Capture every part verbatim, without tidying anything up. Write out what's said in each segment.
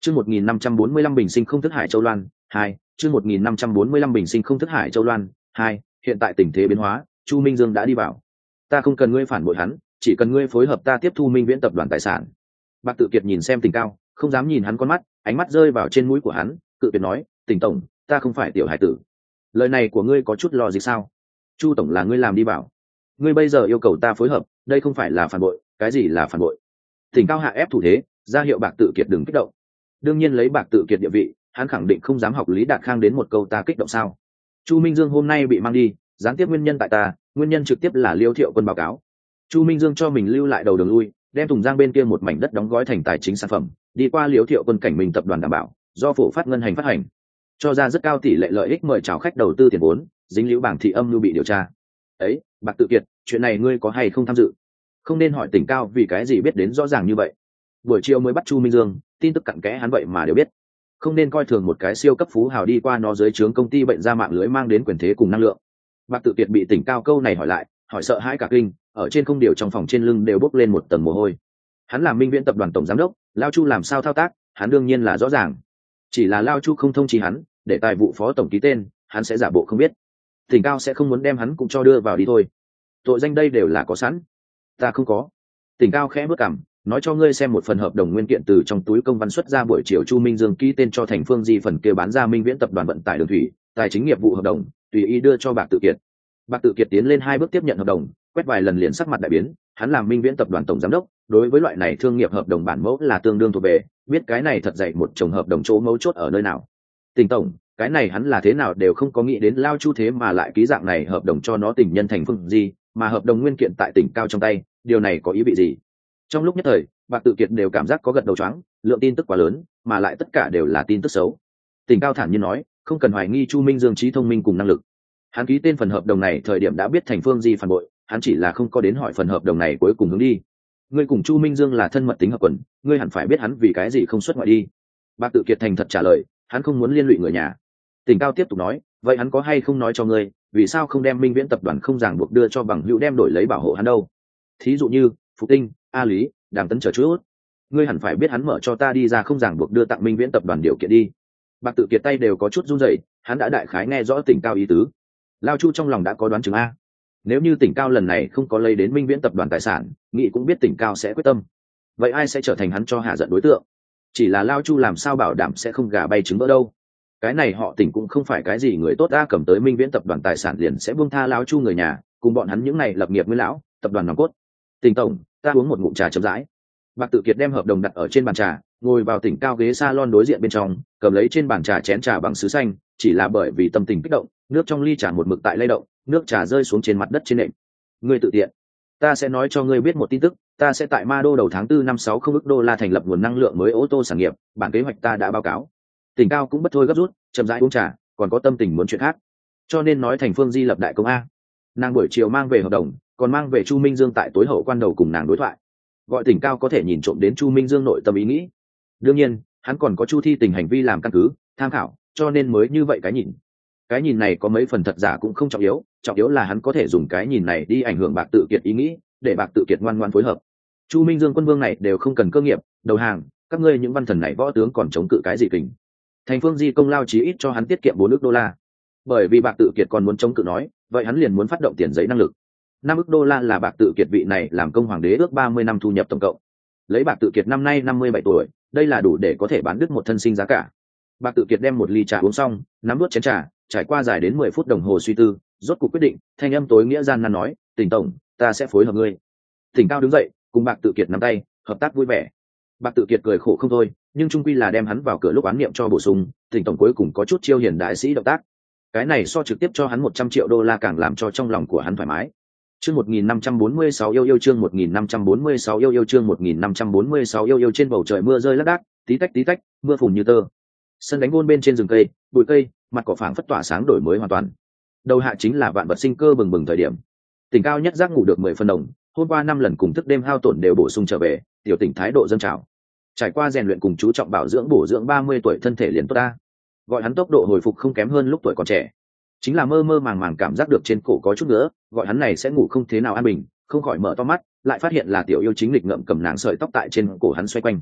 Chương một nghìn năm trăm bốn mươi lăm bình sinh không thức Hải Châu Loan, hai, chương một nghìn năm trăm bốn mươi lăm bình sinh không thức Hải Châu Loan, hai, hiện tại tình thế biến hóa, Chu Minh Dương đã đi vào. Ta không cần ngươi phản bội hắn, chỉ cần ngươi phối hợp ta tiếp thu Minh Viễn tập đoàn tài sản. Bạc Tự Kiệt nhìn xem Tỉnh Cao, không dám nhìn hắn con mắt, ánh mắt rơi vào trên mũi của hắn, cự tuyệt nói, Tỉnh tổng, ta không phải tiểu hải tử. Lời này của ngươi có chút lo gì sao? Chu tổng là ngươi làm đi bảo. Ngươi bây giờ yêu cầu ta phối hợp, đây không phải là phản bội, cái gì là phản bội? Tỉnh Cao hạ ép thủ thế, ra hiệu Bạc Tự Kiệt đừng kích động. Đương nhiên lấy Bạc Tự Kiệt địa vị, hắn khẳng định không dám học Lý Đạt Khang đến một câu ta kích động sao? Chu Minh Dương hôm nay bị mang đi, gián tiếp nguyên nhân tại ta, nguyên nhân trực tiếp là Liêu Thiệu Quân báo cáo. Chu Minh Dương cho mình lưu lại đầu đường lui, đem Tùng Giang bên kia một mảnh đất đóng gói thành tài chính sản phẩm, đi qua Liêu Thiệu Quân cảnh mình tập đoàn đảm bảo, do Phổ Phát ngân hành phát hành, cho ra rất cao tỷ lệ lợi ích mời chào khách đầu tư tiền vốn, dính liễu bảng thị âm lưu bị điều tra. Ấy, Bạc Tự Kiệt, chuyện này ngươi có hay không tham dự? Không nên hỏi Tỉnh Cao vì cái gì biết đến rõ ràng như vậy. Buổi chiều mới bắt Chu Minh Dương, tin tức cặn kẽ hắn vậy mà đều biết. Không nên coi thường một cái siêu cấp phú hào đi qua nó dưới trướng công ty bệnh ra mạng lưới mang đến quyền thế cùng năng lượng. Bạc Tự Kiệt bị Tỉnh Cao câu này hỏi lại, hỏi sợ hãi cả kinh, ở trên không điều trong phòng trên lưng đều bốc lên một tầng mồ hôi. Hắn là Minh Viễn tập đoàn tổng giám đốc, Lao Chu làm sao thao tác, hắn đương nhiên là rõ ràng. Chỉ là Lao Chu không thông chí hắn, để tài vụ phó tổng ký tên, hắn sẽ giả bộ không biết. Tỉnh Cao sẽ không muốn đem hắn cũng cho đưa vào đi thôi. Tội danh đây đều là có sẵn. Ta không có. Tỉnh Cao khẽ bước cằm, nói cho ngươi xem một phần hợp đồng nguyên kiện từ trong túi công văn xuất ra buổi chiều Chu Minh Dương ký tên cho Thành Phương Di phần kia bán ra Minh Viễn tập đoàn vận tải đường thủy, tài chính nghiệp vụ hợp đồng, tùy ý đưa cho Bạc Tự Kiệt. Bạc Tự Kiệt tiến lên hai bước tiếp nhận hợp đồng, quét vài lần liền sắc mặt đại biến, hắn làm Minh Viễn tập đoàn tổng giám đốc, đối với loại này thương nghiệp hợp đồng bản mẫu là tương đương thuộc về, biết cái này thật dạy một chồng hợp đồng chỗ mấu chốt ở nơi nào. Tỉnh tổng, cái này hắn là thế nào đều không có nghĩ đến Lao Chu thế mà lại ký dạng này hợp đồng cho nó tình nhân Thành Phương Di, mà hợp đồng nguyên kiện tại Tỉnh Cao trong tay, điều này có ý vị gì? Trong lúc nhất thời, Bạc Tự Kiệt đều cảm giác có gật đầu choáng, lượng tin tức quá lớn, mà lại tất cả đều là tin tức xấu. Tỉnh Cao thản nhiên nói, không cần hoài nghi Chu Minh Dương trí thông minh cùng năng lực. Hắn ký tên phần hợp đồng này thời điểm đã biết Thành Phương Di phản bội, hắn chỉ là không có đến hỏi phần hợp đồng này cuối cùng hướng đi. Ngươi cùng Chu Minh Dương là thân mật tính hợp quần, ngươi hẳn phải biết hắn vì cái gì không xuất ngoại đi. Bạc Tự Kiệt thành thật trả lời, hắn không muốn liên lụy người nhà. Tỉnh Cao tiếp tục nói, vậy hắn có hay không nói cho ngươi, vì sao không đem Minh Viễn tập đoàn không ràng buộc đưa cho bằng hữu đem đổi lấy bảo hộ hắn đâu? Thí dụ như Phục Tinh, A Lý, Đàm Tấn chờ chút, ngươi hẳn phải biết hắn mở cho ta đi ra không ràng buộc đưa tặng Minh Viễn tập đoàn điều kiện đi. Bạc Tự Kiệt tay đều có chút run rẩy, hắn đã đại khái nghe rõ Tỉnh Cao ý tứ. Lao Chu trong lòng đã có đoán chừng a. Nếu như Tỉnh Cao lần này không có lấy đến Minh Viễn tập đoàn tài sản, nghị cũng biết Tỉnh Cao sẽ quyết tâm. Vậy ai sẽ trở thành hắn cho hạ giận đối tượng? Chỉ là Lao Chu làm sao bảo đảm sẽ không gà bay trứng vỡ đâu? Cái này họ Tỉnh cũng không phải cái gì người tốt, a cầm tới Minh Viễn tập đoàn tài sản liền sẽ buông tha Lao Chu người nhà, cùng bọn hắn những này lập nghiệp nguyên lão, tập đoàn nòng cốt. Tỉnh tổng, ta uống một ngụm trà chậm rãi. Bạc Tự Kiệt đem hợp đồng đặt ở trên bàn trà, ngồi vào Tỉnh Cao ghế salon đối diện bên trong, cầm lấy trên bàn trà chén trà bằng sứ xanh, chỉ là bởi vì tâm tình kích động, nước trong ly trà một mực tại lay động, nước trà rơi xuống trên mặt đất trên nệm. Ngươi tự tiện. Ta sẽ nói cho ngươi biết một tin tức, ta sẽ tại Ma Đô đầu tháng tư năm sáu không ức đô la thành lập nguồn năng lượng mới ô tô sản nghiệp, bản kế hoạch ta đã báo cáo. Tỉnh Cao cũng bất thôi gấp rút, chậm rãi uống trà, còn có tâm tình muốn chuyện khác. Cho nên nói Thành Phương Di lập đại công a. Nàng buổi chiều mang về hợp đồng, còn mang về Chu Minh Dương tại tối hậu quan đầu cùng nàng đối thoại. Gọi Tỉnh Cao có thể nhìn trộm đến Chu Minh Dương nội tâm ý nghĩ. Đương nhiên, hắn còn có Chu Thi Tình hành vi làm căn cứ, tham khảo, cho nên mới như vậy cái nhìn. Cái nhìn này có mấy phần thật giả cũng không trọng yếu, trọng yếu là hắn có thể dùng cái nhìn này đi ảnh hưởng Bạc Tự Kiệt ý nghĩ, để Bạc Tự Kiệt ngoan ngoãn phối hợp. Chu Minh Dương quân vương này đều không cần cơ nghiệp, đầu hàng, các ngươi những văn thần này võ tướng còn chống cự cái gì kình? Thành Phương Di công lao chí ít cho hắn tiết kiệm bốn ức đô la. Bởi vì Bạc Tự Kiệt còn muốn chống cự nói, vậy hắn liền muốn phát động tiền giấy năng lực. năm ức đô la là Bạc Tự Kiệt vị này làm công hoàng đế ước ba mươi năm thu nhập tổng cộng. Lấy Bạc Tự Kiệt năm nay năm mươi bảy tuổi, đây là đủ để có thể bán đứt một thân sinh giá cả. Bạc Tự Kiệt đem một ly trà uống xong, nắm nuốt chén trà, trải qua dài đến mười phút đồng hồ suy tư, rốt cuộc quyết định, thanh âm tối nghĩa gian nan nói, Tỉnh tổng, ta sẽ phối hợp ngươi. Tỉnh Cao đứng dậy, cùng Bạc Tự Kiệt nắm tay, hợp tác vui vẻ. Bạc Tự Kiệt cười khổ không thôi, nhưng trung quy là đem hắn vào cửa lúc án niệm cho bổ sung, Tỉnh tổng cuối cùng có chút chiêu hiền đại sĩ động tác. Cái này so trực tiếp cho hắn một trăm triệu đô la càng làm cho trong lòng của hắn thoải mái. Chương một nghìn năm trăm bốn mươi sáu yêu yêu chương một nghìn năm trăm bốn mươi sáu yêu yêu chương một nghìn năm trăm bốn mươi sáu yêu yêu trên bầu trời mưa rơi lác đác, tí tách tí tách, mưa phùn như tơ. Sân đánh gôn bên trên rừng cây, bụi cây, mặt cỏ phảng phất tỏa sáng đổi mới hoàn toàn. Đầu hạ chính là vạn vật sinh cơ bừng bừng thời điểm. Tỉnh Cao nhất giác ngủ được mười phần đồng, hôm qua năm lần cùng thức đêm hao tổn đều bổ sung trở về, tiểu tỉnh thái độ dâng trào. Trải qua rèn luyện cùng chú trọng bảo dưỡng bổ dưỡng ba mươi tuổi thân thể liền tốt ta. Gọi hắn tốc độ hồi phục không kém hơn lúc tuổi còn trẻ. Chính là mơ mơ màng màng cảm giác được trên cổ có chút nữa, gọi hắn này sẽ ngủ không thế nào an bình, không khỏi mở to mắt, lại phát hiện là tiểu yêu chính lịch ngậm cầm nàng sợi tóc tại trên cổ hắn xoay quanh.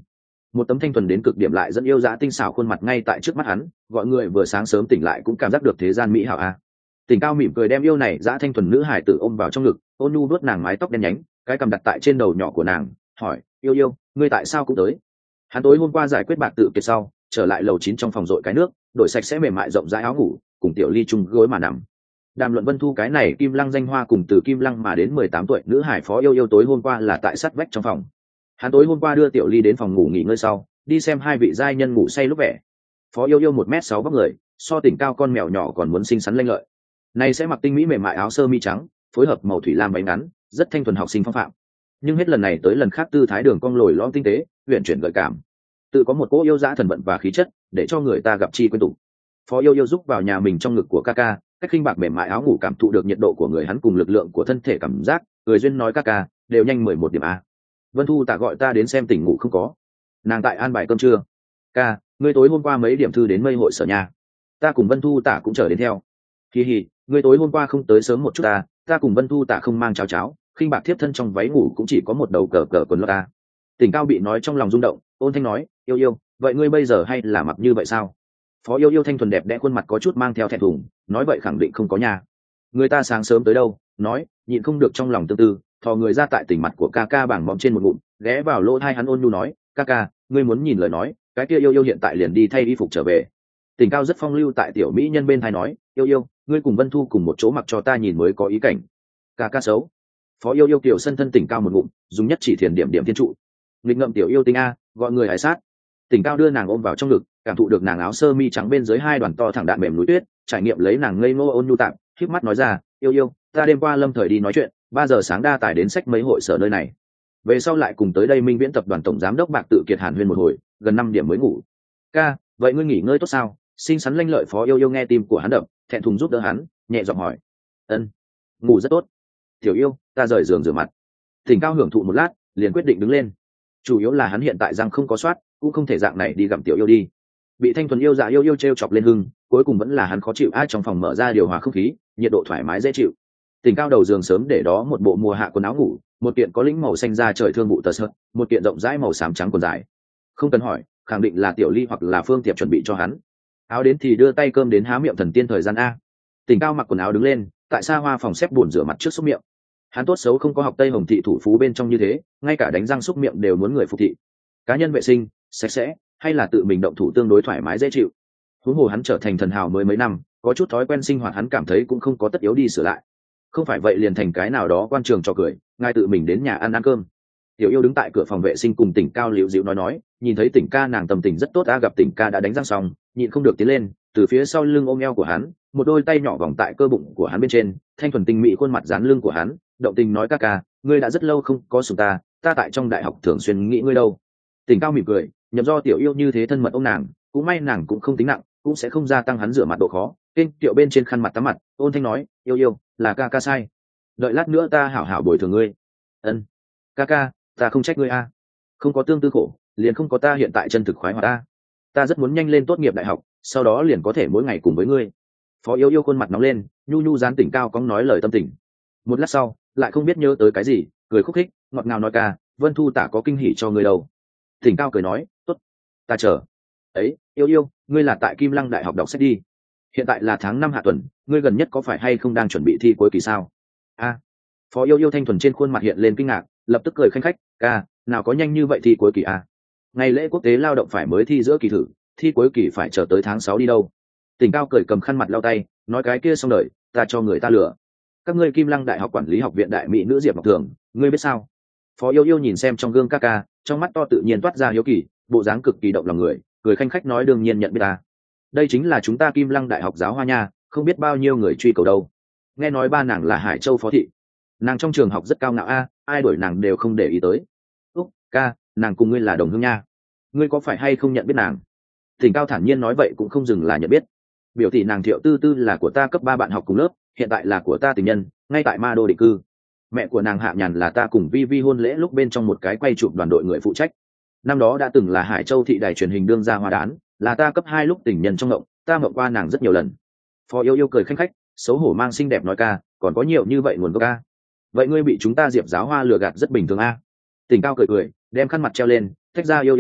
một tấm thanh thuần đến cực điểm lại dẫn yêu dã tinh xảo khuôn mặt ngay tại trước mắt hắn, gọi người vừa sáng sớm tỉnh lại cũng cảm giác được thế gian mỹ hảo a. Tỉnh Cao mỉm cười đem yêu này dã thanh thuần nữ hải tử ôm vào trong ngực, ôn nhu vuốt nàng mái tóc đen nhánh, cái cầm đặt tại trên đầu nhỏ của nàng, hỏi: yêu yêu, ngươi tại sao cũng tới? Hắn tối hôm qua giải quyết bạc tự kiệt sau, trở lại lầu chín trong phòng dội cái nước, đổi sạch sẽ mềm mại rộng rãi áo ngủ, cùng Tiểu Ly chung gối mà nằm. Đàm luận Vân Thu cái này Kim Lăng danh hoa cùng từ Kim Lăng mà đến mười tám tuổi nữ hải phó yêu yêu tối hôm qua là tại sát vách trong phòng. Hắn tối hôm qua đưa Tiểu Ly đến phòng ngủ nghỉ ngơi sau, đi xem hai vị giai nhân ngủ say lúc vẻ. Phó yêu yêu một mét sáu vóc người, so Tỉnh Cao con mèo nhỏ còn muốn xinh xắn lanh lợi. Này sẽ mặc tinh mỹ mềm mại áo sơ mi trắng, phối hợp màu thủy lam váy ngắn, rất thanh thuần học sinh phong phạm. Nhưng hết lần này tới lần khác tư thái đường cong lồi lõm tinh tế, huyền chuyển gợi cảm, tự có một cỗ yêu dã thần vận và khí chất, để cho người ta gặp chi quên tụ. Phó yêu yêu giúp vào nhà mình trong ngực của Kaka, cách khinh bạc mềm mại áo ngủ cảm thụ được nhiệt độ của người hắn cùng lực lượng của thân thể cảm giác, cười duyên nói Kaka, đều nhanh mười một điểm a. Vân Thu Tả gọi ta đến xem tỉnh ngủ không có. Nàng tại an bài cơm trưa. Ca, ngươi tối hôm qua mấy điểm thư đến mây hội sở nhà? Ta cùng Vân Thu Tả cũng chờ đến theo. Hi hi, ngươi tối hôm qua không tới sớm một chút ta, ta cùng Vân Thu Tả không mang cháo cháo, khinh bạc thiếp thân trong váy ngủ cũng chỉ có một đầu cờ cờ quần lót ta. Tỉnh Cao bị nói trong lòng rung động, ôn thanh nói: yêu yêu, vậy ngươi bây giờ hay là mặc như vậy sao? Phó yêu yêu thanh thuần đẹp đẽ khuôn mặt có chút mang theo thẹn thùng, nói vậy khẳng định không có nhà. Người ta sáng sớm tới đâu, nói, nhịn không được trong lòng tương tư, thò người ra tại tỉnh mặt của ca ca bảng bóng trên một ngụm, ghé vào lỗ tai hắn ôn nhu nói: ca ca, ngươi muốn nhìn lời nói, cái kia yêu yêu hiện tại liền đi thay y phục trở về. Tỉnh Cao rất phong lưu tại tiểu mỹ nhân bên tai nói: yêu yêu, ngươi cùng Vân Thu cùng một chỗ mặc cho ta nhìn mới có ý cảnh. Ca ca xấu. Phó yêu yêu kiểu sân thân Tỉnh Cao một ngụm, dùng nhất chỉ thiền điểm điểm thiên trụ. Nghịch ngậm tiểu yêu tinh a, gọi người hải sát. Tỉnh Cao đưa nàng ôm vào trong ngực, cảm thụ được nàng áo sơ mi trắng bên dưới hai đoàn to thẳng đạn mềm núi tuyết, trải nghiệm lấy nàng ngây ngô ôn nhu tạm, khép mắt nói ra: yêu yêu, ta đêm qua lâm thời đi nói chuyện, ba giờ sáng đa tài đến sách mấy hội sở nơi này, về sau lại cùng tới đây Minh Viễn tập đoàn tổng giám đốc bạc tự kiệt hàn huyên một hồi, gần năm điểm mới ngủ. Ca, vậy ngươi nghỉ ngơi tốt sao? Xinh xắn lanh lợi phó yêu yêu nghe tim của hắn đập, thẹn thùng giúp đỡ hắn, nhẹ giọng hỏi. Ân, ngủ rất tốt. Tiểu yêu, ta rời giường rửa mặt. Tỉnh Cao hưởng thụ một lát, liền quyết định đứng lên. Chủ yếu là hắn hiện tại răng không có soát, cũng không thể dạng này đi gặm tiểu yêu đi. Bị thanh thuần yêu dạ yêu yêu treo chọc lên hưng, cuối cùng vẫn là hắn khó chịu. Ai trong phòng mở ra điều hòa không khí, nhiệt độ thoải mái dễ chịu. Tỉnh Cao đầu giường sớm để đó một bộ mùa hạ quần áo ngủ, một kiện có lĩnh màu xanh da trời thương vụ tơ sợi, một kiện rộng rãi màu xám trắng quần dài. Không cần hỏi, khẳng định là Tiểu Ly hoặc là Phương Tiệp chuẩn bị cho hắn. Áo đến thì đưa tay cơm đến há miệng thần tiên thời gian a. Tỉnh Cao mặc quần áo đứng lên, tại xa hoa phòng xếp buồn rửa mặt trước xúc miệng. Hắn tốt xấu không có học Tây Hồng thị thủ phú bên trong như thế, ngay cả đánh răng xúc miệng đều muốn người phục thị. Cá nhân vệ sinh, sạch sẽ, hay là tự mình động thủ tương đối thoải mái dễ chịu. Huống hồ hắn trở thành thần hào mới mấy năm, có chút thói quen sinh hoạt hắn cảm thấy cũng không có tất yếu đi sửa lại. Không phải vậy liền thành cái nào đó quan trường cho cười, ngay tự mình đến nhà ăn ăn cơm. Tiểu yêu đứng tại cửa phòng vệ sinh cùng Tỉnh Cao liễu dịu nói nói, nhìn thấy Tỉnh ca nàng tâm tình rất tốt, đã gặp Tỉnh ca đã đánh răng xong, nhịn không được tiến lên, từ phía sau lưng ôm eo của hắn, một đôi tay nhỏ vòng tại cơ bụng của hắn bên trên, thanh thuần tinh mỹ khuôn mặt dán lưng của hắn, động tình nói: ca ca, ngươi đã rất lâu không có sủng ta, ta tại trong đại học thường xuyên nghĩ ngươi đâu. Tỉnh Cao mỉm cười, nhậm do Tiểu yêu như thế thân mật ôm nàng, cũng may nàng cũng không tính nặng, cũng sẽ không gia tăng hắn rửa mặt độ khó. Kênh Tiệu bên trên khăn mặt tắm mặt, ôn thanh nói: yêu yêu, là ca ca sai, đợi lát nữa ta hảo hảo bồi thường ngươi. Ân, ca ca, ta không trách ngươi a, không có tương tư khổ, liền không có ta hiện tại chân thực khoái hoạt ta. Ta rất muốn nhanh lên tốt nghiệp đại học, sau đó liền có thể mỗi ngày cùng với ngươi. Phó yêu yêu khuôn mặt nóng lên, nhu nhu dán Tỉnh Cao cóng nói lời tâm tình. Một lát sau, lại không biết nhớ tới cái gì, cười khúc khích, ngọt ngào nói: ca, Vân Thu Tả có kinh hỉ cho ngươi đâu. Tỉnh Cao cười nói: tốt, ta chờ. Ấy, yêu yêu, ngươi là tại Kim Lăng đại học đọc sách đi. Hiện tại là tháng năm hạ tuần, ngươi gần nhất có phải hay không đang chuẩn bị thi cuối kỳ sao? A. Phó yêu yêu thanh thuần trên khuôn mặt hiện lên kinh ngạc, lập tức cười khanh khách: ca, nào có nhanh như vậy thi cuối kỳ à? Ngày lễ quốc tế lao động phải mới thi giữa kỳ thử, thi cuối kỳ phải chờ tới tháng sáu đi đâu. Tỉnh Cao cười cầm khăn mặt lau tay, nói: cái kia xong đời, ta cho người ta lừa. Các ngươi Kim Lăng đại học quản lý học viện đại mỹ nữ Diệp Ngọc Thường, ngươi biết sao? Phó yêu yêu nhìn xem trong gương ca ca, trong mắt to tự nhiên toát ra hiếu kỳ, bộ dáng cực kỳ động lòng người, cười khanh khách nói: đương nhiên nhận biết ta. Đây chính là chúng ta Kim Lăng đại học giáo hoa nha, không biết bao nhiêu người truy cầu đâu. Nghe nói ba nàng là Hải Châu phó thị, nàng trong trường học rất cao ngạo a, ai đuổi nàng đều không để ý tới. Úc ca, nàng cùng ngươi là đồng hương nha, ngươi có phải hay không nhận biết nàng? Tỉnh Cao thản nhiên nói: vậy cũng không dừng là nhận biết. Biểu tỷ nàng Thiệu Tư Tư là của ta cấp ba bạn học cùng lớp, hiện tại là của ta tình nhân, ngay tại Ma Đô định cư. Mẹ của nàng Hạ Nhàn là ta cùng Vi Vi hôn lễ lúc bên trong một cái quay chụp đoàn đội người phụ trách. Năm đó đã từng là Hải Châu thị đài truyền hình đương gia hoa đán, là ta cấp hai lúc tình nhân trong ngộng, ta ngộng qua nàng rất nhiều lần. Phó yêu yêu cười khanh khách, xấu hổ mang xinh đẹp nói: ca, còn có nhiều như vậy nguồn gốc ca. Vậy ngươi bị chúng ta Diệp giáo hoa lừa gạt rất bình thường a. Tỉnh Cao cười cười, đem khăn mặt treo lên, thách ra yêu yêu tay,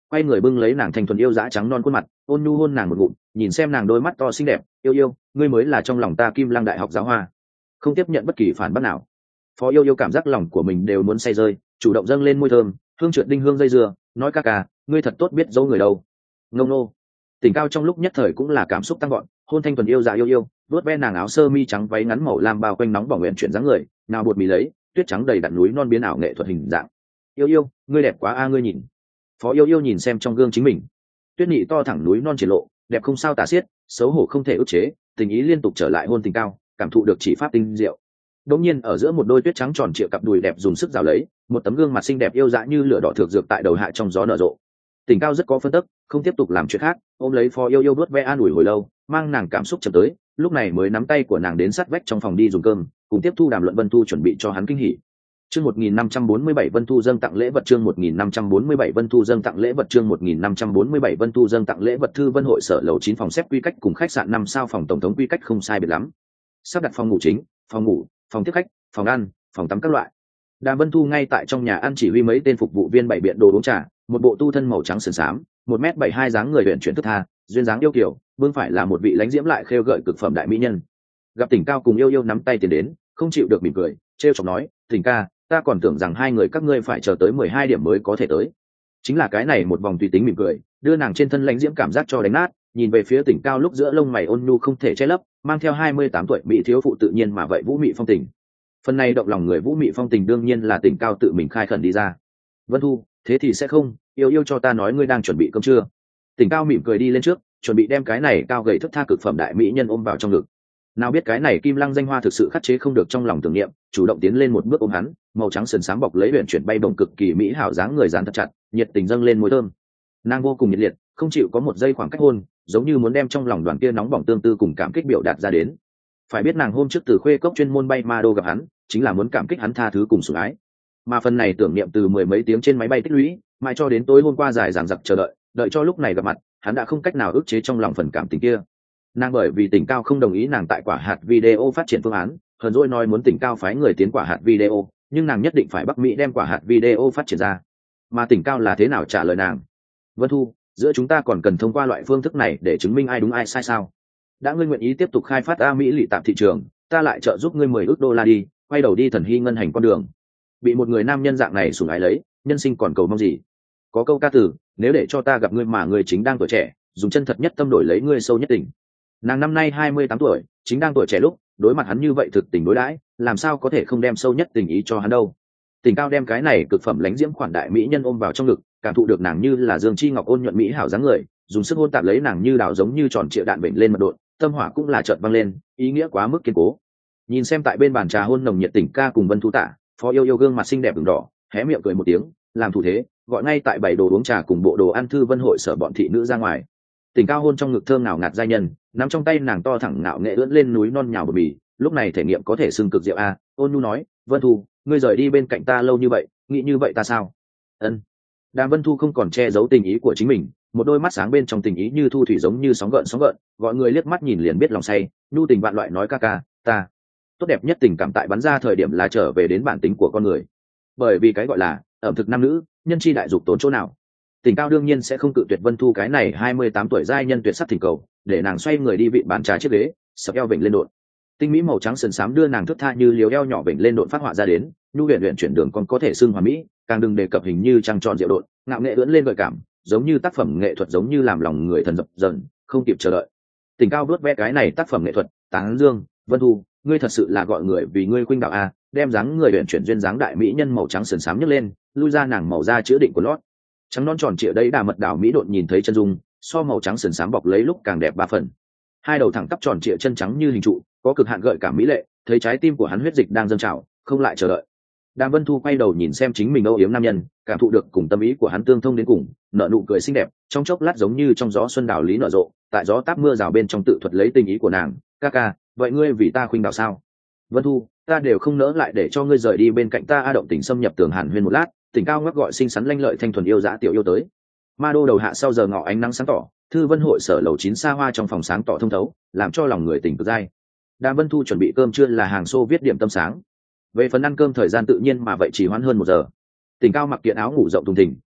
quay người bưng lấy nàng thanh thuần yêu dã trắng non khuôn mặt, ôn nhu hôn nàng một ngụm, nhìn xem nàng đôi mắt to xinh đẹp. Yêu yêu, ngươi mới là trong lòng ta Kim Lăng đại học giáo hoa, không tiếp nhận bất kỳ phản bác nào. Phó Yêu Yêu cảm giác lòng của mình đều muốn say rơi, chủ động dâng lên môi thơm, hương trượt đinh hương dây dưa, nói ca ca, ngươi thật tốt biết dấu người đâu. Ngông nô. Tỉnh Cao trong lúc nhất thời cũng là cảm xúc tăng gọn, hôn thanh thuần yêu dạ yêu yêu, vuốt ve nàng áo sơ mi trắng váy ngắn màu lam bao quanh nóng bỏng nguyện chuyển dáng người, nào bột mì lấy, tuyết trắng đầy đặn núi non biến ảo nghệ thuật hình dạng. Yêu yêu, ngươi đẹp quá a ngươi nhìn. Phó Yêu Yêu nhìn xem trong gương chính mình, tuyết nhị to thẳng núi non triển lộ, đẹp không sao tả xiết, xấu hổ không thể ức chế, tình ý liên tục trở lại hôn Tỉnh Cao, cảm thụ được chỉ pháp tinh diệu. Đột nhiên ở giữa một đôi tuyết trắng tròn trịa cặp đùi đẹp dùng sức rào lấy, một tấm gương mặt xinh đẹp yêu dã như lửa đỏ thược dược tại đầu hạ trong gió nở rộ. Tỉnh Cao rất có phân tức, không tiếp tục làm chuyện khác, ôm lấy Phó Yêu Yêu vuốt ve an ủi hồi lâu, mang nàng cảm xúc chậm tới, lúc này mới nắm tay của nàng đến sát vách trong phòng đi dùng cơm, cùng tiếp thu đàm luận Vân Thu chuẩn bị cho hắn kinh hỉ. Chương một nghìn năm trăm bốn mươi bảy Vân Thu dâng tặng lễ vật chương một nghìn năm trăm bốn mươi bảy Vân Thu dâng tặng lễ vật chương một nghìn năm trăm bốn mươi bảy Vân Thu dâng tặng lễ vật Thư Vân hội sở lầu chín phòng xếp quy cách cùng khách sạn năm sao phòng tổng thống quy cách không sai biệt lắm. Sắp đặt phòng ngủ chính, phòng ngủ, phòng tiếp khách, phòng ăn, phòng tắm các loại. Đàm Vân Thu ngay tại trong nhà ăn chỉ huy mấy tên phục vụ viên bày biện đồ uống trà, một bộ tu thân màu trắng sườn xám, một mét bảy hai dáng người huyền chuyển thức tha, duyên dáng yêu kiều, vương phải là một vị lãnh diễm lại khêu gợi cực phẩm đại mỹ nhân. Gặp Tỉnh Cao cùng Yêu Yêu nắm tay tiến đến, không chịu được mỉm cười, trêu chọc nói, Tỉnh ca, ta còn tưởng rằng hai người các ngươi phải chờ tới mười hai điểm mới có thể tới. Chính là cái này một vòng tùy tính mỉm cười, đưa nàng trên thân lãnh diễm cảm giác cho đánh nát, nhìn về phía Tỉnh Cao lúc giữa lông mày ôn nhu không thể che lấp, mang theo hai mươi tám tuổi mỹ thiếu phụ tự nhiên mà vậy vũ mị phong tình. Phần này động lòng người vũ mị phong tình đương nhiên là Tỉnh Cao tự mình khai khẩn đi ra. Vân Thu, thế thì sẽ không, Yêu Yêu cho ta nói ngươi đang chuẩn bị cơm trưa. Tỉnh Cao mỉm cười đi lên trước, chuẩn bị đem cái này cao gầy thức tha cực phẩm đại mỹ nhân ôm vào trong ngực. Nào biết cái này Kim Lăng danh hoa thực sự khắc chế không được trong lòng tưởng niệm, chủ động tiến lên một bước ôm hắn, màu trắng sườn sáng bọc lấy huyền chuyển bay bổng cực kỳ mỹ hảo dáng người dán thật chặt, nhiệt tình dâng lên môi thơm. Nàng vô cùng nhiệt liệt, không chịu có một giây khoảng cách hôn, giống như muốn đem trong lòng đoàn kia nóng bỏng tương tư cùng cảm kích biểu đạt ra đến. Phải biết nàng hôm trước từ Khuê Cốc chuyên môn bay Ma Đô gặp hắn, chính là muốn cảm kích hắn tha thứ cùng sủng ái. Mà phần này tưởng niệm từ mười mấy tiếng trên máy bay tích lũy, mãi cho đến tối hôm qua dài dằng dặc chờ đợi, đợi cho lúc này gặp mặt, hắn đã không cách nào ức chế trong lòng phần cảm tình kia. Nàng bởi vì Tỉnh Cao không đồng ý nàng tại quả hạt video phát triển phương án, hờn dỗi nói muốn Tỉnh Cao phái người tiến quả hạt video, nhưng nàng nhất định phải Bắc Mỹ đem quả hạt video phát triển ra. Mà Tỉnh Cao là thế nào trả lời nàng? Vân Thu, giữa chúng ta còn cần thông qua loại phương thức này để chứng minh ai đúng ai sai sao? Đã ngươi nguyện ý tiếp tục khai phát A Mỹ lỵ tạm thị trường, ta lại trợ giúp ngươi mười ước đô la đi, quay đầu đi thần hy ngân hành con đường. Bị một người nam nhân dạng này sủng ái lấy, nhân sinh còn cầu mong gì? Có câu ca từ, nếu để cho ta gặp ngươi mà ngươi chính đang tuổi trẻ, dùng chân thật nhất tâm đổi lấy ngươi sâu nhất tình. Nàng năm nay hai mươi tám tuổi, chính đang tuổi trẻ lúc, đối mặt hắn như vậy thực tình đối đãi, làm sao có thể không đem sâu nhất tình ý cho hắn đâu. Tỉnh Cao đem cái này cực phẩm lãnh diễm khoản đại mỹ nhân ôm vào trong ngực, cảm thụ được nàng như là dương chi ngọc ôn nhuận mỹ hảo dáng người, dùng sức hôn tạp lấy nàng như đào giống như tròn trịa đạn bệnh lên mật độn, tâm hỏa cũng là chợt văng lên, ý nghĩa quá mức kiên cố. Nhìn xem tại bên bàn trà hôn nồng nhiệt Tỉnh ca cùng Vân Thu tạ, Phó Yêu Yêu gương mặt xinh đẹp ửng đỏ, hé miệng cười một tiếng, làm thủ thế, gọi ngay tại bảy đồ uống trà cùng bộ đồ ăn Thư Vân hội sở bọn thị nữ ra ngoài. Tỉnh Cao hôn trong ngực thơm nào ngạt giai nhân, nắm trong tay nàng to thẳng ngạo nghệ ưỡn lên núi non nhào bờ bì, lúc này thể nghiệm có thể xưng cực diệu a. Ôn nhu nói, Vân Thu, ngươi rời đi bên cạnh ta lâu như vậy, nghĩ như vậy ta sao? Ân. Đàm Vân Thu không còn che giấu tình ý của chính mình, một đôi mắt sáng bên trong tình ý như thu thủy giống như sóng gợn sóng gợn, gọi người liếc mắt nhìn liền biết lòng say, nhu tình vạn loại nói ca ca, ta. Tốt đẹp nhất tình cảm tại bắn ra thời điểm là trở về đến bản tính của con người. Bởi vì cái gọi là ẩm thực nam nữ, nhân chi đại dục tốn chỗ nào. Tỉnh Cao đương nhiên sẽ không cự tuyệt Vân Thu cái này hai mươi tám tuổi giai nhân tuyệt sắc thỉnh cầu, để nàng xoay người đi vị bàn trà chiếc ghế, sập eo vểnh lên đột. Tinh mỹ màu trắng sần sám đưa nàng thướt tha như liều eo nhỏ vểnh lên đột phát họa ra đến, nhu huyền huyền chuyển đường còn có thể xưng hòa mỹ, càng đừng đề cập hình như trăng tròn diệu đột, ngạo nghệ ưỡn lên gợi cảm, giống như tác phẩm nghệ thuật giống như làm lòng người thần dập dần, không kịp chờ đợi. Tỉnh Cao vuốt ve cái này tác phẩm nghệ thuật, tán dương, Vân Thu, ngươi thật sự là gọi người vì ngươi khuynh đạo a, đem dáng người huyền chuyển duyên dáng đại mỹ nhân màu trắng sần sám nhấc lên, lui ra nàng màu da chữa định của lót. Trắng non tròn trịa đấy đà mật đảo mỹ đột nhìn thấy chân dung, so màu trắng sần sám bọc lấy lúc càng đẹp ba phần. Hai đầu thẳng tắp tròn trịa chân trắng như hình trụ, có cực hạn gợi cảm mỹ lệ, thấy trái tim của hắn huyết dịch đang dâng trào, không lại chờ đợi. Đàm Vân Thu quay đầu nhìn xem chính mình âu yếm nam nhân, cảm thụ được cùng tâm ý của hắn tương thông đến cùng, nở nụ cười xinh đẹp, trong chốc lát giống như trong gió xuân đào lý nở rộ, tại gió táp mưa rào bên trong tự thuật lấy tình ý của nàng, ca ca, vậy ngươi vì ta khuynh đạo sao? Vân Thu, ta đều không nỡ lại để cho ngươi rời đi bên cạnh ta a. Động tình xâm nhập tường hàn huyên một lát, Tỉnh Cao ngắc gọi xinh xắn lanh lợi thanh thuần yêu dã tiểu yêu tới. Ma Đô đầu hạ sau giờ ngọ ánh nắng sáng tỏ, Thư Vân hội sở lầu chín xa hoa trong phòng sáng tỏ thông thấu, làm cho lòng người tỉnh cực dai. Đàm Vân Thu chuẩn bị cơm trưa là hàng xô viết điểm tâm sáng. Về phần ăn cơm thời gian tự nhiên mà vậy chỉ hoãn hơn một giờ. Tỉnh Cao mặc kiện áo ngủ rộng thùng thình,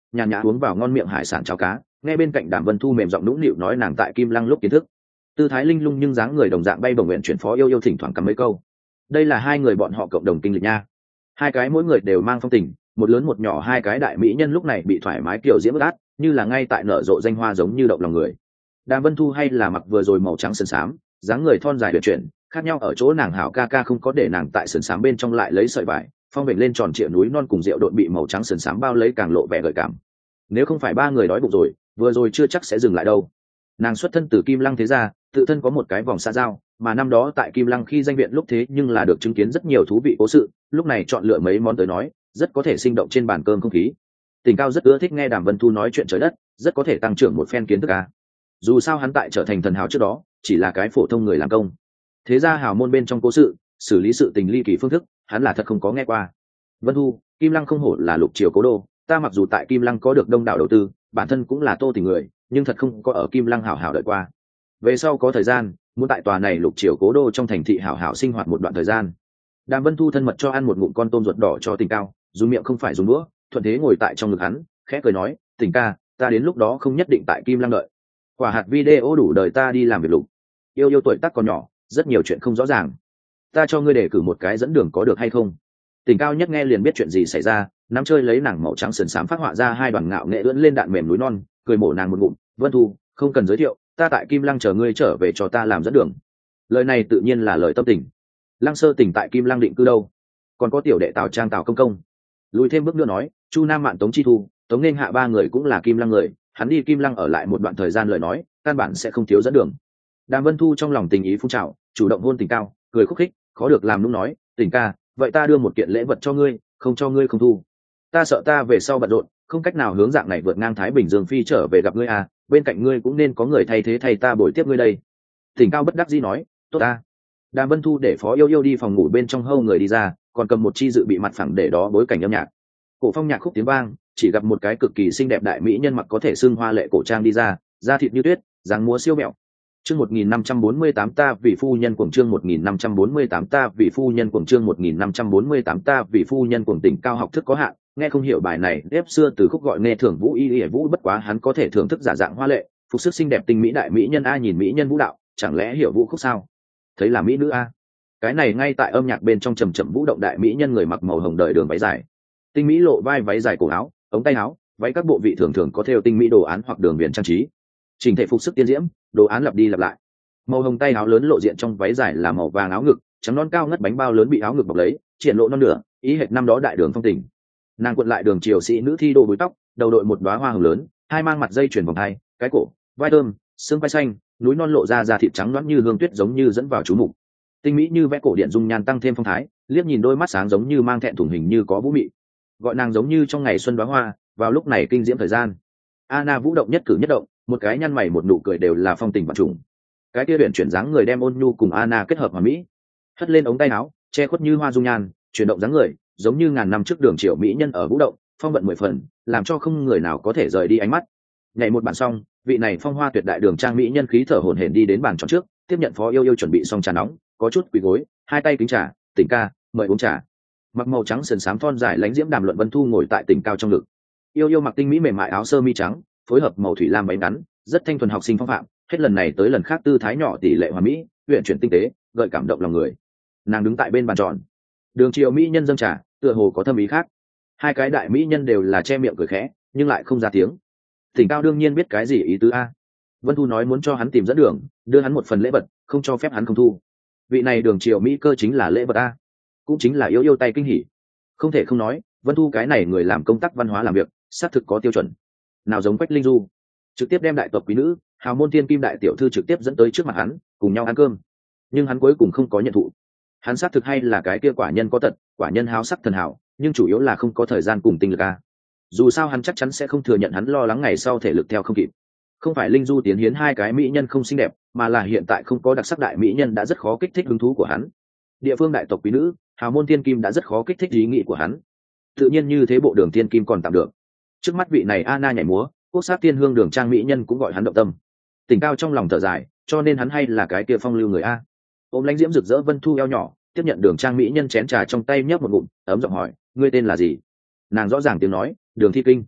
nhàn nhã uống vào ngon miệng hải sản cháo cá, nghe bên cạnh Đàm Vân Thu mềm giọng nũng nịu nói nàng tại Kim Lăng lúc kiến thức. Tư thái linh lung nhưng dáng người đồng dạng bay bổng nguyện chuyển phó yêu yêu thỉnh thoảng cắm mấy câu. Đây là hai người bọn họ cộng đồng kinh lịch nha. Hai cái mỗi người đều mang phong tình, một lớn một nhỏ hai cái đại mỹ nhân lúc này bị thoải mái kiểu diễm ướt át, như là ngay tại nở rộ danh hoa giống như động lòng người. Đàm Vân Thu hay là mặc vừa rồi màu trắng sườn xám, dáng người thon dài tuyệt chuyển, khác nhau ở chỗ nàng hảo ca ca không có để nàng tại sườn xám bên trong lại lấy sợi vải, phong bệnh lên tròn trịa núi non cùng rượu độn bị màu trắng sườn xám bao lấy càng lộ vẻ gợi cảm. Nếu không phải ba người đói bụng rồi, vừa rồi chưa chắc sẽ dừng lại đâu. Nàng xuất thân từ Kim Lăng thế gia, tự thân có một cái vòng xa giao, mà năm đó tại Kim Lăng khi danh viện lúc thế nhưng là được chứng kiến rất nhiều thú vị cố sự, lúc này chọn lựa mấy món tới nói, rất có thể sinh động trên bàn cơm không khí. Tình Cao rất ưa thích nghe Đàm Vân Thu nói chuyện trời đất, rất có thể tăng trưởng một phen kiến thức a. Dù sao hắn tại trở thành thần hào trước đó, chỉ là cái phổ thông người làm công. Thế ra hào môn bên trong cố sự, xử lý sự tình ly kỳ phương thức, hắn là thật không có nghe qua. Vân Thu, Kim Lăng không hổ là lục triều cố đô, ta mặc dù tại Kim Lăng có được đông đảo đầu tư, bản thân cũng là Tô Tình người, nhưng thật không có ở Kim Lăng hảo hảo đợi qua. Về sau có thời gian, muốn tại tòa này lục triều cố đô trong thành thị hảo hảo sinh hoạt một đoạn thời gian. Đàm Vân Thu thân mật cho ăn một ngụm con tôm ruột đỏ cho Tình Cao, dùng miệng không phải dùng đũa, thuận thế ngồi tại trong ngực hắn, khẽ cười nói, Tình ca, ta đến lúc đó không nhất định tại Kim Lăng đợi. Quả hạt video đủ đời ta đi làm việc lục. Yêu yêu tuổi tác còn nhỏ, rất nhiều chuyện không rõ ràng. Ta cho ngươi đề cử một cái dẫn đường có được hay không? Tình Cao nhất nghe liền biết chuyện gì xảy ra, nắm chơi lấy nàng màu trắng sườn xám phát họa ra hai đoàn ngạo nghệ ưỡn lên đạn mềm núi non, cười mổ nàng một ngụm, Vân Thu, không cần giới thiệu, ta tại Kim Lăng chờ ngươi trở về cho ta làm dẫn đường. Lời này tự nhiên là lời tâm tình. Lăng Sơ Tình tại Kim Lăng định cư đâu? Còn có tiểu đệ Tào Trang Tào Công Công. Lùi thêm bước nữa nói, Chu Nam Mạn Tống Chi Thu, Tống Nên Hạ ba người cũng là Kim Lăng người, hắn đi Kim Lăng ở lại một đoạn thời gian lời nói, căn bản sẽ không thiếu dẫn đường. Đàm Vân Thu trong lòng tình ý phun trào, chủ động hôn Tình Cao, cười khúc khích, khó được làm lúc nói, Tình ca, vậy ta đưa một kiện lễ vật cho ngươi, không cho ngươi không thu. Ta sợ ta về sau bận rộn, không cách nào hướng dạng này vượt ngang Thái Bình Dương phi trở về gặp ngươi à, bên cạnh ngươi cũng nên có người thay thế thay ta bồi tiếp ngươi đây. Tình Cao bất đắc dĩ nói, tốt ta. Đàm Vân Thu để Phó Yêu Yêu đi phòng ngủ bên trong hâu người đi ra, còn cầm một chi dự bị mặt phẳng để đó bối cảnh âm nhạc. Cổ phong nhạc khúc tiếng vang, chỉ gặp một cái cực kỳ xinh đẹp đại mỹ nhân mặc có thể xưng hoa lệ cổ trang đi ra, da thịt như tuyết, dáng múa siêu mẹo. Chương một nghìn năm trăm bốn mươi tám ta vì phu nhân cuồng chương một nghìn năm trăm bốn mươi tám ta vì phu nhân cuồng chương một nghìn năm trăm bốn mươi tám ta vì phu nhân cuồng. Tình Cao học thức có hạn, nghe không hiểu bài này, ép xưa từ khúc gọi nghe thưởng vũ y y vũ bất quá hắn có thể thưởng thức giả dạng hoa lệ, phục sức xinh đẹp tinh mỹ đại mỹ nhân a nhìn mỹ nhân vũ đạo, chẳng lẽ hiểu vũ khúc sao? Thấy là mỹ nữ a. Cái này ngay tại âm nhạc bên trong trầm trầm vũ động đại mỹ nhân người mặc màu hồng đời đường váy dài. Tinh mỹ lộ vai váy dài cổ áo, ống tay áo, váy các bộ vị thường thường có thêu tinh mỹ đồ án hoặc đường viền trang trí. Chỉnh thể phục sức tiên diễm, đồ án lặp đi lặp lại. Màu hồng tay áo lớn lộ diện trong váy dài là màu vàng áo ngực, trắng non cao ngất bánh bao lớn bị áo ngực bọc lấy, triển lộ non nửa, ý hệt năm đó đại đường phong tình. Nàng cuộn lại đường triều sĩ nữ thi đô búi tóc, đầu đội một đóa hoa hồng lớn, hai mang mặt dây chuyền vòng hai, cái cổ, vai thơm, xương vai xanh, núi non lộ ra da thịt trắng nõn như hương tuyết giống như dẫn vào chú mục. Tinh mỹ như vẽ cổ điện dung nhan tăng thêm phong thái, liếc nhìn đôi mắt sáng giống như mang thẹn thùng hình như có vũ mị. Gọi nàng giống như trong ngày xuân đóa hoa, vào lúc này kinh diễm thời gian. Anna vũ động nhất cử nhất động, một cái nhăn mày một nụ cười đều là phong tình vạn trùng. Cái kia biển chuyển dáng người đem ôn nhu cùng Anna kết hợp hòa mỹ, hất lên ống tay áo, che khuất như hoa dung nhan, chuyển động dáng người, giống như ngàn năm trước đường triều mỹ nhân ở vũ động, phong vận mười phần, làm cho không người nào có thể rời đi ánh mắt. Nhảy một bản xong, vị này phong hoa tuyệt đại đường trang mỹ nhân khí thở hổn hển đi đến bàn tròn trước, tiếp nhận Phó Yêu Yêu chuẩn bị xong trà nóng, có chút quỳ gối, hai tay kính trà, Tình ca, mời uống trà. Mặc màu trắng sườn xám thon dài lãnh diễm Đàm Luận Vân Thu ngồi tại Tình Cao trong ngực. Yêu Yêu mặc tinh mỹ mềm mại áo sơ mi trắng, phối hợp màu thủy lam váy ngắn, rất thanh thuần học sinh phong phạm, hết lần này tới lần khác tư thái nhỏ tỷ lệ hoàn mỹ, uyển chuyển tinh tế, gợi cảm động lòng người. Nàng đứng tại bên bàn tròn, đường triều mỹ nhân dâng trà, tựa hồ có thâm ý khác. Hai cái đại mỹ nhân đều là che miệng cười khẽ, nhưng lại không ra tiếng. Tình Cao đương nhiên biết cái gì ý tứ a. Vân Thu nói muốn cho hắn tìm dẫn đường, đưa hắn một phần lễ vật, không cho phép hắn không thu. Vị này đường triều mỹ cơ chính là lễ vật a, cũng chính là Yêu Yêu tay kinh hỉ. Không thể không nói, Vân Thu cái này người làm công tác văn hóa làm việc, xác thực có tiêu chuẩn. Nào giống Quách Linh Du, trực tiếp đem đại tộc quý nữ, hào môn thiên kim đại tiểu thư trực tiếp dẫn tới trước mặt hắn, cùng nhau ăn cơm. Nhưng hắn cuối cùng không có nhận thụ. Hắn xác thực hay là cái kia quả nhân có tật, quả nhân háo sắc thần hảo, nhưng chủ yếu là không có thời gian cùng tinh lực a. Dù sao hắn chắc chắn sẽ không thừa nhận hắn lo lắng ngày sau thể lực theo không kịp. Không phải Linh Du tiến hiến hai cái mỹ nhân không xinh đẹp, mà là hiện tại không có đặc sắc đại mỹ nhân đã rất khó kích thích hứng thú của hắn. Địa phương đại tộc quý nữ, hào môn thiên kim đã rất khó kích thích ý nghĩ của hắn. Tự nhiên như thế bộ đường thiên kim còn tạm được. Trước mắt vị này Anna nhảy múa, quốc sát tiên hương đường trang mỹ nhân cũng gọi hắn động tâm. Tình Cao trong lòng thở dài, cho nên hắn hay là cái kia phong lưu người a. Ôm lãnh diễm rực rỡ Vân Thu eo nhỏ, tiếp nhận đường trang mỹ nhân chén trà trong tay nhấp một ngụm, ấm giọng hỏi, ngươi tên là gì? Nàng rõ ràng tiếng nói, Đường Thi Kinh.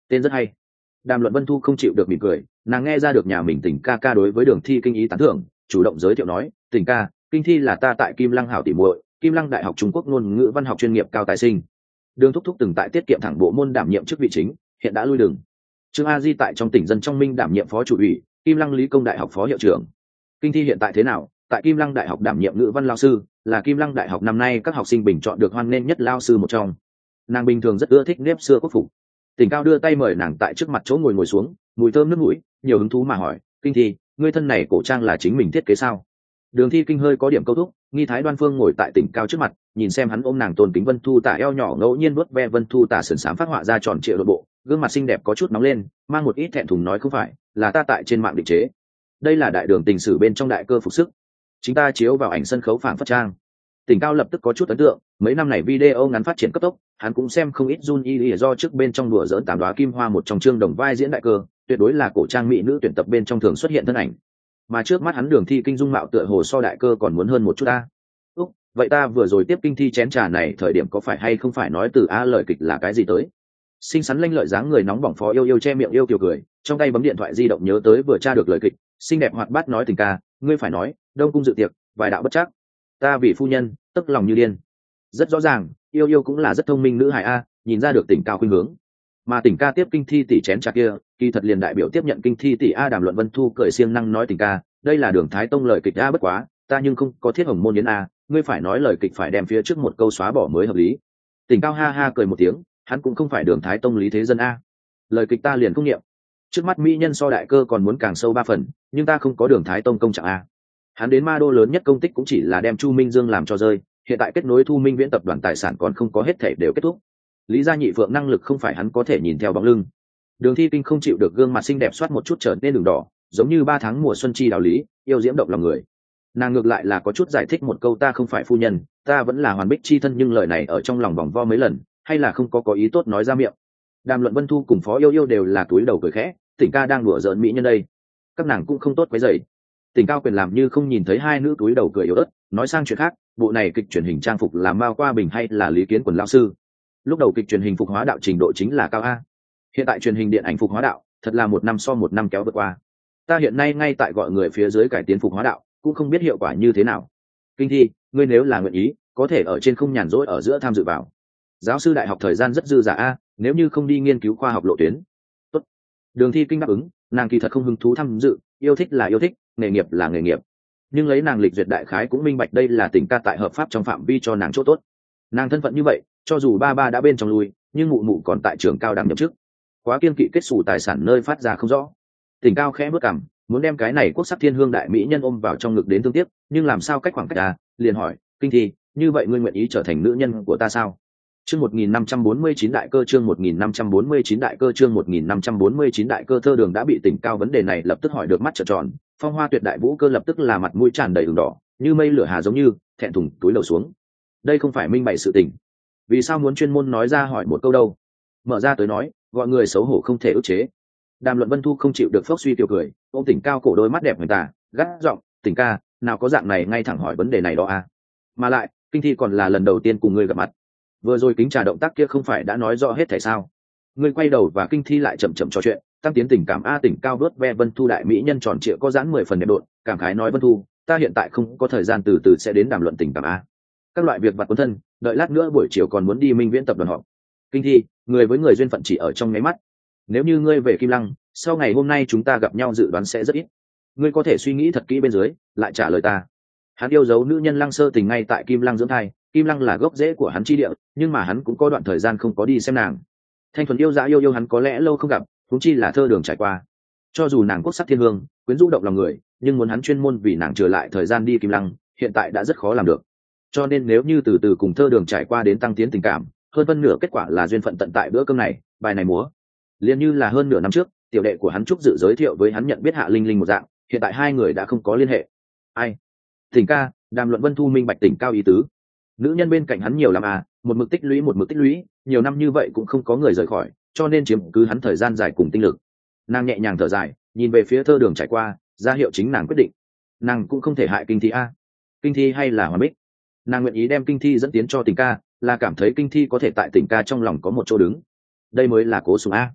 tên rất hay. Đàm Luận Vân Thu không chịu được mỉm cười, nàng nghe ra được nhà mình Tỉnh ca ca đối với Đường Thi Kinh ý tán thưởng, chủ động giới thiệu nói, Tỉnh ca, Kinh Thi là ta tại Kim Lăng hảo tỉ muội, Kim Lăng Đại học Trung Quốc ngôn ngữ văn học chuyên nghiệp cao tài sinh. Đường thúc thúc từng tại tiết kiệm thẳng bộ môn đảm nhiệm chức vị chính, hiện đã lui đường. Trương A Di tại trong tỉnh dân trong minh đảm nhiệm phó chủ ủy, Kim Lăng Lý Công Đại học phó hiệu trưởng. Kinh Thi hiện tại thế nào? Tại Kim Lăng Đại học đảm nhiệm ngữ văn lao sư, là Kim Lăng Đại học năm nay các học sinh bình chọn được hoan nghênh nhất lao sư một trong. Nàng bình thường rất ưa thích nếp xưa quốc phục. Tỉnh Cao đưa tay mời nàng tại trước mặt chỗ ngồi ngồi xuống, mùi thơm nước mũi, nhiều hứng thú mà hỏi, Kinh Thi, ngươi thân này cổ trang là chính mình thiết kế sao? Đường Thi Kinh hơi có điểm câu thúc, nghi thái Đoan Phương ngồi tại Tỉnh Cao trước mặt, nhìn xem hắn ôm nàng tôn kính Vân Thu Tả eo nhỏ ngẫu nhiên vuốt ve Vân Thu Tả sườn xám phát họa ra tròn trịa nội bộ, gương mặt xinh đẹp có chút nóng lên, mang một ít thẹn thùng nói không phải, là ta tại trên mạng định chế. Đây là đại đường tình sử bên trong đại cơ phục sức, chính ta chiếu vào ảnh sân khấu phản phất trang. Tỉnh Cao lập tức có chút ấn tượng, mấy năm này video ngắn phát triển cấp tốc, hắn cũng xem không ít Jun Y do trước bên trong đùa dỡn tám đóa kim hoa một trong chương đồng vai diễn đại cơ, tuyệt đối là cổ trang mỹ nữ tuyển tập bên trong thường xuất hiện thân ảnh. Mà trước mắt hắn Đường Thi Kinh dung mạo tựa hồ so đại cơ còn muốn hơn một chút ta. Úc, vậy ta vừa rồi tiếp Kinh Thi chén trà này thời điểm có phải hay không phải nói từ a lời kịch là cái gì tới? Xinh xắn lanh lợi dáng người nóng bỏng phó yêu yêu che miệng yêu kiều cười, trong tay bấm điện thoại di động nhớ tới vừa tra được lời kịch, xinh đẹp hoạt bát nói Tình ca, ngươi phải nói, Đông cung dự tiệc, vài đạo bất chắc. Ta vì phu nhân, tức lòng như điên. Rất rõ ràng, yêu yêu cũng là rất thông minh nữ hài a, nhìn ra được Tỉnh Cao khuynh hướng. Mà Tỉnh ca tiếp Kinh Thi tỷ chén trà kia, kỳ thật liền đại biểu tiếp nhận Kinh Thi tỷ a. Đàm Luận Vân Thu cười siêng năng nói Tỉnh ca, đây là Đường Thái Tông lời kịch a, bất quá, ta nhưng không có thiết hồng môn yến a, ngươi phải nói lời kịch phải đem phía trước một câu xóa bỏ mới hợp lý. Tỉnh Cao ha ha cười một tiếng, hắn cũng không phải Đường Thái Tông lý thế dân a. Lời kịch ta liền không nghiệm. Trước mắt mỹ nhân so đại cơ còn muốn càng sâu ba phần, nhưng ta không có Đường Thái Tông công trạng a. Hắn đến ma đô lớn nhất công tích cũng chỉ là đem Chu Minh Dương làm cho rơi, hiện tại kết nối Thu Minh Viễn tập đoàn tài sản còn không có hết thể đều kết thúc. Lý Gia Nhị Phượng năng lực không phải hắn có thể nhìn theo bóng lưng. Đường Thi Kinh không chịu được gương mặt xinh đẹp soát một chút trở nên đường đỏ, giống như ba tháng mùa xuân chi đạo lý, yêu diễm động lòng người. Nàng ngược lại là có chút giải thích một câu ta không phải phu nhân, ta vẫn là hoàn bích chi thân, nhưng lời này ở trong lòng vòng vo mấy lần, hay là không có có ý tốt nói ra miệng. Đàm Luận Vân Thu cùng Phó Yêu Yêu đều là túi đầu cười khẽ, Tỉnh ca đang đùa giỡn mỹ nhân đây, các nàng cũng không tốt quấy rầy. Tỉnh Cao quyền làm như không nhìn thấy hai nữ túi đầu cười yếu ớt, nói sang chuyện khác, bộ này kịch truyền hình trang phục là Mao Qua Bình hay là Lý Kiến Quần lão sư? Lúc đầu kịch truyền hình phục hóa đạo trình độ chính là cao a, hiện tại truyền hình điện ảnh phục hóa đạo thật là một năm so một năm kéo vượt qua. Ta hiện nay ngay tại gọi người phía dưới cải tiến phục hóa đạo, cũng không biết hiệu quả như thế nào. Kinh Thi, ngươi nếu là nguyện ý, có thể ở trên không nhàn rỗi ở giữa tham dự vào. Giáo sư đại học thời gian rất dư dả a, nếu như không đi nghiên cứu khoa học lộ tuyến. Tốt. Đường Thi Kinh đáp ứng, nàng kỳ thật không hứng thú tham dự, yêu thích là yêu thích, nghề nghiệp là nghề nghiệp. Nhưng lấy nàng lịch duyệt đại khái cũng minh bạch đây là Tỉnh ca tại hợp pháp trong phạm vi cho nàng chỗ tốt. Nàng thân phận như vậy, cho dù ba ba đã bên trong lui, nhưng mụ mụ còn tại trường cao đẳng nhậm chức, quá kiên kỵ kết xù tài sản nơi phát ra không rõ. Tỉnh Cao khẽ bước cằm, muốn đem cái này quốc sắc thiên hương đại mỹ nhân ôm vào trong ngực đến thương tiếc, nhưng làm sao cách khoảng cách à, liền hỏi, Kinh Thi, như vậy ngươi nguyện ý trở thành nữ nhân của ta sao? Chương một nghìn năm trăm bốn mươi chín đại cơ chương một nghìn năm trăm bốn mươi chín đại cơ chương một nghìn năm trăm bốn mươi chín đại cơ thơ đường đã bị Tỉnh Cao vấn đề này lập tức hỏi được mắt trợn tròn, phong hoa tuyệt đại vũ cơ lập tức là mặt mũi tràn đầy ửng đỏ, như mây lửa hà giống như, thẹn thùng túi lầu xuống. Đây không phải minh bạch sự tình, vì sao muốn chuyên môn nói ra hỏi một câu đâu? Mở ra tới nói, gọi người xấu hổ không thể ức chế. Đàm Luận Vân Thu không chịu được phốc suy tiểu cười, ôm Tỉnh Cao cổ đôi mắt đẹp người ta, gắt giọng, Tỉnh ca, nào có dạng này ngay thẳng hỏi vấn đề này đó à? Mà lại, Kinh Thi còn là lần đầu tiên cùng ngươi gặp mặt, vừa rồi kính trà động tác kia không phải đã nói rõ hết tại sao? Ngươi quay đầu và Kinh Thi lại chậm chậm trò chuyện, tăng tiến tình cảm a. Tỉnh Cao vớt ve Vân Thu đại mỹ nhân tròn trịa có dáng mười phần đẹp độn, cảm khái nói Vân Thu, ta hiện tại không có thời gian từ từ sẽ đến đàm luận tình cảm a. Các loại việc vặt cuốn thân, đợi lát nữa buổi chiều còn muốn đi Minh Viễn tập đoàn họp. Kinh Thi, người với người duyên phận chỉ ở trong nháy mắt. Nếu như ngươi về Kim Lăng, sau ngày hôm nay chúng ta gặp nhau dự đoán sẽ rất ít. Ngươi có thể suy nghĩ thật kỹ bên dưới, lại trả lời ta. Hắn yêu dấu nữ nhân Lăng Sơ Tình ngay tại Kim Lăng dưỡng thai, Kim Lăng là gốc rễ của hắn chi địa, nhưng mà hắn cũng có đoạn thời gian không có đi xem nàng. Thanh thuần yêu dã yêu yêu hắn có lẽ lâu không gặp, huống chi là thơ đường trải qua. Cho dù nàng quốc sắc thiên hương, quyến rũ động lòng người, nhưng muốn hắn chuyên môn vì nàng trở lại thời gian đi Kim Lăng, hiện tại đã rất khó làm được. Cho nên nếu như từ từ cùng thơ đường trải qua đến tăng tiến tình cảm, hơn phân nửa kết quả là duyên phận tận tại bữa cơm này, bài này múa. Liên như là hơn nửa năm trước, tiểu đệ của hắn Trúc Dự giới thiệu với hắn nhận biết Hạ Linh Linh một dạng, hiện tại hai người đã không có liên hệ. Ai? Tỉnh ca, Đàm Luận Vân Thu minh bạch Tỉnh Cao ý tứ. Nữ nhân bên cạnh hắn nhiều lắm à, một mực tích lũy một mực tích lũy, nhiều năm như vậy cũng không có người rời khỏi, cho nên chiếm cứ hắn thời gian dài cùng tinh lực. Nàng nhẹ nhàng thở dài, nhìn về phía thơ đường trải qua, ra hiệu chính nàng quyết định. Nàng cũng không thể hại Kinh Thi a. Kinh Thi hay là Hoa Bích? Nàng nguyện ý đem Kinh Thi dẫn tiến cho Tỉnh ca, là cảm thấy Kinh Thi có thể tại Tỉnh ca trong lòng có một chỗ đứng. Đây mới là cố sủng a.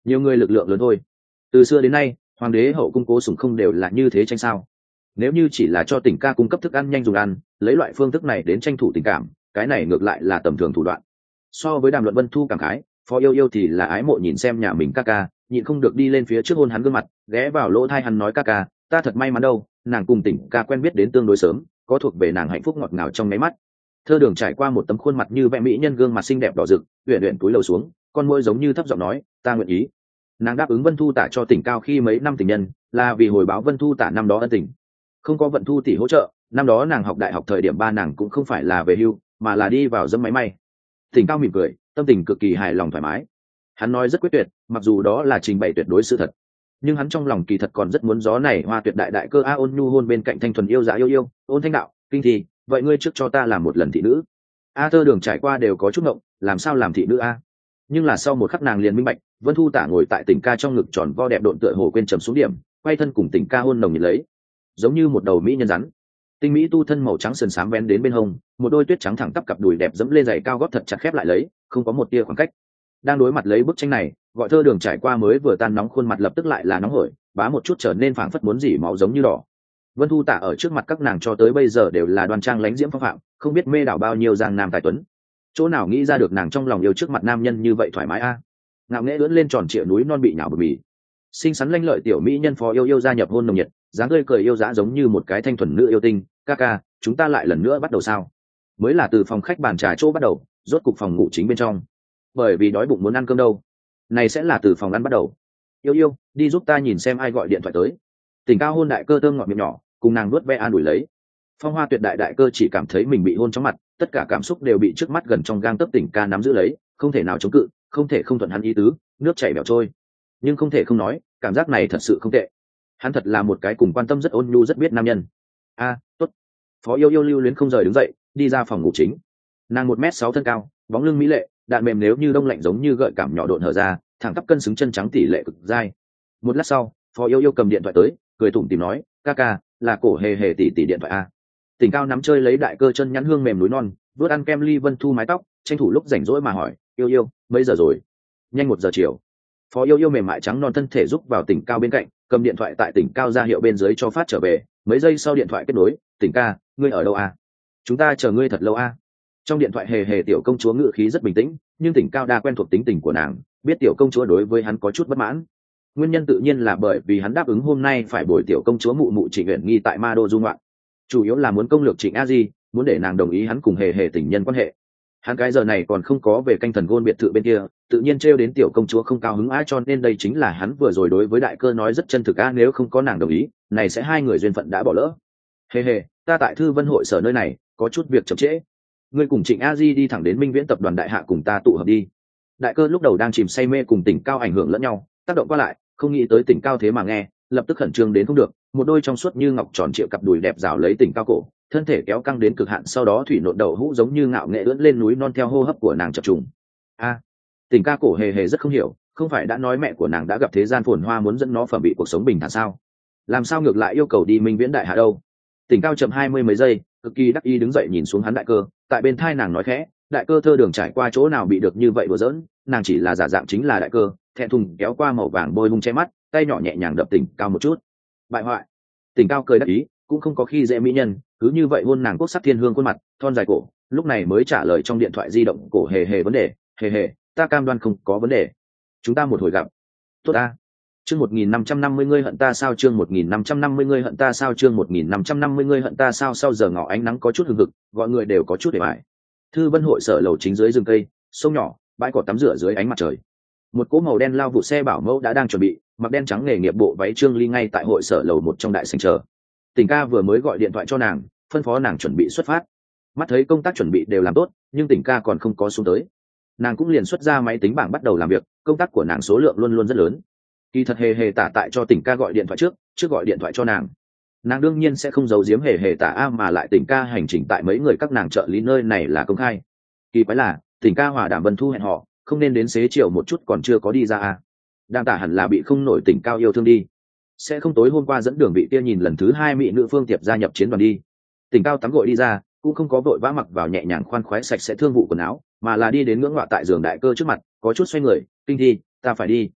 nhiều người lực lượng lớn thôi. Từ xưa đến nay hoàng đế hậu cung cố sủng không đều là như thế tranh sao? Nếu như chỉ là cho tỉnh ca cung cấp thức ăn nhanh dùng ăn, lấy loại phương thức này đến tranh thủ tình cảm, cái này ngược lại là tầm thường thủ đoạn. So với Đàm Luận Vân Thu cảm khái, Phó Yêu Yêu thì là ái mộ nhìn xem nhà mình ca ca, nhịn không được đi lên phía trước hôn hắn gương mặt, ghé vào lỗ tai hắn nói ca ca, ta thật may mắn đâu, nàng cùng tỉnh ca quen biết đến tương đối sớm, có thuộc về nàng hạnh phúc ngọt ngào trong nháy mắt. Thơ Đường trải qua một tấm khuôn mặt như vẽ mỹ nhân gương mặt xinh đẹp đỏ rực, uyển uyển túi lầu xuống, con môi giống như thấp giọng nói, ta nguyện ý. Nàng đáp ứng Vân Thu Tả cho tỉnh cao khi mấy năm tình nhân, là vì hồi báo Vân Thu Tả năm đó ân tình. Không có Vận Thu tỷ hỗ trợ, năm đó nàng học đại học thời điểm ba nàng cũng không phải là về hưu, mà là đi vào dẫm máy may. Tỉnh cao mỉm cười, tâm tình cực kỳ hài lòng thoải mái. Hắn nói rất quyết tuyệt, mặc dù đó là trình bày tuyệt đối sự thật, nhưng hắn trong lòng kỳ thật còn rất muốn gió này hoa tuyệt đại đại cơ a ôn nhu hôn bên cạnh thanh thuần yêu dạ yêu yêu, ôn thanh đạo, kinh thì, vậy ngươi trước cho ta làm một lần thị nữ. A Thơ Đường trải qua đều có chút ngộng, làm sao làm thị nữ a? Nhưng là sau một khắc nàng liền minh bạch, Vân Thu Tả ngồi tại tỉnh ca trong ngực tròn vo đẹp độn tựa hồ quên trầm xuống điểm, quay thân cùng tỉnh ca hôn nồng nhiệt lấy, giống như một đầu mỹ nhân rắn. Tinh mỹ tu thân màu trắng sườn xám vén đến bên hông, một đôi tuyết trắng thẳng tắp cặp đùi đẹp dẫm lên giày cao gót thật chặt khép lại lấy, không có một tia khoảng cách. Đang đối mặt lấy bức tranh này, gọi Thơ Đường trải qua mới vừa tan nóng khuôn mặt lập tức lại là nóng hổi, bá một chút trở nên phảng phất muốn dỉ máu giống như đỏ. Vân Thu Tả ở trước mặt các nàng cho tới bây giờ đều là đoan trang lánh diễm phong phạm, không biết mê đảo bao nhiêu giang nam tài tuấn. Chỗ nào nghĩ ra được nàng trong lòng yêu trước mặt nam nhân như vậy thoải mái a. À. Ngạo nghễ ưỡn lên tròn trịa núi non bị nhào bờ mì. Xinh xắn lanh lợi tiểu mỹ nhân Phó Yêu Yêu gia nhập hôn nồng nhiệt, dáng tươi cười yêu dã giống như một cái thanh thuần nữ yêu tinh, ca ca, chúng ta lại lần nữa bắt đầu sao? Mới là từ phòng khách bàn trà chỗ bắt đầu, rốt cục phòng ngủ chính bên trong. Bởi vì đói bụng muốn ăn cơm đâu. Này sẽ là từ phòng ăn bắt đầu. Yêu Yêu, đi giúp ta nhìn xem ai gọi điện thoại tới. Tỉnh cao hôn đại cơ thơm ngọt miệng nhỏ, cùng nàng nuốt ve an ủi lấy. Phong Hoa Tuyệt đại đại cơ chỉ cảm thấy mình bị hôn trong mặt, tất cả cảm xúc đều bị trước mắt gần trong gang tấc tỉnh ca nắm giữ lấy, không thể nào chống cự, không thể không thuận hắn ý tứ, nước chảy bẻo trôi. Nhưng không thể không nói, cảm giác này thật sự không tệ. Hắn thật là một cái cùng quan tâm rất ôn nhu rất biết nam nhân. A, tốt. Phó Yêu Yêu lưu luyến không rời đứng dậy, đi ra phòng ngủ chính. Nàng một mét sáu thân cao, bóng lưng mỹ lệ, đạn mềm nếu như đông lạnh giống như gợi cảm nhỏ độn hở ra, thẳng tắp cân xứng chân trắng tỷ lệ cực dai. Một lát sau, Phó Yêu Yêu cầm điện thoại tới, cười tủm tỉm nói, ca ca, là cổ hề hề tỷ tỷ điện thoại a. Tỉnh cao nắm chơi lấy đại cơ chân nhắn hương mềm núi non, vớt ăn kem ly Vân Thu mái tóc, tranh thủ lúc rảnh rỗi mà hỏi, Yêu Yêu, mấy giờ rồi? Nhanh một giờ chiều. Phó Yêu Yêu mềm mại trắng non thân thể giúp vào tỉnh cao bên cạnh, cầm điện thoại tại tỉnh cao ra hiệu bên dưới cho phát trở về. Mấy giây sau điện thoại kết nối, tỉnh ca, ngươi ở đâu a? Chúng ta chờ ngươi thật lâu a. Trong điện thoại hề hề tiểu công chúa ngữ khí rất bình tĩnh, nhưng tỉnh cao đa quen thuộc tính tình của nàng, biết tiểu công chúa đối với hắn có chút bất mãn. Nguyên nhân tự nhiên là bởi vì hắn đáp ứng hôm nay phải bồi tiểu công chúa mụ mụ Trịnh Uyển Nghi tại Ma Đô du ngoạn, chủ yếu là muốn công lược Trịnh A Di, muốn để nàng đồng ý hắn cùng hề hề tình nhân quan hệ. Hắn cái giờ này còn không có về canh thần gôn biệt thự bên kia, tự nhiên trêu đến tiểu công chúa không cao hứng á, cho nên đây chính là hắn vừa rồi đối với đại cơ nói rất chân thực a, nếu không có nàng đồng ý, này sẽ hai người duyên phận đã bỏ lỡ. Hề hề, ta tại Thư Vân hội sở nơi này, có chút việc chậm trễ. Ngươi cùng Trịnh A Di đi thẳng đến Minh Viễn tập đoàn đại hạ cùng ta tụ hợp đi. Đại cơ lúc đầu đang chìm say mê cùng tỉnh cao ảnh hưởng lẫn nhau, tác động qua lại, không nghĩ tới tỉnh cao thế mà nghe, lập tức khẩn trương đến không được, một đôi trong suốt như ngọc tròn trịa cặp đùi đẹp rào lấy tỉnh cao cổ, thân thể kéo căng đến cực hạn, sau đó thủy nộn đầu hũ giống như ngạo nghệ ưỡn lên núi non theo hô hấp của nàng chập trùng. A, tỉnh ca cổ hề hề rất không hiểu, không phải đã nói mẹ của nàng đã gặp thế gian phồn hoa muốn dẫn nó phẩm bị cuộc sống bình thản sao? Làm sao ngược lại yêu cầu đi Minh Viễn đại hạ đâu? Tỉnh cao chậm hai mươi mấy giây, cực kỳ đắc ý đứng dậy nhìn xuống hắn đại cơ, tại bên thai nàng nói khẽ, đại cơ Thơ Đường trải qua chỗ nào bị được như vậy đùa giỡn, nàng chỉ là giả dạng chính là đại cơ, thẹn thùng kéo qua màu vàng bôi bung che mắt, tay nhỏ nhẹ nhàng đập tỉnh cao một chút. Bại hoại. Tỉnh cao cười đắc ý, cũng không có khi dễ mỹ nhân, cứ như vậy hôn nàng quốc sắc thiên hương khuôn mặt, thon dài cổ, lúc này mới trả lời trong điện thoại di động cổ hề hề vấn đề, hề hề, ta cam đoan không có vấn đề. Chúng ta một hồi gặp. Tốt a. Chương một nghìn năm trăm năm mươi ngươi hận ta sao, chương một nghìn năm trăm năm mươi ngươi hận ta sao, chương một nghìn năm trăm năm mươi ngươi hận ta sao. Sau giờ ngọ ánh nắng có chút hừng hực, gọi người đều có chút để bại. Thư Vân hội sở lầu chính dưới rừng cây, sông nhỏ, bãi cỏ tắm rửa dưới ánh mặt trời. Một cỗ màu đen lao vụ xe bảo mẫu đã đang chuẩn bị, mặc đen trắng nghề nghiệp bộ váy Trương Ly ngay tại hội sở lầu một trong đại sảnh chờ. Tỉnh ca vừa mới gọi điện thoại cho nàng, phân phó nàng chuẩn bị xuất phát. Mắt thấy công tác chuẩn bị đều làm tốt, nhưng Tỉnh ca còn không có xuống tới. Nàng cũng liền xuất ra máy tính bảng bắt đầu làm việc, công tác của nàng số lượng luôn luôn rất lớn. Kỳ thật hề hề tả tại cho Tỉnh ca gọi điện thoại trước, trước gọi điện thoại cho nàng. Nàng đương nhiên sẽ không giấu giếm hề hề tả a, mà lại Tỉnh ca hành trình tại mấy người các nàng trợ lý nơi này là công khai. Kỳ quái là, Tỉnh ca hòa Đàm Vân Thu hẹn họ, không nên đến xế chiều một chút còn chưa có đi ra a. Đang tả hẳn là bị không nổi Tỉnh cao yêu thương đi. Sẽ không tối hôm qua dẫn đường vị kia nhìn lần thứ hai mỹ nữ Phương Tiệp gia nhập chiến đoàn đi. Tỉnh cao tắm gội đi ra, cũng không có vội vã mặc vào nhẹ nhàng khoan khoái sạch sẽ thương vụ quần áo, mà là đi đến ngưỡng ngọa tại giường đại cơ trước mặt, có chút xoay người, kinh thi, ta phải đi.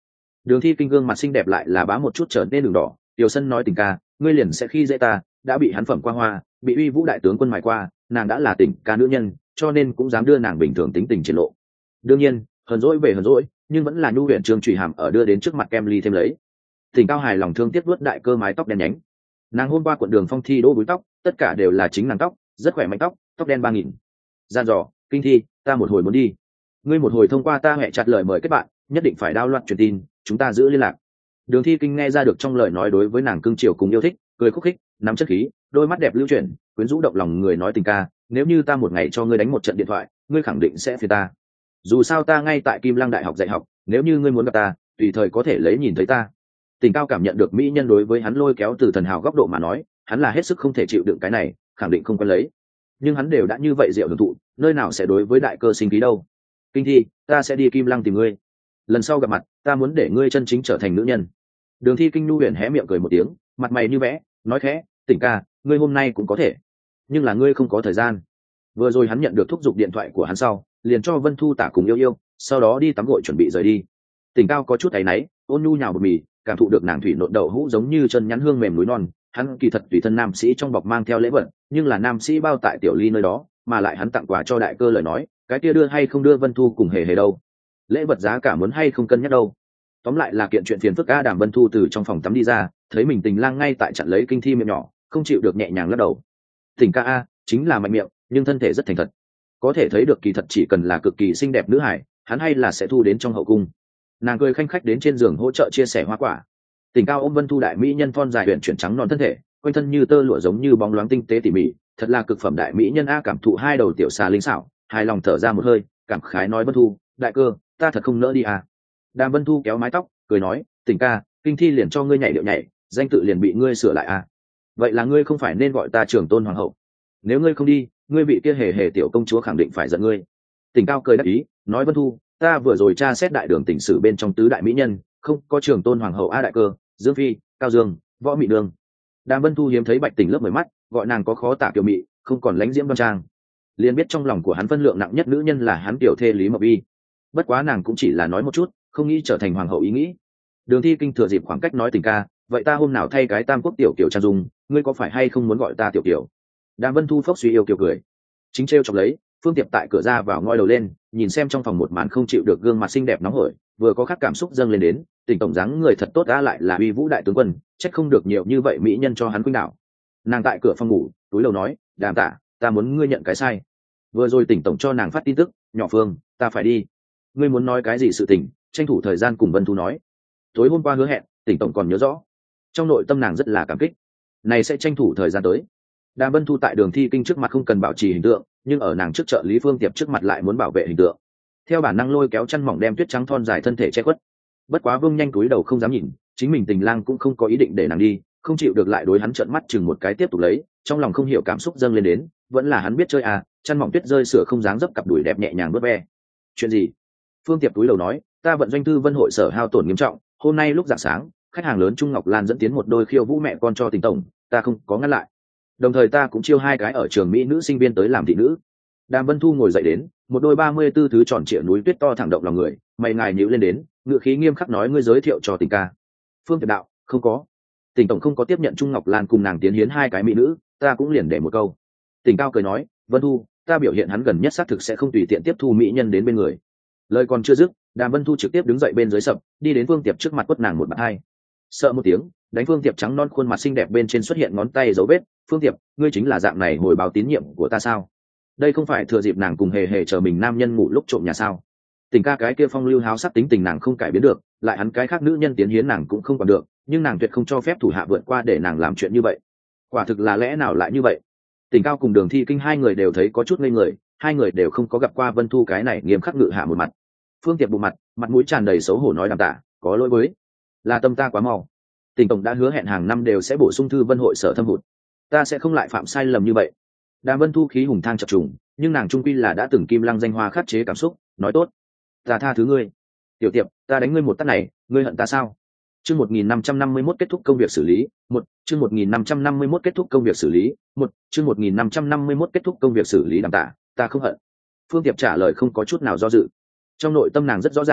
Đường Thi Kinh gương mặt xinh đẹp lại là bá một chút trở nên đường đỏ. Tiểu Sân nói tình ca, ngươi liền sẽ khi dễ ta, đã bị hắn phẩm qua hoa, bị uy vũ đại tướng quân mài qua, nàng đã là tình ca nữ nhân, cho nên cũng dám đưa nàng bình thường tính tình triển lộ. Đương nhiên, hờn dỗi về hờn dỗi, nhưng vẫn là nhu huyền trương trùy hàm ở đưa đến trước mặt kem ly thêm lấy. Tỉnh Cao hài lòng thương tiếc vuốt đại cơ mái tóc đen nhánh. Nàng hôm qua quận đường phong thi đỗ búi tóc, tất cả đều là chính nàng tóc, rất khỏe mạnh tóc, tóc đen ba nghìn. Gian dò, Kinh Thi, ta một hồi muốn đi. Ngươi một hồi thông qua ta hẹ chặt lời mời kết bạn, nhất định phải đao loạn truyền tin, chúng ta giữ liên lạc. Đường Thi Kinh nghe ra được trong lời nói đối với nàng cưng chiều cùng yêu thích, cười khúc khích, nắm chất khí, đôi mắt đẹp lưu chuyển, quyến rũ động lòng người nói tình ca, nếu như ta một ngày cho ngươi đánh một trận điện thoại, ngươi khẳng định sẽ phiền ta. Dù sao ta ngay tại Kim Lăng đại học dạy học, nếu như ngươi muốn gặp ta, tùy thời có thể lấy nhìn thấy ta. Tình Cao cảm nhận được mỹ nhân đối với hắn lôi kéo từ thần hào góc độ mà nói, hắn là hết sức không thể chịu đựng cái này, khẳng định không quen lấy. Nhưng hắn đều đã như vậy diệu hưởng thụ, nơi nào sẽ đối với đại cơ sinh khí đâu. Kinh Thi, ta sẽ đi Kim Lăng tìm ngươi. Lần sau gặp mặt, ta muốn để ngươi chân chính trở thành nữ nhân. Đường Thi Kinh nu huyền hé miệng cười một tiếng, mặt mày như vẽ, nói khẽ, Tỉnh ca, ngươi hôm nay cũng có thể, nhưng là ngươi không có thời gian. Vừa rồi hắn nhận được thúc giục điện thoại của hắn sau, liền cho Vân Thu tả cùng yêu yêu, sau đó đi tắm gội chuẩn bị rời đi. Tỉnh Cao có chút áy náy, ôn nhu nhào bột mì, cảm thụ được nàng thủy nộn đậu hũ giống như chân nhắn hương mềm núi non. Hắn kỳ thật tùy thân nam sĩ trong bọc mang theo lễ vật, nhưng là nam sĩ bao tại tiểu ly nơi đó, mà lại hắn tặng quà cho đại cơ lời nói, cái kia đưa hay không đưa Vân Thu cùng hề hề đâu. Lễ vật giá cả muốn hay không cân nhắc đâu. Tóm lại là kiện chuyện phiền phức. A Đàm Vân Thu từ trong phòng tắm đi ra, thấy mình tình lang ngay tại chặn lấy Kinh Thi miệng nhỏ, không chịu được nhẹ nhàng lắc đầu. Tỉnh ca a, chính là mạnh miệng, nhưng thân thể rất thành thật. Có thể thấy được kỳ thật chỉ cần là cực kỳ xinh đẹp nữ hải, hắn hay là sẽ thu đến trong hậu cung. Nàng cười khanh khách đến trên giường hỗ trợ chia sẻ hoa quả. Tỉnh Cao ôm Vân Thu đại mỹ nhân thon dài huyền chuyển trắng non thân thể, quanh thân như tơ lụa giống như bóng loáng tinh tế tỉ mỉ, thật là cực phẩm đại mỹ nhân a. Cảm thụ hai đầu tiểu xà linh xảo, hài lòng thở ra một hơi, cảm khái nói Vân Thu, đại cơ, ta thật không nỡ đi à. Đàm Vân Thu kéo mái tóc, cười nói, Tỉnh ca, Kinh Thi liền cho ngươi nhảy điệu nhảy, danh tự liền bị ngươi sửa lại à. Vậy là ngươi không phải nên gọi ta Trường Tôn hoàng hậu. Nếu ngươi không đi, ngươi vị kia hề hề tiểu công chúa khẳng định phải giận ngươi. Tỉnh Cao cười đáp ý, nói Vân Thu, ta vừa rồi tra xét đại đường tỉnh sử bên trong tứ đại mỹ nhân, không có Trường Tôn hoàng hậu a. Đại cơ, Dương Phi, Cao Dương, Võ Mị Đường. Đàm Vân Thu hiếm thấy Bạch Tỉnh lớp mười mắt, gọi nàng có khó tả kiều mị, không còn lãnh diễm đoan trang. Liền biết trong lòng của hắn phân lượng nặng nhất nữ nhân là hắn tiểu thê Lý Mộc Vi. Bất quá nàng cũng chỉ là nói một chút, không nghĩ trở thành hoàng hậu ý nghĩ. Đường Thi Kinh thừa dịp khoảng cách nói tình ca, vậy ta hôm nào thay cái tam quốc tiểu kiểu trang dung, ngươi có phải hay không muốn gọi ta tiểu kiểu? Đàm Vân Thu phốc suy yêu kiều cười, chính trêu chọc lấy. Phương Tiệp tại cửa ra vào ngoi đầu lên, nhìn xem trong phòng một màn không chịu được gương mặt xinh đẹp nóng hổi, vừa có khắc cảm xúc dâng lên đến. Tỉnh tổng dáng người thật tốt đã lại là uy vũ đại tướng quân, trách không được nhiều như vậy mỹ nhân cho hắn khuynh đảo. Nàng tại cửa phòng ngủ, túi lầu nói, Đàm tả, ta muốn ngươi nhận cái sai. Vừa rồi Tỉnh tổng cho nàng phát tin tức, nhỏ Phương, ta phải đi. Ngươi muốn nói cái gì sự tình, tranh thủ thời gian cùng Vân Thu nói. Tối hôm qua hứa hẹn, Tỉnh tổng còn nhớ rõ. Trong nội tâm nàng rất là cảm kích, này sẽ tranh thủ thời gian tới. Đàm Vân Thu tại Đường Thi Kinh trước mặt không cần bảo trì hình tượng, nhưng ở nàng trước trợ lý Phương Tiệp trước mặt lại muốn bảo vệ hình tượng. Theo bản năng lôi kéo chăn mỏng đem tuyết trắng thon dài thân thể che khuất. Bất quá Vương nhanh túi đầu không dám nhìn, chính mình tình lang cũng không có ý định để nàng đi, không chịu được lại đối hắn trợn mắt chừng một cái tiếp tục lấy, trong lòng không hiểu cảm xúc dâng lên đến, vẫn là hắn biết chơi à, chăn mỏng tuyết rơi sửa không dáng dấp cặp đùi đẹp nhẹ nhàng vớt ve. Chuyện gì? Phương Tiệp túi đầu nói, ta vận doanh thư Vân hội sở hao tổn nghiêm trọng, hôm nay lúc rạng sáng, khách hàng lớn Trung Ngọc Lan dẫn tiến một đôi khiêu vũ mẹ con cho Tình tổng, ta không có ngăn lại. Đồng thời ta cũng chiêu hai cái ở trường mỹ nữ sinh viên tới làm thị nữ. Đàm Vân Thu ngồi dậy đến, một đôi ba mươi tư thứ tròn trịa núi tuyết to thẳng động lòng người, mày ngài nhíu lên đến, ngựa khí nghiêm khắc nói ngươi giới thiệu cho Tình ca. Phương Tiệp đạo, không có. Tình tổng không có tiếp nhận Trung Ngọc Lan cùng nàng tiến hiến hai cái mỹ nữ, ta cũng liền để một câu. Tình Cao cười nói, Vân Thu, ta biểu hiện hắn gần nhất xác thực sẽ không tùy tiện tiếp thu mỹ nhân đến bên người. Lời còn chưa dứt, Đàm Vân Thu trực tiếp đứng dậy bên dưới sập, đi đến Phương Tiệp trước mặt quất nàng một bạt hai. Sợ một tiếng, đánh Phương Tiệp trắng non khuôn mặt xinh đẹp bên trên xuất hiện ngón tay dấu vết. Phương Tiệp, ngươi chính là dạng này hồi báo tín nhiệm của ta sao? Đây không phải thừa dịp nàng cùng hề hề chờ mình nam nhân ngủ lúc trộm nhà sao? Tình ca cái kia phong lưu háo sắc tính tình nàng không cải biến được, lại hắn cái khác nữ nhân tiến hiến nàng cũng không còn được, nhưng nàng tuyệt không cho phép thủ hạ vượt qua để nàng làm chuyện như vậy. Quả thực là lẽ nào lại như vậy? Tình Cao cùng Đường Thi Kinh hai người đều thấy có chút ngây người, hai người đều không có gặp qua Vân Thu cái này nghiêm khắc ngự hạ một mặt. Phương Tiệp bù mặt, mặt mũi tràn đầy xấu hổ nói Đàm tả, có lỗi với, là tâm ta quá mau. Tình tổng đã hứa hẹn hàng năm đều sẽ bổ sung thư Vân hội sở thâm hụt, ta sẽ không lại phạm sai lầm như vậy. Đàm Vân Thu khí hùng thang chập trùng, nhưng nàng trung quy là đã từng kim lăng danh hoa khắc chế cảm xúc, nói tốt, ta tha thứ ngươi. Tiểu Tiệp, ta đánh ngươi một tát này, ngươi hận ta sao? Chương một nghìn năm trăm năm mươi mốt kết thúc công việc xử lý, một, chương một nghìn năm trăm năm mươi mốt kết thúc công việc xử lý, một, chương một nghìn năm trăm năm mươi mốt kết thúc công việc xử lý Đàm tả, ta không hận. Phương Tiệp trả lời không có chút nào do dự. Trong nội tâm nàng rất rõ ràng,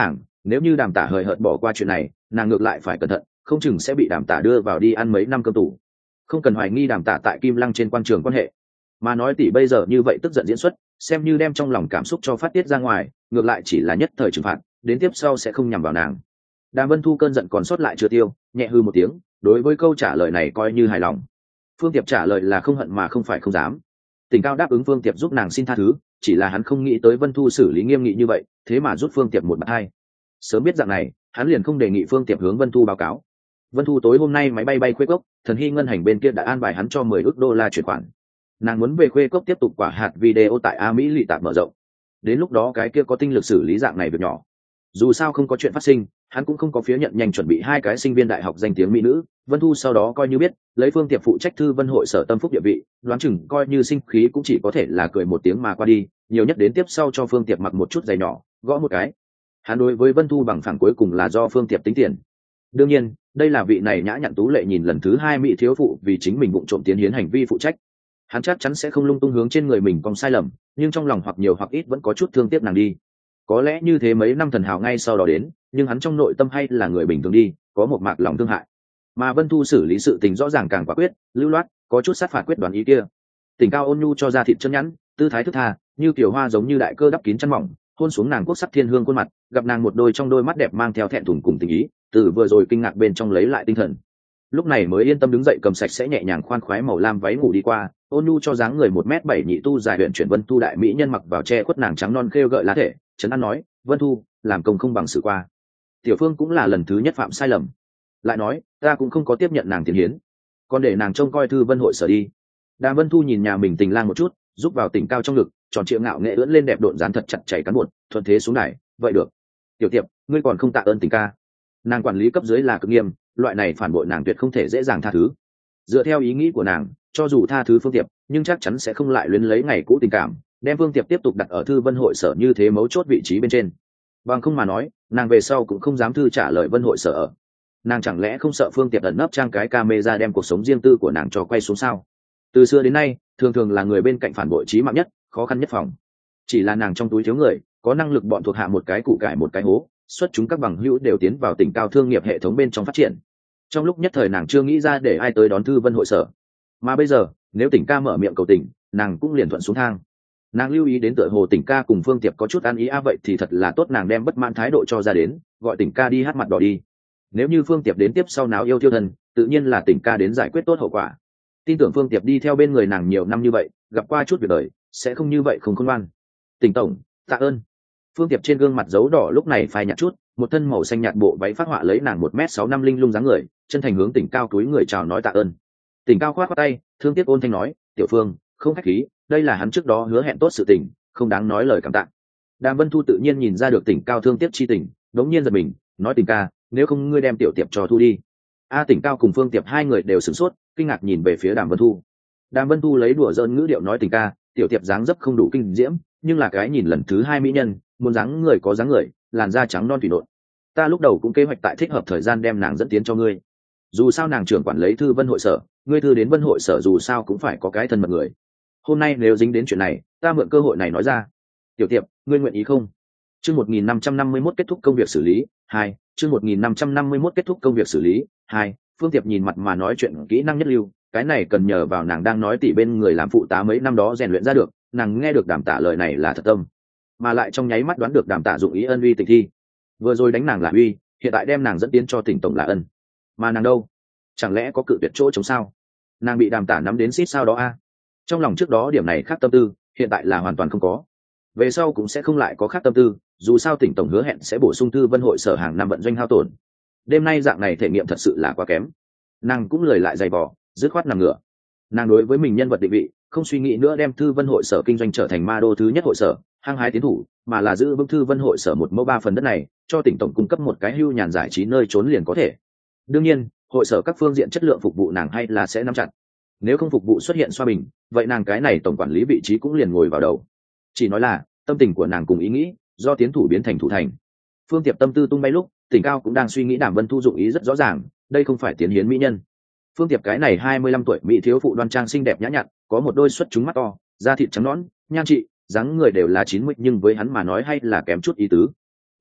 nếu như đàm tả hời hợt bỏ qua chuyện này, nàng ngược lại phải cẩn thận, không chừng sẽ bị đàm tả đưa vào đi ăn mấy năm cơm tù. Không cần hoài nghi đàm tả tại Kim Lăng trên quan trường quan hệ, mà nói tỷ bây giờ như vậy tức giận diễn xuất, xem như đem trong lòng cảm xúc cho phát tiết ra ngoài, ngược lại chỉ là nhất thời trừng phạt, đến tiếp sau sẽ không nhằm vào nàng. Đàm Vân Thu cơn giận còn sót lại chưa tiêu, nhẹ hư một tiếng, đối với câu trả lời này coi như hài lòng. Phương Tiệp trả lời là không hận mà không phải không dám. Tỉnh Cao đáp ứng Phương Tiệp giúp nàng xin tha thứ, chỉ là hắn không nghĩ tới Vân Thu xử lý nghiêm nghị như vậy, thế mà giúp Phương Tiệp một bạt hai. Sớm biết dạng này, hắn liền không đề nghị Phương Tiệp hướng Vân Thu báo cáo. Vân Thu tối hôm nay máy bay bay Khuê Cốc, Thần Hy ngân hành bên kia đã an bài hắn cho mười ức đô la chuyển khoản. Nàng muốn về Khuê Cốc tiếp tục quả hạt video tại A Mỹ lì tạp mở rộng. Đến lúc đó cái kia có tinh lực xử lý dạng này việc nhỏ. Dù sao không có chuyện phát sinh, hắn cũng không có phía nhận nhanh chuẩn bị hai cái sinh viên đại học danh tiếng mỹ nữ. Vân Thu sau đó coi như biết, lấy Phương Tiệp phụ trách thư vân hội sở tâm phúc địa vị, đoán chừng coi như sinh khí cũng chỉ có thể là cười một tiếng mà qua đi, nhiều nhất đến tiếp sau cho Phương Tiệp mặc một chút giày nhỏ, gõ một cái. Hắn đối với Vân Thu bằng phẳng cuối cùng là do Phương Tiệp tính tiền. Đương nhiên, đây là vị này nhã nhặn tú lệ nhìn lần thứ hai mỹ thiếu phụ vì chính mình vụng trộm tiến hiến hành vi phụ trách. Hắn chắc chắn sẽ không lung tung hướng trên người mình còn sai lầm, nhưng trong lòng hoặc nhiều hoặc ít vẫn có chút thương tiếc nàng đi. Có lẽ như thế mấy năm thần hào ngay sau đó đến, nhưng hắn trong nội tâm hay là người bình thường đi, có một mạc lòng thương hại. Mà Vân Thu xử lý sự tình rõ ràng càng quả quyết, lưu loát, có chút sát phạt quyết đoán ý kia. Tỉnh Cao ôn nhu cho ra thịt chân nhẵn, tư thái thức tha, như kiểu hoa giống như đại cơ đắp kín chăn mỏng, hôn xuống nàng quốc sắc thiên hương khuôn mặt, gặp nàng một đôi trong đôi mắt đẹp mang theo thẹn thùng cùng tình ý, từ vừa rồi kinh ngạc bên trong lấy lại tinh thần. Lúc này mới yên tâm đứng dậy cầm sạch sẽ nhẹ nhàng khoan khoái màu lam váy ngủ đi qua, ôn nhu cho dáng người một mét bảy nhị tu dài huyện chuyển Vân Thu đại mỹ nhân mặc vào che khuất nàng trắng non khêu gợi lá thể, trấn an nói, Vân Thu, làm công không bằng sự qua. Tiểu Phương cũng là lần thứ nhất phạm sai lầm. Lại nói, ta cũng không có tiếp nhận nàng tiền hiến, còn để nàng trông coi thư vân hội sở đi. Đàm Vân Thu nhìn nhà mình tình lang một chút, giúp vào Tỉnh Cao trong ngực, tròn trịa ngạo nghệ ưỡn lên đẹp độn dán thật chặt chảy cán bột, thuận thế xuống đài, vậy được. Tiểu Tiệp, ngươi còn không tạ ơn Tỉnh ca. Nàng quản lý cấp dưới là cực nghiêm, loại này phản bội nàng tuyệt không thể dễ dàng tha thứ. Dựa theo ý nghĩ của nàng, cho dù tha thứ Phương Tiệp, nhưng chắc chắn sẽ không lại luyến lấy ngày cũ tình cảm, đem Phương Tiệp tiếp tục đặt ở thư vân hội sở như thế mấu chốt vị trí bên trên. Bằng không mà nói, nàng về sau cũng không dám thư trả lời vân hội sở ở. Nàng chẳng lẽ không sợ Phương Tiệp ẩn nấp trang cái camera đem cuộc sống riêng tư của nàng cho quay xuống sao? Từ xưa đến nay, thường thường là người bên cạnh phản bội trí mạng nhất, khó khăn nhất phòng. Chỉ là nàng trong túi thiếu người, có năng lực bọn thuộc hạ một cái củ cải một cái hố, xuất chúng các bằng hữu đều tiến vào Tỉnh Cao thương nghiệp hệ thống bên trong phát triển. Trong lúc nhất thời nàng chưa nghĩ ra để ai tới đón thư vân hội sở, mà bây giờ nếu Tỉnh ca mở miệng cầu tình, nàng cũng liền thuận xuống thang. Nàng lưu ý đến tựa hồ Tỉnh ca cùng Phương Tiệp có chút ăn ý a, vậy thì thật là tốt, nàng đem bất mãn thái độ cho ra đến, gọi Tỉnh ca đi hát mặt đỏ đi. Nếu như Phương Tiệp đến tiếp sau náo yêu tiêu thân, tự nhiên là Tỉnh ca đến giải quyết tốt hậu quả. Tin tưởng Phương Tiệp đi theo bên người nàng nhiều năm như vậy, gặp qua chút việc đời, sẽ không như vậy không khôn ngoan. Tỉnh tổng, tạ ơn. Phương Tiệp trên gương mặt dấu đỏ lúc này phai nhạt chút, một thân màu xanh nhạt bộ váy phát họa lấy nàng một mét sáu năm linh lung dáng người, chân thành hướng Tỉnh Cao túi người chào nói tạ ơn. Tỉnh Cao khoát khoát tay, thương tiếc ôn thanh nói, tiểu Phương, không khách khí, đây là hắn trước đó hứa hẹn tốt sự tình, không đáng nói lời cảm tạ. Đàm Vân Thu tự nhiên nhìn ra được Tỉnh Cao thương tiếc chi tình, đống nhiên giật mình, nói Tỉnh ca, nếu không ngươi đem tiểu Tiệp cho thu đi. A Tỉnh Cao cùng Phương Tiệp hai người đều sửng sốt, kinh ngạc nhìn về phía Đàm Vân Thu. Đàm Vân Thu lấy đùa giỡn ngữ điệu nói Tỉnh ca, tiểu Tiệp dáng dấp không đủ kinh diễm, nhưng là cái nhìn lần thứ hai mỹ nhân, muốn dáng người có dáng người, làn da trắng non thủy nộn. Ta lúc đầu cũng kế hoạch tại thích hợp thời gian đem nàng dẫn tiến cho ngươi. Dù sao nàng trưởng quản lấy thư vân hội sở, ngươi thư đến vân hội sở dù sao cũng phải có cái thân mật người. Hôm nay nếu dính đến chuyện này, ta mượn cơ hội này nói ra. Tiểu Tiệp, ngươi nguyện ý không? Chương một nghìn năm trăm năm mươi mốt kết thúc công việc xử lý hai. Chương một nghìn năm trăm năm mươi mốt kết thúc công việc xử lý hai. Phương Tiệp nhìn mặt mà nói chuyện kỹ năng nhất lưu, cái này cần nhờ vào nàng đang nói tỉ bên người làm phụ tá mấy năm đó rèn luyện ra được. Nàng nghe được Đàm Tả lời này là thật tâm, mà lại trong nháy mắt đoán được Đàm Tả dụng ý ân uy Tỉnh thi. Vừa rồi đánh nàng là uy, hiện tại đem nàng dẫn tiến cho Tỉnh tổng là ân. Mà nàng đâu? Chẳng lẽ có cự tuyệt chỗ chống sao? Nàng bị Đàm Tả nắm đến xít sao đó a? Trong lòng trước đó điểm này khác tâm tư, hiện tại là hoàn toàn không có. Về sau cũng sẽ không lại có khác tâm tư, dù sao Tỉnh tổng hứa hẹn sẽ bổ sung thư vân hội sở hàng năm vận doanh hao tổn. Đêm nay dạng này thể nghiệm thật sự là quá kém. Nàng cũng lười lại dày vò, dứt khoát nằm ngửa. Nàng đối với mình nhân vật định vị, không suy nghĩ nữa đem thư vân hội sở kinh doanh trở thành ma đô thứ nhất hội sở, hăng hái tiến thủ, mà là giữ vững thư vân hội sở một mẫu ba phần đất này, cho Tỉnh tổng cung cấp một cái hưu nhàn giải trí nơi trốn liền có thể. Đương nhiên, hội sở các phương diện chất lượng phục vụ nàng hay là sẽ nắm chặt. Nếu không phục vụ xuất hiện xoa bình, vậy nàng cái này tổng quản lý vị trí cũng liền ngồi vào đầu. Chỉ nói là tâm tình của nàng cùng ý nghĩ, do tiến thủ biến thành thủ thành. Phương Tiệp tâm tư tung bay lúc, Tỉnh Cao cũng đang suy nghĩ Đàm Vân Thu dụng ý rất rõ ràng, đây không phải tiến hiến mỹ nhân. Phương Tiệp cái này hai mươi lăm tuổi mỹ thiếu phụ đoan trang xinh đẹp nhã nhặn, có một đôi xuất chúng mắt to, da thịt trắng nõn, nhan trị, dáng người đều là chín mươi, nhưng với hắn mà nói hay là kém chút ý tứ.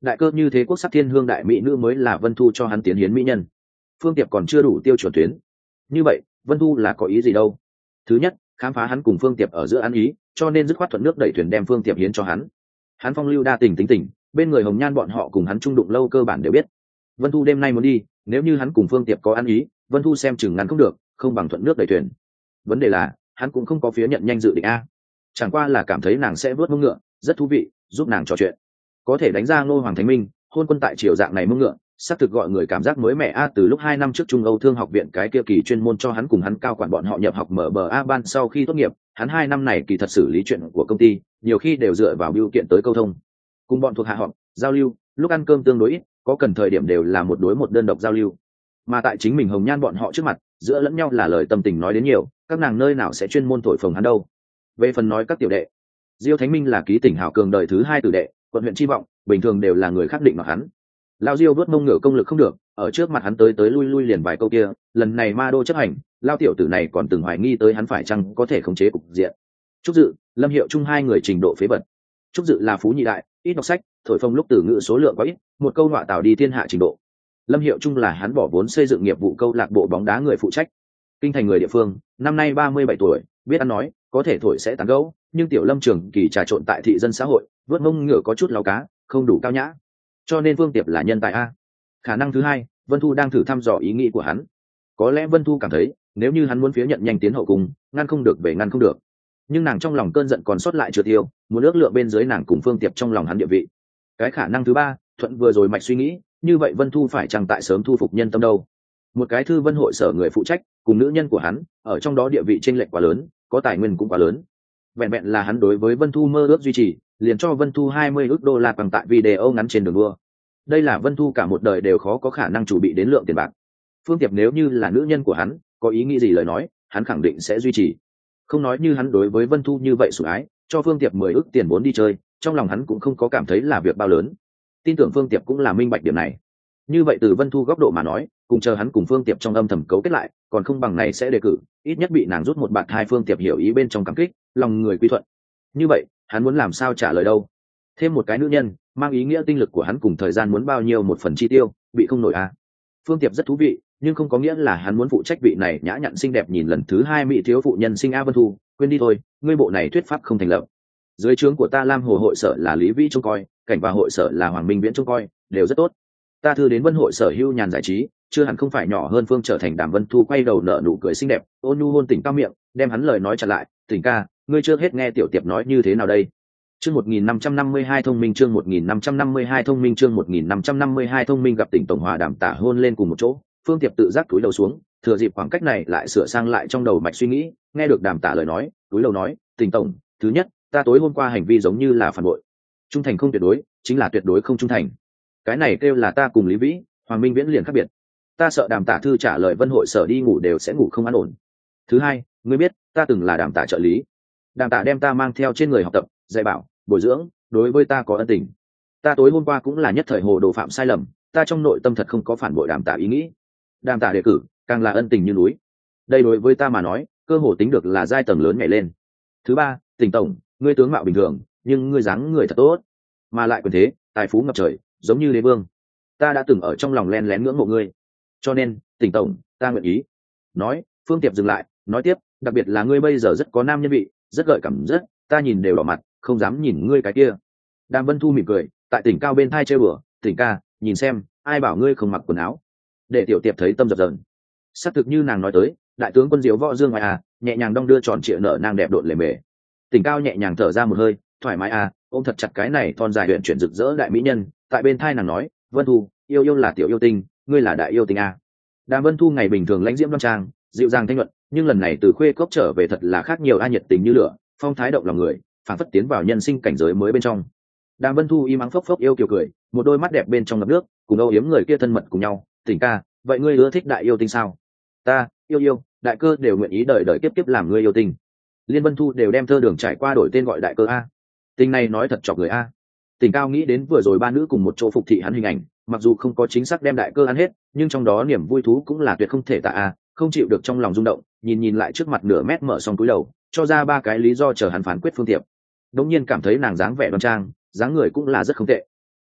đại cơ như thế quốc sắc thiên hương đại mỹ nữ mới là Vân Thu cho hắn tiến hiến mỹ nhân. Phương Tiệp còn chưa đủ tiêu chuẩn tuyến. Như vậy Vân Thu là có ý gì đâu? Thứ nhất, khám phá hắn cùng Phương Tiệp ở giữa ăn ý, cho nên dứt khoát thuận nước đẩy thuyền đem Phương Tiệp hiến cho hắn. Hắn phong lưu đa tình tính tình, bên người Hồng Nhan bọn họ cùng hắn chung đụng lâu cơ bản đều biết. Vân Thu đêm nay muốn đi, nếu như hắn cùng Phương Tiệp có ăn ý, Vân Thu xem chừng ngăn không được, không bằng thuận nước đẩy thuyền. Vấn đề là hắn cũng không có phía nhận nhanh dự định a, chẳng qua là cảm thấy nàng sẽ vớt mông ngựa rất thú vị, giúp nàng trò chuyện, có thể đánh ra Ngô Hoàng Thánh Minh hôn quân tại triều dạng này mông ngựa, xác thực gọi người cảm giác mới mẻ a. Từ lúc hai năm trước Trung Âu Thương học viện cái kia kỳ chuyên môn cho hắn cùng hắn cao quản bọn họ nhập học mở bờ a ban, sau khi tốt nghiệp hắn hai năm này kỳ thật xử lý chuyện của công ty nhiều khi đều dựa vào biểu kiện tới câu thông, cùng bọn thuộc hạ họp giao lưu, lúc ăn cơm tương đối ít, có cần thời điểm đều là một đối một đơn độc giao lưu. Mà tại chính mình Hồng Nhan bọn họ trước mặt, giữa lẫn nhau là lời tâm tình nói đến nhiều, các nàng nơi nào sẽ chuyên môn thổi phồng hắn đâu. Về phần nói các tiểu đệ, Diêu Thánh Minh là ký tỉnh hảo cường đời thứ hai tử đệ, quận huyện chi vọng, bình thường đều là người khác định mặc hắn. Lao Diêu đuốt mông ngựa công lực không được, ở trước mặt hắn tới tới lui lui liền vài câu kia, lần này ma đô chấp hành, Lao tiểu tử này còn từng hoài nghi tới hắn phải chăng có thể khống chế cục diện. Trúc Dự, Lâm Hiệu Trung hai người trình độ phế vật. Trúc Dự là phú nhị đại, ít đọc sách, thổi phồng lúc từ ngữ số lượng quá ít, một câu nọa tào đi thiên hạ trình độ. Lâm Hiệu Trung là hắn bỏ vốn xây dựng nghiệp vụ câu lạc bộ bóng đá người phụ trách. Kinh thành người địa phương, năm nay ba mươi bảy tuổi, biết ăn nói, có thể thổi sẽ tán gẫu, nhưng tiểu Lâm Trường Kỳ trà trộn tại thị dân xã hội, vớt mông ngựa có chút láo cá, không đủ cao nhã. Cho nên Vương Tiệp là nhân tài a. Khả năng thứ hai, Vân Thu đang thử thăm dò ý nghĩ của hắn. Có lẽ Vân Thu cảm thấy, nếu như hắn muốn phía nhận nhanh tiến hậu cung, ngăn không được về ngăn không được. Nhưng nàng trong lòng cơn giận còn sót lại chưa tiêu, muốn ước lượng bên dưới nàng cùng Phương Tiệp trong lòng hắn địa vị. Cái khả năng thứ ba, thuận vừa rồi mạch suy nghĩ, như vậy Vân Thu phải chăng tại sớm thu phục nhân tâm đâu? Một cái thư vân hội sở người phụ trách, cùng nữ nhân của hắn, ở trong đó địa vị chênh lệch quá lớn, có tài nguyên cũng quá lớn. Vẹn vẹn là hắn đối với Vân Thu mơ ước duy trì, liền cho Vân Thu hai mươi ức đô la bằng tại video ngắn trên đường đua. Đây là Vân Thu cả một đời đều khó có khả năng chuẩn bị đến lượng tiền bạc. Phương Tiệp nếu như là nữ nhân của hắn, có ý nghĩ gì lời nói, hắn khẳng định sẽ duy trì. Không nói như hắn đối với Vân Thu như vậy sủng ái, cho Phương Tiệp mười ức tiền vốn đi chơi, trong lòng hắn cũng không có cảm thấy là việc bao lớn. Tin tưởng Phương Tiệp cũng là minh bạch điểm này. Như vậy từ Vân Thu góc độ mà nói, cùng chờ hắn cùng Phương Tiệp trong âm thầm cấu kết lại, còn không bằng này sẽ đề cử, ít nhất bị nàng rút một bạt hai. Phương Tiệp hiểu ý bên trong cảm kích, lòng người quy thuận. Như vậy, hắn muốn làm sao trả lời đâu? Thêm một cái nữ nhân, mang ý nghĩa tinh lực của hắn cùng thời gian muốn bao nhiêu một phần chi tiêu, bị không nổi à? Phương Tiệp rất thú vị, nhưng không có nghĩa là hắn muốn phụ trách vị này nhã nhặn xinh đẹp nhìn lần thứ hai mỹ thiếu phụ nhân sinh A Vân Thu, quên đi thôi, ngươi bộ này thuyết pháp không thành lập. Dưới trướng của ta Lam Hồ hội sở là Lý Vĩ trông coi, cảnh và hội sở là Hoàng Minh Viễn trông coi, đều rất tốt. Ta thư đến Vân hội sở hưu nhàn giải trí, chưa hẳn không phải nhỏ hơn Phương trở thành Đàm Vân Thu quay đầu nở nụ cười xinh đẹp, ôn nhu hôn tỉnh cao miệng, đem hắn lời nói trả lại, "Tỉnh ca, ngươi chưa hết nghe tiểu Tiệp nói như thế nào đây?" Chương một nghìn năm trăm năm mươi hai thông minh chương một nghìn năm trăm năm mươi hai thông minh chương một nghìn năm trăm năm mươi hai thông minh gặp Tỉnh tổng hòa Đàm tả hôn lên cùng một chỗ, Phương Tiệp tự giác cúi đầu xuống, thừa dịp khoảng cách này lại sửa sang lại trong đầu mạch suy nghĩ, nghe được Đàm tả lời nói, cúi đầu nói, "Tỉnh tổng, thứ nhất, ta tối hôm qua hành vi giống như là phản bội. Trung thành không tuyệt đối, chính là tuyệt đối không trung thành. Cái này kêu là ta cùng Lý Vĩ, Hoàng Minh Viễn liền khác biệt. Ta sợ Đàm tả thư trả lời Vân hội sở đi ngủ đều sẽ ngủ không an ổn. Thứ hai, ngươi biết, ta từng là Đàm tả trợ lý. Đàm tả đem ta mang theo trên người học tập, dạy bảo, bồi dưỡng, đối với ta có ân tình. Ta tối hôm qua cũng là nhất thời hồ đồ phạm sai lầm, ta trong nội tâm thật không có phản bội Đàm tả ý nghĩ. Đàm tả đề cử, càng là ân tình như núi. Đây đối với ta mà nói, cơ hồ tính được là giai tầng lớn nhảy lên. Thứ ba, Tỉnh tổng, ngươi tướng mạo bình thường, nhưng ngươi dáng người thật tốt, mà lại quyền thế, tài phú ngập trời, giống như đế vương. Ta đã từng ở trong lòng len lén ngưỡng mộ ngươi, cho nên, Tỉnh tổng, ta nguyện ý." Nói, Phương Tiệp dừng lại, nói tiếp, "Đặc biệt là ngươi bây giờ rất có nam nhân vị, rất gợi cảm rất, ta nhìn đều đỏ mặt, không dám nhìn ngươi cái kia." Đàm Vân Thu mỉm cười, tại Tỉnh cao bên thai chơi bừa, "Tỉnh ca, nhìn xem, ai bảo ngươi không mặc quần áo." Để tiểu Tiệp thấy tâm dập dờn. Xác thực như nàng nói tới, đại tướng quân diếu võ dương ngoài à, nhẹ nhàng đong đưa tròn trịa nở nàng đẹp độn lề mề. Tỉnh cao nhẹ nhàng thở ra một hơi, thoải mái à, ôm thật chặt cái này thon dài huyện chuyển rực rỡ đại mỹ nhân, tại bên thai nàng nói, "Vân Thu, yêu yêu là tiểu yêu tinh, ngươi là đại yêu tinh à." Đàm Vân Thu ngày bình thường lãnh diễm đoan trang, dịu dàng thanh luận, nhưng lần này từ khuê cốc trở về thật là khác nhiều, a nhiệt tình như lửa, phong thái động lòng người, phản phất tiến vào nhân sinh cảnh giới mới bên trong. Đàm Vân Thu im ắng phốc phốc yêu kiều cười, một đôi mắt đẹp bên trong ngập nước, cùng âu yếm người kia thân mật cùng nhau. "Tỉnh ca, vậy ngươi ưa thích đại yêu tinh sao?" "Ta, yêu yêu, đại cơ đều nguyện ý đời đời kiếp kiếp làm ngươi yêu tinh." Liên Vân Thu đều đem thơ đường trải qua đổi tên gọi đại cơ a. Tình này nói thật chọc người a. Tỉnh cao nghĩ đến vừa rồi ba nữ cùng một chỗ phục thị hắn hình ảnh, mặc dù không có chính xác đem đại cơ ăn hết, nhưng trong đó niềm vui thú cũng là tuyệt không thể tả a, không chịu được trong lòng rung động, nhìn nhìn lại trước mặt nửa mét mở xong túi đầu, cho ra ba cái lý do chờ hắn phán quyết Phương Tiệp. Đống nhiên cảm thấy nàng dáng vẻ đoan trang, dáng người cũng là rất không tệ.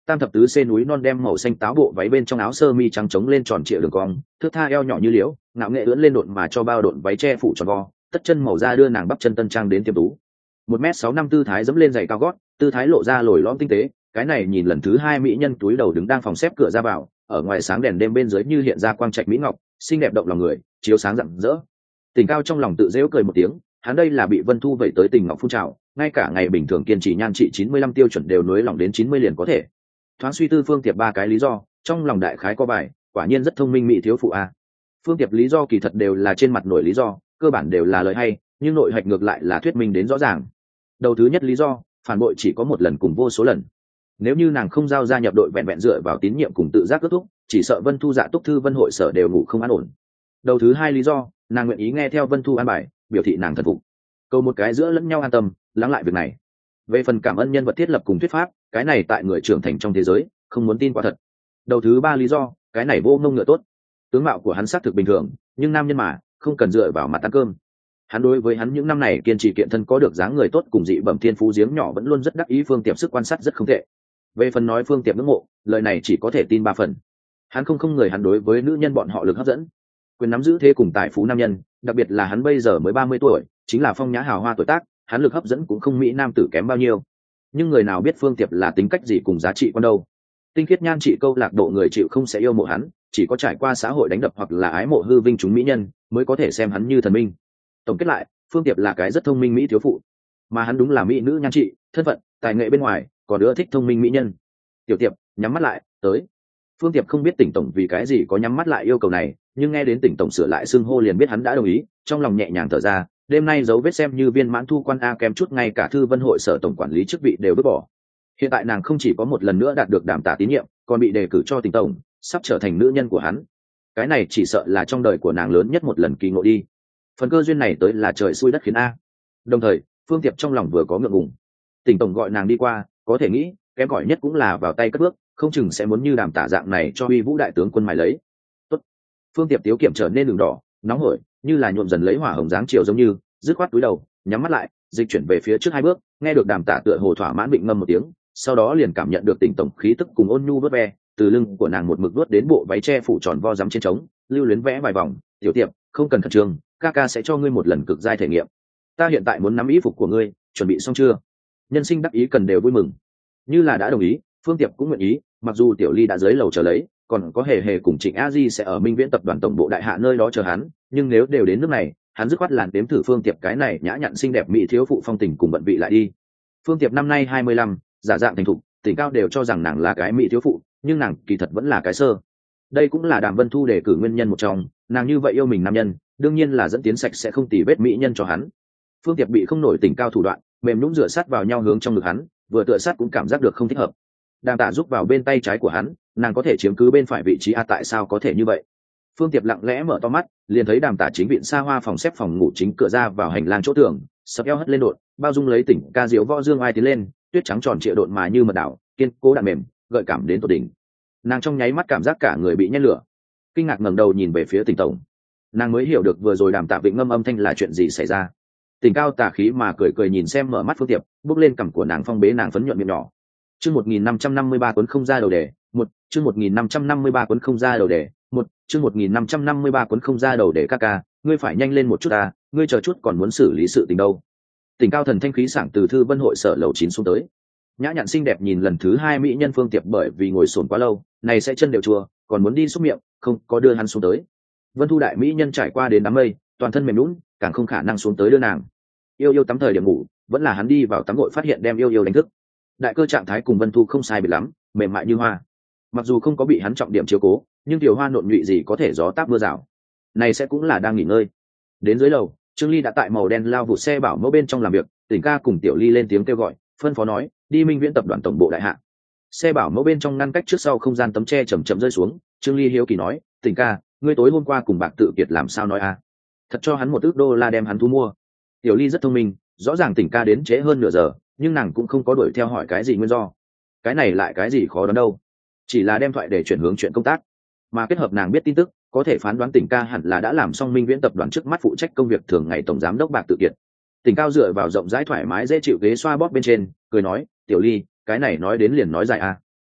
Tam thập tứ xê núi non đem màu xanh táo bộ váy bên trong áo sơ mi trắng trống lên tròn trịa đường cong, thước tha eo nhỏ như liễu, ngạo nghệ ưỡn lên độn mà cho bao độn váy che phủ tròn vo, tất chân màu da đưa nàng bắp chân tân trang đến tiêm tú. Một mét sáu năm tư thái dẫm lên giày cao gót, tư thái lộ ra lồi lõm tinh tế, cái này nhìn lần thứ hai mỹ nhân túi đầu đứng đang phòng xếp cửa ra vào, ở ngoài sáng đèn đêm bên dưới như hiện ra quang trạch mỹ ngọc, xinh đẹp động lòng người, chiếu sáng rạng rỡ. Tình Cao trong lòng tự giễu cười một tiếng, hắn đây là bị Vân Thu vậy tới tình ngọc phun trào, ngay cả ngày bình thường kiên trì nhan trị chín mươi lăm tiêu chuẩn đều nối lỏng đến chín mươi liền có thể. Thoáng suy tư Phương Tiệp ba cái lý do, trong lòng đại khái có bài, quả nhiên rất thông minh mỹ thiếu phụ a. Phương Tiệp lý do kỳ thật đều là trên mặt nổi lý do, cơ bản đều là lời hay, nhưng nội hạch ngược lại là thuyết minh đến rõ ràng. Đầu thứ nhất lý do, phản bội chỉ có một lần cùng vô số lần. Nếu như nàng không giao gia nhập đội vẹn vẹn dựa vào tín nhiệm cùng tự giác kết thúc, chỉ sợ Vân Thu Dạ Túc Thư Vân hội sở đều ngủ không an ổn. Đầu thứ hai lý do, nàng nguyện ý nghe theo Vân Thu an bài, biểu thị nàng thần phục. Câu một cái giữa lẫn nhau an tâm, lắng lại việc này. Về phần cảm ơn nhân vật thiết lập cùng thuyết pháp, cái này tại người trưởng thành trong thế giới, không muốn tin quả thật. Đầu thứ ba lý do, cái này vô ngông ngựa tốt. Tướng mạo của hắn xác thực bình thường, nhưng nam nhân mà, không cần dựa vào mặt ăn cơm. Hắn đối với hắn những năm này kiên trì kiện thân có được dáng người tốt cùng dị bẩm thiên phú giếng nhỏ vẫn luôn rất đắc ý. Phương Tiệp sức quan sát rất không tệ. Về phần nói Phương Tiệp ngưỡng mộ, lời này chỉ có thể tin ba phần. Hắn không không người hắn đối với nữ nhân bọn họ lực hấp dẫn, quyền nắm giữ thế cùng tài phú nam nhân, đặc biệt là hắn bây giờ mới ba mươi tuổi, chính là phong nhã hào hoa tuổi tác, hắn lực hấp dẫn cũng không mỹ nam tử kém bao nhiêu. Nhưng người nào biết Phương Tiệp là tính cách gì cùng giá trị quan đâu? Tinh khiết nhan trị câu lạc bộ người chịu không sẽ yêu mộ hắn, chỉ có trải qua xã hội đánh đập hoặc là ái mộ hư vinh chúng mỹ nhân mới có thể xem hắn như thần minh. Tổng kết lại, Phương Tiệp là cái rất thông minh mỹ thiếu phụ, mà hắn đúng là mỹ nữ nhan trị, thân phận, tài nghệ bên ngoài, còn đứa thích thông minh mỹ nhân. Tiểu Tiệp, nhắm mắt lại, tới. Phương Tiệp không biết Tỉnh tổng vì cái gì có nhắm mắt lại yêu cầu này, nhưng nghe đến Tỉnh tổng sửa lại xưng hô liền biết hắn đã đồng ý, trong lòng nhẹ nhàng thở ra, đêm nay dấu vết xem như viên mãn thu quan a kém chút ngay cả Thư Vân hội sở tổng quản lý chức vị đều vứt bỏ. Hiện tại nàng không chỉ có một lần nữa đạt được đảm tả tín nhiệm, còn bị đề cử cho Tỉnh tổng, sắp trở thành nữ nhân của hắn. Cái này chỉ sợ là trong đời của nàng lớn nhất một lần kỳ ngộ đi. Phần cơ duyên này tới là trời xui đất khiến a. Đồng thời, Phương Tiệp trong lòng vừa có ngượng ngùng. Tỉnh tổng gọi nàng đi qua, có thể nghĩ, kém cỏi nhất cũng là vào tay cất bước, không chừng sẽ muốn như đàm tả dạng này cho uy vũ đại tướng quân mài lấy. Tốt. Phương Tiệp tiếu kiểm trở nên đường đỏ, nóng hổi, như là nhuộm dần lấy hỏa hồng dáng chiều giống như, dứt khoát túi đầu, nhắm mắt lại, dịch chuyển về phía trước hai bước, nghe được đàm tả tựa hồ thỏa mãn định ngâm một tiếng, sau đó liền cảm nhận được Tỉnh tổng khí tức cùng ôn nhu vớt ve, từ lưng của nàng một mực vớt đến bộ váy che phủ tròn vo rắm trên trống, lưu luyến vẽ vài vòng, "Tiểu Tiệp, không cần khẩn trương, ca ca sẽ cho ngươi một lần cực giai thể nghiệm. Ta hiện tại muốn nắm ý phục của ngươi, chuẩn bị xong chưa?" Nhân sinh đắc ý cần đều vui mừng. Như là đã đồng ý, Phương Tiệp cũng nguyện ý, mặc dù Tiểu Ly đã dưới lầu chờ lấy, còn có Hề Hề cùng Trịnh A Di sẽ ở Minh Viễn tập đoàn tổng bộ đại hạ nơi đó chờ hắn, nhưng nếu đều đến nước này, hắn dứt khoát làn đếm thử Phương Tiệp cái này nhã nhặn xinh đẹp mỹ thiếu phụ phong tình cùng bận vị lại đi. Phương Tiệp năm nay hai mươi lăm, giả dạng thành thục, Tỉnh Cao đều cho rằng nàng là cái mỹ thiếu phụ, nhưng nàng kỳ thật vẫn là cái sơ. Đây cũng là Đàm Vân Thu đề cử nguyên nhân một trong, nàng như vậy yêu mình nam nhân, đương nhiên là dẫn tiến sạch sẽ không tì vết mỹ nhân cho hắn. Phương Tiệp bị không nổi Tỉnh Cao thủ đoạn, mềm nhũn dựa sát vào nhau hướng trong ngực hắn, vừa tựa sát cũng cảm giác được không thích hợp. Đàm Tả giúp vào bên tay trái của hắn, nàng có thể chiếm cứ bên phải vị trí a, tại sao có thể như vậy? Phương Tiệp lặng lẽ mở to mắt, liền thấy Đàm Tả chính viện xa hoa phòng xếp phòng ngủ chính cửa ra vào hành lang chỗ tường, sập eo hất lên đột, bao dung lấy Tỉnh Ca diếu võ dương ai tiến lên, tuyết trắng tròn trịa độn mà như mật đảo, kiên cố đạn mềm, gợi cảm đến tột đỉnh. Nàng trong nháy mắt cảm giác cả người bị nhét lửa, kinh ngạc ngẩng đầu nhìn về phía Tỉnh tổng, nàng mới hiểu được vừa rồi Đàm Tạ Vịnh ngâm âm thanh là chuyện gì xảy ra. Tỉnh Cao tà khí mà cười cười nhìn xem mở mắt Phương Tiệp, bước lên cằm của nàng phong bế nàng phấn nhuận miệng nhỏ. Chương một nghìn năm trăm năm mươi ba cuốn không ra đầu đề, một, chương một nghìn năm trăm năm mươi ba cuốn không ra đầu đề, một, chương một nghìn năm trăm năm mươi ba cuốn không ra đầu đề. Ca ca, ngươi phải nhanh lên một chút ta, ngươi chờ chút còn muốn xử lý sự tình đâu. Tỉnh Cao thần thanh khí sảng từ Thư Vân hội sở lầu chín xuống tới. Nhã nhặn xinh đẹp nhìn lần thứ hai mỹ nhân Phương Tiệp bởi vì ngồi xổm quá lâu, này sẽ chân đều chua, còn muốn đi xúc miệng, không có đưa hắn xuống tới. Vân Thu đại mỹ nhân trải qua đến đám mây, toàn thân mềm nhũn, càng không khả năng xuống tới đưa nàng. Yêu yêu tắm thời điểm ngủ, vẫn là hắn đi vào tắm gội phát hiện đem yêu yêu đánh thức. Đại cơ trạng thái cùng Vân Thu không sai biệt lắm, mềm mại như hoa. Mặc dù không có bị hắn trọng điểm chiếu cố, nhưng tiểu hoa nộn nhụy gì có thể gió táp mưa rào. Này sẽ cũng là đang nghỉ ngơi. Đến dưới lầu, Trương Ly đã tại màu đen lao vụ xe bảo mẫu bên trong làm việc, Tỉnh Ca cùng Tiểu Ly lên tiếng kêu gọi, phân phó nói, đi Minh Viễn tập đoàn tổng bộ đại hạ. Xe bảo mẫu bên trong ngăn cách trước sau không gian tấm tre chậm chậm rơi xuống, Trương Ly hiếu kỳ nói, Tỉnh Ca, ngươi tối hôm qua cùng Bạc Tự Kiệt làm sao nói a? Thật cho hắn một ước đô la đem hắn thu mua. Tiểu Ly rất thông minh, rõ ràng Tỉnh Ca đến trễ hơn nửa giờ, nhưng nàng cũng không có đuổi theo hỏi cái gì nguyên do. Cái này lại cái gì khó đoán đâu, chỉ là đem thoại để chuyển hướng chuyện công tác, mà kết hợp nàng biết tin tức, có thể phán đoán Tỉnh Ca hẳn là đã làm xong Minh Viễn tập đoàn trước mắt phụ trách công việc thường ngày tổng giám đốc Bạc Tự Kiệt. Tỉnh Cao dựa vào rộng rãi thoải mái dễ chịu ghế xoa bóp bên trên, cười nói, Tiểu Ly, cái này nói đến liền nói dài a.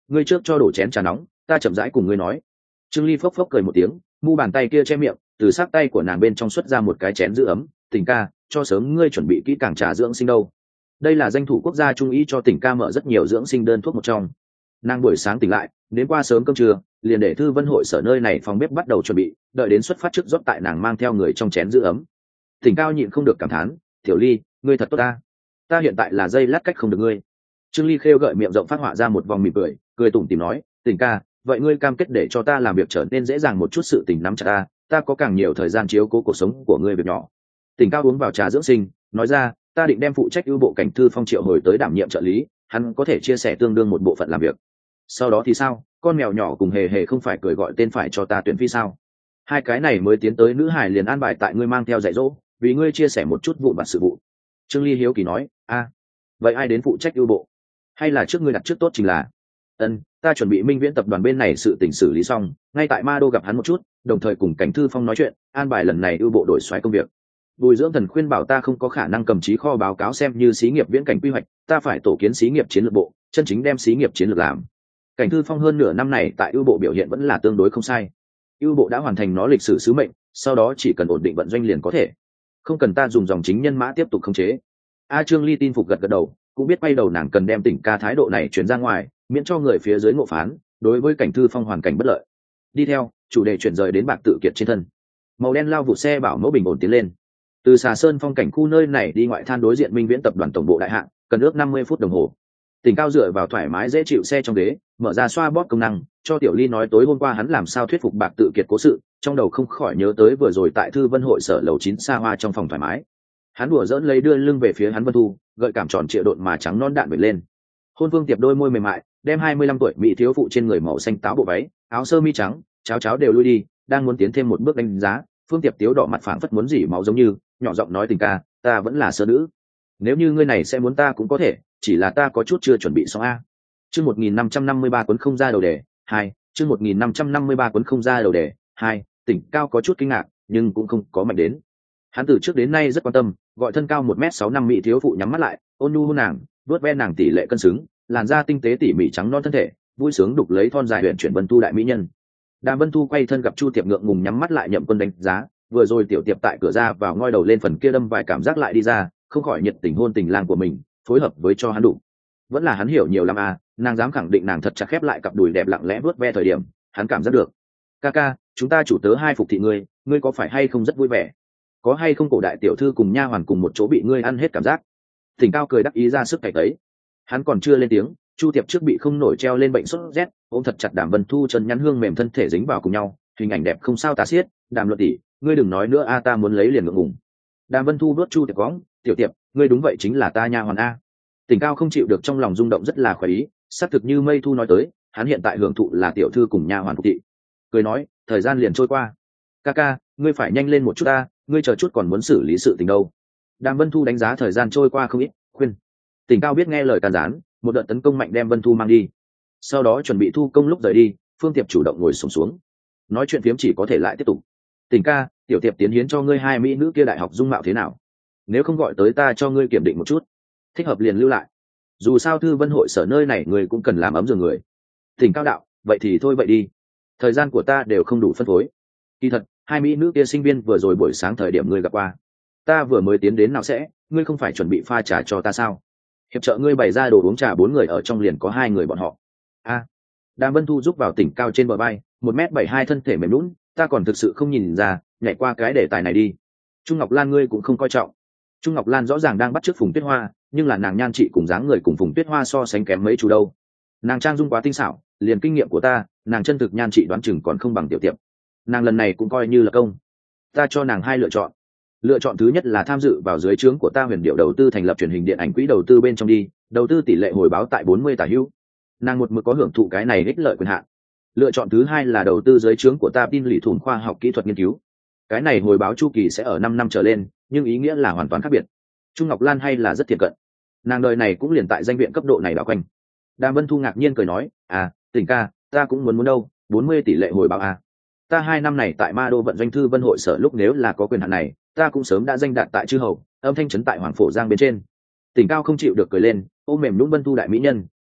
ngươi trước cho đổ chén trà nóng, ta chậm rãi cùng ngươi nói. Trương Ly phốc phốc cười một tiếng, mu bàn tay kia che miệng, từ sát tay của nàng bên trong xuất ra một cái chén giữ ấm. Tỉnh ca, cho sớm ngươi chuẩn bị kỹ càng trà dưỡng sinh đâu. Đây là danh thủ quốc gia trung y cho tỉnh ca mở rất nhiều dưỡng sinh đơn thuốc một trong. Nàng buổi sáng tỉnh lại, đến qua sớm cơm trưa, liền để Thư Vân hội sở nơi này phòng bếp bắt đầu chuẩn bị, đợi đến xuất phát trước rót tại nàng mang theo người trong chén giữ ấm. Tỉnh cao nhịn không được cảm thán, tiểu Ly, ngươi thật tốt ta. Ta hiện tại là dây lát cách không được ngươi. Trương Ly khêu gợi miệng rộng phát họa ra một vòng mỉm cười, cười tủm tỉm nói, tỉnh ca, vậy ngươi cam kết để cho ta làm việc trở nên dễ dàng một chút, sự tình nắm chặt ta, ta có càng nhiều thời gian chiếu cố cuộc sống của ngươi việc nhỏ. Tỉnh cao uống vào trà dưỡng sinh, nói ra, ta định đem phụ trách ưu bộ cảnh Thư Phong triệu hồi tới đảm nhiệm trợ lý, hắn có thể chia sẻ tương đương một bộ phận làm việc. Sau đó thì sao, con mèo nhỏ cùng hề hề không phải cười gọi tên phải cho ta tuyển phi sao? Hai cái này mới tiến tới nữ hải liền an bài tại ngươi mang theo dạy dỗ, vì ngươi chia sẻ một chút vụn vặt sự vụ. Trương Ly hiếu kỳ nói, a, vậy ai đến phụ trách ưu bộ? Hay là trước ngươi đặt trước tốt chính là? Ân, ta chuẩn bị Minh Viễn tập đoàn bên này sự tình xử lý xong, ngay tại Ma Đô gặp hắn một chút, đồng thời cùng Cảnh Thư Phong nói chuyện, an bài lần này ưu bộ đổi xoáy công việc. Bùi Dưỡng Thần khuyên bảo ta không có khả năng cầm chí kho báo cáo xem như xí nghiệp viễn cảnh quy hoạch, ta phải tổ kiến xí nghiệp chiến lược bộ, chân chính đem xí nghiệp chiến lược làm. Cảnh Thư Phong hơn nửa năm này tại ưu bộ biểu hiện vẫn là tương đối không sai. Ưu bộ đã hoàn thành nó lịch sử sứ mệnh, sau đó chỉ cần ổn định vận doanh liền có thể, không cần ta dùng dòng chính nhân mã tiếp tục khống chế. A Trương Ly tin phục gật gật đầu, cũng biết quay đầu nàng cần đem tỉnh ca thái độ này chuyển ra ngoài, miễn cho người phía dưới ngộ phán, đối với Cảnh Thư Phong hoàn cảnh bất lợi. Đi theo, chủ đề chuyển rời đến Bạc Tự Kiệt trên thân. Màu đen lao vụ xe bảo mẫu bình ổn tiến lên. Từ Xà Sơn phong cảnh khu nơi này đi ngoại than đối diện Minh Viễn tập đoàn tổng bộ đại hạng, cần ước năm mươi phút đồng hồ. Tỉnh cao dựa vào thoải mái dễ chịu xe trong ghế, mở ra xoa bóp công năng, cho Tiểu Ly nói tối hôm qua hắn làm sao thuyết phục Bạc Tự Kiệt cố sự, trong đầu không khỏi nhớ tới vừa rồi tại Thư Vân hội sở lầu chín xa hoa trong phòng thoải mái. Hắn đùa dỡn lấy đưa lưng về phía hắn Vân Thu, gợi cảm tròn trịa độn mà trắng non đạn bệt lên. Hôn Phương Tiệp đôi môi mềm mại, đem hai mươi lăm tuổi mỹ thiếu phụ trên người màu xanh táo bộ váy, áo sơ mi trắng, cháo cháo đều lui đi, đang muốn tiến thêm một bước đánh giá, Phương Tiệp tiếu đỏ mặt phảng phất muốn dỉ máu giống như, nhỏ giọng nói tình ca, ta vẫn là sơ nữ. Nếu như ngươi này sẽ muốn ta cũng có thể, chỉ là ta có chút chưa chuẩn bị xong a. Chương một nghìn năm trăm năm mươi ba cuốn không ra đầu đề, hai, chương một nghìn năm trăm năm mươi ba cuốn không ra đầu đề, hai, Tỉnh cao có chút kinh ngạc, nhưng cũng không có mạnh đến. Hắn từ trước đến nay rất quan tâm, gọi thân cao một mét sáu năm mỹ thiếu phụ nhắm mắt lại, ôn nhu hôn nàng, vuốt ve nàng tỷ lệ cân xứng, làn da tinh tế tỉ mỉ trắng non thân thể, vui sướng đục lấy thon dài huyền chuyển Vân Thu đại mỹ nhân. Đàm Vân Thu quay thân gặp Chu Tiệp ngượng ngùng nhắm mắt lại nhậm quân đánh giá, vừa rồi tiểu Tiệp tại cửa ra vào ngoi đầu lên phần kia đâm vài cảm giác lại đi ra, không khỏi nhiệt tình hôn tình lang của mình, phối hợp với cho hắn đủ. Vẫn là hắn hiểu nhiều lắm à, nàng dám khẳng định nàng thật chặt khép lại cặp đùi đẹp lặng lẽ vuốt ve thời điểm, hắn cảm giác được. Ca ca, chúng ta chủ tớ hai phục thị ngươi, ngươi có phải hay không rất vui vẻ? Có hay không cổ đại tiểu thư cùng nha hoàn cùng một chỗ bị ngươi ăn hết cảm giác? Tỉnh cao cười đắc ý ra sức cày tấy. Hắn còn chưa lên tiếng, Chu Tiệp trước bị không nổi treo lên bệnh sốt rét, ôm thật chặt Đàm Vân Thu chân nhắn hương mềm thân thể dính vào cùng nhau, hình ảnh đẹp không sao tả xiết. Đàm Luật tỷ, ngươi đừng nói nữa a, ta muốn lấy liền ngượng ngùng. Đàm Vân Thu vuốt Chu Tiệp cõng, tiểu Tiệp, ngươi đúng vậy chính là ta nha hoàn a. Tỉnh cao không chịu được trong lòng rung động rất là khoái ý, xác thực như Mây Thu nói tới, hắn hiện tại hưởng thụ là tiểu thư cùng nha hoàn phục thị. Cười nói, thời gian liền trôi qua. Ca ca, ngươi phải nhanh lên một chút ta, ngươi chờ chút còn muốn xử lý sự tình đâu. Đàm Vân Thu đánh giá thời gian trôi qua không ít, khuyên. Tỉnh cao biết nghe lời can gián, một đợt tấn công mạnh đem Vân Thu mang đi. Sau đó chuẩn bị thu công lúc rời đi, Phương Tiệp chủ động ngồi xổm xuống, nói chuyện phiếm chỉ có thể lại tiếp tục. Tỉnh ca, tiểu Tiệp tiến hiến cho ngươi hai mỹ nữ kia đại học dung mạo thế nào? Nếu không gọi tới ta cho ngươi kiểm định một chút, thích hợp liền lưu lại. Dù sao Thư Vân hội sở nơi này người cũng cần làm ấm giường người. Tỉnh cao đạo, vậy thì thôi vậy đi. Thời gian của ta đều không đủ phân phối. Kỳ thật, hai mỹ nữ kia sinh viên vừa rồi buổi sáng thời điểm ngươi gặp qua. Ta vừa mới tiến đến nào sẽ, ngươi không phải chuẩn bị pha trà cho ta sao? Hiệp trợ ngươi bày ra đồ uống trà, bốn người ở trong liền có hai người bọn họ. A. À, Đàm Vân Thu giúp vào Tỉnh cao trên bờ vai, một mét bảy hai thân thể mềm lún, ta còn thực sự không nhìn ra, nhảy qua cái đề tài này đi. Trung Ngọc Lan ngươi cũng không coi trọng. Trung Ngọc Lan rõ ràng đang bắt chước Phùng Tuyết Hoa, nhưng là nàng nhan trị cùng dáng người cùng Phùng Tuyết Hoa so sánh kém mấy chú đâu. Nàng trang dung quá tinh xảo, liền kinh nghiệm của ta, nàng chân thực nhan trị đoán chừng còn không bằng tiểu Tiệp. Nàng lần này cũng coi như là công. Ta cho nàng hai lựa chọn. Lựa chọn thứ nhất là tham dự vào dưới trướng của ta Huyền Điệu đầu tư thành lập truyền hình điện ảnh quỹ đầu tư bên trong đi, đầu tư tỷ lệ hồi báo tại bốn mươi tả hữu. Nàng một mực có hưởng thụ cái này ích lợi quyền hạn. Lựa chọn thứ hai là đầu tư dưới trướng của ta tin lì thủng khoa học kỹ thuật nghiên cứu. Cái này hồi báo chu kỳ sẽ ở năm năm trở lên, nhưng ý nghĩa là hoàn toàn khác biệt. Trung Ngọc Lan hay là rất thiện cận. Nàng đời này cũng liền tại danh viện cấp độ này đảo quanh. Đàm Vân Thu ngạc nhiên cười nói, à, Tỉnh ca, ta cũng muốn muốn đâu, bốn mươi tỷ lệ hồi báo à. Ta hai năm này tại Ma Đô vận doanh Thư Vân hội sở lúc nếu là có quyền hạn này, ta cũng sớm đã danh đạt tại chư hầu, âm thanh trấn tại Hoàng Phổ Giang bên trên. Tỉnh cao không chịu được cười lên, ôm mềm nhũng Vân Thu đại mỹ nhân,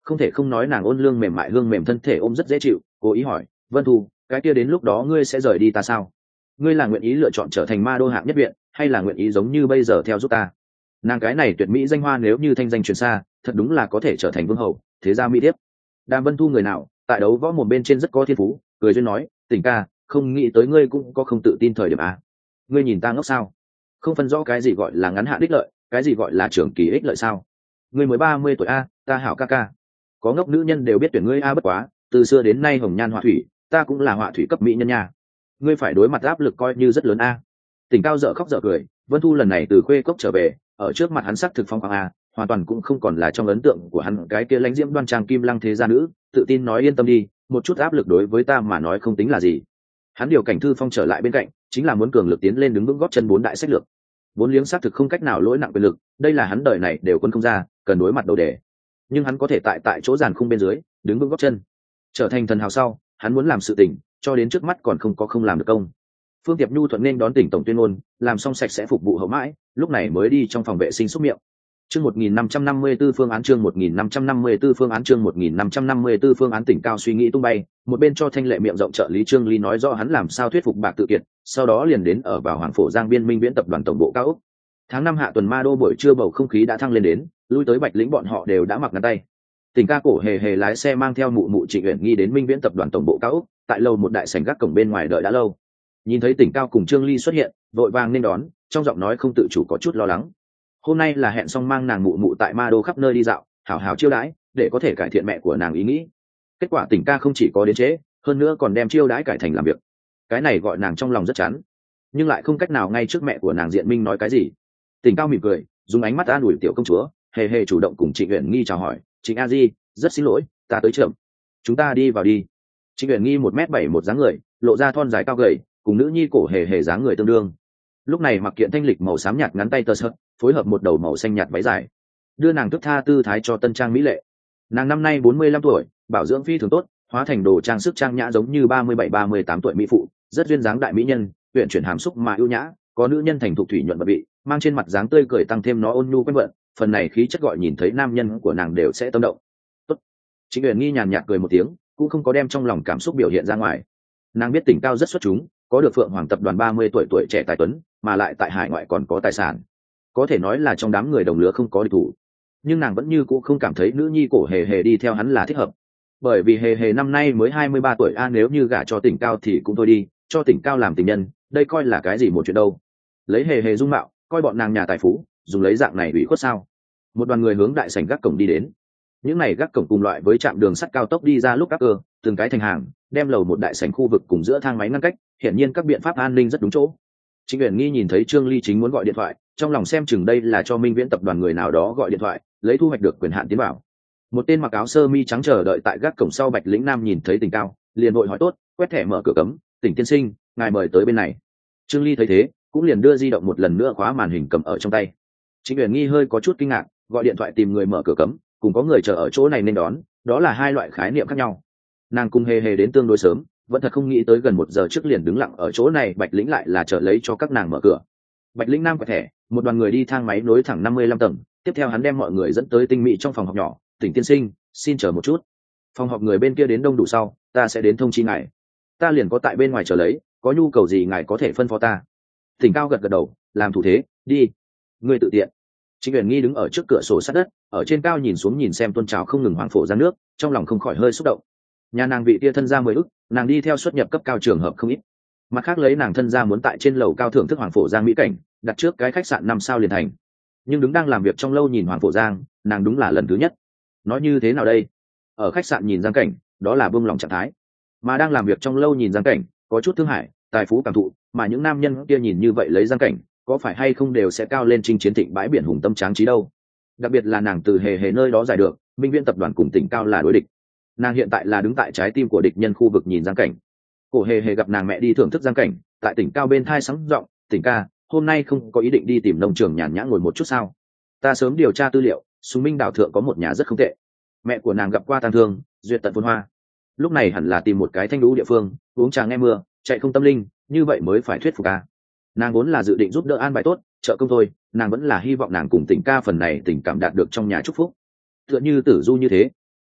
Không thể không nói nàng ôn lương mềm mại hương mềm thân thể ôm rất dễ chịu. Cố ý hỏi, Vân Thu, cái kia đến lúc đó ngươi sẽ rời đi ta sao? Ngươi là nguyện ý lựa chọn trở thành ma đô hạng nhất viện, hay là nguyện ý giống như bây giờ theo giúp ta? Nàng cái này tuyệt mỹ danh hoa nếu như thanh danh truyền xa, thật đúng là có thể trở thành vương hậu, thế gia mỹ thiếp. Đàm Vân Thu người nào, tại đấu võ mồm bên trên rất có thiên phú, cười duyên nói, Tỉnh ca, không nghĩ tới ngươi cũng có không tự tin thời điểm à? Ngươi nhìn ta ngốc sao? Không phân rõ cái gì gọi là ngắn hạn ích lợi, cái gì gọi là trưởng kỳ ích lợi sao? Ngươi mới ba mươi tuổi a, ta hảo ca ca. Có ngốc nữ nhân đều biết tuyển ngươi a, bất quá, từ xưa đến nay hồng nhan họa thủy, ta cũng là họa thủy cấp mỹ nhân nha. Ngươi phải đối mặt áp lực coi như rất lớn a. Tỉnh cao dở khóc dở cười, Vân Thu lần này từ khuê cốc trở về, ở trước mặt hắn sắc thực phong quang a, hoàn toàn cũng không còn là trong ấn tượng của hắn cái kia lãnh diễm đoan trang kim lăng thế gia nữ, tự tin nói yên tâm đi, một chút áp lực đối với ta mà nói không tính là gì. Hắn điều cảnh thư phong trở lại bên cạnh, chính là muốn cường lực tiến lên đứng vững gót chân bốn đại sách lược. Vốn liếng xác thực không cách nào lỗi nặng quyền lực, đây là hắn đời này đều quân không ra, cần đối mặt đầu đề. Nhưng hắn có thể tại tại chỗ giàn khung bên dưới, đứng vững gót chân. Trở thành thần hào sau, hắn muốn làm sự tình, cho đến trước mắt còn không có không làm được công. Phương Tiệp Nhu thuận nên đón Tỉnh tổng tuyên ngôn, làm xong sạch sẽ phục vụ hậu mãi, lúc này mới đi trong phòng vệ sinh xúc miệng. Chương một nghìn năm trăm năm mươi tư phương án chương một nghìn năm trăm năm mươi tư phương án chương một nghìn năm trăm năm mươi tư phương án Tỉnh cao suy nghĩ tung bay, một bên cho Thanh Lệ miệng rộng trợ lý Trương Ly nói rõ hắn làm sao thuyết phục Bạc Tự Kiệt, sau đó liền đến ở vào Hoàng Phổ Giang Biên Minh Viễn tập đoàn tổng bộ cao ốc. Tháng năm hạ tuần ma đô buổi trưa bầu không khí đã thăng lên đến, lui tới Bạch Lĩnh bọn họ đều đã mặc ngắn tay. Tỉnh ca cổ hề hề lái xe mang theo mụ mụ Trịnh Uyển Nghi đến Minh Viễn tập đoàn tổng bộ cao ốc, tại lầu một đại sảnh gác cổng bên ngoài đợi đã lâu. Nhìn thấy Tỉnh cao cùng Trương Ly xuất hiện, vội vàng nên đón, trong giọng nói không tự chủ có chút lo lắng. Hôm nay là hẹn xong mang nàng mụ mụ tại ma đô khắp nơi đi dạo, hảo hảo chiêu đãi, để có thể cải thiện mẹ của nàng ý nghĩ. Kết quả Tỉnh ca không chỉ có đến trễ, hơn nữa còn đem chiêu đãi cải thành làm việc. Cái này gọi nàng trong lòng rất chán, nhưng lại không cách nào ngay trước mẹ của nàng diện minh nói cái gì. Tỉnh cao mỉm cười, dùng ánh mắt an ủi tiểu công chúa, hề hề chủ động cùng Trịnh Uyển Nghi chào hỏi, Trịnh a di, rất xin lỗi, ta tới chậm, chúng ta đi vào đi. Trịnh Uyển Nghi một mét bảy một dáng người, lộ ra thon dài cao gầy, cùng nữ nhi cổ hề hề dáng người tương đương. Lúc này mặc kiện thanh lịch màu xám nhạt ngắn tay tơ sợi, phối hợp một đầu màu xanh nhạt váy dài, đưa nàng thức tha tư thái cho tân trang mỹ lệ. Nàng năm nay bốn mươi lăm tuổi, bảo dưỡng phi thường tốt, hóa thành đồ trang sức trang nhã giống như ba mươi bảy ba mươi tám tuổi mỹ phụ, rất duyên dáng đại mỹ nhân, uyển chuyển hàm xúc mà ưu nhã, có nữ nhân thành thục thủy nhuận và vị, mang trên mặt dáng tươi cười tăng thêm nó ôn nhu quen vận, phần này khí chất gọi nhìn thấy nam nhân của nàng đều sẽ tâm động. Tốt. Trịnh Uyển Nghi nhàn nhạt cười một tiếng, cũng không có đem trong lòng cảm xúc biểu hiện ra ngoài. Nàng biết Tỉnh cao rất xuất chúng, có được Phượng Hoàng tập đoàn ba mươi tuổi tuổi trẻ tài tuấn, mà lại tại hải ngoại còn có tài sản, có thể nói là trong đám người đồng lứa không có địch thủ. Nhưng nàng vẫn như cũ không cảm thấy nữ nhi cổ hề hề đi theo hắn là thích hợp, bởi vì hề hề năm nay mới hai mươi ba tuổi a, nếu như gả cho Tỉnh cao thì cũng thôi đi, cho Tỉnh cao làm tình nhân, đây coi là cái gì một chuyện đâu. Lấy hề hề dung mạo, coi bọn nàng nhà tài phú, dùng lấy dạng này ủy khuất sao? Một đoàn người hướng đại sảnh gác cổng đi đến. Những này gác cổng cùng loại với trạm đường sắt cao tốc đi ra lúc các cơ, từng cái thành hàng, đem lầu một đại sảnh khu vực cùng giữa thang máy ngăn cách, hiển nhiên các biện pháp an ninh rất đúng chỗ. Trịnh Uyển Nghi nhìn thấy Trương Ly chính muốn gọi điện thoại, trong lòng xem chừng đây là cho Minh Viễn tập đoàn người nào đó gọi điện thoại, lấy thu hoạch được quyền hạn tiến vào. Một tên mặc áo sơ mi trắng chờ đợi tại gác cổng sau Bạch Lĩnh Nam nhìn thấy Tỉnh cao, liền vội hỏi tốt, quét thẻ mở cửa cấm, Tỉnh tiên sinh, ngài mời tới bên này. Trương Ly thấy thế, cũng liền đưa di động một lần nữa khóa màn hình cầm ở trong tay. Trịnh Uyển Nghi hơi có chút kinh ngạc, gọi điện thoại tìm người mở cửa cấm, cùng có người chờ ở chỗ này nên đón, đó là hai loại khái niệm khác nhau. Nàng cùng hề hề đến tương đối sớm, vẫn thật không nghĩ tới gần một giờ trước liền đứng lặng ở chỗ này Bạch Lĩnh lại là chờ lấy cho các nàng mở cửa. Bạch Lĩnh Nam quẹt thẻ, một đoàn người đi thang máy nối thẳng năm mươi lăm tầng, tiếp theo hắn đem mọi người dẫn tới tinh mỹ trong phòng học nhỏ. Tỉnh tiên sinh, xin chờ một chút, phòng họp người bên kia đến đông đủ sau, ta sẽ đến thông chi ngài. Ta liền có tại bên ngoài chờ lấy, có nhu cầu gì ngài có thể phân phó ta. Tỉnh cao gật gật đầu, làm thủ thế, đi. Ngươi tự tiện. Trịnh Uyển Nghi đứng ở trước cửa sổ sát đất, ở trên cao nhìn xuống nhìn xem tuôn trào không ngừng Hoàng Phổ Giang nước, trong lòng không khỏi hơi xúc động. Nhà nàng vị tia thân gia mười ức, nàng đi theo xuất nhập cấp cao trường hợp không ít. Mặt khác lấy nàng thân gia muốn tại trên lầu cao thưởng thức Hoàng Phổ Giang mỹ cảnh, đặt trước cái khách sạn năm sao liền thành. Nhưng đứng đang làm việc trong lâu nhìn Hoàng Phổ Giang, nàng đúng là lần thứ nhất. Nói như thế nào đây? Ở khách sạn nhìn giang cảnh, đó là buông lòng trạng thái, mà đang làm việc trong lâu nhìn giang cảnh, có chút thương hại, tài phú cảm thụ, mà những nam nhân kia nhìn như vậy lấy giang cảnh, có phải hay không đều sẽ cao lên chinh chiến thịnh bãi biển hùng tâm tráng trí đâu. Đặc biệt là nàng từ hề hề nơi đó giải được, Minh Viễn tập đoàn cùng Tỉnh cao là đối địch. Nàng hiện tại là đứng tại trái tim của địch nhân khu vực nhìn giang cảnh. Cổ hề hề gặp nàng mẹ đi thưởng thức giang cảnh, tại Tỉnh cao bên thai sáng giọng, Tỉnh ca, hôm nay không có ý định đi tìm nông trường nhàn nhã ngồi một chút sao? Ta sớm điều tra tư liệu, Sùng Minh đảo thượng có một nhà rất không tệ. Mẹ của nàng gặp qua tang thương, duyệt tận phồn hoa, lúc này hẳn là tìm một cái thanh lũ địa phương, uống trà nghe mưa, chạy không tâm linh, như vậy mới phải thuyết phục ca. Nàng vốn là dự định giúp đỡ an bài tốt, trợ công thôi, nàng vẫn là hy vọng nàng cùng Tỉnh ca phần này tình cảm đạt được trong nhà chúc phúc. Tựa như Tử Du như thế.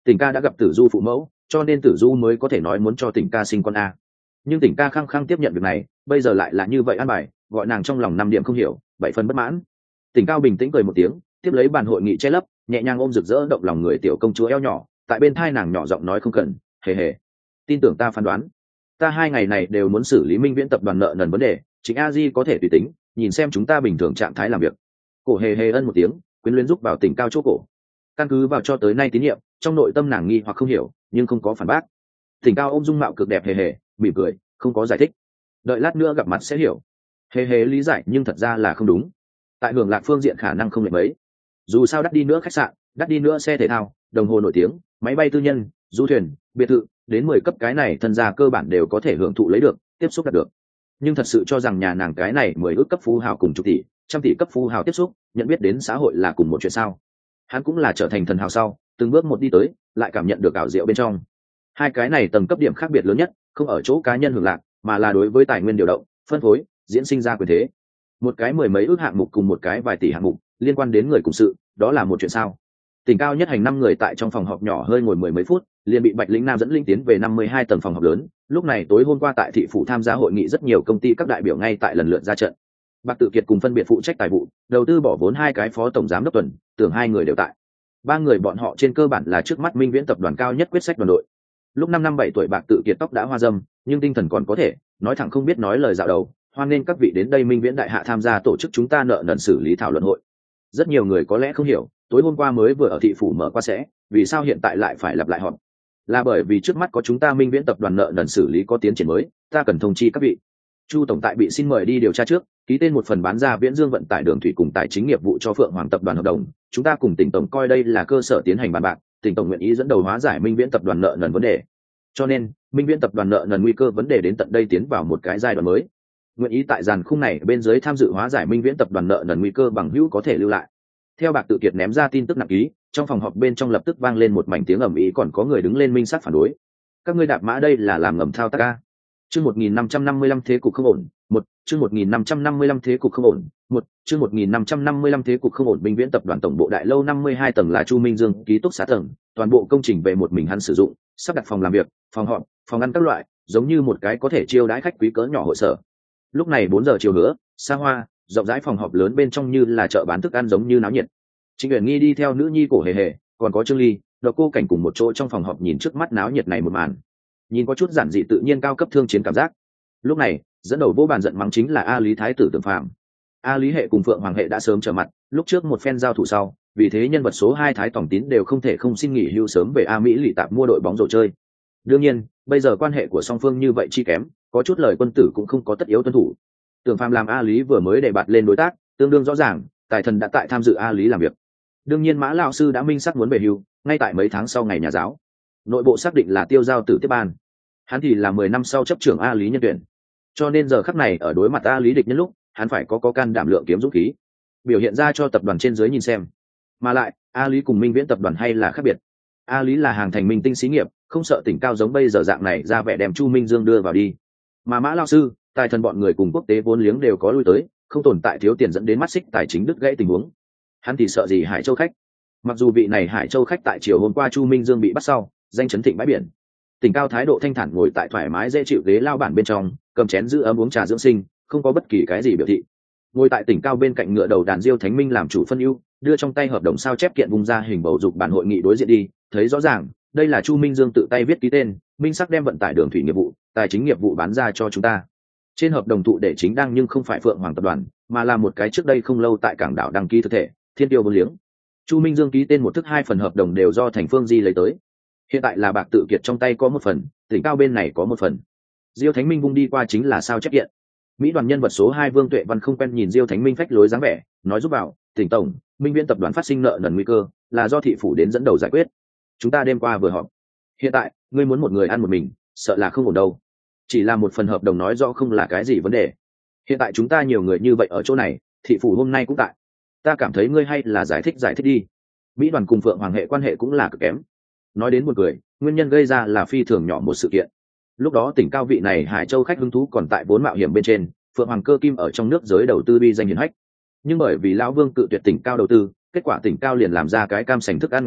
Tỉnh ca đã gặp Tử Du phụ mẫu, cho nên Tử Du mới có thể nói muốn cho Tỉnh ca sinh con a. Nhưng Tỉnh ca khăng khăng tiếp nhận việc này, bây giờ lại là như vậy an bài, gọi nàng trong lòng năm điểm không hiểu, bảy phần bất mãn. Tỉnh cao bình tĩnh cười một tiếng, tiếp lấy bàn hội nghị che lấp, nhẹ nhàng ôm rực rỡ động lòng người tiểu công chúa eo nhỏ, tại bên thai nàng nhỏ giọng nói không cần, hề hề. Tin tưởng ta phán đoán, ta hai ngày này đều muốn xử lý Minh Viễn tập đoàn nợ nần vấn đề, chính a di có thể tùy tính, nhìn xem chúng ta bình thường trạng thái làm việc. Cổ hề hề ân một tiếng, quyến luyến giúp vào Tỉnh cao chỗ cổ. Căn cứ vào cho tới nay tín nhiệm, trong nội tâm nàng nghi hoặc không hiểu, nhưng không có phản bác. Tỉnh cao ôm dung mạo cực đẹp hề hề, mỉm cười, không có giải thích. Đợi lát nữa gặp mặt sẽ hiểu. Hề hề lý giải nhưng thật ra là không đúng. Tại hưởng lạc phương diện khả năng không lệch mấy. Dù sao đắt đi nữa khách sạn, đắt đi nữa xe thể thao, đồng hồ nổi tiếng, máy bay tư nhân, du thuyền, biệt thự, đến mười cấp cái này thân gia cơ bản đều có thể hưởng thụ lấy được, tiếp xúc đạt được. Nhưng thật sự cho rằng nhà nàng cái này mười ước cấp phú hào cùng chục tỷ, trăm tỷ cấp phú hào tiếp xúc, nhận biết đến xã hội là cùng một chuyện sao? Hắn cũng là trở thành thần hào sau, từng bước một đi tới, lại cảm nhận được ảo diệu bên trong. Hai cái này tầng cấp điểm khác biệt lớn nhất, không ở chỗ cá nhân hưởng lạc, mà là đối với tài nguyên điều động, phân phối, diễn sinh ra quyền thế. Một cái mười mấy ước hạng mục cùng một cái vài tỷ hạng mục, liên quan đến người cùng sự, đó là một chuyện sao? Tỉnh cao nhất hành năm người tại trong phòng họp nhỏ hơi ngồi mười mấy phút, liền bị Bạch Lĩnh Nam dẫn linh tiến về năm mươi hai tầng phòng họp lớn. Lúc này tối hôm qua tại thị phủ tham gia hội nghị, rất nhiều công ty các đại biểu ngay tại lần lượt ra trận. Bạc Tự Kiệt cùng phân biệt phụ trách tài vụ, đầu tư bỏ vốn hai cái phó tổng giám đốc tuần, tưởng hai người đều tại. Ba người bọn họ trên cơ bản là trước mắt Minh Viễn tập đoàn cao nhất quyết sách đoàn đội. Lúc năm năm bảy tuổi Bạc Tự Kiệt tóc đã hoa râm, nhưng tinh thần còn có thể, nói thẳng không biết nói lời dạo đầu, hoan nên các vị đến đây Minh Viễn đại hạ tham gia tổ chức chúng ta nợ nần xử lý thảo luận hội. Rất nhiều người có lẽ không hiểu, tối hôm qua mới vừa ở thị phủ mở qua sẽ, vì sao hiện tại lại phải lặp lại họp? Là bởi vì trước mắt có chúng ta Minh Viễn tập đoàn nợ nần xử lý có tiến triển mới, ta cần thông chi các vị. Chu tổng tại bị xin mời đi điều tra trước, ký tên một phần bán ra Viễn Dương vận tải đường thủy cùng tài chính nghiệp vụ cho Phượng Hoàng tập đoàn hợp đồng, chúng ta cùng tỉnh tổng coi đây là cơ sở tiến hành bàn bạc, tỉnh tổng nguyện ý dẫn đầu hóa giải Minh Viễn tập đoàn nợ nần vấn đề. Cho nên, Minh Viễn tập đoàn nợ nần nguy cơ vấn đề đến tận đây tiến vào một cái giai đoạn mới. Nguyện ý tại dàn khung này bên dưới tham dự hóa giải Minh Viễn tập đoàn nợ nần nguy cơ bằng hữu có thể lưu lại. Theo Bạc Tự Kiệt ném ra tin tức nặng ký, trong phòng họp bên trong lập tức vang lên một mảnh tiếng ầm ĩ, còn có người đứng lên minh sát phản đối. Các ngươi đạp mã đây là làm ngầm thao tác a. Chương một nghìn năm trăm năm mươi lăm thế cục không ổn, một, chương một nghìn năm trăm năm mươi lăm thế cục không ổn, một, chương một nghìn năm trăm năm mươi lăm thế cục không ổn. Minh Viễn tập đoàn tổng bộ đại lâu năm mươi hai tầng là Chu Minh Dương ký túc xá tầng, toàn bộ công trình về một mình hắn sử dụng, sắp đặt phòng làm việc, phòng họp, phòng ăn các loại, giống như một cái có thể chiêu đãi khách quý cỡ nhỏ hội sở. Lúc này bốn giờ chiều nữa, xa hoa, rộng rãi phòng họp lớn bên trong như là chợ bán thức ăn giống như náo nhiệt. Trịnh Uyển Nghi đi theo nữ nhi Cổ Hề Hề, còn có Trương Ly, Độc Cô Cảnh cùng một chỗ trong phòng họp nhìn trước mắt náo nhiệt này một màn. Nhìn có chút giản dị tự nhiên cao cấp thương chiến cảm giác. Lúc này, dẫn đầu vô bàn giận mắng chính là A Lý Thái tử Tưởng Phàm. A Lý hệ cùng Phượng Hoàng hệ đã sớm trở mặt, lúc trước một phen giao thủ sau, vì thế nhân vật số hai Thái Tổng Tín đều không thể không xin nghỉ hưu sớm về A Mỹ lì tạp mua đội bóng rổ chơi. Đương nhiên, bây giờ quan hệ của song phương như vậy chi kém, có chút lời quân tử cũng không có tất yếu tuân thủ. Tưởng Phàm làm A Lý vừa mới đề bạt lên đối tác, tương đương rõ ràng, tài thần đã tại tham dự A Lý làm việc. Đương nhiên Mã lão sư đã minh xác muốn về hưu, ngay tại mấy tháng sau ngày nhà giáo. Nội bộ xác định là Tiêu Giao Tử tiếp ban. Hắn thì là mười năm sau chấp trưởng A Lý nhân tuyển. Cho nên giờ khắc này ở đối mặt A Lý địch nhân lúc, hắn phải có có can đảm lượng kiếm dũng khí, biểu hiện ra cho tập đoàn trên dưới nhìn xem. Mà lại, A Lý cùng Minh Viễn tập đoàn hay là khác biệt. A Lý là hàng thành minh tinh xí nghiệp, không sợ tỉnh cao giống bây giờ dạng này ra vẻ đem Chu Minh Dương đưa vào đi. Mà Mã lão sư, tài thần bọn người cùng quốc tế vốn liếng đều có lui tới, không tồn tại thiếu tiền dẫn đến mắt xích tài chính đứt gãy tình huống. Hắn thì sợ gì Hải Châu khách? Mặc dù vị này Hải Châu khách tại chiều hôm qua Chu Minh Dương bị bắt sau, danh chấn thịnh bãi biển. Tỉnh cao thái độ thanh thản ngồi tại thoải mái dễ chịu ghế lao bản bên trong, cầm chén giữ ấm uống trà dưỡng sinh, không có bất kỳ cái gì biểu thị. Ngồi tại tỉnh cao bên cạnh ngựa đầu đàn Diêu Thánh Minh làm chủ phân ưu, đưa trong tay hợp đồng sao chép kiện vung ra hình bầu dục bản hội nghị đối diện đi, thấy rõ ràng, đây là Chu Minh Dương tự tay viết ký tên, minh sắc đem vận tải đường thủy nghiệp vụ, tài chính nghiệp vụ bán ra cho chúng ta. Trên hợp đồng thụ để chính đăng nhưng không phải Phượng Hoàng tập đoàn, mà là một cái trước đây không lâu tại cảng đảo đăng ký thực thể, Thiên Tiêu Vốn Liếng. Chu Minh Dương ký tên một thức hai phần hợp đồng đều do Thành Phương Di lấy tới. Hiện tại là Bạc Tự Kiệt trong tay có một phần, tỉnh cao bên này có một phần. Diêu Thánh Minh vung đi qua chính là sao chép kiện. Mỹ đoàn nhân vật số hai Vương Tuệ Văn không quen nhìn Diêu Thánh Minh phách lối dáng vẻ, nói giúp bảo, tỉnh tổng, Minh Viễn tập đoàn phát sinh nợ nần nguy cơ, là do thị phủ đến dẫn đầu giải quyết. Chúng ta đêm qua vừa họp. Hiện tại, ngươi muốn một người ăn một mình, sợ là không ổn đâu. Chỉ là một phần hợp đồng nói rõ không là cái gì vấn đề. Hiện tại chúng ta nhiều người như vậy ở chỗ này, thị phủ hôm nay cũng tại. Ta cảm thấy ngươi hay là giải thích giải thích đi. Mỹ đoàn cùng Phượng Hoàng hệ quan hệ cũng là cực kém. Nói đến một người, nguyên nhân gây ra là phi thường nhỏ một sự kiện. Lúc đó tỉnh cao vị này Hải Châu khách hứng thú còn tại vốn mạo hiểm bên trên, Phượng Hoàng cơ kim ở trong nước giới đầu tư bi danh hiển hách. Nhưng bởi vì lão Vương cự tuyệt tỉnh cao đầu tư, kết quả tỉnh cao liền làm ra cái cam sành thức ăn ngoài đến,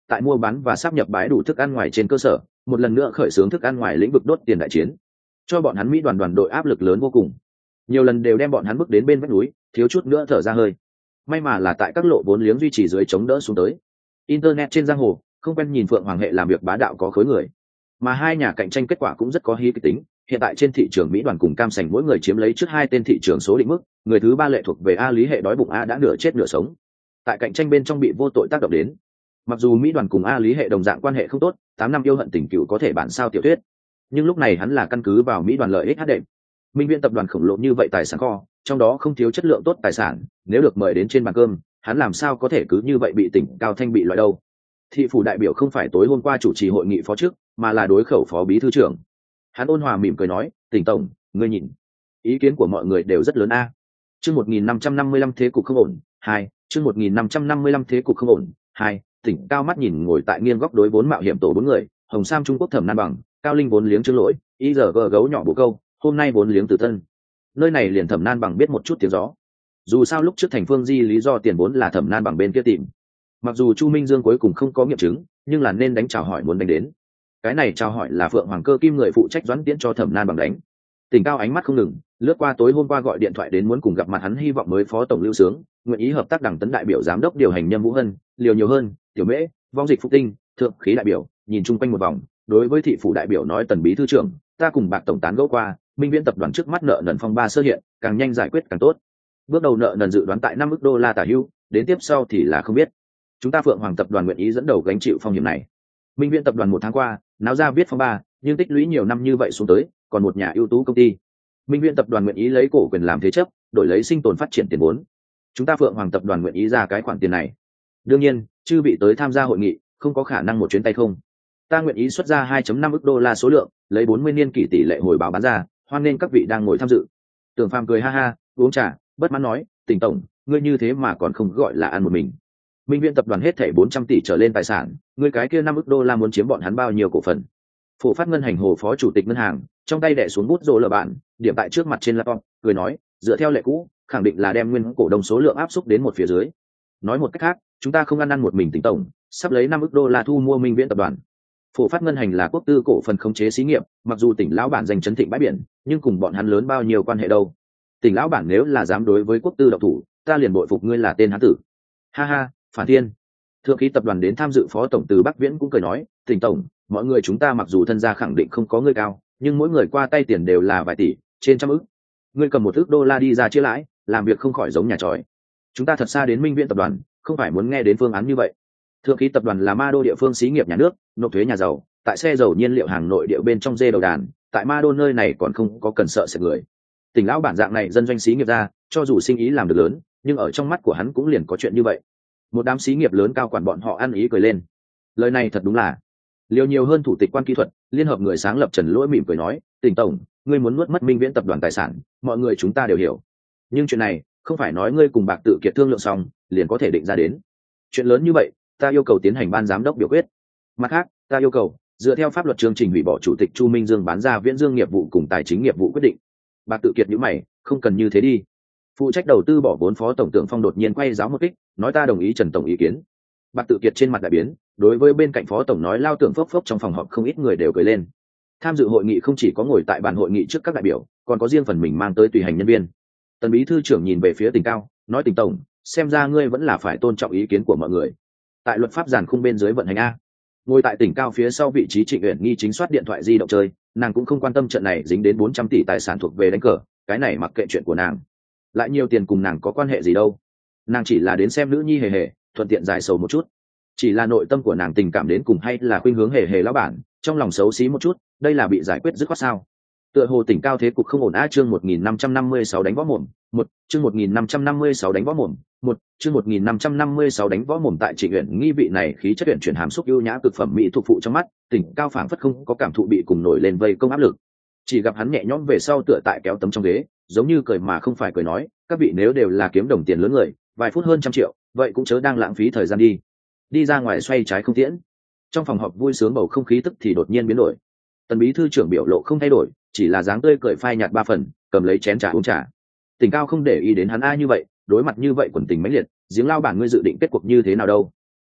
tại mua bán và sáp nhập bãi đủ thức ăn ngoài trên cơ sở một lần nữa khởi xướng thức ăn ngoài lĩnh vực đốt tiền đại chiến, cho bọn hắn Mỹ đoàn đoàn đội áp lực lớn vô cùng, nhiều lần đều đem bọn hắn bước đến bên vách núi, thiếu chút nữa thở ra hơi. May mà là tại các lộ vốn liếng duy trì dưới chống đỡ xuống tới. Internet trên giang hồ không quen nhìn Phượng Hoàng hệ làm việc bá đạo có khối người, mà hai nhà cạnh tranh kết quả cũng rất có hí kịch tính. Hiện tại trên thị trường Mỹ đoàn cùng Cam Sành mỗi người chiếm lấy trước hai tên thị trường số định mức, người thứ ba lệ thuộc về A Lý hệ đói bụng A đã nửa chết nửa sống, tại cạnh tranh bên trong bị vô tội tác động đến. Mặc dù Mỹ đoàn cùng A Lý hệ đồng dạng quan hệ không tốt, tám năm yêu hận tình cựu có thể bản sao tiểu thuyết, nhưng lúc này hắn là căn cứ vào Mỹ đoàn lợi ích hát đệm. Minh Viễn tập đoàn khổng lồ như vậy tài sản kho, trong đó không thiếu chất lượng tốt tài sản, nếu được mời đến trên bàn cơm, hắn làm sao có thể cứ như vậy bị tỉnh Cao Thanh bị loại đâu. Thị phủ đại biểu không phải tối hôm qua chủ trì hội nghị phó trước, mà là đối khẩu phó bí thư trưởng. Hắn ôn hòa mỉm cười nói, Tỉnh tổng, ngươi nhìn, ý kiến của mọi người đều rất lớn a. Chương một nghìn năm trăm năm mươi lăm thế cục không ổn, hai, chương một nghìn năm trăm năm mươi lăm thế cục không ổn, hai. Tỉnh Cao mắt nhìn ngồi tại nghiêng góc đối vốn mạo hiểm tổ bốn người, Hồng Sam Trung Quốc Thẩm Nan Bằng, Cao Linh vốn liếng Trương Lỗi, y giờ gờ gấu nhỏ Bồ Câu, hôm nay vốn liếng Từ Tân. Nơi này liền Thẩm Nan Bằng biết một chút tiếng gió. Dù sao lúc trước Thành Phương Di lý do tiền vốn là Thẩm Nan Bằng bên kia tìm. Mặc dù Chu Minh Dương cuối cùng không có nghiệm chứng, nhưng là nên đánh chào hỏi muốn đánh đến. Cái này chào hỏi là Phượng Hoàng Cơ Kim người phụ trách doãn tiễn cho Thẩm Nan Bằng đánh. Tỉnh Cao ánh mắt không ngừng lướt qua tối hôm qua gọi điện thoại đến muốn cùng gặp mặt hắn hy vọng mới phó tổng Lưu Sướng, nguyện ý hợp tác đảng tấn đại biểu giám đốc điều hành Nhâm Vũ Hân, liều nhiều hơn, Tiểu Mễ, vong dịch Phục Tinh, thượng khí đại biểu, nhìn chung quanh một vòng, đối với thị phủ đại biểu nói, Tần bí thư trưởng, ta cùng Bạc tổng tán gẫu qua, Minh Viễn tập đoàn trước mắt nợ nần phong ba sơ hiện, càng nhanh giải quyết càng tốt. Bước đầu nợ nần dự đoán tại năm ức đô la tả hữu, đến tiếp sau thì là không biết. Chúng ta Phượng Hoàng tập đoàn nguyện ý dẫn đầu gánh chịu phong hiểm này. Minh Viễn tập đoàn một tháng qua, náo ra viết phong ba, nhưng tích lũy nhiều năm như vậy xuống tới, còn một nhà ưu tú công ty. Minh Viễn tập đoàn nguyện ý lấy cổ quyền làm thế chấp, đổi lấy sinh tồn phát triển tiền vốn. Chúng ta Phượng Hoàng tập đoàn nguyện ý ra cái khoản tiền này. Đương nhiên, chư vị tới tham gia hội nghị, không có khả năng một chuyến tay không. Ta nguyện ý xuất ra hai phẩy năm ức đô la số lượng, lấy bốn mươi niên kỷ tỷ lệ hồi báo bán ra, hoan nên các vị đang ngồi tham dự. Tưởng Phàm cười ha ha, uống trà, bất mãn nói, Tỉnh tổng, ngươi như thế mà còn không gọi là ăn một mình. Minh Viễn tập đoàn hết thảy bốn trăm tỷ trở lên tài sản, ngươi cái kia năm ức đô la muốn chiếm bọn hắn bao nhiêu cổ phần? Phổ Phát ngân hành hồ phó chủ tịch ngân hàng, trong tay đè xuống bút rồ lờ bạn, điểm tại trước mặt trên laptop, cười nói, dựa theo lệ cũ, khẳng định là đem nguyên cổ đông số lượng áp xúc đến một phía dưới. Nói một cách khác, chúng ta không ăn năn một mình Tỉnh tổng, sắp lấy năm ức đô la thu mua Minh Viễn tập đoàn. Phổ Phát ngân hành là quốc tư cổ phần khống chế xí nghiệp, mặc dù Tỉnh lão bản danh chấn thịnh bãi biển, nhưng cùng bọn hắn lớn bao nhiêu quan hệ đâu? Tỉnh lão bản nếu là dám đối với quốc tư độc thủ, ta liền bội phục ngươi là tên hán tử. Ha ha, Phản Thiên. Thượng khí tập đoàn đến tham dự phó tổng từ Bắc Viễn cũng cười nói, Tỉnh tổng, mọi người chúng ta mặc dù thân gia khẳng định không có ngươi cao, nhưng mỗi người qua tay tiền đều là vài tỷ, trên trăm ức. Ngươi cầm một ức đô la đi ra chia lãi, làm việc không khỏi giống nhà tròi. Chúng ta thật xa đến Minh Viễn tập đoàn, không phải muốn nghe đến phương án như vậy. Thượng khí tập đoàn là ma đô địa phương xí nghiệp nhà nước, nộp thuế nhà giàu, tại xe dầu nhiên liệu hàng nội địa bên trong dê đầu đàn, tại ma đô nơi này còn không có cần sợ sệt người. Tỉnh lão bản dạng này dân doanh xí nghiệp ra, cho dù sinh ý làm được lớn, nhưng ở trong mắt của hắn cũng liền có chuyện như vậy. Một đám xí nghiệp lớn cao quản bọn họ ăn ý cười lên. Lời này thật đúng là liều nhiều hơn thủ tịch quan kỹ thuật, liên hợp người sáng lập Trần Lỗi mỉm cười nói, Tỉnh tổng, ngươi muốn nuốt mất Minh Viễn tập đoàn tài sản, mọi người chúng ta đều hiểu. Nhưng chuyện này không phải nói ngươi cùng Bạc Tự Kiệt thương lượng xong liền có thể định ra đến. Chuyện lớn như vậy, ta yêu cầu tiến hành ban giám đốc biểu quyết. Mặt khác, ta yêu cầu dựa theo pháp luật chương trình hủy bỏ chủ tịch Chu Minh Dương bán ra Viễn Dương nghiệp vụ cùng tài chính nghiệp vụ quyết định. Bạc Tự Kiệt nhíu mày, không cần như thế đi. Phụ trách đầu tư bỏ vốn phó tổng Tưởng Phong đột nhiên quay giáo một kích, nói ta đồng ý Trần tổng ý kiến. Bạc Tự Kiệt trên mặt đại biến, đối với bên cạnh phó tổng nói lao tưởng phốc phốc, trong phòng họp không ít người đều cười lên. Tham dự hội nghị không chỉ có ngồi tại bàn hội nghị trước các đại biểu, còn có riêng phần mình mang tới tùy hành nhân viên. Tần bí thư trưởng nhìn về phía Tỉnh Cao, nói, Tỉnh tổng, xem ra ngươi vẫn là phải tôn trọng ý kiến của mọi người. Tại luật pháp giàn khung bên dưới vận hành a. Ngồi tại Tỉnh Cao phía sau vị trí Trịnh Uyển Nghi chính soát điện thoại di động chơi, nàng cũng không quan tâm trận này dính đến bốn trăm tỷ tài sản thuộc về đánh cờ, cái này mặc kệ chuyện của nàng. Lại nhiều tiền cùng nàng có quan hệ gì đâu. Nàng chỉ là đến xem nữ nhi hề hề, thuận tiện giải sầu một chút. Chỉ là nội tâm của nàng tình cảm đến cùng hay là khuynh hướng hề hề lão bản, trong lòng xấu xí một chút, đây là bị giải quyết dứt khoát sao? Tựa hồ Tỉnh Cao thế cục không ổn a. Chương một nghìn năm trăm năm mươi sáu đánh võ mồm, một, chương một nghìn năm trăm năm mươi sáu đánh võ mồm, một, chương một nghìn năm trăm năm mươi sáu đánh võ mồm. Tại Trịnh Uyển Nghi vị này khí chất uyển chuyển hàm xúc ưu nhã cực phẩm mỹ thuộc phụ trong mắt, Tỉnh Cao phảng phất không có cảm thụ bị cùng nổi lên vây công áp lực. Chỉ gặp hắn nhẹ nhõm về sau tựa tại kéo tấm trong ghế, giống như cười mà không phải cười nói, các vị nếu đều là kiếm đồng tiền lớn người, vài phút hơn trăm triệu, vậy cũng chớ đang lãng phí thời gian đi. Đi ra ngoài xoay trái không tiễn. Trong phòng họp vui sướng bầu không khí tức thì đột nhiên biến đổi. Tần bí thư trưởng biểu lộ không thay đổi, chỉ là dáng tươi cười phai nhạt ba phần, cầm lấy chén trà uống trà. Tỉnh Cao không để ý đến hắn a như vậy, đối mặt như vậy quần tình mãnh liệt, giếng lao bản ngươi dự định kết cuộc như thế nào đâu?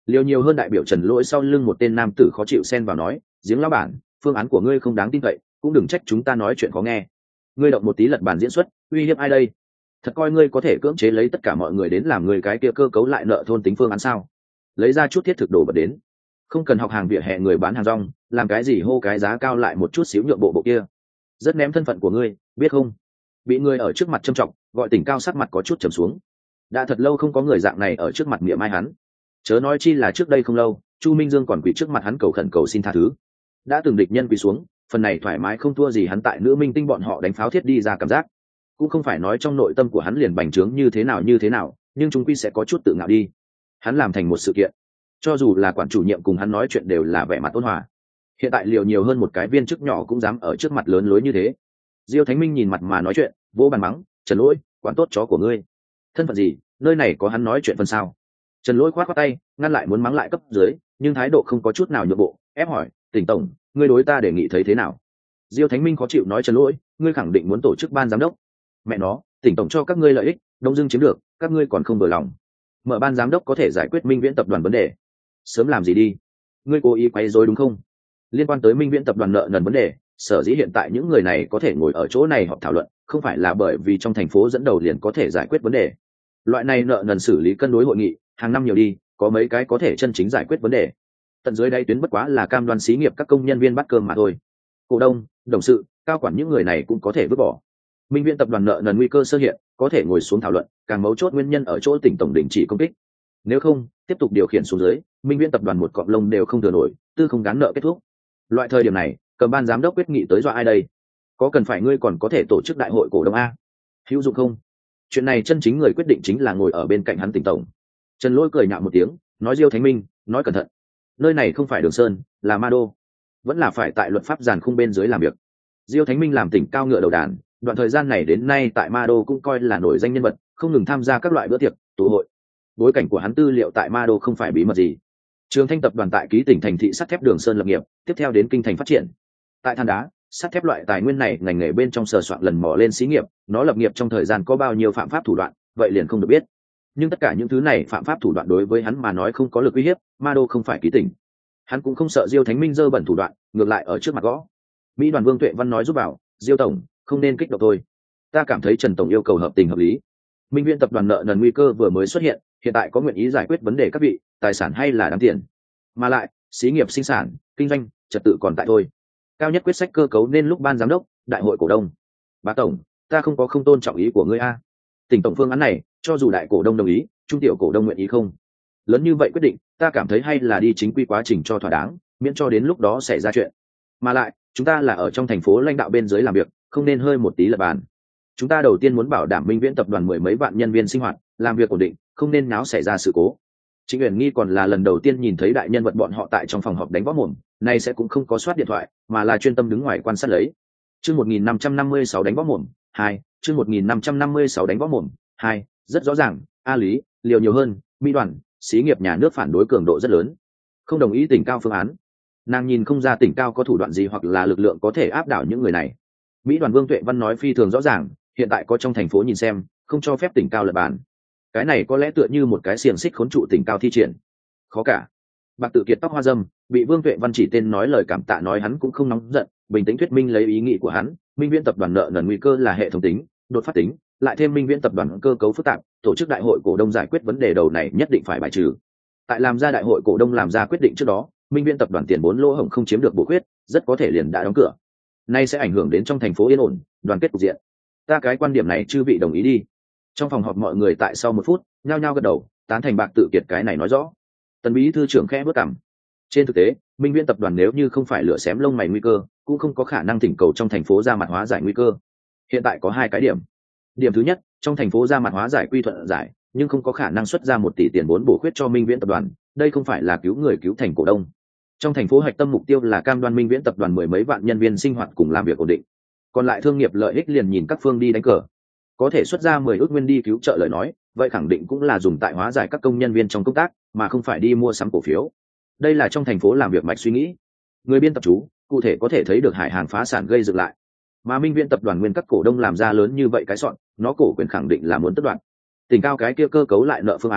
Liều nhiều hơn đại biểu Trần Lỗi sau lưng một tên nam tử khó chịu xen vào nói, giếng lão bản, phương án của ngươi không đáng tin cậy, cũng đừng trách chúng ta nói chuyện khó nghe. Ngươi động một tí lật bàn diễn xuất, uy hiếp ai đây? Thật coi ngươi có thể cưỡng chế lấy tất cả mọi người đến làm người cái kia cơ cấu lại nợ thôn tính phương án sao? Lấy ra chút thiết thực đồ vật đến, không cần học hàng vỉa hè người bán hàng rong, làm cái gì hô cái giá cao lại một chút xíu nhượng bộ bộ kia, rất ném thân phận của ngươi, biết không? Bị người ở trước mặt châm trọng, gọi tỉnh cao sắc mặt có chút trầm xuống. Đã thật lâu không có người dạng này ở trước mặt miệng mai hắn, chớ nói chi là trước đây không lâu, Chu Minh Dương còn quỳ trước mặt hắn cầu khẩn cầu xin tha thứ. Đã từng địch nhân quỳ xuống, phần này thoải mái không thua gì hắn tại nữ minh tinh bọn họ đánh pháo thiết đi ra cảm giác. Cũng không phải nói trong nội tâm của hắn liền bành trướng như thế nào như thế nào, nhưng chúng quy sẽ có chút tự ngạo đi. Hắn làm thành một sự kiện, cho dù là quản chủ nhiệm cùng hắn nói chuyện đều là vẻ mặt ôn hòa. Hiện tại liều nhiều hơn một cái viên chức nhỏ cũng dám ở trước mặt lớn lối như thế. Diêu Thánh Minh nhìn mặt mà nói chuyện, vỗ bàn mắng, Trần Lỗi, quản tốt chó của ngươi. Thân phận gì, nơi này có hắn nói chuyện phần sao? Trần Lỗi khoát khoát tay, ngăn lại muốn mắng lại cấp dưới, nhưng thái độ không có chút nào nhượng bộ, ép hỏi, Tỉnh tổng, ngươi đối ta đề nghị thấy thế nào? Diêu Thánh Minh khó chịu nói, Trần Lỗi, ngươi khẳng định muốn tổ chức ban giám đốc. Mẹ nó, Tỉnh tổng cho các ngươi lợi ích, đông dưng chiếm được, các ngươi còn không vừa lòng. Mở ban giám đốc có thể giải quyết Minh Viễn tập đoàn vấn đề. Sớm làm gì đi? Ngươi cố ý quấy rối đúng không? Liên quan tới Minh Viễn tập đoàn nợ nần vấn đề, sở dĩ hiện tại những người này có thể ngồi ở chỗ này họp thảo luận, không phải là bởi vì trong thành phố dẫn đầu liền có thể giải quyết vấn đề. Loại này nợ nần xử lý cân đối hội nghị, hàng năm nhiều đi, có mấy cái có thể chân chính giải quyết vấn đề. Tận dưới đây tuyến bất quá là cam đoan xí nghiệp các công nhân viên bắt cơm mà thôi. Cổ đông, đồng sự, cao quản những người này cũng có thể vứt bỏ. Minh Viễn tập đoàn nợ nần nguy cơ sơ hiện, có thể ngồi xuống thảo luận, càng mấu chốt nguyên nhân ở chỗ tỉnh tổng đình chỉ công kích. Nếu không, tiếp tục điều khiển xuống dưới, Minh Viễn tập đoàn một cọng lông đều không thừa nổi, tư không gán nợ kết thúc. Loại thời điểm này, cầm ban giám đốc quyết nghị tới dọa ai đây? Có cần phải ngươi còn có thể tổ chức đại hội cổ đông a? Hữu dụng không? Chuyện này chân chính người quyết định chính là ngồi ở bên cạnh hắn tỉnh tổng. Trần Lỗi cười nhạo một tiếng, nói, Diêu Thánh Minh, nói cẩn thận, nơi này không phải Đường Sơn, là Ma Đô, vẫn là phải tại luật pháp giàn khung bên dưới làm việc. Diêu Thánh Minh làm tỉnh cao ngựa đầu đàn, đoạn thời gian này đến nay tại Ma Đô cũng coi là nổi danh nhân vật, không ngừng tham gia các loại bữa tiệc, tụ hội. Bối cảnh của hắn tư liệu tại Ma Đô không phải bí mật gì. Trường Thanh tập đoàn tại ký tỉnh thành thị sắt thép Đường Sơn lập nghiệp, tiếp theo đến kinh thành phát triển. Tại than đá, sắt thép loại tài nguyên này ngành nghề bên trong sờ soạn lần mò lên xí nghiệp, nó lập nghiệp trong thời gian có bao nhiêu phạm pháp thủ đoạn, vậy liền không được biết. Nhưng tất cả những thứ này phạm pháp thủ đoạn đối với hắn mà nói không có lực uy hiếp, Ma Đô không phải ký tỉnh. Hắn cũng không sợ Diêu Thánh Minh dơ bẩn thủ đoạn, ngược lại ở trước mặt gõ. Mỹ đoàn Vương Tuệ Văn nói giúp bảo, Diêu tổng, không nên kích động thôi. Ta cảm thấy Trần tổng yêu cầu hợp tình hợp lý. Minh Viễn tập đoàn nợ nần nguy cơ vừa mới xuất hiện, hiện tại có nguyện ý giải quyết vấn đề các vị, tài sản hay là đáng tiền. Mà lại, xí nghiệp sinh sản, kinh doanh, trật tự còn tại thôi. Cao nhất quyết sách cơ cấu nên lúc ban giám đốc, đại hội cổ đông. Bá tổng, ta không có không tôn trọng ý của ngươi a. Tỉnh tổng phương án này, cho dù đại cổ đông đồng ý, trung tiểu cổ đông nguyện ý không, lớn như vậy quyết định, ta cảm thấy hay là đi chính quy quá trình cho thỏa đáng, miễn cho đến lúc đó xảy ra chuyện. Mà lại, chúng ta là ở trong thành phố lãnh đạo bên dưới làm việc, không nên hơi một tí lật bàn. Chúng ta đầu tiên muốn bảo đảm Minh Viễn tập đoàn mười mấy vạn nhân viên sinh hoạt, làm việc ổn định, không nên náo xảy ra sự cố. Trịnh Uyển Nghi còn là lần đầu tiên nhìn thấy đại nhân vật bọn họ tại trong phòng họp đánh võ mồm, nay sẽ cũng không có soát điện thoại, mà là chuyên tâm đứng ngoài quan sát lấy. Chương một nghìn năm trăm năm mươi sáu đánh võ mồm hai, chương một nghìn năm trăm năm mươi sáu đánh võ mồm hai, rất rõ ràng, A Lý, liều nhiều hơn, Mỹ đoàn, xí nghiệp nhà nước phản đối cường độ rất lớn, không đồng ý tỉnh cao phương án. Nàng nhìn không ra tỉnh cao có thủ đoạn gì hoặc là lực lượng có thể áp đảo những người này. Mỹ đoàn Vương Tuệ Văn nói phi thường rõ ràng, hiện tại có trong thành phố nhìn xem, không cho phép tỉnh cao lật bàn. Cái này có lẽ tựa như một cái xiềng xích khốn trụ tỉnh cao thi triển. Khó cả. Bạc Tự Kiệt tóc hoa dâm, bị Vương Tuệ Văn chỉ tên nói lời cảm tạ nói hắn cũng không nóng giận, bình tĩnh thuyết minh lấy ý nghĩ của hắn. Minh Viễn tập đoàn nợ nần nguy cơ là hệ thống tính, đột phát tính, lại thêm Minh Viễn tập đoàn cơ cấu phức tạp, tổ chức đại hội cổ đông giải quyết vấn đề đầu này nhất định phải bài trừ. Tại làm ra đại hội cổ đông làm ra quyết định trước đó, Minh Viễn tập đoàn tiền vốn lỗ hổng không chiếm được bổ khuyết, rất có thể liền đã đóng cửa. Nay sẽ ảnh hưởng đến trong thành phố yên ổn, đoàn kết cục diện. Ta cái quan điểm này chư vị đồng ý đi. Trong phòng họp mọi người tại sau một phút nhao nhao gật đầu, tán thành Bạc Tự Kiệt cái này nói rõ. Tần bí thư trưởng khẽ bước cằm. Trên thực tế, Minh Viễn tập đoàn nếu như không phải lửa xém lông mày nguy cơ, cũng không có khả năng thỉnh cầu trong thành phố ra mặt hóa giải nguy cơ. Hiện tại có hai cái điểm. Điểm thứ nhất, trong thành phố ra mặt hóa giải quy thuận giải, nhưng không có khả năng xuất ra một tỷ tiền vốn bổ khuyết cho Minh Viễn tập đoàn, đây không phải là cứu người cứu thành cổ đông. Trong thành phố hạch tâm mục tiêu là cam đoan Minh Viễn tập đoàn mười mấy vạn nhân viên sinh hoạt cùng làm việc ổn định. Còn lại thương nghiệp lợi ích liền nhìn các phương đi đánh cờ. Có thể xuất ra mười ước nguyên đi cứu trợ lời nói, vậy khẳng định cũng là dùng tại hóa giải các công nhân viên trong công tác, mà không phải đi mua sắm cổ phiếu. Đây là trong thành phố làm việc mạch suy nghĩ. Người biên tập chú, cụ thể có thể thấy được Hải Hàng phá sản gây dựng lại. Mà Minh Viễn tập đoàn nguyên các cổ đông làm ra lớn như vậy cái soạn, nó cổ quyền khẳng định là muốn tất đoạn. Tỉnh cao cái kia cơ cấu lại nợ phương án,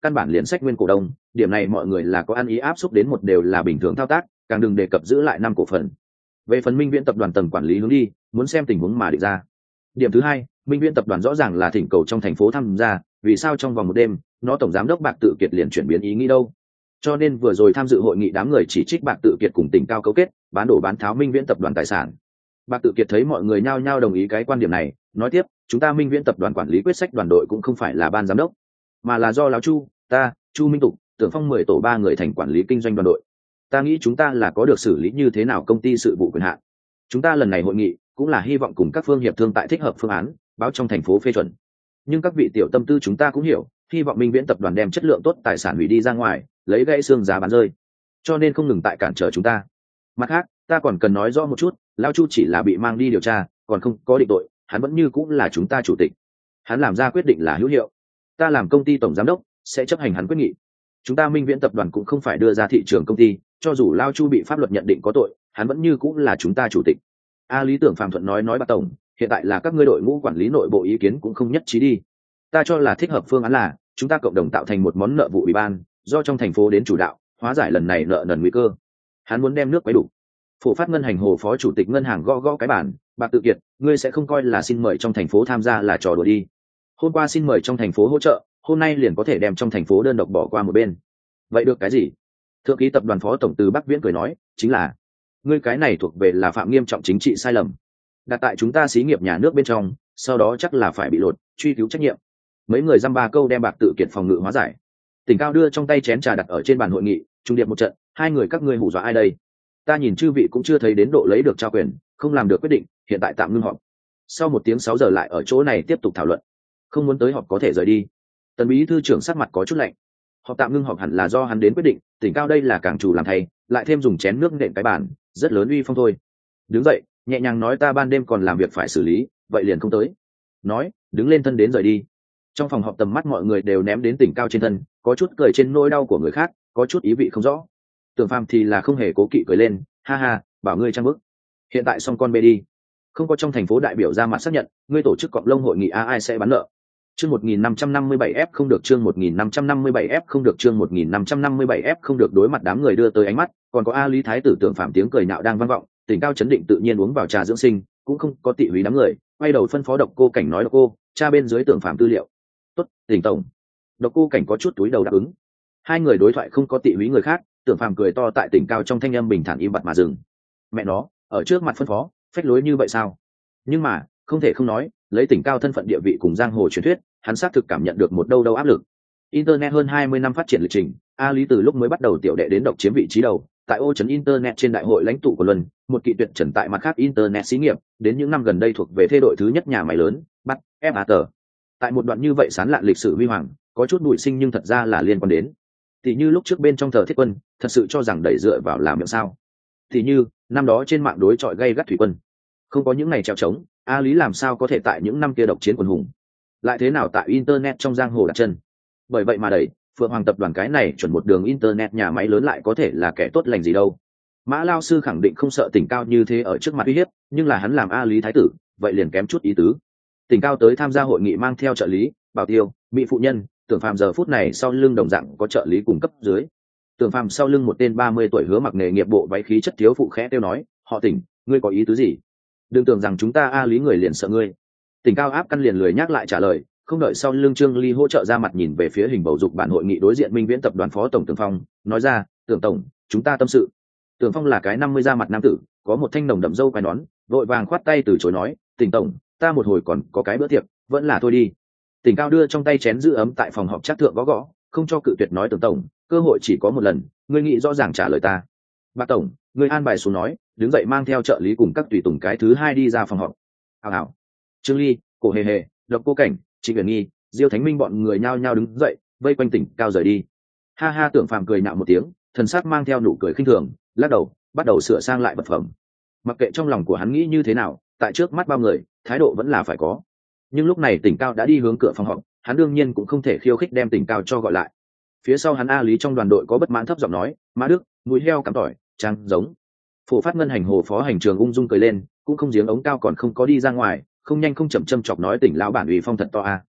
căn bản liền sách nguyên cổ đông, điểm này mọi người là có ăn ý áp xúc đến một đều là bình thường thao tác, càng đừng đề cập giữ lại năm cổ phần. Về phần Minh Viễn tập đoàn tầng quản lý hướng đi, muốn xem tình huống mà định ra. Điểm thứ hai, Minh Viễn tập đoàn rõ ràng là thỉnh cầu trong thành phố tham gia, vì sao trong vòng một đêm, nó tổng giám đốc Bạc Tự Kiệt liền chuyển biến ý nghĩ đâu? Cho nên vừa rồi tham dự hội nghị đám người chỉ trích Bạc Tự Kiệt cùng Tỉnh Cao cấu kết, bán đổ bán tháo Minh Viễn tập đoàn tài sản. Bạc Tự Kiệt thấy mọi người nhao nhao đồng ý cái quan điểm này, nói tiếp, chúng ta Minh Viễn tập đoàn quản lý quyết sách đoàn đội cũng không phải là ban giám đốc, mà là do lão Chu, ta, Chu Minh Tục, Tưởng Phong mười tổ ba người thành quản lý kinh doanh đoàn đội. Ta nghĩ chúng ta là có được xử lý như thế nào công ty sự vụ quyền hạn. Chúng ta lần này hội nghị cũng là hy vọng cùng các phương hiệp thương tại thích hợp phương án, báo trong thành phố phê chuẩn. Nhưng các vị tiểu tâm tư chúng ta cũng hiểu, hy vọng Minh Viễn tập đoàn đem chất lượng tốt tài sản hủy đi ra ngoài, lấy gãy xương giá bán rơi, cho nên không ngừng tại cản trở chúng ta. Mặt khác, ta còn cần nói rõ một chút, lão Chu chỉ là bị mang đi điều tra, còn không có định tội, hắn vẫn như cũng là chúng ta chủ tịch. Hắn làm ra quyết định là hữu hiệu, ta làm công ty tổng giám đốc sẽ chấp hành hắn quyết nghị. Chúng ta Minh Viễn tập đoàn cũng không phải đưa ra thị trường công ty, cho dù Lao Chu bị pháp luật nhận định có tội, hắn vẫn như cũng là chúng ta chủ tịch. A Lý Tưởng Phạm Thuận nói nói Bạc tổng, hiện tại là các ngươi đội ngũ quản lý nội bộ ý kiến cũng không nhất trí đi. Ta cho là thích hợp phương án là chúng ta cộng đồng tạo thành một món nợ vụ ủy ban, do trong thành phố đến chủ đạo, hóa giải lần này nợ nần nguy cơ. Hắn muốn đem nước quấy đủ. Phổ Phát Ngân Hành Hồ phó chủ tịch ngân hàng gõ gõ cái bản, Bạc Tự Kiệt, ngươi sẽ không coi là xin mời trong thành phố tham gia là trò đùa đi. Hôm qua xin mời trong thành phố hỗ trợ, hôm nay liền có thể đem trong thành phố đơn độc bỏ qua một bên. Vậy được cái gì? Thượng ký tập đoàn phó tổng từ Bắc Viễn cười nói, chính là ngươi cái này thuộc về là phạm nghiêm trọng chính trị sai lầm, đặt tại chúng ta xí nghiệp nhà nước bên trong, sau đó chắc là phải bị lột truy cứu trách nhiệm. Mấy người dăm ba câu đem Bạc Tự Kiệt phòng ngự hóa giải. Tỉnh Cao đưa trong tay chén trà đặt ở trên bàn hội nghị, trung điệp một trận, hai người các ngươi hù dọa ai đây? Ta nhìn chư vị cũng chưa thấy đến độ lấy được trao quyền, không làm được quyết định, hiện tại tạm ngưng họp. Sau một tiếng sáu giờ lại ở chỗ này tiếp tục thảo luận. Không muốn tới họp có thể rời đi. Tần bí thư trưởng sắc mặt có chút lạnh. Họp tạm ngưng họp hẳn là do hắn đến quyết định, Tỉnh Cao đây là càng chủ làm thầy, lại thêm dùng chén nước nện cái bàn, rất lớn uy phong thôi. Đứng dậy, nhẹ nhàng nói ta ban đêm còn làm việc phải xử lý, vậy liền không tới. Nói, đứng lên thân đến rời đi. Trong phòng họp tầm mắt mọi người đều ném đến Tỉnh Cao trên thân, có chút cười trên nỗi đau của người khác, có chút ý vị không rõ. Tưởng Phàm thì là không hề cố kỵ cười lên, ha ha, bảo ngươi trang bức. Hiện tại xong con bê đi. Không có trong thành phố đại biểu ra mặt xác nhận, ngươi tổ chức cọp lông hội nghị a ai sẽ bán nợ. Chương một nghìn năm trăm năm mươi bảy F không được chương một nghìn năm trăm năm mươi bảy F không được chương một nghìn năm trăm năm mươi bảy F không được đối mặt đám người đưa tới ánh mắt, còn có A Lý Thái tử Tưởng Phàm tiếng cười nhạo đang vang vọng, Tỉnh Cao chấn định tự nhiên uống vào trà dưỡng sinh, cũng không có tị húy đám người, quay đầu phân phó Độc Cô Cảnh nói Độc Cô, cha bên dưới Tưởng Phàm tư liệu. Tốt, Tỉnh tổng. Độc Cô Cảnh có chút túi đầu đáp ứng. Hai người đối thoại không có tị húy người khác, Tưởng Phàm cười to tại Tỉnh Cao trong thanh âm bình thản im bặt mà dừng. Mẹ nó, ở trước mặt phân phó, phách lối như vậy sao? Nhưng mà, không thể không nói, lấy Tỉnh Cao thân phận địa vị cùng giang hồ truyền thuyết, hắn xác thực cảm nhận được một đâu đâu áp lực. Internet hơn hai mươi năm phát triển lịch trình, A Lý từ lúc mới bắt đầu tiểu đệ đến độc chiếm vị trí đầu, tại ô trấn Internet trên đại hội lãnh tụ của Luân, một kỵ tuyệt trần tại mặt khác Internet xí nghiệp, đến những năm gần đây thuộc về thê đội thứ nhất nhà máy lớn, bắt ép a tờ. Tại một đoạn như vậy sán lạn lịch sử huy hoàng, có chút bụi sinh nhưng thật ra là liên quan đến. Thì như lúc trước bên trong thờ Thiết Quân, thật sự cho rằng đẩy dựa vào làm miệng sao? Thì như, năm đó trên mạng đối chọi gay gắt Thủy Quân. Không có những ngày treo trống, A Lý làm sao có thể tại những năm kia độc chiến quần hùng? Lại thế nào tại Internet trong giang hồ đặt chân? Bởi vậy mà đẩy, Phượng Hoàng tập đoàn cái này chuẩn một đường Internet nhà máy lớn lại có thể là kẻ tốt lành gì đâu. Mã Lao Sư khẳng định không sợ Tỉnh Cao như thế ở trước mặt uy hiếp, nhưng là hắn làm A Lý Thái tử, vậy liền kém chút ý tứ. Tỉnh Cao tới tham gia hội nghị mang theo trợ lý, bảo tiêu, mỹ phụ nhân, Tưởng Phàm giờ phút này sau lưng đồng dạng có trợ lý cung cấp dưới. Tưởng Phàm sau lưng một tên ba mươi tuổi hứa mặc nghề nghiệp bộ váy khí chất thiếu phụ khẽ kêu nói, họ Tỉnh, ngươi có ý tứ gì? Đừng tưởng rằng chúng ta A Lý người liền sợ ngươi. Tỉnh Cao áp căn liền lười nhắc lại trả lời, không đợi sau lưng Trương Ly hỗ trợ ra mặt nhìn về phía hình bầu dục bản hội nghị đối diện Minh Viễn tập đoàn phó tổng Tưởng Phong, nói ra, Tưởng tổng, chúng ta tâm sự. Tưởng Phong là cái năm mươi ra mặt nam tử, có một thanh nồng đậm râu quai nón, vội vàng khoát tay từ chối nói, Tỉnh tổng, ta một hồi còn có cái bữa tiệc, vẫn là thôi đi. Tỉnh Cao đưa trong tay chén giữ ấm tại phòng họp trác thượng gõ gõ, không cho cự tuyệt nói Tưởng tổng, cơ hội chỉ có một lần, ngươi nghĩ rõ ràng trả lời ta. Bạc tổng, ngươi an bài xuống nói, đứng dậy mang theo trợ lý cùng các tùy tùng cái thứ hai đi ra phòng họp. Hào hào. Trương Ly, Cổ Hề Hề, Độc Cô Cảnh, Trịnh Uyển Nghi, Diêu Thánh Minh bọn người nhao nhao đứng dậy, vây quanh Tỉnh Cao rời đi. Ha ha, Tưởng Phàm cười nhạo một tiếng, thần sắc mang theo nụ cười khinh thường, lắc đầu, bắt đầu sửa sang lại vật phẩm. Mặc kệ trong lòng của hắn nghĩ như thế nào, tại trước mắt bao người, thái độ vẫn là phải có. Nhưng lúc này Tỉnh Cao đã đi hướng cửa phòng họp, hắn đương nhiên cũng không thể khiêu khích đem Tỉnh Cao cho gọi lại. Phía sau hắn A Lý trong đoàn đội có bất mãn thấp giọng nói, Mã Đức, mũi heo cắm tỏi, trang giống. Phổ Phát Ngân Hành Hồ phó hành trường ung dung cười lên, cũng không giếng ống cao còn không có đi ra ngoài, không nhanh không chậm châm chọc nói Tỉnh lão bản ủy phong thật to a.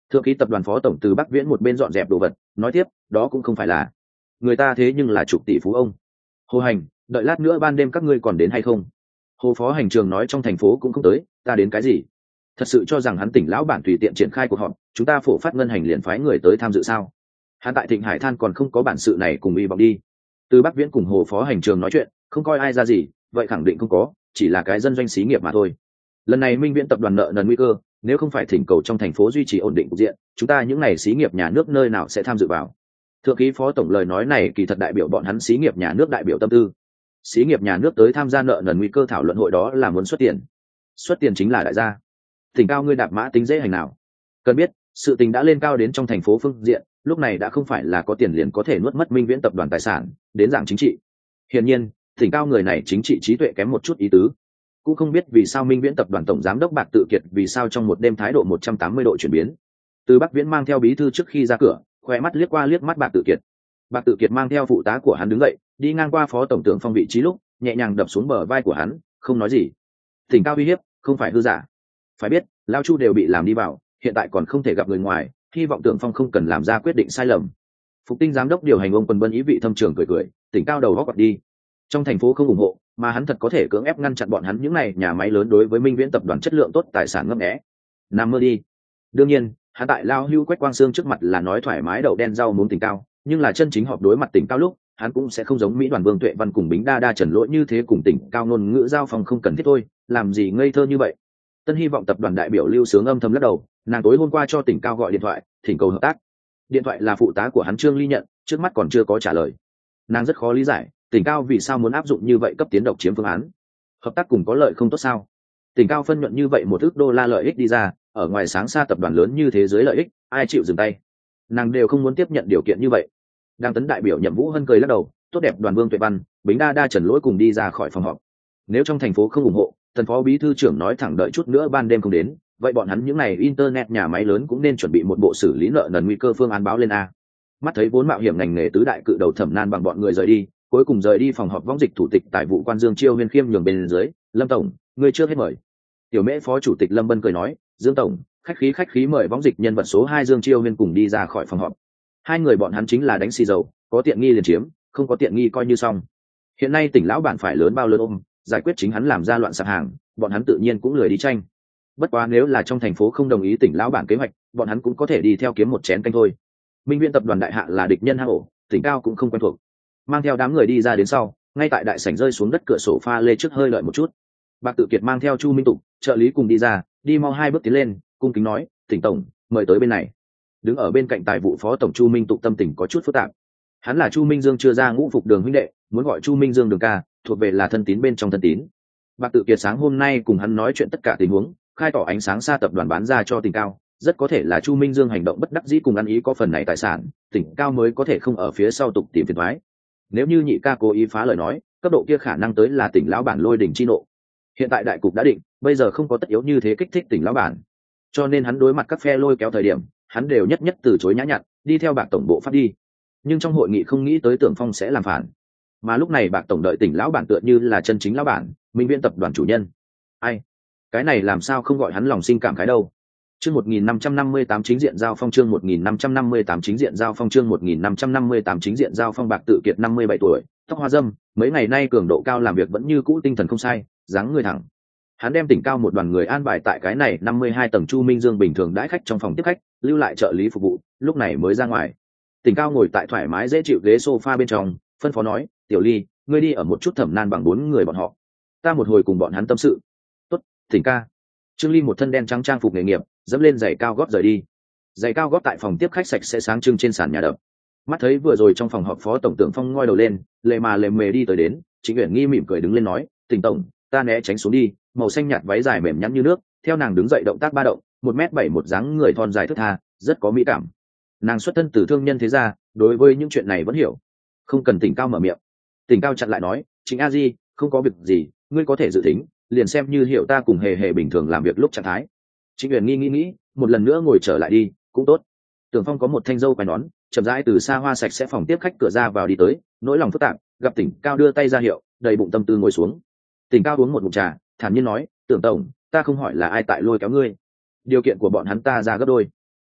Thượng ký tập đoàn phó tổng Từ Bắc Viễn một bên dọn dẹp đồ vật nói tiếp, đó cũng không phải là người ta, thế nhưng là chục tỷ phú ông. Hồ Hành, đợi lát nữa ban đêm các ngươi còn đến hay không? Hồ phó hành trường nói trong thành phố cũng không tới, ta đến cái gì? Thật sự cho rằng hắn tỉnh lão bản tùy tiện triển khai cuộc họp, chúng ta phổ phát ngân hành liền phái người tới tham dự sao? Hắn tại Thịnh Hải Than còn không có bản sự này cùng y vọng đi. Từ Bắc Viễn cùng Hồ phó hành trường nói chuyện, không coi ai ra gì, vậy khẳng định không có, chỉ là cái dân doanh xí nghiệp mà thôi. Lần này Minh Viễn tập đoàn nợ nần nguy cơ, nếu không phải thỉnh cầu trong thành phố duy trì ổn định cục diện, chúng ta những ngày xí nghiệp nhà nước nơi nào sẽ tham dự vào? Thượng ký phó tổng lời nói này kỳ thật đại biểu bọn hắn xí nghiệp nhà nước đại biểu tâm tư. Xí nghiệp nhà nước tới tham gia nợ nần nguy cơ thảo luận hội đó là muốn xuất tiền. Xuất tiền chính là đại gia. Tỉnh cao ngươi đạp mã tính dễ hành nào? Cần biết, sự tình đã lên cao đến trong thành phố phương diện, lúc này đã không phải là có tiền liền có thể nuốt mất Minh Viễn tập đoàn tài sản, đến dạng chính trị. Hiển nhiên, tỉnh cao người này chính trị trí tuệ kém một chút ý tứ. Cũng không biết vì sao Minh Viễn tập đoàn tổng giám đốc Bạc Tự Kiệt vì sao trong một đêm thái độ một trăm tám mươi độ chuyển biến. Từ Bắc Viễn mang theo bí thư trước khi ra cửa, khoe mắt liếc qua liếc mắt Bạc Tự Kiệt. Bạc Tự Kiệt mang theo phụ tá của hắn đứng dậy, đi ngang qua phó tổng tưởng phong vị trí lúc, nhẹ nhàng đập xuống bờ vai của hắn, không nói gì. Tỉnh cao uy hiếp, không phải hư giả. Phải biết, Lao Chu đều bị làm đi vào, hiện tại còn không thể gặp người ngoài, hy vọng tưởng phong không cần làm ra quyết định sai lầm. Phục Tinh giám đốc điều hành ông Quân Bân ý vị thâm trường cười cười, tỉnh cao đầu góc quạt đi. Trong thành phố không ủng hộ, mà hắn thật có thể cưỡng ép ngăn chặn bọn hắn những này nhà máy lớn đối với Minh Viễn tập đoàn chất lượng tốt tài sản ngấp nghé. Nằm mơ đi. Đương nhiên, hắn tại Lao Hưu Quách Quang Sương trước mặt là nói thoải mái đậu đen rau muốn tỉnh cao, nhưng là chân chính họp đối mặt tỉnh cao lúc, hắn cũng sẽ không giống Mỹ Đoàn Vương Tuệ Văn cùng Bính Đa Đa Trần Lỗi như thế cùng tỉnh cao ngôn ngữ giao phòng không cần thiết thôi, làm gì ngây thơ như vậy. Tân hy vọng tập đoàn đại biểu Lưu Sướng âm thầm lắc đầu, nàng tối hôm qua cho tỉnh cao gọi điện thoại, thỉnh cầu hợp tác. Điện thoại là phụ tá của hắn Trương Ly nhận, trước mắt còn chưa có trả lời. Nàng rất khó lý giải, tỉnh cao vì sao muốn áp dụng như vậy cấp tiến độc chiếm phương án. Hợp tác cùng có lợi không tốt sao? Tỉnh cao phân nhuận như vậy một ức đô la lợi ích đi ra, ở ngoài sáng xa tập đoàn lớn như thế giới lợi ích, ai chịu dừng tay? Nàng đều không muốn tiếp nhận điều kiện như vậy. Đang tấn đại biểu Nhậm Vũ Hân cười lắc đầu, tốt đẹp Đoàn Vương Tuệ Văn, Bính Đa Đa Trần Lỗi cùng đi ra khỏi phòng họp. Nếu trong thành phố không ủng hộ, tần phó bí thư trưởng nói thẳng đợi chút nữa ban đêm không đến, vậy bọn hắn những này internet nhà máy lớn cũng nên chuẩn bị một bộ xử lý nợ nần nguy cơ phương án báo lên a. Mắt thấy vốn mạo hiểm ngành nghề tứ đại cự đầu Thẩm Nan bằng bọn người rời đi, cuối cùng rời đi phòng họp võng dịch thủ tịch tài vụ quan Dương Chiêu Huyên khiêm nhường bên dưới, Lâm tổng, ngươi chưa hết mời. Tiểu Mễ phó chủ tịch Lâm Bân cười nói, Dương tổng, khách khí khách khí mời võng dịch nhân vật số hai Dương Chiêu Huyên cùng đi ra khỏi phòng họp. Hai người bọn hắn chính là đánh xì dầu, có tiện nghi liền chiếm, không có tiện nghi coi như xong. Hiện nay tỉnh lão bản phải lớn bao lớn ôm, giải quyết chính hắn làm ra loạn sạp hàng, bọn hắn tự nhiên cũng lười đi tranh. Bất quá nếu là trong thành phố không đồng ý tỉnh lão bản kế hoạch, bọn hắn cũng có thể đi theo kiếm một chén canh thôi. Minh Viễn tập đoàn đại hạ là địch nhân hang ổ, tỉnh cao cũng không quen thuộc. Mang theo đám người đi ra đến sau, ngay tại đại sảnh rơi xuống đất cửa sổ pha lê trước hơi đợi một chút. Bạc Tự Kiệt mang theo Chu Minh Tục, trợ lý cùng đi ra, đi mau hai bước tiến lên, cung kính nói, tỉnh tổng, mời tới bên này. Đứng ở bên cạnh tài vụ phó tổng Chu Minh Tục tâm tình có chút phức tạp. Hắn là Chu Minh Dương chưa ra ngũ phục đường huynh đệ, muốn gọi Chu Minh Dương đường ca, thuộc về là thân tín bên trong thân tín. Bạc Tự Kiệt sáng hôm nay cùng hắn nói chuyện tất cả tình huống, khai tỏ ánh sáng xa tập đoàn bán ra cho tỉnh cao, rất có thể là Chu Minh Dương hành động bất đắc dĩ cùng ăn ý có phần này tài sản, tỉnh cao mới có thể không ở phía sau tục tìm phiền toái. Nếu như nhị ca cố ý phá lời nói, cấp độ kia khả năng tới là tỉnh lão bản lôi đỉnh chi nộ. Hiện tại đại cục đã định, bây giờ không có tất yếu như thế kích thích tỉnh lão bản, cho nên hắn đối mặt các phe lôi kéo thời điểm, hắn đều nhất nhất từ chối nhã nhặn, đi theo Bạc tổng bộ phát đi. Nhưng trong hội nghị không nghĩ tới Tưởng Phong sẽ làm phản, mà lúc này Bạc tổng đợi tỉnh lão bản tựa như là chân chính lão bản, Minh Viễn tập đoàn chủ nhân. Ai, cái này làm sao không gọi hắn lòng sinh cảm khái đâu. Chương một nghìn năm trăm năm mươi tám chính diện giao phong chương một nghìn năm trăm năm mươi tám chính diện giao phong chương một nghìn năm trăm năm mươi tám chính diện giao phong Bạc Tự Kiệt năm mươi bảy tuổi, tóc hoa râm, mấy ngày nay cường độ cao làm việc vẫn như cũ tinh thần không sai, dáng người thẳng. Hắn đem tỉnh cao một đoàn người an bài tại cái này năm mươi hai tầng Chu Minh Dương bình thường đãi khách trong phòng tiếp khách, lưu lại trợ lý phục vụ, lúc này mới ra ngoài. Tỉnh cao ngồi tại thoải mái dễ chịu ghế sofa bên trong, phân phó nói, "Tiểu Ly, ngươi đi ở một chút Thẩm Nan bằng bốn người bọn họ, ta một hồi cùng bọn hắn tâm sự." "Tốt, Tỉnh ca." Trương Ly một thân đen trắng trang phục nghề nghiệp, dẫm lên giày cao gót rời đi. Giày cao gót tại phòng tiếp khách sạch sẽ sáng trưng trên sàn nhà đập. Mắt thấy vừa rồi trong phòng họp phó tổng Tưởng Phong ngoi đầu lên, lề mà lề mề đi tới đến, Trịnh Uyển Nghi mỉm cười đứng lên nói, "Tỉnh tổng, ta né tránh xuống đi." Màu xanh nhạt váy dài mềm nhắn như nước, theo nàng đứng dậy động tác ba động, một mét bảy một dáng người thon dài thướt tha, rất có mỹ cảm. Nàng xuất thân từ thương nhân thế gia, đối với những chuyện này vẫn hiểu. Không cần Tỉnh cao mở miệng. Tỉnh cao chặn lại nói, "Chính a di, không có việc gì, ngươi có thể dự tính, liền xem như hiểu ta cùng hề hề bình thường làm việc lúc trạng thái." Trịnh Uyển Nghi nghĩ nghĩ, một lần nữa ngồi trở lại đi, cũng tốt. Tưởng Phong có một thanh dâu quai nón, chậm rãi từ xa hoa sạch sẽ phòng tiếp khách cửa ra vào đi tới, nỗi lòng phức tạp, gặp Tỉnh cao đưa tay ra hiệu, đầy bụng tâm tư ngồi xuống. Tỉnh cao uống một ngụm trà, thản nhiên nói, "Tưởng tổng, ta không hỏi là ai tại lôi kéo ngươi, điều kiện của bọn hắn ta ra gấp đôi."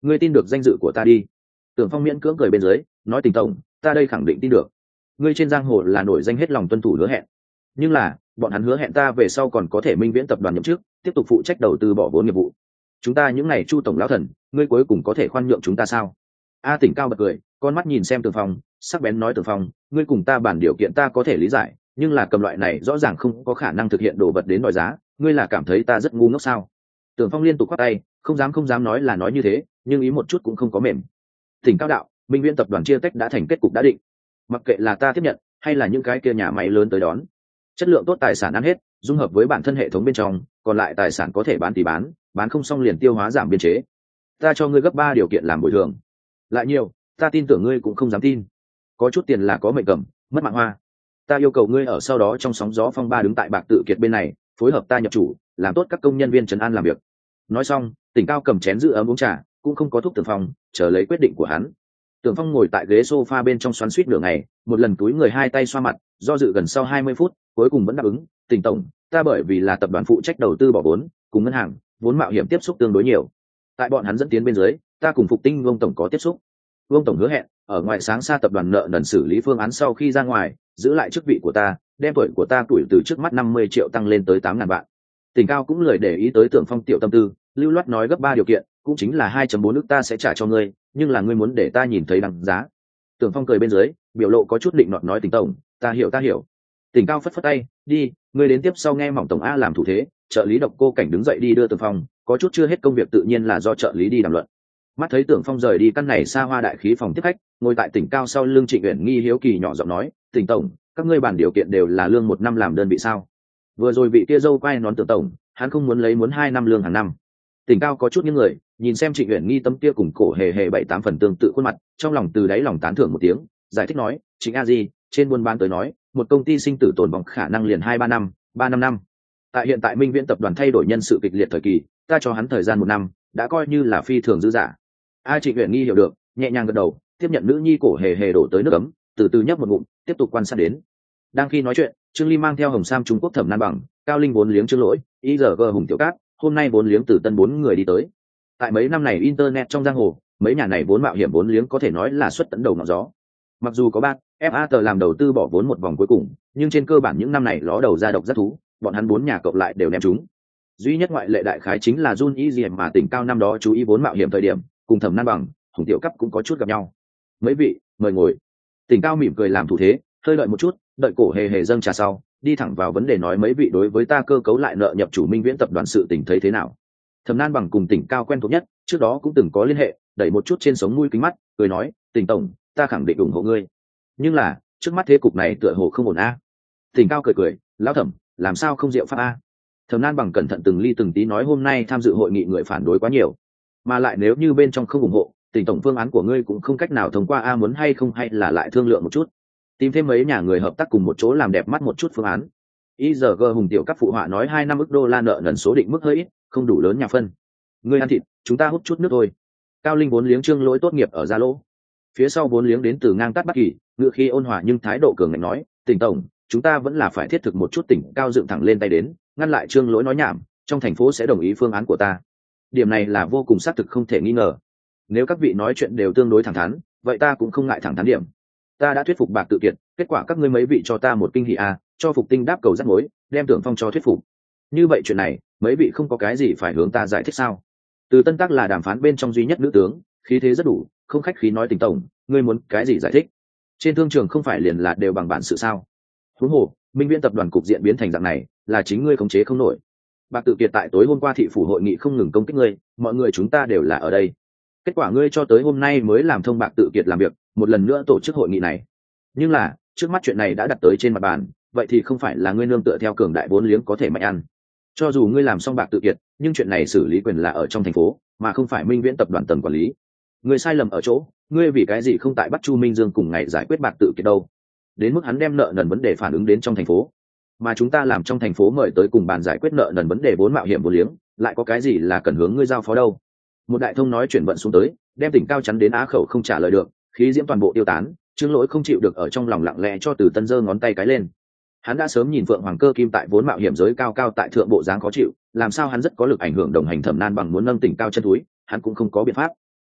ngươi tin được danh dự của ta đi. Tưởng Phong miễn cưỡng cười bên dưới, nói Tỉnh tổng, ta đây khẳng định tin được. Ngươi trên giang hồ là nổi danh hết lòng tuân thủ hứa hẹn, nhưng là bọn hắn hứa hẹn ta về sau còn có thể minh viễn tập đoàn nhậm chức, tiếp tục phụ trách đầu tư bỏ vốn nghiệp vụ. Chúng ta những ngày chu tổng lão thần, ngươi cuối cùng có thể khoan nhượng chúng ta sao? A Tỉnh cao bật cười, con mắt nhìn xem Tưởng Phong, sắc bén nói Tưởng Phong, ngươi cùng ta bàn điều kiện ta có thể lý giải, nhưng là cầm loại này rõ ràng không có khả năng thực hiện đồ vật đến đòi giá, ngươi là cảm thấy ta rất ngu ngốc sao? Tưởng Phong liên tục quát tay, không dám không dám nói là nói như thế, nhưng ý một chút cũng không có mềm. Tỉnh cao đạo, minh viễn tập đoàn chia tách đã thành kết cục đã định, mặc kệ là ta tiếp nhận hay là những cái kia nhà máy lớn tới đón, chất lượng tốt tài sản ăn hết, dung hợp với bản thân hệ thống bên trong, còn lại tài sản có thể bán thì bán, bán không xong liền tiêu hóa giảm biên chế. Ta cho ngươi gấp ba điều kiện làm bồi thường, lại nhiều ta tin tưởng ngươi cũng không dám tin. Có chút tiền là có mệnh cầm, mất mạng hoa. Ta yêu cầu ngươi ở sau đó trong sóng gió phong ba đứng tại bạc tự kiệt bên này, phối hợp ta nhập chủ, làm tốt các công nhân viên trấn an làm việc. Nói xong, Tỉnh cao cầm chén giữ ấm uống trà, cũng không có thúc Tưởng Phong, chờ lấy quyết định của hắn. Tưởng Phong ngồi tại ghế sofa bên trong xoắn xuýt nửa ngày, một lần túi người hai tay xoa mặt, do dự gần sau hai mươi phút, cuối cùng vẫn đáp ứng. Tỉnh tổng, ta bởi vì là tập đoàn phụ trách đầu tư bỏ vốn, cùng ngân hàng, vốn mạo hiểm tiếp xúc tương đối nhiều. Tại bọn hắn dẫn tiến bên dưới, ta cùng Phục Tinh Vương tổng có tiếp xúc. Vương tổng hứa hẹn, ở ngoài sáng xa tập đoàn nợ nần xử lý phương án sau khi ra ngoài, giữ lại chức vị của ta, đem tuổi của ta tuổi từ trước mắt năm mươi triệu tăng lên tới tám ngàn vạn. Tỉnh cao cũng lười để ý tới Tưởng Phong tiểu tâm tư, lưu loát nói gấp ba điều kiện, cũng chính là hai chấm bốn nước ta sẽ trả cho ngươi, nhưng là ngươi muốn để ta nhìn thấy đằng giá. Tưởng Phong cười bên dưới, biểu lộ có chút định nọt nói Tỉnh tổng, ta hiểu ta hiểu. Tỉnh cao phất phất tay, đi, ngươi đến tiếp sau nghe mỏng tổng a làm thủ thế. Trợ lý Độc Cô Cảnh đứng dậy đi đưa Tưởng Phong, có chút chưa hết công việc tự nhiên là do trợ lý đi đàm luận. Mắt thấy Tưởng Phong rời đi căn này xa hoa đại khí phòng tiếp khách, ngồi tại Tỉnh cao sau lưng Trịnh Uyển Nghi hiếu kỳ nhỏ giọng nói, Tỉnh tổng, các ngươi bàn điều kiện đều là lương một năm làm đơn vị sao? Vừa rồi vị kia dâu quay nón Tưởng tổng, hắn không muốn lấy muốn hai năm lương hàng năm. Tỉnh cao có chút những người nhìn xem Trịnh Uyển Nghi tấm kia cùng cổ hề hề bảy tám phần tương tự khuôn mặt, trong lòng từ đáy lòng tán thưởng một tiếng, giải thích nói, Trịnh a di, trên buôn bán tới nói, một công ty sinh tử tồn vong khả năng liền hai ba năm, ba năm năm. Tại hiện tại Minh Viễn tập đoàn thay đổi nhân sự kịch liệt thời kỳ, ta cho hắn thời gian một năm, đã coi như là phi thường dư dả. A Trịnh Uyển Nghi hiểu được, nhẹ nhàng gật đầu, tiếp nhận nữ nhi cổ hề hề đổ tới nước ấm, từ từ nhấp một ngụm, tiếp tục quan sát đến. Đang khi nói chuyện, Trương Ly mang theo Hồng Sam Trung Quốc Thẩm Nan Bằng, Cao Linh vốn liếng Trương Lỗi, i giê giê Hùng Tiểu Cát, hôm nay vốn liếng từ Tân bốn người đi tới. Tại mấy năm này internet trong giang hồ, mấy nhà này vốn mạo hiểm vốn liếng có thể nói là xuất tận đầu ngọn gió. Mặc dù có bác ép a tê làm đầu tư bỏ vốn một vòng cuối cùng, nhưng trên cơ bản những năm này ló đầu ra độc rất thú, bọn hắn bốn nhà cộng lại đều ném chúng. Duy nhất ngoại lệ đại khái chính là Jun Y Diệm mà Tỉnh cao năm đó chú ý vốn mạo hiểm thời điểm, cùng Thẩm Nan Bằng, Hùng Tiểu Cấp cũng có chút gặp nhau. Mấy vị, mời ngồi. Tỉnh cao mỉm cười làm thủ thế, hơi đợi một chút, đợi cổ hề hề dâng trà sau, đi thẳng vào vấn đề nói mấy vị đối với ta cơ cấu lại nợ nhập chủ Minh Viễn tập đoàn sự tình thấy thế nào. Thẩm Nan Bằng cùng Tỉnh cao quen thuộc nhất, trước đó cũng từng có liên hệ, đẩy một chút trên sống mũi kính mắt, cười nói, Tỉnh tổng, ta khẳng định ủng hộ ngươi. Nhưng là, trước mắt thế cục này tựa hồ không ổn a. Tỉnh cao cười cười, lão Thẩm, làm sao không diệu pháp a? Thẩm Nan Bằng cẩn thận từng ly từng tí nói hôm nay tham dự hội nghị người phản đối quá nhiều, mà lại nếu như bên trong không ủng hộ, Tỉnh tổng phương án của ngươi cũng không cách nào thông qua a, muốn hay không hay là lại thương lượng một chút, tìm thêm mấy nhà người hợp tác cùng một chỗ làm đẹp mắt một chút phương án. i giê giê Hùng Tiểu Cấp phụ họa nói hai năm ức đô la nợ nần số định mức hơi ít, không đủ lớn nhà phân. Ngươi ăn thịt, chúng ta hút chút nước thôi. Cao Linh vốn liếng Trương Lỗi tốt nghiệp ở Gia Lô, phía sau vốn liếng đến từ ngang tát Bắc Kỳ, ngựa khi ôn hòa nhưng thái độ cường ngạnh nói, Tỉnh tổng, chúng ta vẫn là phải thiết thực một chút. Tỉnh cao dựng thẳng lên tay đến, ngăn lại Trương Lỗi nói nhảm, trong thành phố sẽ đồng ý phương án của ta. Điểm này là vô cùng xác thực không thể nghi ngờ. Nếu các vị nói chuyện đều tương đối thẳng thắn, vậy ta cũng không ngại thẳng thắn điểm. Ta đã thuyết phục bạc tự kiệt, kết quả các ngươi mấy vị cho ta một kinh hỉ a, cho Phục Tinh đáp cầu rắc mối, đem Tưởng Phong cho thuyết phục. Như vậy chuyện này, mấy vị không có cái gì phải hướng ta giải thích sao? Từ Tân Tác là đàm phán bên trong duy nhất nữ tướng, khí thế rất đủ, không khách khí nói Tỉnh tổng, ngươi muốn cái gì giải thích? Trên thương trường không phải liền là đều bằng bản sự sao? Huống hồ, Minh Viễn tập đoàn cục diện biến thành dạng này, là chính ngươi khống chế không nổi. Bạc tự kiệt tại tối hôm qua thị phủ hội nghị không ngừng công kích ngươi, mọi người chúng ta đều là ở đây. Kết quả ngươi cho tới hôm nay mới làm thông bạc tự kiệt làm việc, một lần nữa tổ chức hội nghị này. Nhưng là, trước mắt chuyện này đã đặt tới trên mặt bàn, vậy thì không phải là ngươi nương tựa theo cường đại vốn liếng có thể mạnh ăn. Cho dù ngươi làm xong bạc tự kiệt, nhưng chuyện này xử lý quyền là ở trong thành phố, mà không phải Minh Viễn tập đoàn tầng quản lý. Ngươi sai lầm ở chỗ, ngươi vì cái gì không tại bắt Chu Minh Dương cùng ngày giải quyết bạc tự kiệt đâu? Đến mức hắn đem nợ nần vấn đề phản ứng đến trong thành phố, mà chúng ta làm trong thành phố mời tới cùng bàn giải quyết nợ nần vấn đề vốn mạo hiểm vốn liếng, lại có cái gì là cần hướng ngươi giao phó đâu? Một đại thông nói chuyển vận xuống tới, đem Tỉnh cao chắn đến á khẩu không trả lời được, khí diễm toàn bộ tiêu tán. Trương Lỗi không chịu được ở trong lòng lặng lẽ cho Từ Tân giơ ngón tay cái lên. Hắn đã sớm nhìn Phượng Hoàng Cơ Kim tại vốn mạo hiểm giới cao cao tại thượng bộ dáng khó chịu, làm sao hắn rất có lực ảnh hưởng đồng hành Thẩm Nan Bằng muốn nâng Tỉnh cao chân túi, hắn cũng không có biện pháp.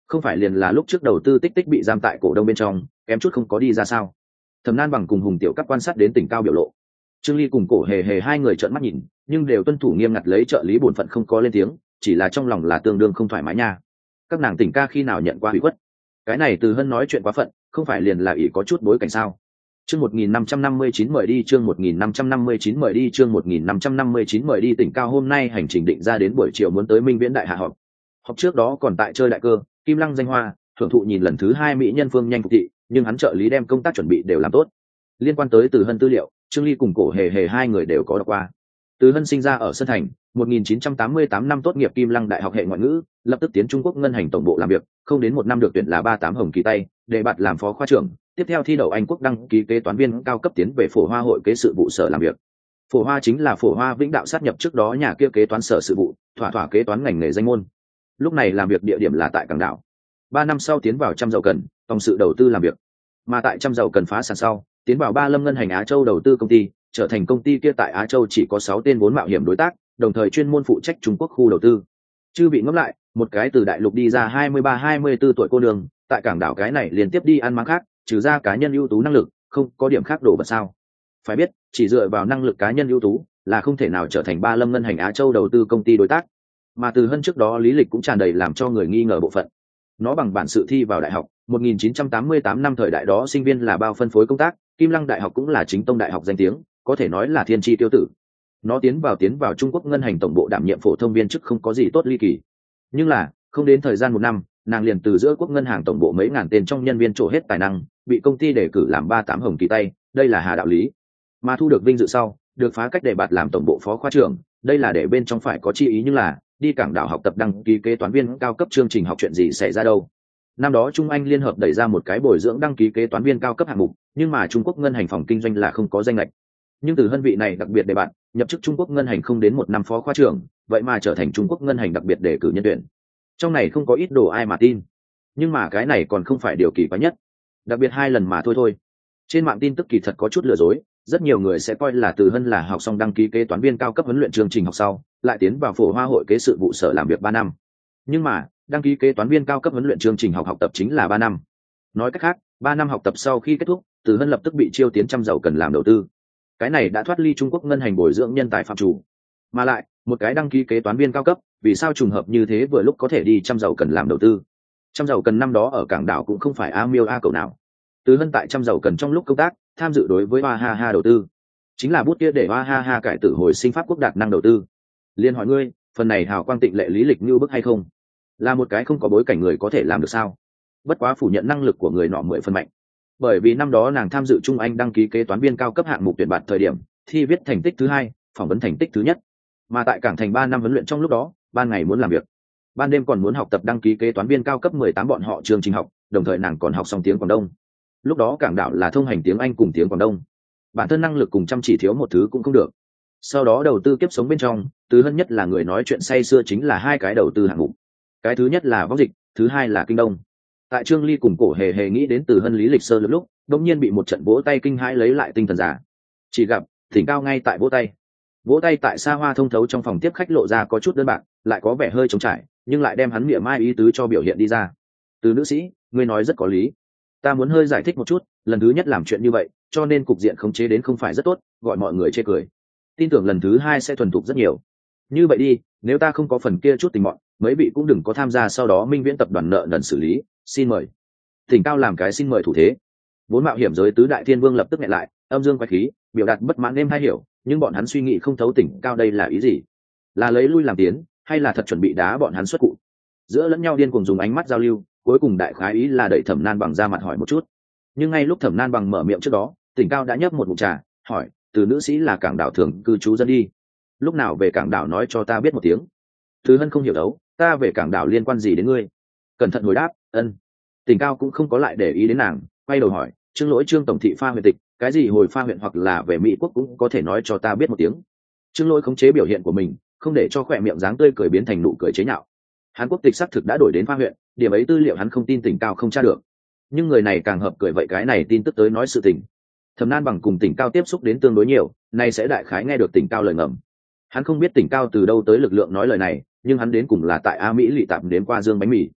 không phải liền là lúc trước đầu tư tích tích bị giam tại cổ đông bên trong kém chút không có đi ra sao? Thẩm Nan Bằng cùng Hùng Tiểu Cấp quan sát đến Tỉnh Cao biểu lộ. Trương Ly cùng Cổ Hề Hề hai người trợn mắt nhìn, nhưng đều tuân thủ nghiêm ngặt lấy trợ lý bổn phận không có lên tiếng, chỉ là trong lòng là tương đương không thoải mái nha. Các nàng Tỉnh ca khi nào nhận qua hủy khuất? Cái này Từ Hân nói chuyện quá phận, không phải liền là ỷ có chút bối cảnh sao? Chương một nghìn năm trăm năm mươi chín mời đi, chương một nghìn năm trăm năm mươi chín mời đi, chương một nghìn năm trăm năm mươi chín mời đi. Tỉnh Cao hôm nay hành trình định ra đến buổi chiều muốn tới Minh Viễn đại hạ họp. Họp trước đó còn tại chơi đại cơ, Kim Lăng danh hoa, thưởng thụ nhìn lần thứ hai mỹ nhân Phương Nhanh phục thị, nhưng hắn trợ lý đem công tác chuẩn bị đều làm tốt. Liên quan tới Từ Hân tư liệu, Trương Ly cùng Cổ Hề Hề hai người đều có đọc qua. Từ Hân sinh ra ở Sơn Thành, một nghìn chín trăm tám mươi tám năm tốt nghiệp Kim Lăng Đại học hệ ngoại ngữ, lập tức tiến Trung Quốc ngân hành tổng bộ làm việc, không đến một năm được tuyển là ba tám hồng kỳ tay, để bạt làm phó khoa trưởng, tiếp theo thi đậu Anh quốc đăng ký kế toán viên cao cấp tiến về Phổ Hoa hội kế sự vụ sở làm việc. Phổ Hoa chính là Phổ Hoa Vĩnh Đạo sát nhập trước đó nhà kia kế toán sở sự vụ, thỏa thỏa kế toán ngành nghề danh môn. Lúc này làm việc địa điểm là tại Cảng Đảo. Ba năm sau tiến vào Trăm Dầu Cần, phòng sự đầu tư làm việc. Mà tại Trăm Dầu Cần phá sản sau, tiến vào Ba Lâm ngân hành Á Châu đầu tư công ty, trở thành công ty kia tại Á Châu chỉ có sáu tên vốn mạo hiểm đối tác, đồng thời chuyên môn phụ trách Trung Quốc khu đầu tư. Chư bị ngẫm lại, một cái từ đại lục đi ra hai mươi ba hai mươi bốn tuổi cô đường, tại Cảng Đảo cái này liên tiếp đi ăn máng khác, trừ ra cá nhân ưu tú năng lực, không có điểm khác đổ vật sao? Phải biết, chỉ dựa vào năng lực cá nhân ưu tú, là không thể nào trở thành Ba Lâm ngân hành Á Châu đầu tư công ty đối tác. Mà Từ Hân trước đó lý lịch cũng tràn đầy làm cho người nghi ngờ bộ phận. Nó bằng bản sự thi vào đại học, một nghìn chín trăm tám mươi tám năm thời đại đó sinh viên là bao phân phối công tác, Kim Lăng Đại học cũng là chính tông đại học danh tiếng, có thể nói là thiên tri tiêu tử. Nó tiến vào tiến vào Trung Quốc ngân hành tổng bộ đảm nhiệm phổ thông viên chức không có gì tốt ly kỳ. Nhưng là, không đến thời gian một năm, nàng liền từ giữa quốc ngân hàng tổng bộ mấy ngàn tên trong nhân viên trổ hết tài năng, bị công ty đề cử làm ba tám hồng kỳ tay, đây là hà đạo lý. Mà thu được vinh dự sau, được phá cách đề bạt làm tổng bộ phó khoa trưởng, đây là để bên trong phải có chi ý, nhưng là đi Cảng Đảo học tập đăng ký kế toán viên cao cấp chương trình học chuyện gì xảy ra đâu. Năm đó Trung Anh liên hợp đẩy ra một cái bồi dưỡng đăng ký kế toán viên cao cấp hạng mục, nhưng mà Trung Quốc ngân hành phòng kinh doanh là không có danh lệch. Nhưng từ Hân vị này đặc biệt đề bạt, nhập chức Trung Quốc ngân hành không đến một năm phó khoa trưởng, vậy mà trở thành Trung Quốc ngân hành đặc biệt đề cử nhân tuyển. Trong này không có ít đồ ai mà tin. Nhưng mà cái này còn không phải điều kỳ quái nhất. Đặc biệt hai lần mà thôi thôi. Trên mạng tin tức kỳ thật có chút lừa dối, rất nhiều người sẽ coi là Từ Hân là học xong đăng ký kế toán viên cao cấp huấn luyện chương trình học sau, lại tiến vào Phổ Hoa hội kế sự vụ sở làm việc ba năm. Nhưng mà, đăng ký kế toán viên cao cấp huấn luyện chương trình học học tập chính là ba năm. Nói cách khác, ba năm học tập sau khi kết thúc, Từ Hân lập tức bị chiêu tiến Trăm Dầu Cần làm đầu tư. Cái này đã thoát ly Trung Quốc ngân hành bồi dưỡng nhân tài phạm chủ. Mà lại, một cái đăng ký kế toán viên cao cấp, vì sao trùng hợp như thế vừa lúc có thể đi Trăm Dầu Cần làm đầu tư? Trăm Dầu Cần năm đó ở Cảng Đảo cũng không phải a miêu a cậu nào. Từ Hân tại Trăm Dầu Cần trong lúc công tác, tham dự đối với Hoa Ha Ha đầu tư, chính là bút kia để Hoa Ha Ha cải tử hồi sinh pháp quốc đạt năng đầu tư. Liên hỏi ngươi, phần này hào quang tịnh lệ lý lịch như bức hay không? Là một cái không có bối cảnh người có thể làm được sao? Bất quá phủ nhận năng lực của người nọ mười phần mạnh. Bởi vì năm đó nàng tham dự Trung Anh đăng ký kế toán viên cao cấp hạng mục tuyển bạt thời điểm, thi viết thành tích thứ hai, phỏng vấn thành tích thứ nhất. Mà tại Cảng Thành ba năm huấn luyện trong lúc đó, ban ngày muốn làm việc, ban đêm còn muốn học tập đăng ký kế toán viên cao cấp mười tám bọn họ chương trình học, đồng thời nàng còn học xong tiếng Quảng Đông. Lúc đó Cảng Đảo là thông hành tiếng Anh cùng tiếng Quảng Đông, bản thân năng lực cùng chăm chỉ thiếu một thứ cũng không được. Sau đó đầu tư kiếp sống bên trong, Từ Hân nhất là người nói chuyện say sưa chính là hai cái đầu tư hạng mục. Cái thứ nhất là Vóc Dịch, thứ hai là Kinh Đông. Tại Trương Ly cùng Cổ Hề Hề nghĩ đến Từ Hân lý lịch sơ lược lúc, đột nhiên bị một trận vỗ tay kinh hãi lấy lại tinh thần giả. Chỉ gặp Thỉnh Cao ngay tại vỗ tay. Vỗ tay tại xa hoa thông thấu trong phòng tiếp khách lộ ra có chút đơn bạc, lại có vẻ hơi trống trải, nhưng lại đem hắn mỉa mai ý tứ cho biểu hiện đi ra. Từ nữ sĩ, ngươi nói rất có lý. Ta muốn hơi giải thích một chút, lần thứ nhất làm chuyện như vậy, cho nên cục diện khống chế đến không phải rất tốt, gọi mọi người chê cười. Tin tưởng lần thứ hai sẽ thuần thục rất nhiều. Như vậy đi, nếu ta không có phần kia chút tình mọn, mấy vị cũng đừng có tham gia sau đó Minh Viễn tập đoàn nợ nần xử lý, xin mời. Thỉnh Cao làm cái xin mời thủ thế. Vốn mạo hiểm giới tứ đại thiên vương lập tức nghẹn lại, âm dương quái khí, biểu đạt bất mãn em hay hiểu, nhưng bọn hắn suy nghĩ không thấu Thỉnh Cao đây là ý gì, là lấy lui làm tiến, hay là thật chuẩn bị đá bọn hắn xuất cụ. Giữa lẫn nhau điên cuồng dùng ánh mắt giao lưu, cuối cùng đại khái ý là đẩy Thẩm Nan Bằng ra mặt hỏi một chút. Nhưng ngay lúc Thẩm Nan Bằng mở miệng trước đó, Thỉnh Cao đã nhấp một ngụm trà, hỏi, từ nữ sĩ là Cảng Đảo thường cư trú dân đi, lúc nào về Cảng Đảo nói cho ta biết một tiếng. Từ Hân không hiểu đấu, ta về Cảng Đảo liên quan gì đến ngươi? Cẩn thận hồi đáp, ân. Thỉnh Cao cũng không có lại để ý đến nàng, quay đầu hỏi, Trương Lỗi Trương tổng thị pha huyện tịch, cái gì hồi pha huyện hoặc là về Mỹ quốc cũng có thể nói cho ta biết một tiếng. Trương Lỗi khống chế biểu hiện của mình, không để cho khỏe miệng dáng tươi cười biến thành nụ cười chế nhạo. Hắn quốc tịch xác thực đã đổi đến pha huyện, điểm ấy tư liệu hắn không tin Tỉnh Cao không tra được. Nhưng người này càng hợp cười vậy cái này tin tức tới nói sự tình. Thẩm Nan Bằng cùng Tỉnh Cao tiếp xúc đến tương đối nhiều, nay sẽ đại khái nghe được Tỉnh Cao lời ngầm. Hắn không biết Tỉnh Cao từ đâu tới lực lượng nói lời này, nhưng hắn đến cùng là tại A Mỹ lụy tạm đến qua dương bánh mì.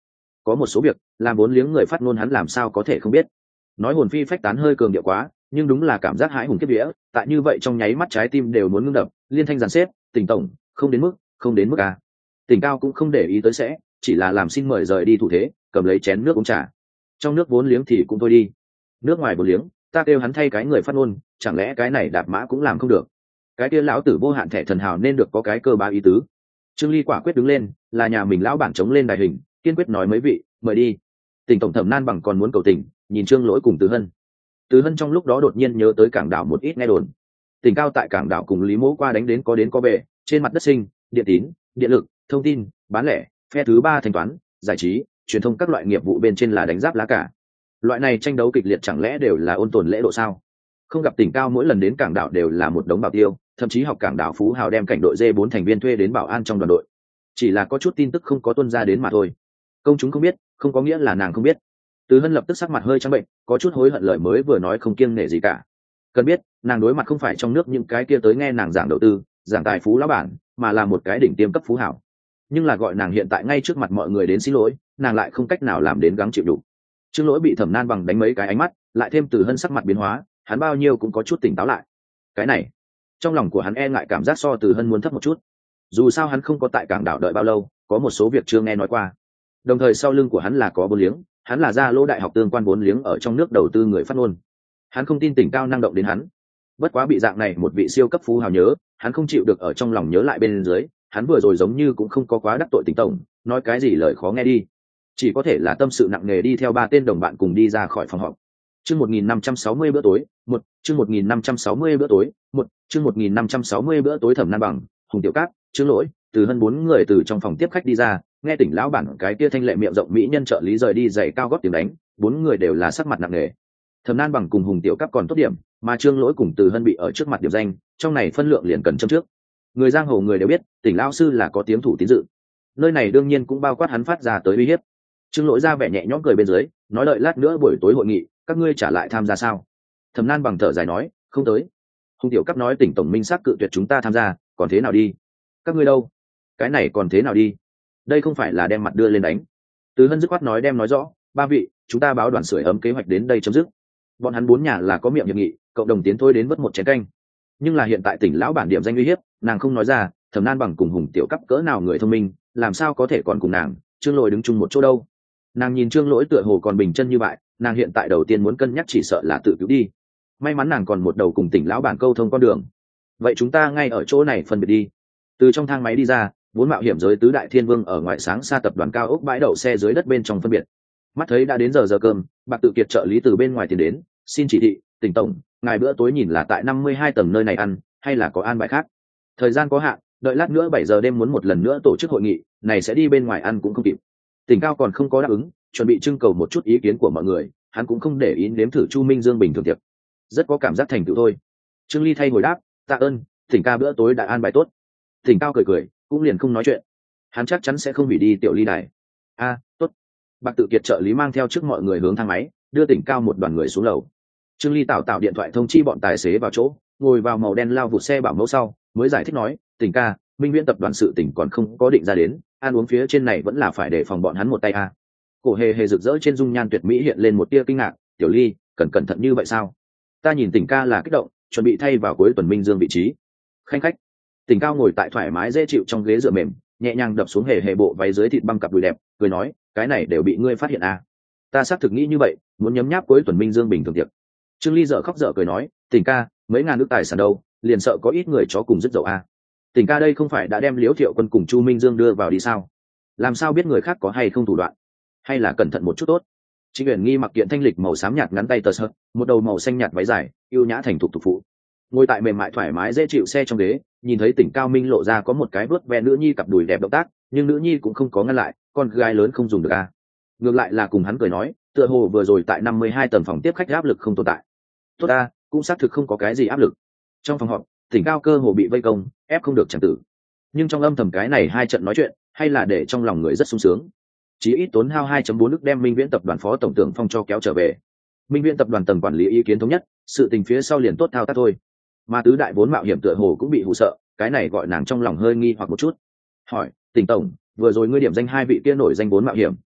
có một số việc làm bốn liếng người phát ngôn hắn làm sao có thể không biết. Nói hồn phi phách tán hơi cường điệu quá, nhưng đúng là cảm giác hãi hùng kiếp vía, tại như vậy trong nháy mắt trái tim đều muốn ngưng đập. Liên thanh dàn xếp, Tỉnh tổng, không đến mức, không đến mức à. Tỉnh Cao cũng không để ý tới sẽ, chỉ là làm xin mời rời đi thủ thế, cầm lấy chén nước uống trà. Trong nước vốn liếng thì cũng thôi đi, nước ngoài vốn liếng, ta kêu hắn thay cái người phát ngôn, chẳng lẽ cái này đạp mã cũng làm không được? Cái kia lão tử vô hạn thẻ thần hào nên được có cái cơ bá ý tứ. Trương Ly quả quyết đứng lên, là nhà mình lão bản chống lên đài hình, kiên quyết nói mấy vị, mời đi. Tỉnh tổng Thẩm Nan Bằng còn muốn cầu tình, nhìn Trương Lỗi cùng Từ Hân. Từ Hân trong lúc đó đột nhiên nhớ tới Cảng Đảo một ít nghe đồn. Tỉnh Cao tại Cảng Đảo cùng Lý Mỗ qua đánh đến có đến có về, trên mặt đất sinh, điện tín, điện lực, thông tin, bán lẻ, phe thứ ba thanh toán, giải trí, truyền thông các loại nghiệp vụ bên trên là đánh giáp lá cả. Loại này tranh đấu kịch liệt chẳng lẽ đều là ôn tồn lễ độ sao? Không gặp Tỉnh Cao mỗi lần đến Cảng Đảo đều là một đống bảo tiêu, thậm chí học Cảng Đảo Phú Hào đem cảnh đội D bốn thành viên thuê đến bảo an trong đoàn đội. Chỉ là có chút tin tức không có tuân ra đến mà thôi. Công chúng không biết, không có nghĩa là nàng không biết. Từ Hân lập tức sắc mặt hơi trắng bệnh, có chút hối hận lời mới vừa nói không kiêng nể gì cả. Cần biết, nàng đối mặt không phải trong nước những cái kia tới nghe nàng giảng đầu tư, giảng tài phú lão bản, mà là một cái đỉnh tiêm cấp phú hảo. Nhưng là gọi nàng hiện tại ngay trước mặt mọi người đến xin lỗi, nàng lại không cách nào làm đến gắng chịu đủ. Trương Lỗi bị Thẩm Nan Bằng đánh mấy cái ánh mắt, lại thêm Từ Hân sắc mặt biến hóa, hắn bao nhiêu cũng có chút tỉnh táo lại. Cái này, trong lòng của hắn e ngại cảm giác so Từ Hân muốn thấp một chút. Dù sao hắn không có tại Cảng Đảo đợi bao lâu, có một số việc chưa nghe nói qua. Đồng thời sau lưng của hắn là có vốn liếng, hắn là gia lỗ đại học tương quan vốn liếng ở trong nước đầu tư người phát ngôn. Hắn không tin Tỉnh Cao năng động đến hắn. Bất quá bị dạng này một vị siêu cấp phú hào nhớ, hắn không chịu được ở trong lòng nhớ lại bên dưới, hắn vừa rồi giống như cũng không có quá đắc tội Tỉnh tổng, nói cái gì lời khó nghe đi. Chỉ có thể là tâm sự nặng nề đi theo ba tên đồng bạn cùng đi ra khỏi phòng họp. Chương một nghìn năm trăm sáu mươi bữa tối, một, chương một nghìn năm trăm sáu mươi bữa tối, một, chương một nghìn năm trăm sáu mươi bữa tối. Thẩm Nan Bằng, Hùng Tiểu Cát, Trương Lỗi, Từ Hân bốn người từ trong phòng tiếp khách đi ra, nghe Tỉnh lão bản cái kia thanh lệ miệng rộng mỹ nhân trợ lý rời đi giày cao gót tiếng đánh, bốn người đều là sắc mặt nặng nề. Thẩm Nan Bằng cùng Hùng Tiểu Cát còn tốt điểm, mà Trương Lỗi cùng Từ Hân bị ở trước mặt điểm danh, trong này phân lượng liền cần châm trước. Người giang hồ người đều biết, Tỉnh lão sư là có tiếng thủ tín dự. Nơi này đương nhiên cũng bao quát hắn phát ra tới uy hiếp. Trương Lỗi ra vẻ nhẹ nhõm cười bên dưới, nói đợi lát nữa buổi tối hội nghị, các ngươi trả lại tham gia sao? Thẩm Nan Bằng thở dài nói, không tới. Hùng Tiểu Cát nói Tỉnh tổng minh xác cự tuyệt chúng ta tham gia, còn thế nào đi? Các ngươi đâu? Cái này còn thế nào đi? Đây không phải là đem mặt đưa lên đánh. Từ Hân dứt khoát nói đem nói rõ, ba vị, chúng ta báo đoàn sưởi ấm kế hoạch đến đây chấm dứt. Bọn hắn bốn nhà là có miệng hiệp nghị, cộng đồng tiến thôi đến vớt một chén canh. Nhưng là hiện tại Tỉnh lão bản điểm danh uy hiếp, nàng không nói ra, Thẩm Nan Bằng cùng Hùng Tiểu Cát cỡ nào người thông minh, làm sao có thể còn cùng nàng, Trương Lỗi đứng chung một chỗ đâu? Nàng nhìn Trương Lỗi tựa hồ còn bình chân như vậy, nàng hiện tại đầu tiên muốn cân nhắc chỉ sợ là tự cứu đi. May mắn nàng còn một đầu cùng Tỉnh lão bản câu thông con đường. Vậy chúng ta ngay ở chỗ này phân biệt đi. Từ trong thang máy đi ra, vốn mạo hiểm giới tứ đại thiên vương ở ngoài sáng xa tập đoàn cao ốc bãi đậu xe dưới đất bên trong phân biệt. Mắt thấy đã đến giờ giờ cơm, Bạc Tự Kiệt trợ lý từ bên ngoài tiến đến, xin chỉ thị, Tỉnh tổng, ngài bữa tối nhìn là tại năm mươi hai tầng nơi này ăn, hay là có an bài khác? Thời gian có hạn, đợi lát nữa bảy giờ đêm muốn một lần nữa tổ chức hội nghị, này sẽ đi bên ngoài ăn cũng không kịp. Tỉnh Cao còn không có đáp ứng, chuẩn bị trưng cầu một chút ý kiến của mọi người, hắn cũng không để ý nếm thử Chu Minh Dương bình thường tiệc, rất có cảm giác thành tựu thôi. Trương Ly thay hồi đáp, tạ ơn, Tỉnh ca bữa tối đã an bài tốt. Tỉnh Cao cười cười, cũng liền không nói chuyện, hắn chắc chắn sẽ không hủy đi Tiểu Ly đài. A, tốt. Bạc Tự Kiệt trợ lý mang theo trước mọi người hướng thang máy, đưa Tỉnh Cao một đoàn người xuống lầu. Trương Ly tạo tạo điện thoại thông chi bọn tài xế vào chỗ, ngồi vào màu đen lao vụt xe bảo mẫu sau, mới giải thích nói, Tỉnh ca, Minh Viễn tập đoàn sự tỉnh còn không có định ra đến, ăn uống phía trên này vẫn là phải để phòng bọn hắn một tay a. Cổ hề hề rực rỡ trên dung nhan tuyệt mỹ hiện lên một tia kinh ngạc, Tiểu Ly, cần cẩn thận như vậy sao? Ta nhìn Tỉnh ca là kích động, chuẩn bị thay vào cuối tuần Minh Dương vị trí. Khanh khách. Tỉnh Cao ngồi tại thoải mái dễ chịu trong ghế dựa mềm, nhẹ nhàng đập xuống hề hề bộ váy dưới thịt băng cặp đùi đẹp, cười nói, cái này đều bị ngươi phát hiện à? Ta xác thực nghĩ như vậy, muốn nhấm nháp cuối tuần Minh Dương bình thường tiệc. Trương Ly dở khóc dở cười nói, Tỉnh ca, mấy ngàn nước tài sản đâu, liền sợ có ít người chó cùng dứt dậu à? Tỉnh ca đây không phải đã đem Liễu Thiệu Quân cùng Chu Minh Dương đưa vào đi sao? Làm sao biết người khác có hay không thủ đoạn? Hay là cẩn thận một chút tốt. Trịnh Uyển Nghi mặc kiện thanh lịch màu xám nhạt ngắn tay tơ sợt, một đầu màu xanh nhạt váy dài, yêu nhã thành thục thục phụ. Ngồi tại mềm mại thoải mái dễ chịu xe trong ghế, nhìn thấy Tỉnh Cao Minh lộ ra có một cái vớt ve nữ nhi cặp đùi đẹp động tác, nhưng nữ nhi cũng không có ngăn lại, con gái lớn không dùng được à? Ngược lại là cùng hắn cười nói, tựa hồ vừa rồi tại năm mươi hai tầng phòng tiếp khách áp lực không tồn tại. Tốt a, cũng xác thực không có cái gì áp lực. Trong phòng họp, Tỉnh Cao cơ hồ bị vây công, ép không được chẳng tử. Nhưng trong âm thầm cái này hai trận nói chuyện, hay là để trong lòng người rất sung sướng. Chỉ ít tốn hao hai chấm bốn nước đem Minh Viễn tập đoàn phó tổng tưởng Phong cho kéo trở về. Minh Viễn tập đoàn tầng quản lý ý kiến thống nhất, sự tình phía sau liền tốt thao tác thôi. Mà tứ đại vốn mạo hiểm tựa hồ cũng bị hù sợ, cái này gọi nàng trong lòng hơi nghi hoặc một chút. Hỏi, Tỉnh tổng, vừa rồi ngươi điểm danh hai vị kia nổi danh vốn mạo hiểm,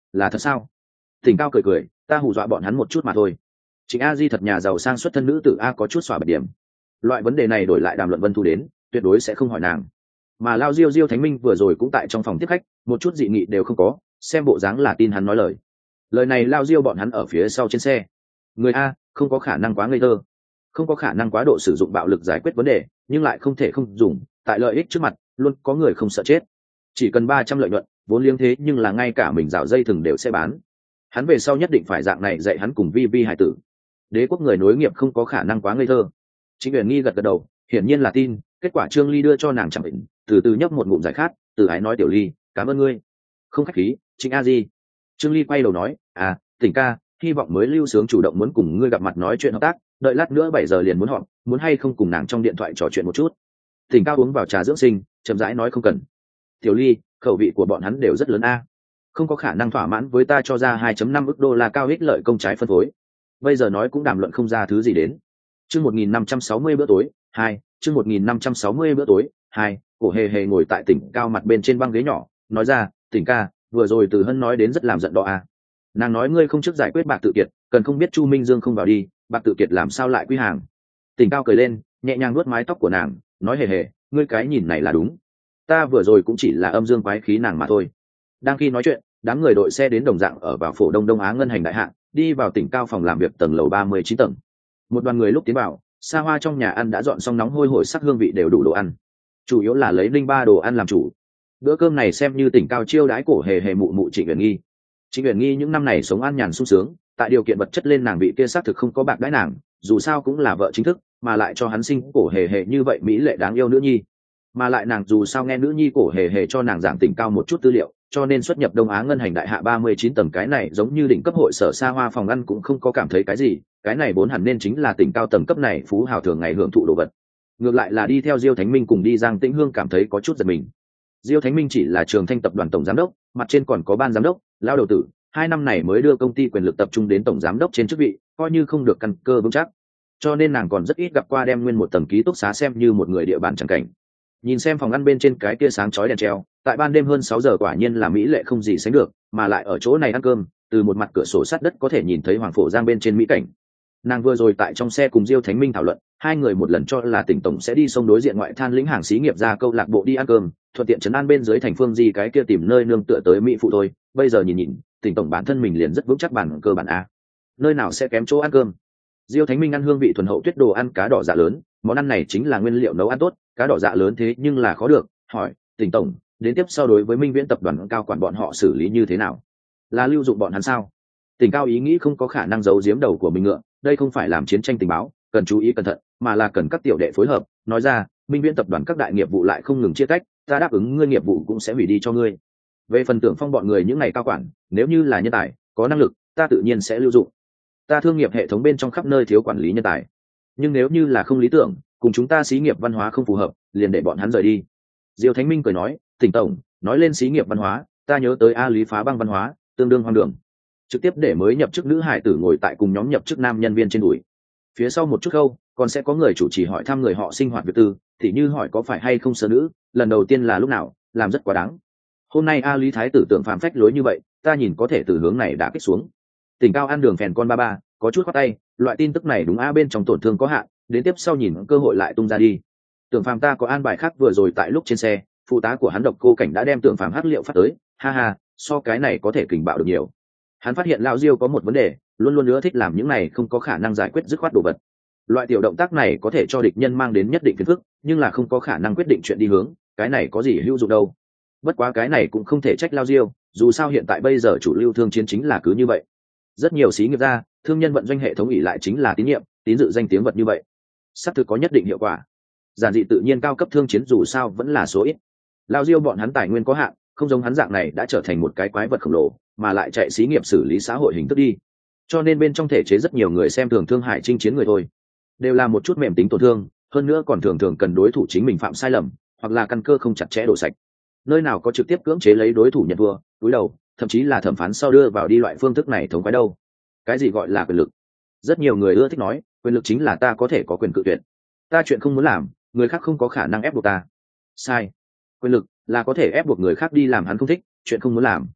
là thật sao? Tỉnh Cao cười cười, ta hù dọa bọn hắn một chút mà thôi. Trịnh A Di thật nhà giàu sang xuất thân nữ tử a có chút xỏa bật điểm. Loại vấn đề này đổi lại Đàm Luận Vân Thu đến, tuyệt đối sẽ không hỏi nàng. Mà Lao Diêu Diêu Thánh Minh vừa rồi cũng tại trong phòng tiếp khách, một chút dị nghị đều không có, xem bộ dáng là tin hắn nói lời. Lời này Lao Diêu bọn hắn ở phía sau trên xe. Người a, không có khả năng quá ngây thơ, không có khả năng quá độ sử dụng bạo lực giải quyết vấn đề, nhưng lại không thể không dùng, tại lợi ích trước mặt, luôn có người không sợ chết. Chỉ cần ba trăm lợi nhuận, vốn liếng thế nhưng là ngay cả mình rào dây thừng đều sẽ bán. Hắn về sau nhất định phải dạng này dạy hắn cùng Vi Vi hải tử. Đế quốc người nối nghiệp không có khả năng quá ngây thơ. Trịnh Uyển Nghi gật gật đầu, hiển nhiên là tin. Kết quả Trương Ly đưa cho nàng chẳng định, từ từ nhấp một ngụm giải khát, từ ái nói tiểu Ly, cảm ơn ngươi. Không khách khí, Trịnh A Di. Trương Ly quay đầu nói, à, Tỉnh ca, hy vọng mới lưu sướng chủ động muốn cùng ngươi gặp mặt nói chuyện hợp tác, đợi lát nữa bảy giờ liền muốn họp, muốn hay không cùng nàng trong điện thoại trò chuyện một chút. Tỉnh Cao uống vào trà dưỡng sinh, chậm rãi nói không cần. Tiểu Ly, khẩu vị của bọn hắn đều rất lớn a, không có khả năng thỏa mãn với ta cho ra hai phẩy năm ức đô la cao ích lợi công trái phân phối. Bây giờ nói cũng đàm luận không ra thứ gì đến. Chương một nghìn năm trăm sáu mươi bữa tối, hai, chương một nghìn năm trăm sáu mươi bữa tối, hai, Cổ Hề Hề ngồi tại Tỉnh Cao mặt bên trên băng ghế nhỏ, nói ra, Tỉnh ca, vừa rồi Từ Hân nói đến rất làm giận đó a. Nàng nói ngươi không trước giải quyết bạc tự kiệt, cần không biết Chu Minh Dương không vào đi, bạc tự kiệt làm sao lại quy hàng. Tỉnh Cao cười lên, nhẹ nhàng nuốt mái tóc của nàng, nói hề hề, ngươi cái nhìn này là đúng. Ta vừa rồi cũng chỉ là âm dương quái khí nàng mà thôi. Đang khi nói chuyện, đám người đội xe đến đồng dạng ở vào phổ Đông Đông Á ngân hành đại hạng, đi vào Tỉnh Cao phòng làm việc tầng lầu ba mươi chín tầng. Một đoàn người lúc tiến vào, xa hoa trong nhà ăn đã dọn xong nóng hôi hổi sắc hương vị đều đủ đồ ăn. Chủ yếu là lấy linh ba đồ ăn làm chủ. Bữa cơm này xem như Tỉnh Cao chiêu đãi Cổ Hề Hề mụ mụ Trịnh Uyển Nghi. Trịnh Uyển Nghi những năm này sống an nhàn sung sướng, tại điều kiện vật chất lên nàng vị kia xác thực không có bạc đãi nàng, dù sao cũng là vợ chính thức, mà lại cho hắn sinh Cổ Hề Hề như vậy mỹ lệ đáng yêu nữ nhi. Mà lại nàng dù sao nghe nữ nhi Cổ Hề Hề cho nàng giảng Tỉnh Cao một chút tư liệu, cho nên xuất nhập Đông Á ngân hành đại hạ ba mươi chín tầng cái này giống như đỉnh cấp hội sở xa hoa phòng ăn cũng không có cảm thấy cái gì, cái này vốn hẳn nên chính là Tỉnh Cao tầng cấp này phú hào thường ngày hưởng thụ đồ vật. Ngược lại là đi theo Diêu Thánh Minh cùng đi Giang Tĩnh Hương cảm thấy có chút giật mình. Diêu Thánh Minh chỉ là Trường Thanh tập đoàn tổng giám đốc, mặt trên còn có ban giám đốc, lao đầu tử, hai năm này mới đưa công ty quyền lực tập trung đến tổng giám đốc trên chức vị, coi như không được căn cơ vững chắc. Cho nên nàng còn rất ít gặp qua đem nguyên một tầng ký túc xá xem như một người địa bàn chẳng cảnh. Nhìn xem phòng ăn bên trên cái kia sáng chói đèn treo, tại ban đêm hơn sáu giờ quả nhiên là mỹ lệ không gì sánh được, mà lại ở chỗ này ăn cơm, từ một mặt cửa sổ sát đất có thể nhìn thấy Hoàng Phổ Giang bên trên mỹ cảnh. Nàng vừa rồi tại trong xe cùng Diêu Thánh Minh thảo luận, hai người một lần cho là Tỉnh tổng sẽ đi sông đối diện ngoại than lĩnh hàng xí nghiệp ra câu lạc bộ đi ăn cơm, thuận tiện trấn an bên dưới thành phương gì cái kia tìm nơi nương tựa tới mỹ phụ thôi. Bây giờ nhìn nhìn, Tỉnh tổng bản thân mình liền rất vững chắc bản cơ bản a, nơi nào sẽ kém chỗ ăn cơm. Diêu Thánh Minh ăn hương vị thuần hậu tuyết đồ ăn cá đỏ dạ lớn, món ăn này chính là nguyên liệu nấu ăn tốt, cá đỏ dạ lớn thế nhưng là khó được. Hỏi, Tỉnh tổng, đến tiếp sau đối với Minh Viễn tập đoàn cao quản bọn họ xử lý như thế nào? Là lưu dụng bọn hắn sao? Tỉnh Cao ý nghĩ không có khả năng giấu giếm đầu của mình ngựa, đây không phải làm chiến tranh tình báo, cần chú ý cẩn thận, mà là cần các tiểu đệ phối hợp. Nói ra, Minh Viễn tập đoàn các đại nghiệp vụ lại không ngừng chia cách, ta đáp ứng ngươi nghiệp vụ cũng sẽ hủy đi cho ngươi. Về phần Tưởng Phong bọn người những ngày cao quản, nếu như là nhân tài, có năng lực, ta tự nhiên sẽ lưu dụng. Ta thương nghiệp hệ thống bên trong khắp nơi thiếu quản lý nhân tài, nhưng nếu như là không lý tưởng, cùng chúng ta xí nghiệp văn hóa không phù hợp, liền để bọn hắn rời đi. Diêu Thánh Minh cười nói, Tỉnh tổng, nói lên xí nghiệp văn hóa, ta nhớ tới A Lý Phá Băng văn hóa, tương đương hoang đường. Trực tiếp để mới nhập chức nữ hải tử ngồi tại cùng nhóm nhập chức nam nhân viên trên đùi. Phía sau một chút khâu, còn sẽ có người chủ trì hỏi thăm người họ sinh hoạt việc tư, thì như hỏi có phải hay không sơ nữ, lần đầu tiên là lúc nào, làm rất quá đáng. Hôm nay A Lý Thái tử tượng phạm phách lối như vậy, ta nhìn có thể từ hướng này đã kích xuống. Tỉnh Cao ăn đường phèn con ba ba, có chút khoát tay, loại tin tức này đúng A bên trong tổn thương có hạn, đến tiếp sau nhìn cơ hội lại tung ra đi. Tưởng Phàm ta có an bài khác vừa rồi tại lúc trên xe, phụ tá của hắn Độc Cô Cảnh đã đem Tưởng Phàm hắc liệu phát tới, ha ha, so cái này có thể kình bạo được nhiều. Hắn phát hiện lão Diêu có một vấn đề, luôn luôn nữa thích làm những này không có khả năng giải quyết dứt khoát đồ vật. Loại tiểu động tác này có thể cho địch nhân mang đến nhất định phiền phức, nhưng là không có khả năng quyết định chuyện đi hướng, cái này có gì hữu dụng đâu. Bất quá cái này cũng không thể trách lão Diêu, dù sao hiện tại bây giờ chủ lưu thương chiến chính là cứ như vậy. Rất nhiều xí nghiệp gia, thương nhân vận doanh hệ thống ỷ lại chính là tín nhiệm, tín dự danh tiếng vật như vậy, sắp thực có nhất định hiệu quả. Giản dị tự nhiên cao cấp thương chiến dù sao vẫn là số ít. Lao Diêu bọn hắn tài nguyên có hạn, không giống hắn dạng này đã trở thành một cái quái vật khổng lồ, mà lại chạy xí nghiệp xử lý xã hội hình thức đi. Cho nên bên trong thể chế rất nhiều người xem thường Thương Hải chinh chiến người thôi, đều là một chút mềm tính tổn thương, hơn nữa còn thường thường cần đối thủ chính mình phạm sai lầm, hoặc là căn cơ không chặt chẽ đổ sạch. Nơi nào có trực tiếp cưỡng chế lấy đối thủ nhận thua, túi đầu, thậm chí là thẩm phán sau đưa vào đi loại phương thức này thống quái đâu. Cái gì gọi là quyền lực? Rất nhiều người ưa thích nói, quyền lực chính là ta có thể có quyền cự tuyệt. Ta chuyện không muốn làm, người khác không có khả năng ép buộc ta. Sai. Quyền lực là có thể ép buộc người khác đi làm hắn không thích, chuyện không muốn làm.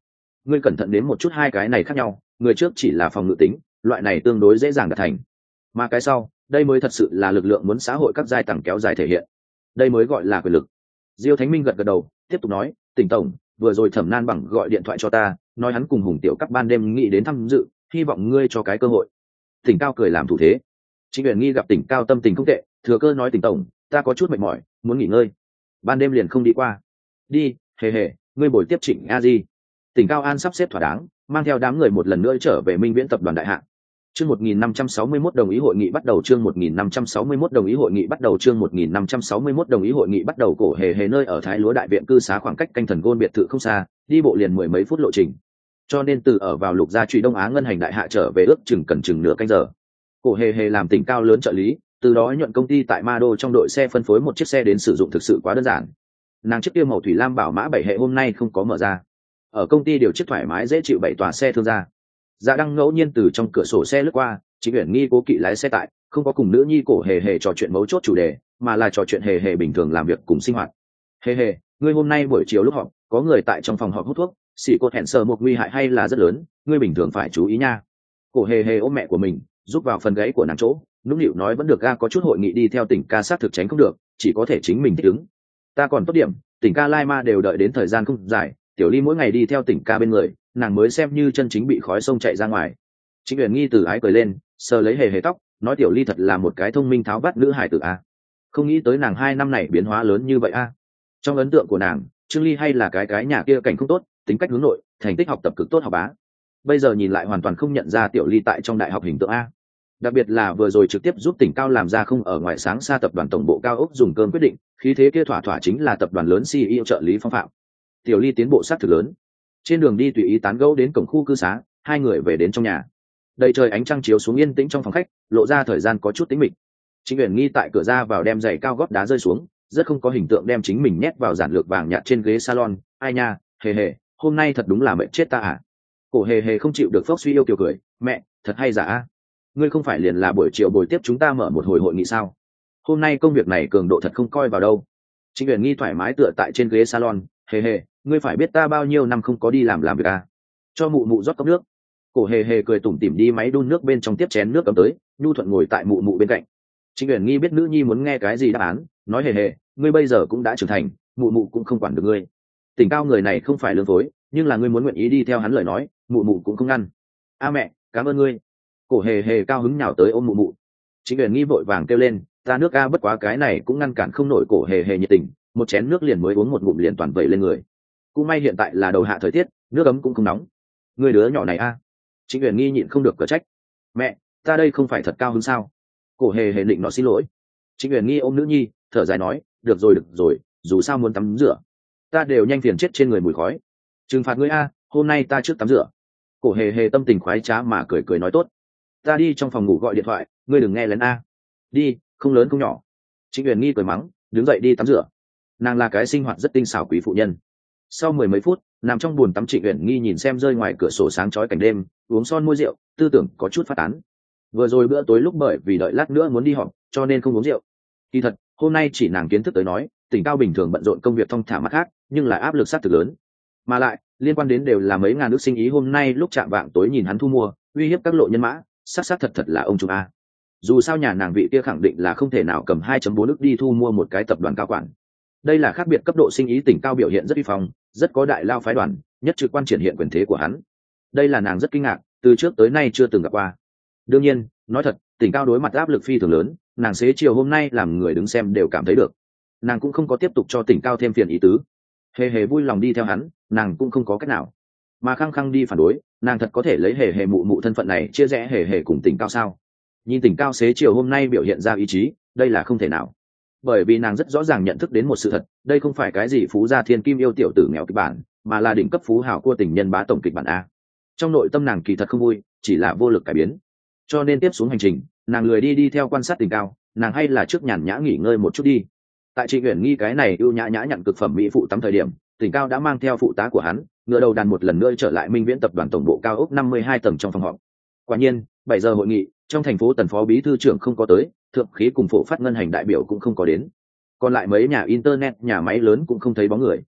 ngươi cẩn thận đến một chút hai cái này khác nhau, người trước chỉ là phòng ngự tính, loại này tương đối dễ dàng đạt thành, mà cái sau đây mới thật sự là lực lượng muốn xã hội các giai tầng kéo dài thể hiện, đây mới gọi là quyền lực. Diêu Thánh Minh gật gật đầu, tiếp tục nói, Tỉnh tổng, vừa rồi Thẩm Nan Bằng gọi điện thoại cho ta, nói hắn cùng Hùng Tiểu các ban đêm nghĩ đến tham dự, hy vọng ngươi cho cái cơ hội. Tỉnh Cao cười làm thủ thế. Trịnh Uyển Nghi gặp Tỉnh Cao tâm tình không tệ, thừa cơ nói, Tỉnh tổng, ta có chút mệt mỏi, muốn nghỉ ngơi, ban đêm liền không đi qua. Đi, hề hề, ngươi bồi tiếp Trịnh A Di. Tỉnh Cao An sắp xếp thỏa đáng, mang theo đám người một lần nữa trở về Minh Viễn tập đoàn đại hạng. Chương một nghìn năm trăm sáu mươi mốt đồng ý hội nghị bắt đầu, chương một nghìn năm trăm sáu mươi mốt đồng ý hội nghị bắt đầu, chương một nghìn năm trăm sáu mươi mốt đồng ý hội nghị bắt đầu. Cổ hề hề nơi ở Thái Lúa đại viện cư xá khoảng cách Canh Thần Gôn biệt thự không xa, đi bộ liền mười mấy phút lộ trình. Cho nên từ ở vào Lục Gia Trụy Đông Á ngân hành đại hạ trở về ước chừng cần chừng nửa canh giờ. Cổ hề hề làm Tỉnh Cao lớn trợ lý, từ đó nhuận công ty tại Ma Đô trong đội xe phân phối một chiếc xe đến sử dụng thực sự quá đơn giản. Nàng chiếc kia màu thủy lam bảo mã bảy hệ hôm nay không có mở ra. Ở công ty điều chiếc thoải mái dễ chịu bảy tòa xe thương gia. Dạ Đăng ngẫu nhiên từ trong cửa sổ xe lướt qua, Trịnh Uyển Nghi cố kỵ lái xe tại, không có cùng nữ nhi Cổ hề hề trò chuyện mấu chốt chủ đề, mà là trò chuyện hề hề bình thường làm việc cùng sinh hoạt. Hề hề, ngươi hôm nay buổi chiều lúc họp, có người tại trong phòng họp hút thuốc, xì cột hẹn sờ một nguy hại hay là rất lớn, ngươi bình thường phải chú ý nha. Cổ hề hề ôm mẹ của mình, giúp vào phần gáy của nàng chỗ, nũng nịu nói, vẫn được ga, có chút hội nghị đi theo Tỉnh ca sát thực tránh không được, chỉ có thể chính mình thích ứng. Ta còn tốt điểm, Tỉnh ca lai ma đều đợi đến thời gian không dài, Tiểu Ly mỗi ngày đi theo Tỉnh ca bên người, nàng mới xem như chân chính bị khói sông chạy ra ngoài. Trịnh Uyển Nghi từ ái cười lên, sờ lấy hề hề tóc, nói, Tiểu Ly thật là một cái thông minh tháo vát nữ hải tử a. Không nghĩ tới nàng hai năm này biến hóa lớn như vậy a. Trong ấn tượng của nàng, Trương Ly hay là cái cái nhà kia cảnh không tốt, tính cách hướng nội, thành tích học tập cực tốt học bá. Bây giờ nhìn lại hoàn toàn không nhận ra Tiểu Ly tại trong đại học hình tượng a. Đặc biệt là vừa rồi trực tiếp giúp Tỉnh Cao làm ra không ở ngoài sáng xa tập đoàn tổng bộ cao ốc dùng cơm quyết định, khí thế kia thỏa thỏa chính là tập đoàn lớn xê e ô trợ lý phong phạm. Tiểu Ly tiến bộ sát thực lớn. Trên đường đi tùy ý tán gẫu đến cổng khu cư xá, hai người về đến trong nhà. Đầy trời ánh trăng chiếu xuống, yên tĩnh trong phòng khách, lộ ra thời gian có chút tĩnh mịch. Trịnh Uyển Nghi tại cửa ra vào đem giày cao gót đá rơi xuống, rất không có hình tượng đem chính mình nhét vào giản lược vàng nhạt trên ghế salon. Ai nha, hề hề, hôm nay thật đúng là mệt chết ta à. Cổ hề hề không chịu được phốc suy yêu kiều cười, mẹ, thật hay giả a. Ngươi không phải liền là buổi chiều buổi tiếp chúng ta mở một hồi hội nghị sao? Hôm nay công việc này cường độ thật không coi vào đâu. Trịnh Uyển Nghi thoải mái tựa tại trên ghế salon, hề hề, ngươi phải biết ta bao nhiêu năm không có đi làm làm việc à? Cho mụ mụ rót cốc nước. Cổ hề hề cười tủm tỉm đi máy đun nước bên trong tiếp chén nước ấm tới, nhu thuận ngồi tại mụ mụ bên cạnh. Trịnh Uyển Nghi biết nữ nhi muốn nghe cái gì đáp án, nói, hề hề, ngươi bây giờ cũng đã trưởng thành, mụ mụ cũng không quản được ngươi. Tỉnh Cao người này không phải lương phối, nhưng là ngươi muốn nguyện ý đi theo hắn lời nói, mụ mụ cũng không ngăn. A mẹ, cảm ơn ngươi. Cổ hề hề cao hứng nhào tới ôm mụ mụ. Trịnh Uyển Nghi vội vàng kêu lên, ta nước a, bất quá cái này cũng ngăn cản không nổi. Cổ hề hề nhiệt tình, một chén nước liền mới uống một ngụm liền toàn vẩy lên người. Cũng may hiện tại là đầu hạ thời tiết, nước ấm cũng không nóng. Người đứa nhỏ này a. Trịnh Uyển Nghi nhịn không được cở trách, mẹ, ta đây không phải thật cao hứng sao? Cổ hề hề định nó xin lỗi. Trịnh Uyển Nghi ôm nữ nhi, thở dài nói, được rồi được rồi, dù sao muốn tắm rửa, ta đều nhanh phiền chết trên người mùi khói. Trừng phạt ngươi a, hôm nay ta trước tắm rửa. Cổ hề hề tâm tình khoái trá mà cười cười nói, tốt, ta đi trong phòng ngủ gọi điện thoại, ngươi đừng nghe lén a. Đi, không lớn không nhỏ. Trịnh Uyển Nghi cười mắng, đứng dậy đi tắm rửa. Nàng là cái sinh hoạt rất tinh xảo quý phụ nhân. Sau mười mấy phút, nằm trong bồn tắm, Trịnh Uyển Nghi nhìn xem rơi ngoài cửa sổ sáng chói cảnh đêm, uống son môi rượu, tư tưởng có chút phát tán. Vừa rồi bữa tối lúc bởi vì đợi lát nữa muốn đi họp, cho nên không uống rượu. Kỳ thật, hôm nay chỉ nàng kiến thức tới nói, Tỉnh Cao bình thường bận rộn công việc thong thả mặt khác, nhưng lại áp lực sát thực lớn. Mà lại, liên quan đến đều là mấy ngàn nước sinh ý, hôm nay lúc chạm vạng tối nhìn hắn thu mua, uy hiếp các lộ nhân mã, sát sát thật thật là ông chủ a. Dù sao nhà nàng vị kia khẳng định là không thể nào cầm hai phẩy bốn ức đi thu mua một cái tập đoàn cao quản. Đây là khác biệt cấp độ sinh ý. Tỉnh Cao biểu hiện rất uy phong, rất có đại lao phái đoàn, nhất trực quan triển hiện quyền thế của hắn. Đây là nàng rất kinh ngạc, từ trước tới nay chưa từng gặp qua. Đương nhiên, nói thật, Tỉnh Cao đối mặt áp lực phi thường lớn, nàng xế chiều hôm nay làm người đứng xem đều cảm thấy được. Nàng cũng không có tiếp tục cho Tỉnh Cao thêm phiền ý tứ. Hề hề vui lòng đi theo hắn, nàng cũng không có cách nào. Mà khăng khăng đi phản đối, nàng thật có thể lấy hề hề mụ mụ thân phận này chia rẽ hề hề cùng Tỉnh Cao sao? Nhìn Tỉnh Cao xế chiều hôm nay biểu hiện ra ý chí, đây là không thể nào. Bởi vì nàng rất rõ ràng nhận thức đến một sự thật, đây không phải cái gì phú gia thiên kim yêu tiểu tử nghèo kịch bản, mà là đỉnh cấp phú hào cua tình nhân bá tổng kịch bản a. Trong nội tâm nàng kỳ thật không vui, chỉ là vô lực cải biến. Cho nên tiếp xuống hành trình, nàng lười đi đi theo quan sát Tỉnh Cao, nàng hay là trước nhàn nhã nghỉ ngơi một chút đi. Tại Trịnh Uyển Nghi cái này ưu nhã nhã nhận cực phẩm mỹ phụ tắm thời điểm, Tỉnh Cao đã mang theo phụ tá của hắn, ngựa đầu đàn một lần nữa trở lại Minh Viễn tập đoàn tổng bộ cao ốc năm mươi hai tầng trong phòng họp. Quả nhiên, bảy giờ hội nghị, trong thành phố Tần phó bí thư trưởng không có tới, thượng khí cùng phổ phát ngân hành đại biểu cũng không có đến. Còn lại mấy nhà internet, nhà máy lớn cũng không thấy bóng người.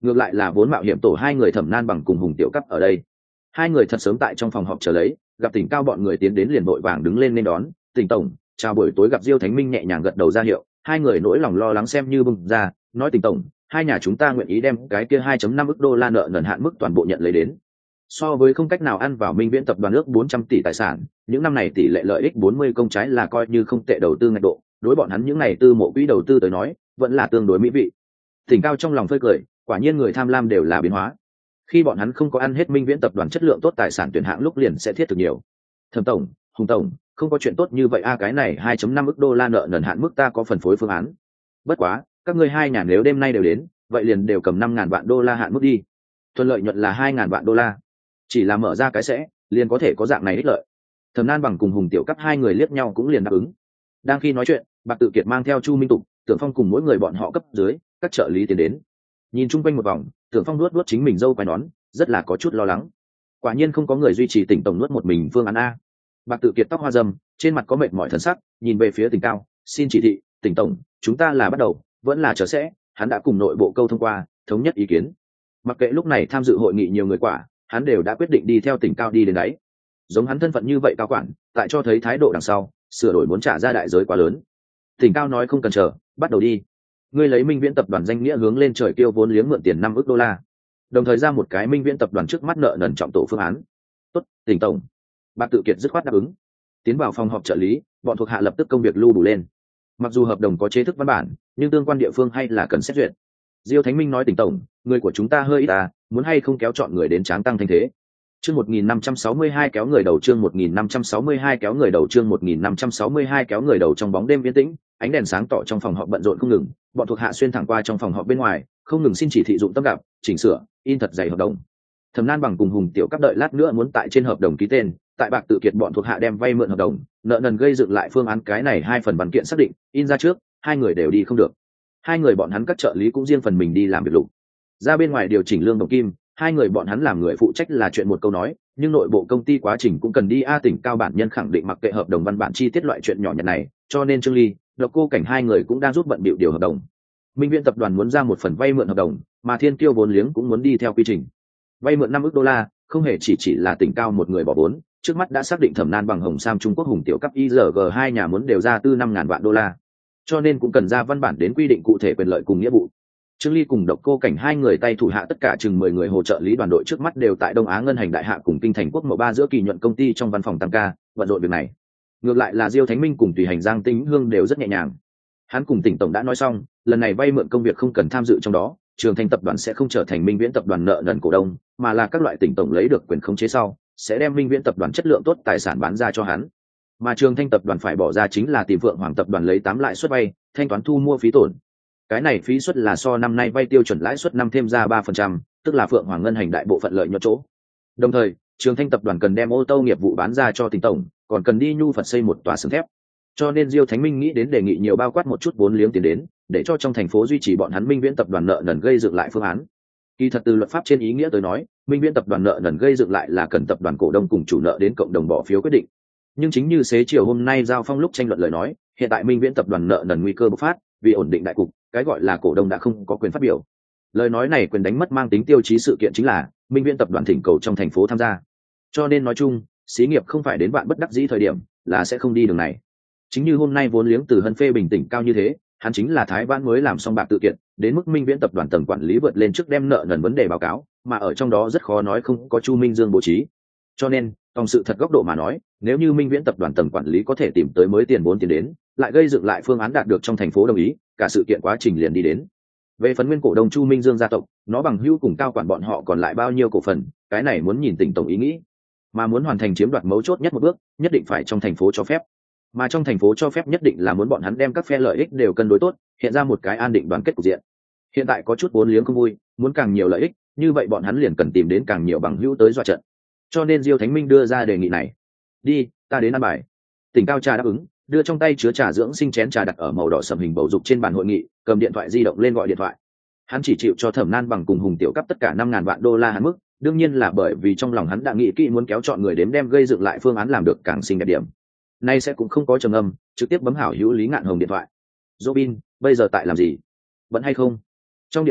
ngược lại là vốn mạo hiểm tổ hai người Thẩm Nan Bằng cùng Hùng Tiểu Cấp ở đây. Hai người thật sớm tại trong phòng họp chờ lấy, gặp Tỉnh Cao bọn người tiến đến liền vội vàng đứng lên nên đón. Tỉnh tổng, chào buổi tối. Gặp Diêu Thánh Minh nhẹ nhàng gật đầu ra hiệu, hai người nỗi lòng lo lắng xem như bừng ra, nói Tỉnh tổng, hai nhà chúng ta nguyện ý đem cái kia hai phẩy năm ức đô la nợ nần hạn mức toàn bộ nhận lấy đến. So với không cách nào ăn vào Minh Viễn tập đoàn ước bốn trăm tỷ tài sản, những năm này tỷ lệ lợi ích bốn mươi công trái là coi như không tệ đầu tư ngạch độ, đối bọn hắn những này tư mộ quỹ đầu tư tới nói, vẫn là tương đối mỹ vị. Tỉnh Cao trong lòng phơi cười, quả nhiên người tham lam đều là biến hóa. Khi bọn hắn không có ăn hết Minh Viễn tập đoàn chất lượng tốt tài sản tuyển hạng lúc liền sẽ thiết thực nhiều. Thẩm tổng, Hùng tổng, không có chuyện tốt như vậy a, à, cái này hai phẩy năm ức đô la nợ nần hạn mức ta có phần phối phương án. Bất quá, các ngươi hai nhà nếu đêm nay đều đến, vậy liền đều cầm năm ngàn vạn đô la hạn mức đi. Thuận lợi nhuận là hai ngàn vạn đô la. Chỉ là mở ra cái sẽ, liền có thể có dạng này ích lợi. Thẩm Nan Bằng cùng Hùng Tiểu Cấp hai người liếc nhau cũng liền đáp ứng. Đang khi nói chuyện, Bạc Tự Kiệt mang theo Chu Minh Tục, Tưởng Phong cùng mỗi người bọn họ cấp dưới, các trợ lý tiến đến. Nhìn chung quanh một vòng, Tưởng Phong nuốt nuốt chính mình dâu quai nón, rất là có chút lo lắng. Quả nhiên không có người duy trì Tỉnh tổng nuốt một mình phương án a. Bạc Tự Kiệt tóc hoa râm, trên mặt có mệt mỏi thần sắc, nhìn về phía Tỉnh Cao, xin chỉ thị, Tỉnh tổng, chúng ta là bắt đầu, vẫn là chờ sẽ, hắn đã cùng nội bộ câu thông qua, thống nhất ý kiến. Mặc kệ lúc này tham dự hội nghị nhiều người quả, hắn đều đã quyết định đi theo Tỉnh Cao đi đến đấy. Giống hắn thân phận như vậy cao quản, tại cho thấy thái độ đằng sau, sửa đổi muốn trả ra đại giới quá lớn. Tỉnh Cao nói không cần chờ, bắt đầu đi. Ngươi lấy Minh Viễn tập đoàn danh nghĩa hướng lên trời kêu vốn liếng mượn tiền năm ức đô la, đồng thời ra một cái Minh Viễn tập đoàn trước mắt nợ nần trọng tổ phương án. Tốt, Tỉnh tổng. Bạc Tự Kiệt dứt khoát đáp ứng. Tiến vào phòng họp trợ lý, bọn thuộc hạ lập tức công việc lưu đủ lên. Mặc dù hợp đồng có chế thức văn bản, nhưng tương quan địa phương hay là cần xét duyệt. Diêu Thánh Minh nói Tỉnh tổng, người của chúng ta hơi ít à, muốn hay không kéo chọn người đến tráng tăng thanh thế. Chương một nghìn năm trăm sáu mươi hai kéo người đầu, chương một nghìn năm trăm sáu mươi hai kéo người đầu, chương một nghìn năm trăm sáu mươi hai kéo người đầu. Trong bóng đêm yên tĩnh, ánh đèn sáng tỏ trong phòng họp bận rộn không ngừng, bọn thuộc hạ xuyên thẳng qua trong phòng họp bên ngoài, không ngừng xin chỉ thị dụng tâm gặp, chỉnh sửa, in thật dày hợp đồng. Thẩm Nan Bằng cùng Hùng Tiểu Cấp đợi lát nữa muốn tại trên hợp đồng ký tên, tại Bạc Tự Kiệt bọn thuộc hạ đem vay mượn hợp đồng, nợ nần gây dựng lại phương án cái này hai phần văn kiện xác định, in ra trước, hai người đều đi không được. Hai người bọn hắn các trợ lý cũng riêng phần mình đi làm việc lục. Ra bên ngoài điều chỉnh lương đồng kim, hai người bọn hắn làm người phụ trách là chuyện một câu nói, nhưng nội bộ công ty quá trình cũng cần đi a. Tỉnh Cao bản nhân khẳng định mặc kệ hợp đồng văn bản chi tiết loại chuyện nhỏ nhặt này, cho nên Trương Ly, Độc Cô Cảnh hai người cũng đang giúp bận bịu điều hợp đồng. Minh Viễn tập đoàn muốn ra một phần vay mượn hợp đồng, mà Thiên Kiêu vốn liếng cũng muốn đi theo quy trình. Vay mượn năm ức đô la, không hề chỉ chỉ là Tỉnh Cao một người bỏ vốn, trước mắt đã xác định Thẩm Nan Bằng Hồng Sam Trung Quốc Hùng Tiểu Cấp i giê giê hai nhà muốn đều ra tư năm ngàn vạn đô la. Cho nên cũng cần ra văn bản đến quy định cụ thể quyền lợi cùng nghĩa vụ. Trương Ly cùng Độc Cô Cảnh hai người tay thủ hạ tất cả chừng mười người hỗ trợ lý đoàn đội trước mắt đều tại Đông Á Ngân hành Đại hạ cùng Kinh Thành Quốc Mậu ba giữa kỳ nhuận công ty trong văn phòng tăng ca, bận rộn việc này. Ngược lại là Diêu Thánh Minh cùng tùy hành Giang Tĩnh Hương đều rất nhẹ nhàng. Hắn cùng Tỉnh tổng đã nói xong, lần này vay mượn công việc không cần tham dự trong đó, Trường Thành tập đoàn sẽ không trở thành Minh Viễn tập đoàn nợ nần cổ đông, mà là các loại Tỉnh tổng lấy được quyền khống chế sau, sẽ đem Minh Viễn tập đoàn chất lượng tốt tài sản bán ra cho hắn. Mà Trường Thanh tập đoàn phải bỏ ra chính là tìm Phượng Hoàng tập đoàn lấy tám lãi suất vay, thanh toán thu mua phí tổn. Cái này phí suất là so năm nay vay tiêu chuẩn lãi suất năm thêm ra ba phần trăm, tức là Phượng Hoàng ngân hành đại bộ phận lợi nhuận chỗ. Đồng thời, Trường Thanh tập đoàn cần đem ô tô nghiệp vụ bán ra cho Tỉnh tổng, còn cần đi nhu Phật xây một tòa xưởng thép. Cho nên Diêu Thánh Minh nghĩ đến đề nghị nhiều bao quát một chút vốn liếng tiền đến, để cho trong thành phố duy trì bọn hắn Minh Viễn tập đoàn nợ nần gây dựng lại phương án. Kỳ thật từ luật pháp trên ý nghĩa tới nói, Minh Viễn tập đoàn nợ nần gây dựng lại là cần tập đoàn cổ đông cùng chủ nợ đến cộng đồng bỏ phiếu quyết định. Nhưng chính như xế chiều hôm nay giao phong lúc tranh luận lời nói, hiện tại Minh Viễn tập đoàn nợ nần nguy cơ bộc phát, vì ổn định đại cục, cái gọi là cổ đông đã không có quyền phát biểu. Lời nói này quyền đánh mất mang tính tiêu chí sự kiện chính là Minh Viễn tập đoàn thỉnh cầu trong thành phố tham gia. Cho nên nói chung, xí nghiệp không phải đến bạn bất đắc dĩ thời điểm, là sẽ không đi đường này. Chính như hôm nay vốn liếng từ Hân Phê bình tĩnh cao như thế, hắn chính là Thái Vãn mới làm xong Bạc Tự Kiệt, đến mức Minh Viễn tập đoàn tầng quản lý vượt lên trước đem nợ nần vấn đề báo cáo, mà ở trong đó rất khó nói không có Chu Minh Dương bố trí. Cho nên, trong sự thật góc độ mà nói, nếu như Minh Viễn tập đoàn tầng quản lý có thể tìm tới mới tiền vốn tiền đến, lại gây dựng lại phương án đạt được trong thành phố đồng ý, cả sự kiện quá trình liền đi đến. Về phần nguyên cổ đông Chu Minh Dương gia tộc, nó bằng hữu cùng cao quản bọn họ còn lại bao nhiêu cổ phần, cái này muốn nhìn Tỉnh tổng ý nghĩ. Mà muốn hoàn thành chiếm đoạt mấu chốt nhất một bước, nhất định phải trong thành phố cho phép. Mà trong thành phố cho phép nhất định là muốn bọn hắn đem các phe lợi ích đều cân đối tốt, hiện ra một cái an định đoàn kết cục diện. Hiện tại có chút vốn liếng không vui, muốn càng nhiều lợi ích, như vậy bọn hắn liền cần tìm đến càng nhiều bằng hữu tới dọa trận. Cho nên Diêu Thánh Minh đưa ra đề nghị này. Đi, ta đến ăn bài. Tỉnh Cao trà đáp ứng, đưa trong tay chứa trà dưỡng sinh chén trà đặt ở màu đỏ sẫm hình bầu dục trên bàn hội nghị, cầm điện thoại di động lên gọi điện thoại. Hắn chỉ chịu cho Thẩm Nan Bằng cùng Hùng Tiểu Cấp tất cả năm ngàn vạn đô la hạn mức, đương nhiên là bởi vì trong lòng hắn đã nghĩ kỹ muốn kéo chọn người đếm đem gây dựng lại phương án làm được càng xinh đẹp điểm. Nay sẽ cũng không có trầm âm, trực tiếp bấm hảo hữu Lý Ngạn Hồng điện thoại. Robin, bây giờ tại làm gì? Bận hay không? Trong điện thoại,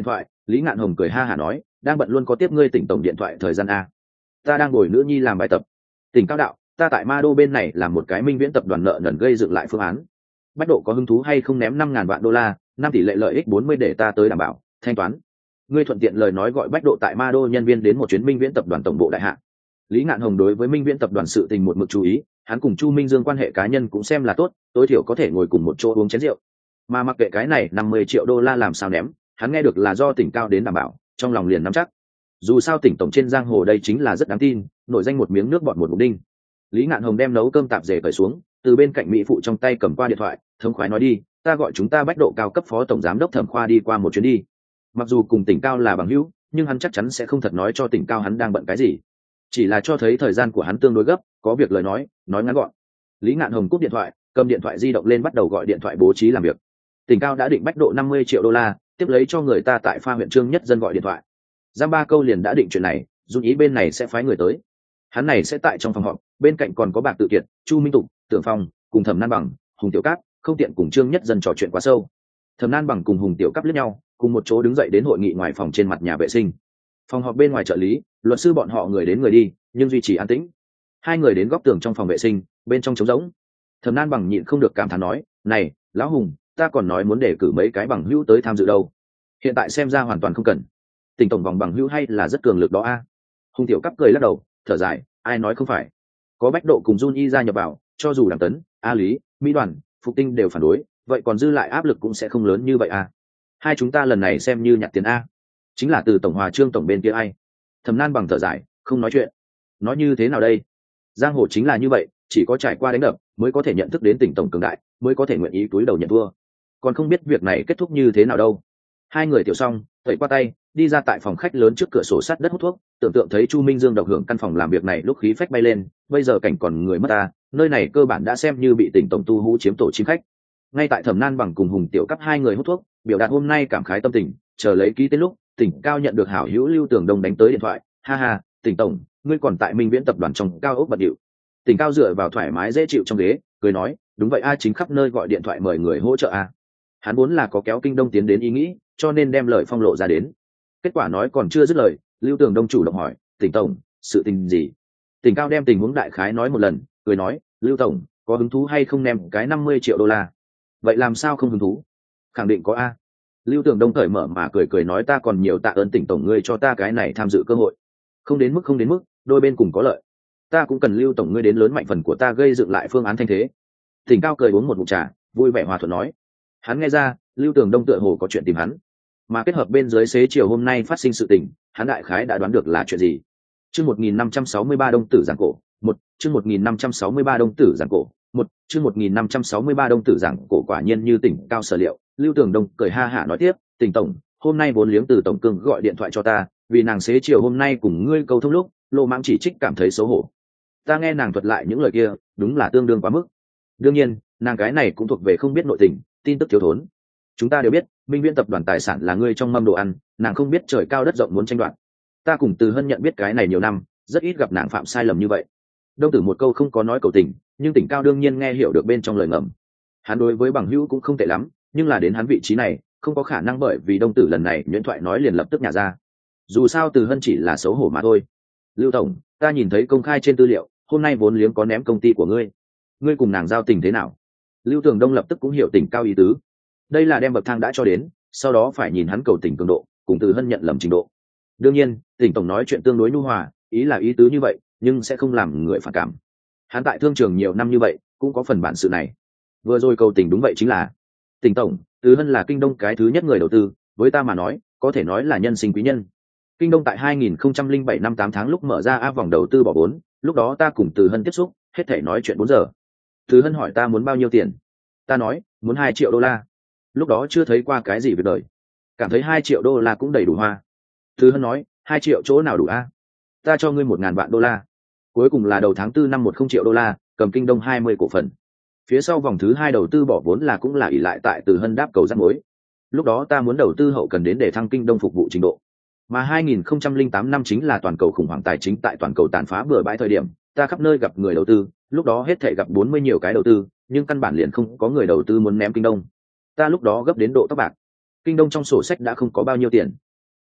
Lý Ngạn Hồng cười ha hả nói, đang bận luôn có tiếp ngươi Tỉnh tổng điện thoại thời gian a? Ta đang ngồi nữ nhi làm bài tập. Tỉnh Cao đạo, ta tại Ma Đô bên này làm một cái minh viễn tập đoàn nợ nần gây dựng lại phương án. Bách Độ có hứng thú hay không ném năm ngàn vạn đô la, năm tỷ lệ lợi ích bốn mươi để ta tới đảm bảo thanh toán. Ngươi thuận tiện lời nói gọi Bách Độ tại Ma Đô nhân viên đến một chuyến minh viễn tập đoàn tổng bộ đại hạ. Lý Ngạn Hồng đối với minh viễn tập đoàn sự tình một mực chú ý, hắn cùng Chu Minh Dương quan hệ cá nhân cũng xem là tốt, tối thiểu có thể ngồi cùng một chỗ uống chén rượu. Mà mặc kệ cái này năm mươi triệu đô la làm sao ném, hắn nghe được là do Tỉnh Cao đến đảm bảo, trong lòng liền nắm chắc. Dù sao Tỉnh tổng trên giang hồ đây chính là rất đáng tin, nổi danh một miếng nước bọt một ngụm đinh. Lý Ngạn Hồng đem nấu cơm tạp dề cởi xuống, từ bên cạnh mỹ phụ trong tay cầm qua điện thoại, thống khoái nói đi, ta gọi chúng ta Bách Độ cao cấp phó tổng giám đốc Thẩm Khoa đi qua một chuyến đi. Mặc dù cùng Tỉnh Cao là bằng hữu, nhưng hắn chắc chắn sẽ không thật nói cho Tỉnh Cao hắn đang bận cái gì, chỉ là cho thấy thời gian của hắn tương đối gấp, có việc lời nói nói ngắn gọn. Lý Ngạn Hồng cúp điện thoại, cầm điện thoại di động lên bắt đầu gọi điện thoại bố trí làm việc. Tỉnh Cao đã định Bách Độ năm mươi triệu đô la, tiếp lấy cho người ta tại pha huyện Trương Nhất Dân gọi điện thoại. Giam ba câu liền đã định chuyện này, Dung ý bên này sẽ phái người tới. Hắn này sẽ tại trong phòng họp, bên cạnh còn có Bạc Tự Kiệt, Chu Minh Tục, Tưởng Phong, cùng Thẩm Nan Bằng, Hùng Tiểu Cáp, không tiện cùng Trương Nhất Dân trò chuyện quá sâu. Thẩm Nan Bằng cùng Hùng Tiểu Cáp liếc nhau, cùng một chỗ đứng dậy đến hội nghị ngoài phòng trên mặt nhà vệ sinh. Phòng họp bên ngoài trợ lý, luật sư bọn họ người đến người đi, nhưng duy trì an tĩnh. Hai người đến góc tường trong phòng vệ sinh, bên trong trống rỗng. Thẩm Nan Bằng nhịn không được cảm thán nói, này lão Hùng, ta còn nói muốn để cử mấy cái bằng hữu tới tham dự đâu, hiện tại xem ra hoàn toàn không cần. Tỉnh tổng vòng bằng hữu hay là rất cường lực đó a. Hùng Tiểu Cáp cười lắc đầu, thở dài, ai nói không phải, có Bách Độ cùng Jun Y gia nhập vào, cho dù Đàm Tấn, A Lý, Mỹ Đoàn, Phục Tinh đều phản đối, vậy còn dư lại áp lực cũng sẽ không lớn như vậy a. Hai chúng ta lần này xem như nhặt tiền a. Chính là từ tổng hòa Trương tổng bên kia ai. Thẩm Nan Bằng thở dài, không nói chuyện. Nói như thế nào đây, giang hồ chính là như vậy, chỉ có trải qua đánh đập mới có thể nhận thức đến Tỉnh tổng cường đại, mới có thể nguyện ý túi đầu nhận thua, còn không biết việc này kết thúc như thế nào đâu. Hai người tiểu xong tẩy qua tay, đi ra tại phòng khách lớn trước cửa sổ sắt đất hút thuốc, tưởng tượng thấy Chu Minh Dương độc hưởng căn phòng làm việc này lúc khí phách bay lên, bây giờ cảnh còn người mất ta, nơi này cơ bản đã xem như bị Tỉnh tổng tu hú chiếm tổ chim khách. Ngay tại Thẩm Nan Bằng cùng Hùng Tiểu Cáp hai người hút thuốc, biểu đạt hôm nay cảm khái tâm tình, chờ lấy ký tên lúc, Tỉnh Cao nhận được hảo hữu Lưu Tường Đông đánh tới điện thoại, ha ha, Tỉnh tổng, ngươi còn tại Minh Viễn tập đoàn trong cao ốc bận điệu. Tỉnh Cao dựa vào thoải mái dễ chịu trong ghế, cười nói, đúng vậy a, chính khắp nơi gọi điện thoại mời người hỗ trợ a. Hắn vốn là có kéo Kinh Đông tiến đến ý nghĩ, cho nên đem lời phong lộ ra đến. Kết quả nói còn chưa dứt lời, Lưu Tường Đông chủ động hỏi, Tỉnh tổng, sự tình gì? Tỉnh Cao đem tình huống đại khái nói một lần, cười nói, Lưu tổng, có hứng thú hay không ném cái năm mươi triệu đô la? Vậy làm sao không hứng thú? Khẳng định có a. Lưu Tường Đông cởi mở mà cười cười nói, ta còn nhiều tạ ơn Tỉnh tổng ngươi cho ta cái này tham dự cơ hội. Không đến mức không đến mức, đôi bên cùng có lợi. Ta cũng cần Lưu tổng ngươi đến lớn mạnh phần của ta gây dựng lại phương án thanh thế. Tỉnh Cao cười uống một ngụm trà, vui vẻ hòa thuận nói. Hắn nghe ra, Lưu Tường Đông tựa hồ có chuyện tìm hắn, mà kết hợp bên dưới xế chiều hôm nay phát sinh sự tình, hắn đại khái đã đoán được là chuyện gì. Chương một nghìn năm trăm sáu mươi ba Đông Tử Giảng Cổ, một, chương một nghìn năm trăm sáu mươi ba Đông Tử Giảng Cổ, một, chương một nghìn năm trăm sáu mươi ba Đông Tử Giảng Cổ. Quả nhiên như Tỉnh Cao sở liệu, Lưu Tường Đông cười ha hả nói tiếp, Tỉnh tổng, hôm nay vốn liếng từ tổng cương gọi điện thoại cho ta, vì nàng xế chiều hôm nay cùng ngươi câu thông lúc, Lô Mãng chỉ trích cảm thấy xấu hổ. Ta nghe nàng thuật lại những lời kia, đúng là tương đương quá mức. Đương nhiên, nàng cái này cũng thuộc về không biết nội tình, tin tức thiếu thốn. Chúng ta đều biết, Minh Viễn tập đoàn tài sản là ngươi trong mâm đồ ăn, nàng không biết trời cao đất rộng muốn tranh đoạt. Ta cùng Từ Hân nhận biết cái này nhiều năm, rất ít gặp nàng phạm sai lầm như vậy. Đông Tử một câu không có nói cầu tình, nhưng Tỉnh Cao đương nhiên nghe hiểu được bên trong lời ngầm. Hắn đối với bằng hữu cũng không tệ lắm, nhưng là đến hắn vị trí này, không có khả năng bởi vì Đông Tử lần này nhuyễn thoại nói liền lập tức nhả ra. Dù sao Từ Hân chỉ là xấu hổ mà thôi. Lưu tổng, ta nhìn thấy công khai trên tư liệu, hôm nay vốn liếng có ném công ty của ngươi, ngươi cùng nàng giao tình thế nào? Lưu Tường Đông lập tức cũng hiểu Tỉnh Cao ý tứ. Đây là đem bậc thang đã cho đến, sau đó phải nhìn hắn cầu tình cường độ, cùng Từ Hân nhận lầm trình độ. Đương nhiên, Tỉnh tổng nói chuyện tương đối nhu hòa, ý là ý tứ như vậy, nhưng sẽ không làm người phản cảm. Hắn tại thương trường nhiều năm như vậy, cũng có phần bản sự này. Vừa rồi cầu tình đúng vậy chính là, Tỉnh tổng, Từ Hân là Kinh Đông cái thứ nhất người đầu tư, với ta mà nói, có thể nói là nhân sinh quý nhân. Kinh Đông tại hai nghìn không trăm lẻ bảy năm tám tháng lúc mở ra A vòng đầu tư bỏ vốn, lúc đó ta cùng Từ Hân tiếp xúc, hết thể nói chuyện bốn giờ. Từ Hân hỏi ta muốn bao nhiêu tiền, ta nói muốn hai triệu đô la. Lúc đó chưa thấy qua cái gì việc đời, cảm thấy hai triệu đô la cũng đầy đủ hoa. Từ Hân nói hai triệu chỗ nào đủ a? Ta cho ngươi một ngàn vạn đô la. Cuối cùng là đầu tháng tư năm một không triệu đô la, cầm Kinh Đông hai mươi cổ phần. Phía sau vòng thứ hai đầu tư bỏ vốn là cũng là ỷ lại tại Từ Hân đáp cầu rắc mối. Lúc đó ta muốn đầu tư hậu cần đến để thăng Kinh Đông phục vụ trình độ. Mà hai nghìn không trăm lẻ tám năm chính là toàn cầu khủng hoảng tài chính tại toàn cầu tàn phá bừa bãi thời điểm, ta khắp nơi gặp người đầu tư, lúc đó hết thảy gặp bốn mươi nhiều cái đầu tư, nhưng căn bản liền không có người đầu tư muốn ném Kinh Đông. Ta lúc đó gấp đến độ tóc bạc. Kinh Đông trong sổ sách đã không có bao nhiêu tiền.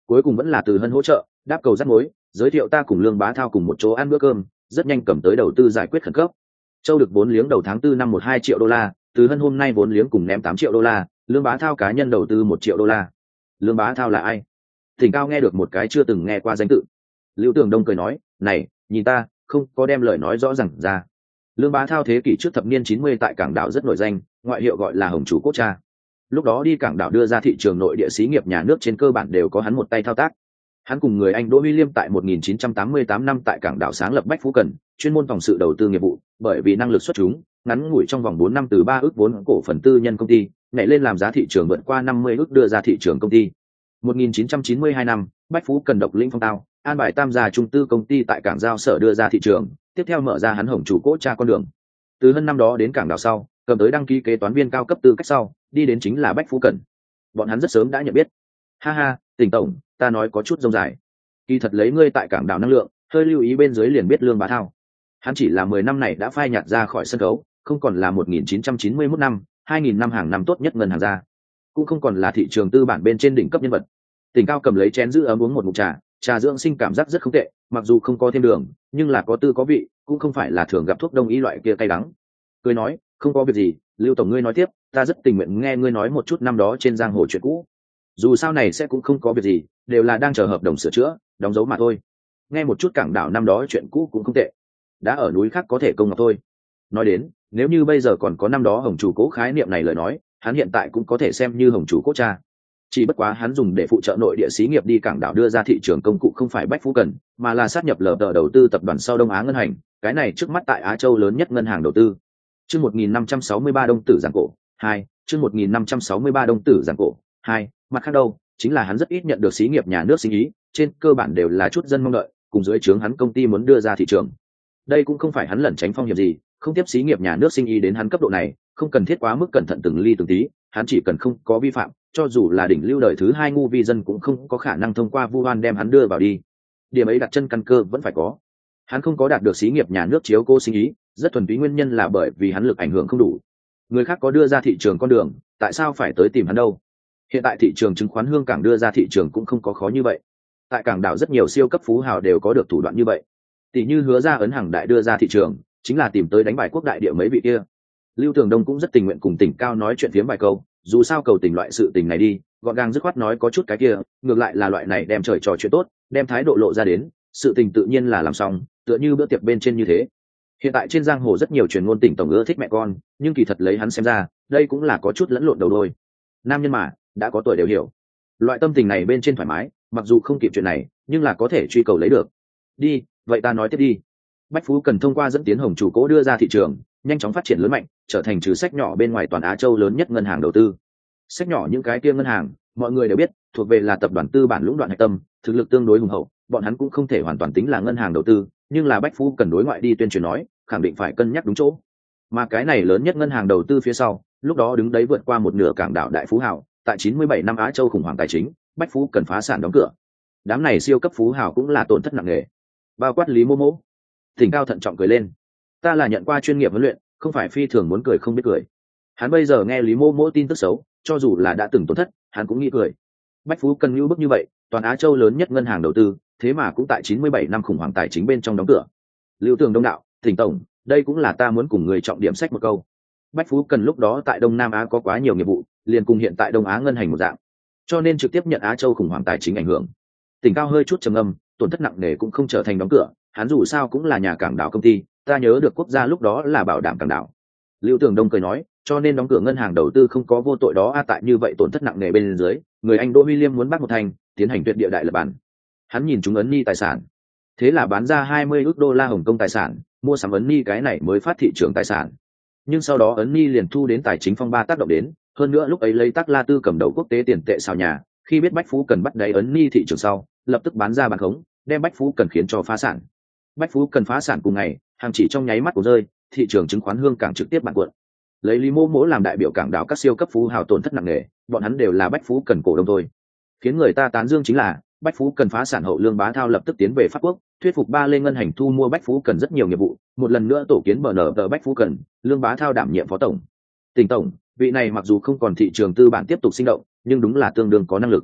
cuối cùng vẫn là Từ Hân hỗ trợ đáp cầu rắc mối, giới thiệu ta cùng Lương Bá Thao cùng một chỗ ăn bữa cơm, rất nhanh cầm tới đầu tư giải quyết khẩn cấp. Châu được vốn liếng đầu tháng tư năm một hai triệu đô la, Từ Hân hôm nay vốn liếng cùng ném tám triệu đô la, Lương Bá Thao cá nhân đầu tư một triệu đô la. Lương Bá Thao là ai? Thỉnh Cao nghe được một cái chưa từng nghe qua danh tự. Lưu Tường Đông cười nói, này, nhìn ta, không có đem lời nói rõ ràng ra. Lương Bá Thao thế kỷ trước thập niên chín mươi tại cảng đảo rất nổi danh, ngoại hiệu gọi là Hồng Chủ Quốc Cha. Lúc đó đi cảng đảo đưa ra thị trường nội địa xí nghiệp nhà nước trên cơ bản đều có hắn một tay thao tác. Hắn cùng người Anh Đỗ William tại một nghìn chín trăm tám mươi tám năm tại cảng đảo sáng lập Bách Phú Cần, chuyên môn phòng sự đầu tư nghiệp vụ, bởi vì năng lực xuất chúng, ngắn ngủi trong vòng bốn năm từ ba ước vốn cổ phần tư nhân công ty, nhảy lên làm giá thị trường vượt qua năm mươi ước đưa ra thị trường công ty. một nghìn chín trăm chín mươi hai năm, Bách Phú Cần độc lĩnh phong tao, an bài tam gia trung tư công ty tại cảng giao sở đưa ra thị trường, tiếp theo mở ra hắn Hồng Chủ Cỗ Cha con đường. Từ hơn năm đó đến cảng đảo sau, cầm tới đăng ký kế toán viên cao cấp tư cách sau, đi đến chính là Bách Phú Cần. Bọn hắn rất sớm đã nhận biết. Ha ha, Tỉnh tổng, ta nói có chút rông dài. Kỳ thật lấy ngươi tại cảng đảo năng lượng, hơi lưu ý bên dưới liền biết Lương Bá Thao. Hắn chỉ là mười năm này đã phai nhạt ra khỏi sân khấu, không còn là một nghìn chín trăm chín mươi mốt năm, hai nghìn năm hàng năm tốt nhất ngân hàng ra, cũng không còn là thị trường tư bản bên trên đỉnh cấp nhân vật. Tỉnh Cao cầm lấy chén giữ ấm uống một ngụm trà, trà dưỡng sinh cảm giác rất không tệ, mặc dù không có thêm đường, nhưng là có tư có vị, cũng không phải là thường gặp thuốc đông y loại kia cay đắng. Cười nói, không có việc gì, Lưu tổng ngươi nói tiếp, ta rất tình nguyện nghe ngươi nói một chút năm đó trên giang hồ chuyện cũ. Dù sao này sẽ cũng không có việc gì, đều là đang chờ hợp đồng sửa chữa, đóng dấu mà thôi. Nghe một chút cảng đảo năm đó chuyện cũ cũng không tệ, đã ở núi khác có thể công ngọc thôi. Nói đến, nếu như bây giờ còn có năm đó Hồng Chủ Cố khái niệm này lời nói, hắn hiện tại cũng có thể xem như Hồng Chủ Cố Cha. Chỉ bất quá hắn dùng để phụ trợ nội địa xí nghiệp đi cảng đảo đưa ra thị trường công cụ không phải Bách Phú Cần, mà là sát nhập lờ tờ đầu tư tập đoàn sau Đông Á ngân hành, cái này trước mắt tại Á Châu lớn nhất ngân hàng đầu tư. Chương một nghìn năm trăm sáu mươi ba Đông Tử Giảng Cổ hai, chương một nghìn năm trăm sáu mươi ba Đông Tử Giảng Cổ hai, mặt khác đâu, chính là hắn rất ít nhận được xí nghiệp nhà nước sinh ý, trên cơ bản đều là chút dân mong đợi, cùng dưới trướng hắn công ty muốn đưa ra thị trường. Đây cũng không phải hắn lẩn tránh phong hiểm gì, không tiếp xí nghiệp nhà nước sinh ý đến hắn cấp độ này, không cần thiết quá mức cẩn thận từng ly từng tí, hắn chỉ cần không có vi phạm, cho dù là đỉnh lưu đời thứ hai ngu vi dân cũng không có khả năng thông qua vu oan đem hắn đưa vào đi. Điểm ấy đặt chân căn cơ vẫn phải có. Hắn không có đạt được xí nghiệp nhà nước chiếu cố sinh ý, rất thuần túy nguyên nhân là bởi vì hắn lực ảnh hưởng không đủ. Người khác có đưa ra thị trường con đường, tại sao phải tới tìm hắn đâu? Hiện tại thị trường chứng khoán Hương Cảng đưa ra thị trường cũng không có khó như vậy. Tại cảng đảo rất nhiều siêu cấp phú hào đều có được thủ đoạn như vậy. Tỷ như Hứa Ra ấn hàng đại đưa ra thị trường, chính là tìm tới đánh bài quốc đại địa mấy vị kia. Lưu Tường Đông cũng rất tình nguyện cùng Tỉnh Cao nói chuyện phiếm vài câu, dù sao cầu tình loại sự tình này đi, gọn gàng dứt khoát nói có chút cái kia, ngược lại là loại này đem trời trò chuyện tốt, đem thái độ lộ ra đến, sự tình tự nhiên là làm xong, tựa như bữa tiệc bên trên như thế. Hiện tại trên giang hồ rất nhiều truyền ngôn Tỉnh tổng ưa thích mẹ con, nhưng kỳ thật lấy hắn xem ra, đây cũng là có chút lẫn lộn đầu đôi. Nam nhân mà, đã có tuổi đều hiểu. Loại tâm tình này bên trên thoải mái, mặc dù không kịp chuyện này, nhưng là có thể truy cầu lấy được. Đi, vậy ta nói tiếp đi. Bách Phú Cần thông qua dẫn tiến Hồng Chủ Cố đưa ra thị trường, nhanh chóng phát triển lớn mạnh, trở thành trừ sách nhỏ bên ngoài toàn Á Châu lớn nhất ngân hàng đầu tư. Sách nhỏ những cái kia ngân hàng, mọi người đều biết, thuộc về là tập đoàn tư bản lũng đoạn hạch tâm, thực lực tương đối hùng hậu, bọn hắn cũng không thể hoàn toàn tính là ngân hàng đầu tư, nhưng là Bách Phú Cần đối ngoại đi tuyên truyền nói, khẳng định phải cân nhắc đúng chỗ. Mà cái này lớn nhất ngân hàng đầu tư phía sau, lúc đó đứng đấy vượt qua một nửa cảng đảo đại phú hào, tại chín mươi bảy năm Á Châu khủng hoảng tài chính, Bách Phú Cần phá sản đóng cửa. Đám này siêu cấp phú hào cũng là tổn thất nặng nề. Bao quát Lý Mô Mô. Tỉnh Cao thận trọng cười lên. Ta là nhận qua chuyên nghiệp huấn luyện, không phải phi thường muốn cười không biết cười. Hắn bây giờ nghe Lý Mô Mô tin tức xấu, cho dù là đã từng tổn thất, hắn cũng nghĩ cười. Bách Phú Cần hữu bức như vậy, toàn Á Châu lớn nhất ngân hàng đầu tư, thế mà cũng tại chín mươi bảy năm khủng hoảng tài chính bên trong đóng cửa. Lưu Tường Đông đạo, Tỉnh tổng, đây cũng là ta muốn cùng người trọng điểm sách một câu. Bách Phú Cần lúc đó tại Đông Nam Á có quá nhiều nghiệp vụ, liền cùng hiện tại Đông Á ngân hành một dạng, cho nên trực tiếp nhận Á Châu khủng hoảng tài chính ảnh hưởng. Tỉnh Cao hơi chút trầm âm, tổn thất nặng nề cũng không trở thành đóng cửa, hắn dù sao cũng là nhà cảng đảo công ty, ta nhớ được quốc gia lúc đó là bảo đảm cảng đảo. Lưu Tường Đông cười nói, cho nên đóng cửa ngân hàng đầu tư không có vô tội đó a, tại như vậy tổn thất nặng nề bên dưới, người Anh Đỗ William muốn bắt một thành, tiến hành tuyệt địa đại lập bản. Hắn nhìn chúng ấn ni tài sản, thế là bán ra hai mươi ức đô la Hồng Kông tài sản, mua sắm ấn ni cái này mới phát thị trường tài sản. Nhưng sau đó ấn ni liền thu đến tài chính phong ba tác động đến, hơn nữa lúc ấy lấy Tắc La Tư cầm đầu quốc tế tiền tệ xào nhà, khi biết Bách Phú Cần bắt đáy ấn ni thị trường sau, lập tức bán ra bán khống, đem Bách Phú Cần khiến cho phá sản. Bách Phú Cần phá sản cùng ngày, hàng chỉ trong nháy mắt của rơi, thị trường chứng khoán Hương Cảng trực tiếp bạn cuộn. Lấy Lý Mô Mỗ làm đại biểu cảng đảo các siêu cấp phú hào tổn thất nặng nề, bọn hắn đều là Bách Phú Cần cổ đông thôi. Khiến người ta tán dương chính là, Bách Phú Cần phá sản hậu Lương Bá Thao lập tức tiến về Pháp Quốc, thuyết phục ba lên ngân hành thu mua Bách Phú Cần rất nhiều nghiệp vụ, một lần nữa tổ kiến bờ nở tờ Bách Phú Cần, Lương Bá Thao đảm nhiệm phó tổng. Tỉnh tổng, vị này mặc dù không còn thị trường tư bản tiếp tục sinh động, nhưng đúng là tương đương có năng lực.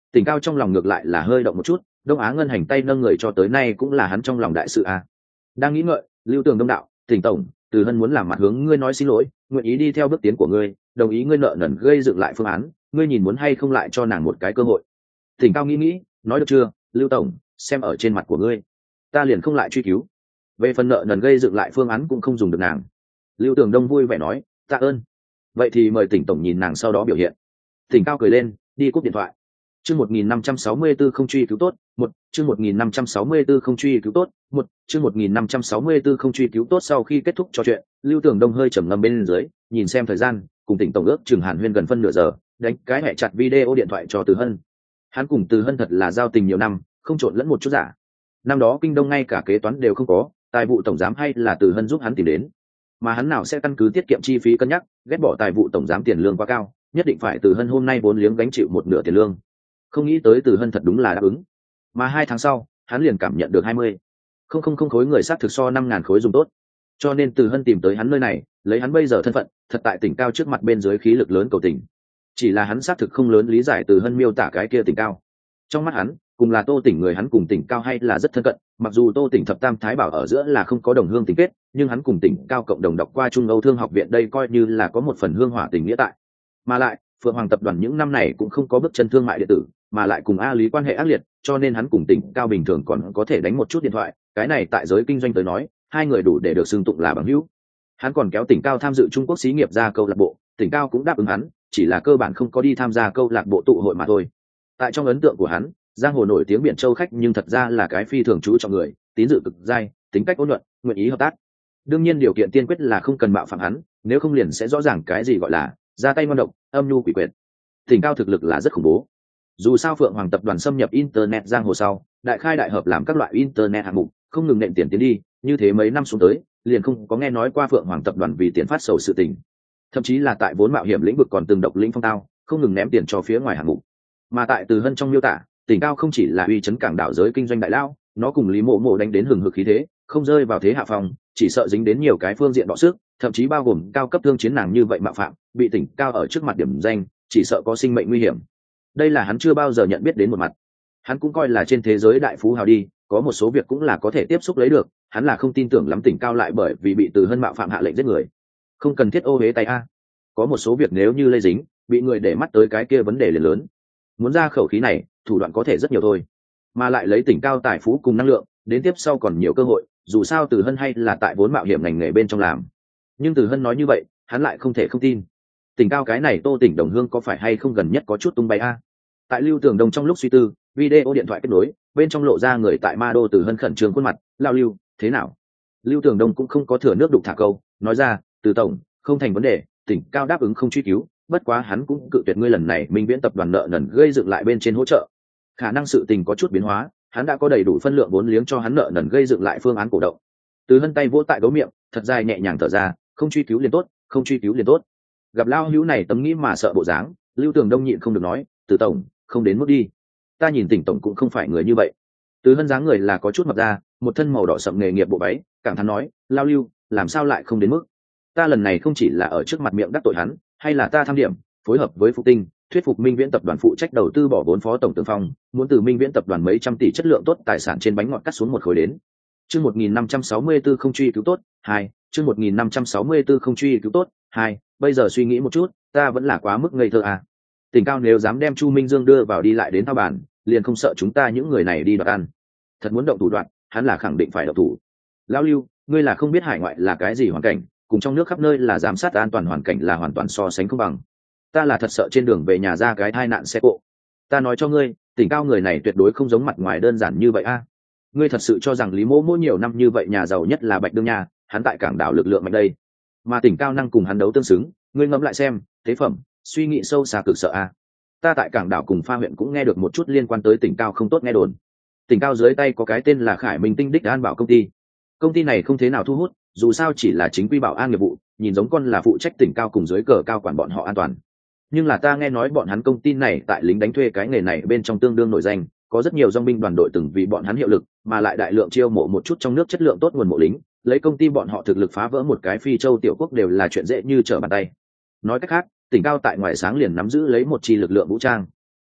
Tỉnh Cao trong lòng ngược lại là hơi động một chút, Đông Á ngân hành tay nâng người cho tới nay cũng là hắn trong lòng đại sự a. Đang nghĩ ngợi, Lưu Tường Đông đạo, Tỉnh tổng, Từ Hân muốn làm mặt hướng ngươi nói xin lỗi, nguyện ý đi theo bước tiến của ngươi, đồng ý ngươi nợ nần gây dựng lại phương án, ngươi nhìn muốn hay không lại cho nàng một cái cơ hội. Tỉnh Cao nghĩ nghĩ, nói được chưa, Lưu tổng, xem ở trên mặt của ngươi, ta liền không lại truy cứu. Về phần nợ nần gây dựng lại phương án cũng không dùng được nàng. Lưu Tường Đông vui vẻ nói, tạ ơn. Vậy thì mời Tỉnh tổng nhìn nàng sau đó biểu hiện. Tỉnh Cao cười lên, đi cúp điện thoại. Chương một nghìn năm trăm sáu mươi tư không truy cứu tốt, một, chương một nghìn năm trăm sáu mươi tư không truy cứu tốt, một, chương một nghìn năm trăm sáu mươi tư không truy cứu tốt. Sau khi kết thúc trò chuyện, Lưu Tường Đông hơi trầm ngâm bên dưới, nhìn xem thời gian, cùng Tỉnh tổng ước chừng hàn huyên gần phân nửa giờ, đánh cái hẹ chặt video điện thoại cho Từ Hân. Hắn cùng Từ Hân thật là giao tình nhiều năm, không trộn lẫn một chút giả. Năm đó Kinh Đông ngay cả kế toán đều không có, tài vụ tổng giám hay là Từ Hân giúp hắn tìm đến, mà hắn nào sẽ căn cứ tiết kiệm chi phí cân nhắc, ghét bỏ tài vụ tổng giám tiền lương quá cao, nhất định phải Từ Hân hôm nay vốn liếng gánh chịu một nửa tiền lương. Không nghĩ tới Từ Hân thật đúng là đáp ứng, mà hai tháng sau hắn liền cảm nhận được hai mươi không không không khối người sát thực so năm ngàn khối dùng tốt, cho nên Từ Hân tìm tới hắn nơi này, lấy hắn bây giờ thân phận thật tại Tỉnh Cao trước mặt bên dưới khí lực lớn cầu tình. Chỉ là hắn xác thực không lớn lý giải Từ Hân miêu tả cái kia Tỉnh Cao. Trong mắt hắn, cùng là Tô Tỉnh người hắn cùng Tỉnh Cao hay là rất thân cận, mặc dù Tô Tỉnh thập tam thái bảo ở giữa là không có đồng hương tình kết, nhưng hắn cùng Tỉnh Cao cộng đồng đọc qua Trung Âu Thương học viện, đây coi như là có một phần hương hỏa tình nghĩa tại. Mà lại Phượng Hoàng tập đoàn những năm này cũng không có bước chân thương mại điện tử, mà lại cùng A Lý quan hệ ác liệt, cho nên hắn cùng Tỉnh Cao bình thường còn có thể đánh một chút điện thoại, cái này tại giới kinh doanh tới nói, hai người đủ để được xưng tụng là bằng hữu. Hắn còn kéo Tỉnh Cao tham dự Trung Quốc xí nghiệp gia câu lạc bộ, Tỉnh Cao cũng đáp ứng hắn, chỉ là cơ bản không có đi tham gia câu lạc bộ tụ hội mà thôi. Tại trong ấn tượng của hắn, giang hồ nổi tiếng Biển Châu khách nhưng thật ra là cái phi thường chú trọng người, tín dự cực dai, tính cách ôn nhuận, nguyện ý hợp tác. Đương nhiên điều kiện tiên quyết là không cần bạo phạm hắn, nếu không liền sẽ rõ ràng cái gì gọi là ra tay ngoan độc, âm nhu quỷ quyệt. Tỉnh Cao thực lực là rất khủng bố. Dù sao Phượng Hoàng tập đoàn xâm nhập internet giang hồ sau, đại khai đại hợp làm các loại internet hạng mục, không ngừng nện tiền tiến đi, như thế mấy năm xuống tới, liền không có nghe nói qua Phượng Hoàng tập đoàn vì tiền phát sầu sự tình. Thậm chí là tại vốn mạo hiểm lĩnh vực còn từng độc lĩnh phong tao, không ngừng ném tiền cho phía ngoài hạng mục. Mà tại Từ Hân trong miêu tả, Tỉnh Cao không chỉ là uy chấn cảng đảo giới kinh doanh đại lao, nó cùng Lý Mộ Mộ đánh đến hừng hực khí thế, không rơi vào thế hạ phòng, chỉ sợ dính đến nhiều cái phương diện đọ sức, thậm chí bao gồm cao cấp thương chiến nàng như vậy mạo phạm, bị Tỉnh Cao ở trước mặt điểm danh, chỉ sợ có sinh mệnh nguy hiểm. Đây là hắn chưa bao giờ nhận biết đến một mặt. Hắn cũng coi là trên thế giới đại phú hào đi, có một số việc cũng là có thể tiếp xúc lấy được, hắn là không tin tưởng lắm Tỉnh Cao lại bởi vì bị Từ Hân mạo phạm hạ lệnh giết người. Không cần thiết ô uế tay a. Có một số việc nếu như lây dính, bị người để mắt tới cái kia vấn đề liền lớn. Muốn ra khẩu khí này, thủ đoạn có thể rất nhiều thôi, mà lại lấy Tỉnh Cao tài phú cùng năng lượng, đến tiếp sau còn nhiều cơ hội, dù sao Từ Hân hay là tại vốn mạo hiểm ngành nghề bên trong làm. Nhưng Từ Hân nói như vậy, hắn lại không thể không tin. Tỉnh Cao cái này Tô Tỉnh đồng hương có phải hay không gần nhất có chút tung bay a. Tại Lưu Tường Đông trong lúc suy tư, video điện thoại kết nối, bên trong lộ ra người tại Ma Đô Từ Hân khẩn trương khuôn mặt, lao Lưu, thế nào? Lưu Tường Đông cũng không có thừa nước đục thả câu, nói ra, Từ tổng, không thành vấn đề, Tỉnh Cao đáp ứng không truy cứu, bất quá hắn cũng cự tuyệt ngươi lần này Minh Viễn tập đoàn nợ nần gây dựng lại bên trên hỗ trợ. Khả năng sự tình có chút biến hóa, hắn đã có đầy đủ phân lượng vốn liếng cho hắn nợ nần gây dựng lại phương án cổ động. Từ Hân tay vỗ tại gấu miệng, thật dài nhẹ nhàng thở ra, không truy cứu liền tốt, không truy cứu liền tốt. Gặp lao hữu này tấm nghĩ mà sợ bộ dáng, Lưu Tường Đông nhịn không được nói, Từ tổng, không đến mức đi, ta nhìn Tỉnh tổng cũng không phải người như vậy. Từ Hân dáng người là có chút mập ra, một thân màu đỏ sậm nghề nghiệp bộ váy, cảm thán nói, lao Lưu, làm sao lại không đến mức? Ta lần này không chỉ là ở trước mặt miệng đắc tội hắn, hay là ta tham điểm, phối hợp với Phục Tinh, thuyết phục Minh Viễn tập đoàn phụ trách đầu tư bỏ vốn phó tổng Tường Phong, muốn từ Minh Viễn tập đoàn mấy trăm tỷ chất lượng tốt tài sản trên bánh ngọt cắt xuống một khối đến. Chương một nghìn năm trăm sáu mươi tư không truy cứu tốt, hai, chương một nghìn năm trăm sáu mươi tư không truy cứu tốt, hai, bây giờ suy nghĩ một chút, ta vẫn là quá mức ngây thơ à. Tỉnh Cao nếu dám đem Chu Minh Dương đưa vào đi lại đến thao bản, liền không sợ chúng ta những người này đi đoạt ăn. Thật muốn động thủ đoạn, hắn là khẳng định phải động thủ. Lão Lưu, ngươi là không biết hải ngoại là cái gì hoàn cảnh, cùng trong nước khắp nơi là giám sát an toàn hoàn cảnh là hoàn toàn so sánh không bằng. Ta là thật sợ trên đường về nhà ra cái tai nạn xe cộ. Ta nói cho ngươi, Tỉnh Cao người này tuyệt đối không giống mặt ngoài đơn giản như vậy a. À. Ngươi thật sự cho rằng Lý Mỗ Mỗ nhiều năm như vậy nhà giàu nhất là Bạch Đương Nha, hắn tại cảng đảo lực lượng mạnh đây, mà Tỉnh Cao năng cùng hắn đấu tương xứng, ngươi ngẫm lại xem, tế phẩm, suy nghĩ sâu xa cực sợ a. À. Ta tại cảng đảo cùng Pha huyện cũng nghe được một chút liên quan tới Tỉnh Cao không tốt nghe đồn. Tỉnh Cao dưới tay có cái tên là Khải Minh Tinh Đích An Bảo công ty. Công ty này không thế nào thu hút, dù sao chỉ là chính quy bảo an nghiệp vụ, nhìn giống con là phụ trách Tỉnh Cao cùng dưới cờ cao quản bọn họ an toàn. Nhưng là ta nghe nói bọn hắn công ty này tại lính đánh thuê cái nghề này bên trong tương đương nổi danh, có rất nhiều dòng binh đoàn đội từng vì bọn hắn hiệu lực, mà lại đại lượng chiêu mộ một chút trong nước chất lượng tốt nguồn mộ lính, lấy công ty bọn họ thực lực phá vỡ một cái Phi Châu tiểu quốc đều là chuyện dễ như trở bàn tay. Nói cách khác, Tỉnh Cao tại ngoài sáng liền nắm giữ lấy một chi lực lượng vũ trang. Ai,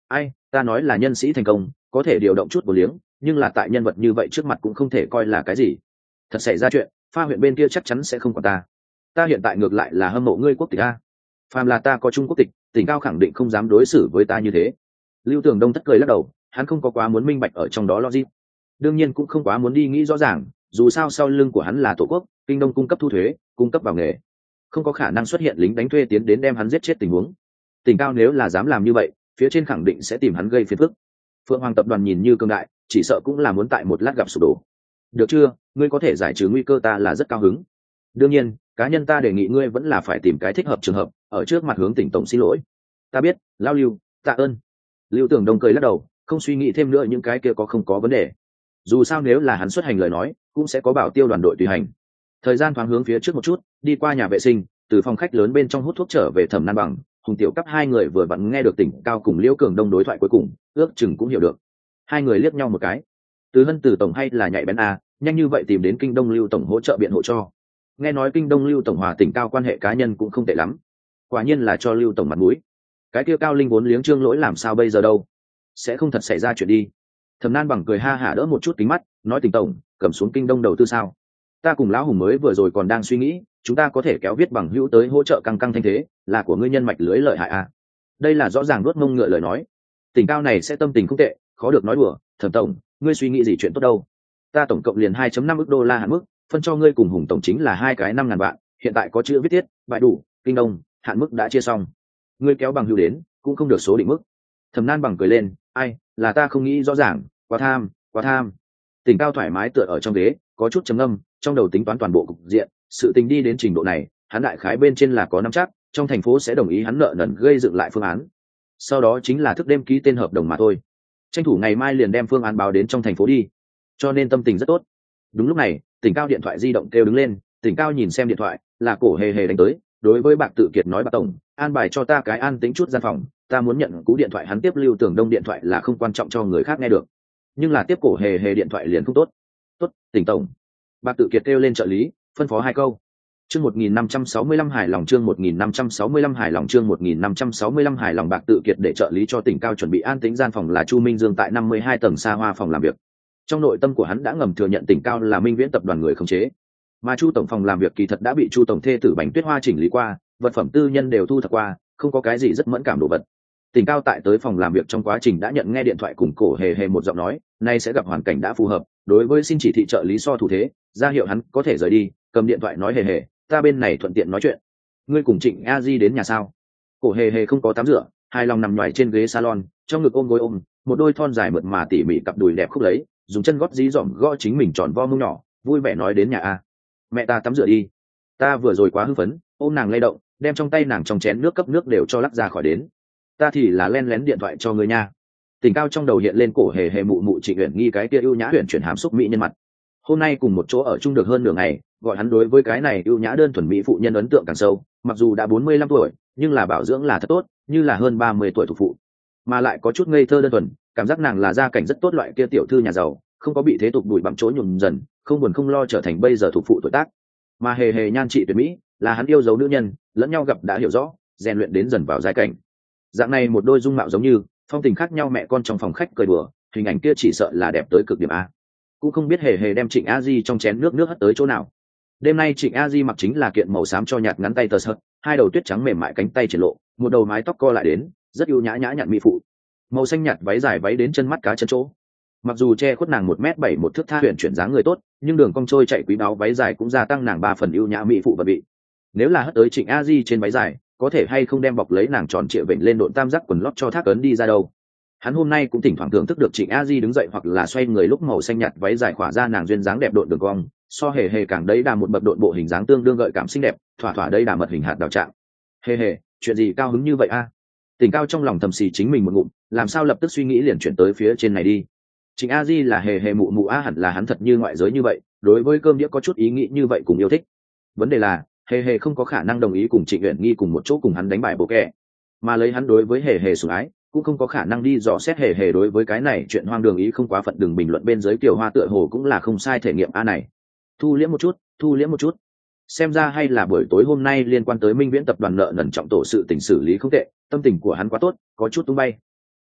Ta nói là nhân sĩ thành công có thể điều động chút bổ liếng, nhưng là tại nhân vật như vậy trước mặt cũng không thể coi là cái gì. Thật xảy ra chuyện, pha huyện bên kia chắc chắn sẽ không còn ta. Ta hiện tại ngược lại là hâm mộ ngươi quốc tịch a. Phàm là ta có Trung quốc tịch, tỉnh Cao khẳng định không dám đối xử với ta như thế. Lưu Tường Đông thất cười lắc đầu, hắn không có quá muốn minh bạch ở trong đó logic, đương nhiên cũng không quá muốn đi nghĩ rõ ràng, dù sao sau lưng của hắn là tổ quốc, kinh đông cung cấp thu thuế, cung cấp vào nghề, không có khả năng xuất hiện lính đánh thuê tiến đến đem hắn giết chết tình huống. Tỉnh Cao nếu là dám làm như vậy, phía trên khẳng định sẽ tìm hắn gây phiền phức. Phượng Hoàng tập đoàn nhìn như cường đại, chỉ sợ cũng là muốn tại một lát gặp sụp đổ. Được chưa, ngươi có thể giải trừ nguy cơ, ta là rất cao hứng. Đương nhiên, cá nhân ta đề nghị ngươi vẫn là phải tìm cái thích hợp trường hợp, ở trước mặt hướng tỉnh tổng xin lỗi. Ta biết, lao Lưu, tạ ơn. Lưu Tưởng Đông cười lắc đầu, không suy nghĩ thêm nữa những cái kia có không có vấn đề. Dù sao nếu là hắn xuất hành lời nói, cũng sẽ có bảo tiêu đoàn đội tùy hành. Thời gian thoáng hướng phía trước một chút, đi qua nhà vệ sinh, từ phòng khách lớn bên trong hút thuốc trở về Thẩm Nan Bằng, Hùng Tiểu Cấp hai người vừa vặn nghe được Tỉnh Cao cùng Liễu Cường Đông đối thoại cuối cùng, ước chừng cũng hiểu được. Hai người liếc nhau một cái. Từ Hân Từ tổng hay là nhạy bén a, nhanh như vậy tìm đến Kinh Đông Lưu tổng hỗ trợ biện hộ cho. Nghe nói Kinh Đông Lưu tổng hòa Tỉnh Cao quan hệ cá nhân cũng không tệ lắm. Quả nhiên là cho Lưu tổng mặt mũi. Cái kia Cao Linh vốn liếng Trương Lỗi làm sao bây giờ đâu? Sẽ không thật xảy ra chuyện đi. Thẩm Nan Bằng cười ha hả đỡ một chút kính mắt, nói Tỉnh tổng, cầm xuống Kinh Đông đầu tư sao? Ta cùng lão Hùng mới vừa rồi còn đang suy nghĩ, chúng ta có thể kéo viết bằng hữu tới hỗ trợ căng căng thanh thế, là của ngươi nhân mạch lưới lợi hại à? Đây là rõ ràng đuốt mông ngựa lời nói. Tỉnh Cao này sẽ tâm tình không tệ, khó được nói đùa. Thẩm tổng, ngươi suy nghĩ gì chuyện tốt đâu? Ta tổng cộng liền hai phẩy năm ức đô la hạn mức, phân cho ngươi cùng Hùng tổng chính là hai cái năm ngàn vạn, hiện tại có chữ viết tiết, bại đủ, Kinh Đông, hạn mức đã chia xong. Ngươi kéo bằng hữu đến, cũng không được số định mức. Thẩm Nan Bằng cười lên, ai, là ta không nghĩ rõ ràng, quá tham, quá tham. Tỉnh Cao thoải mái tựa ở trong ghế, có chút trầm ngâm, trong đầu tính toán toàn bộ cục diện, sự tình đi đến trình độ này, hắn đại khái bên trên là có nắm chắc, trong thành phố sẽ đồng ý hắn nợ nần gây dựng lại phương án. Sau đó chính là thức đêm ký tên hợp đồng mà thôi. Tranh thủ ngày mai liền đem phương án báo đến trong thành phố đi. Cho nên tâm tình rất tốt. Đúng lúc này, Tỉnh Cao điện thoại di động kêu đứng lên, Tỉnh Cao nhìn xem điện thoại, là Cổ Hề Hề đánh tới, đối với Bạc Tự Kiệt nói: "Bạc tổng, an bài cho ta cái an tĩnh chút gian phòng, ta muốn nhận cú điện thoại." Hắn tiếp Lưu Tưởng Đông điện thoại là không quan trọng cho người khác nghe được, nhưng là tiếp Cổ Hề Hề điện thoại liền không tốt. "Tốt, Tỉnh tổng." Bạc Tự Kiệt kêu lên trợ lý, phân phó hai câu. Chương một nghìn năm trăm sáu mươi lăm hài lòng, chương một nghìn năm trăm sáu mươi lăm hài lòng, chương một nghìn năm trăm sáu mươi lăm hài lòng. Bạc Tự Kiệt để trợ lý cho Tỉnh Cao chuẩn bị an tĩnh gian phòng là Chu Minh Dương tại năm mươi hai tầng xa hoa phòng làm việc. Trong nội tâm của hắn đã ngầm thừa nhận Tỉnh Cao là Minh Viễn tập đoàn người khống chế, mà Chu tổng phòng làm việc kỳ thật đã bị Chu tổng thê tử Bành Tuyết Hoa chỉnh lý qua, vật phẩm tư nhân đều thu thập qua, không có cái gì rất mẫn cảm đồ vật. Tỉnh Cao tại tới phòng làm việc trong quá trình đã nhận nghe điện thoại cùng Cổ Hề Hề một giọng nói, nay sẽ gặp hoàn cảnh đã phù hợp, đối với xin chỉ thị trợ lý so thủ thế, ra hiệu hắn có thể rời đi, cầm điện thoại nói: "Hề Hề, ta bên này thuận tiện nói chuyện, ngươi cùng Trịnh A Di đến nhà sao?" Cổ Hề Hề không có tắm rửa, hài lòng nằm nhoài trên ghế salon, trong ngực ôm gối ôm, một đôi thon dài mượt mà tỉ mỉ cặp đùi đẹp khúc lấy, dùng chân gót dí dỏm gõ chính mình tròn vo mông nhỏ, vui vẻ nói: "Đến nhà a, mẹ ta tắm rửa đi." Ta vừa rồi quá hưng phấn, ôm nàng lay động, đem trong tay nàng trong chén nước cấp nước đều cho lắc ra khỏi đến. Ta thì là len lén điện thoại cho người nha. Tỉnh Cao trong đầu hiện lên Cổ Hề Hề mụ mụ Trịnh Uyển Nghi cái kia ưu nhã huyền chuyển hàm xúc mỹ nhân mặt. Hôm nay cùng một chỗ ở chung được hơn nửa ngày, gọi hắn đối với cái này ưu nhã đơn thuần mỹ phụ nhân ấn tượng càng sâu. Mặc dù đã bốn mươi lăm tuổi, nhưng là bảo dưỡng là thật tốt, như là hơn ba mươi tuổi thuộc phụ, mà lại có chút ngây thơ đơn thuần, cảm giác nàng là gia cảnh rất tốt loại kia tiểu thư nhà giàu, không có bị thế tục đuổi bặm chỗ nhùm dần, không buồn không lo trở thành bây giờ thuộc phụ tuổi tác. Mà Hề Hề nhan trị tuyệt mỹ, là hắn yêu dấu nữ nhân, lẫn nhau gặp đã hiểu rõ, rèn luyện đến dần vào giai cảnh. Dạng này một đôi dung mạo giống như, phong tình khác nhau mẹ con trong phòng khách cười đùa, hình ảnh kia chỉ sợ là đẹp tới cực điểm a. Cũng không biết Hề Hề đem Trịnh A Di trong chén nước nước hất tới chỗ nào. Đêm nay Trịnh A Di mặc chính là kiện màu xám cho nhạt ngắn tay tơ sợt, hai đầu tuyết trắng mềm mại cánh tay triển lộ, một đầu mái tóc co lại đến, rất ưu nhã nhã nhặn mỹ phụ. Màu xanh nhạt váy dài váy đến chân mắt cá chân chỗ. Mặc dù che khuất nàng một mét bảy một thước tha huyền chuyển dáng người tốt, nhưng đường cong trôi chạy quý báu váy dài cũng gia tăng nàng ba phần ưu nhã mỹ phụ vật vị. Nếu là hất tới Trịnh A Di trên váy dài, có thể hay không đem bọc lấy nàng tròn trịa vểnh lên độn tam giác quần lót cho thác ấn đi ra đâu. Hắn hôm nay cũng thỉnh thoảng thưởng thức được Trịnh A Di đứng dậy hoặc là xoay người lúc màu xanh nhạt váy dài khỏa ra nàng duyên dáng đẹp độn đường cong, so Hề Hề càng đấy đà một bậc độn bộ hình dáng tương đương gợi cảm xinh đẹp, thỏa thỏa đây đà mật hình hạt đào trạng. Hề Hề, chuyện gì cao hứng như vậy a? Tỉnh Cao trong lòng thầm xì chính mình một ngụm, làm sao lập tức suy nghĩ liền chuyển tới phía trên này đi. Trịnh A Di là Hề Hề mụ mụ a, hẳn là hắn thật như ngoại giới như vậy, đối với cơm đĩa có chút ý nghĩ như vậy cùng yêu thích. Vấn đề là Hề Hề không có khả năng đồng ý cùng Trịnh Uyển Nghi cùng một chỗ cùng hắn đánh bài bộ kè, mà lấy hắn đối với Hề Hề sủng ái, cũng không có khả năng đi dò xét Hề Hề đối với cái này chuyện hoang đường ý không quá phận. Đừng bình luận bên dưới Kiều Hoa tựa hồ cũng là không sai thể nghiệm a này. Thu liễm một chút, thu liễm một chút. Xem ra hay là buổi tối hôm nay liên quan tới Minh Viễn tập đoàn nợ nần trọng tổ sự tình xử lý không tệ, tâm tình của hắn quá tốt, có chút tung bay.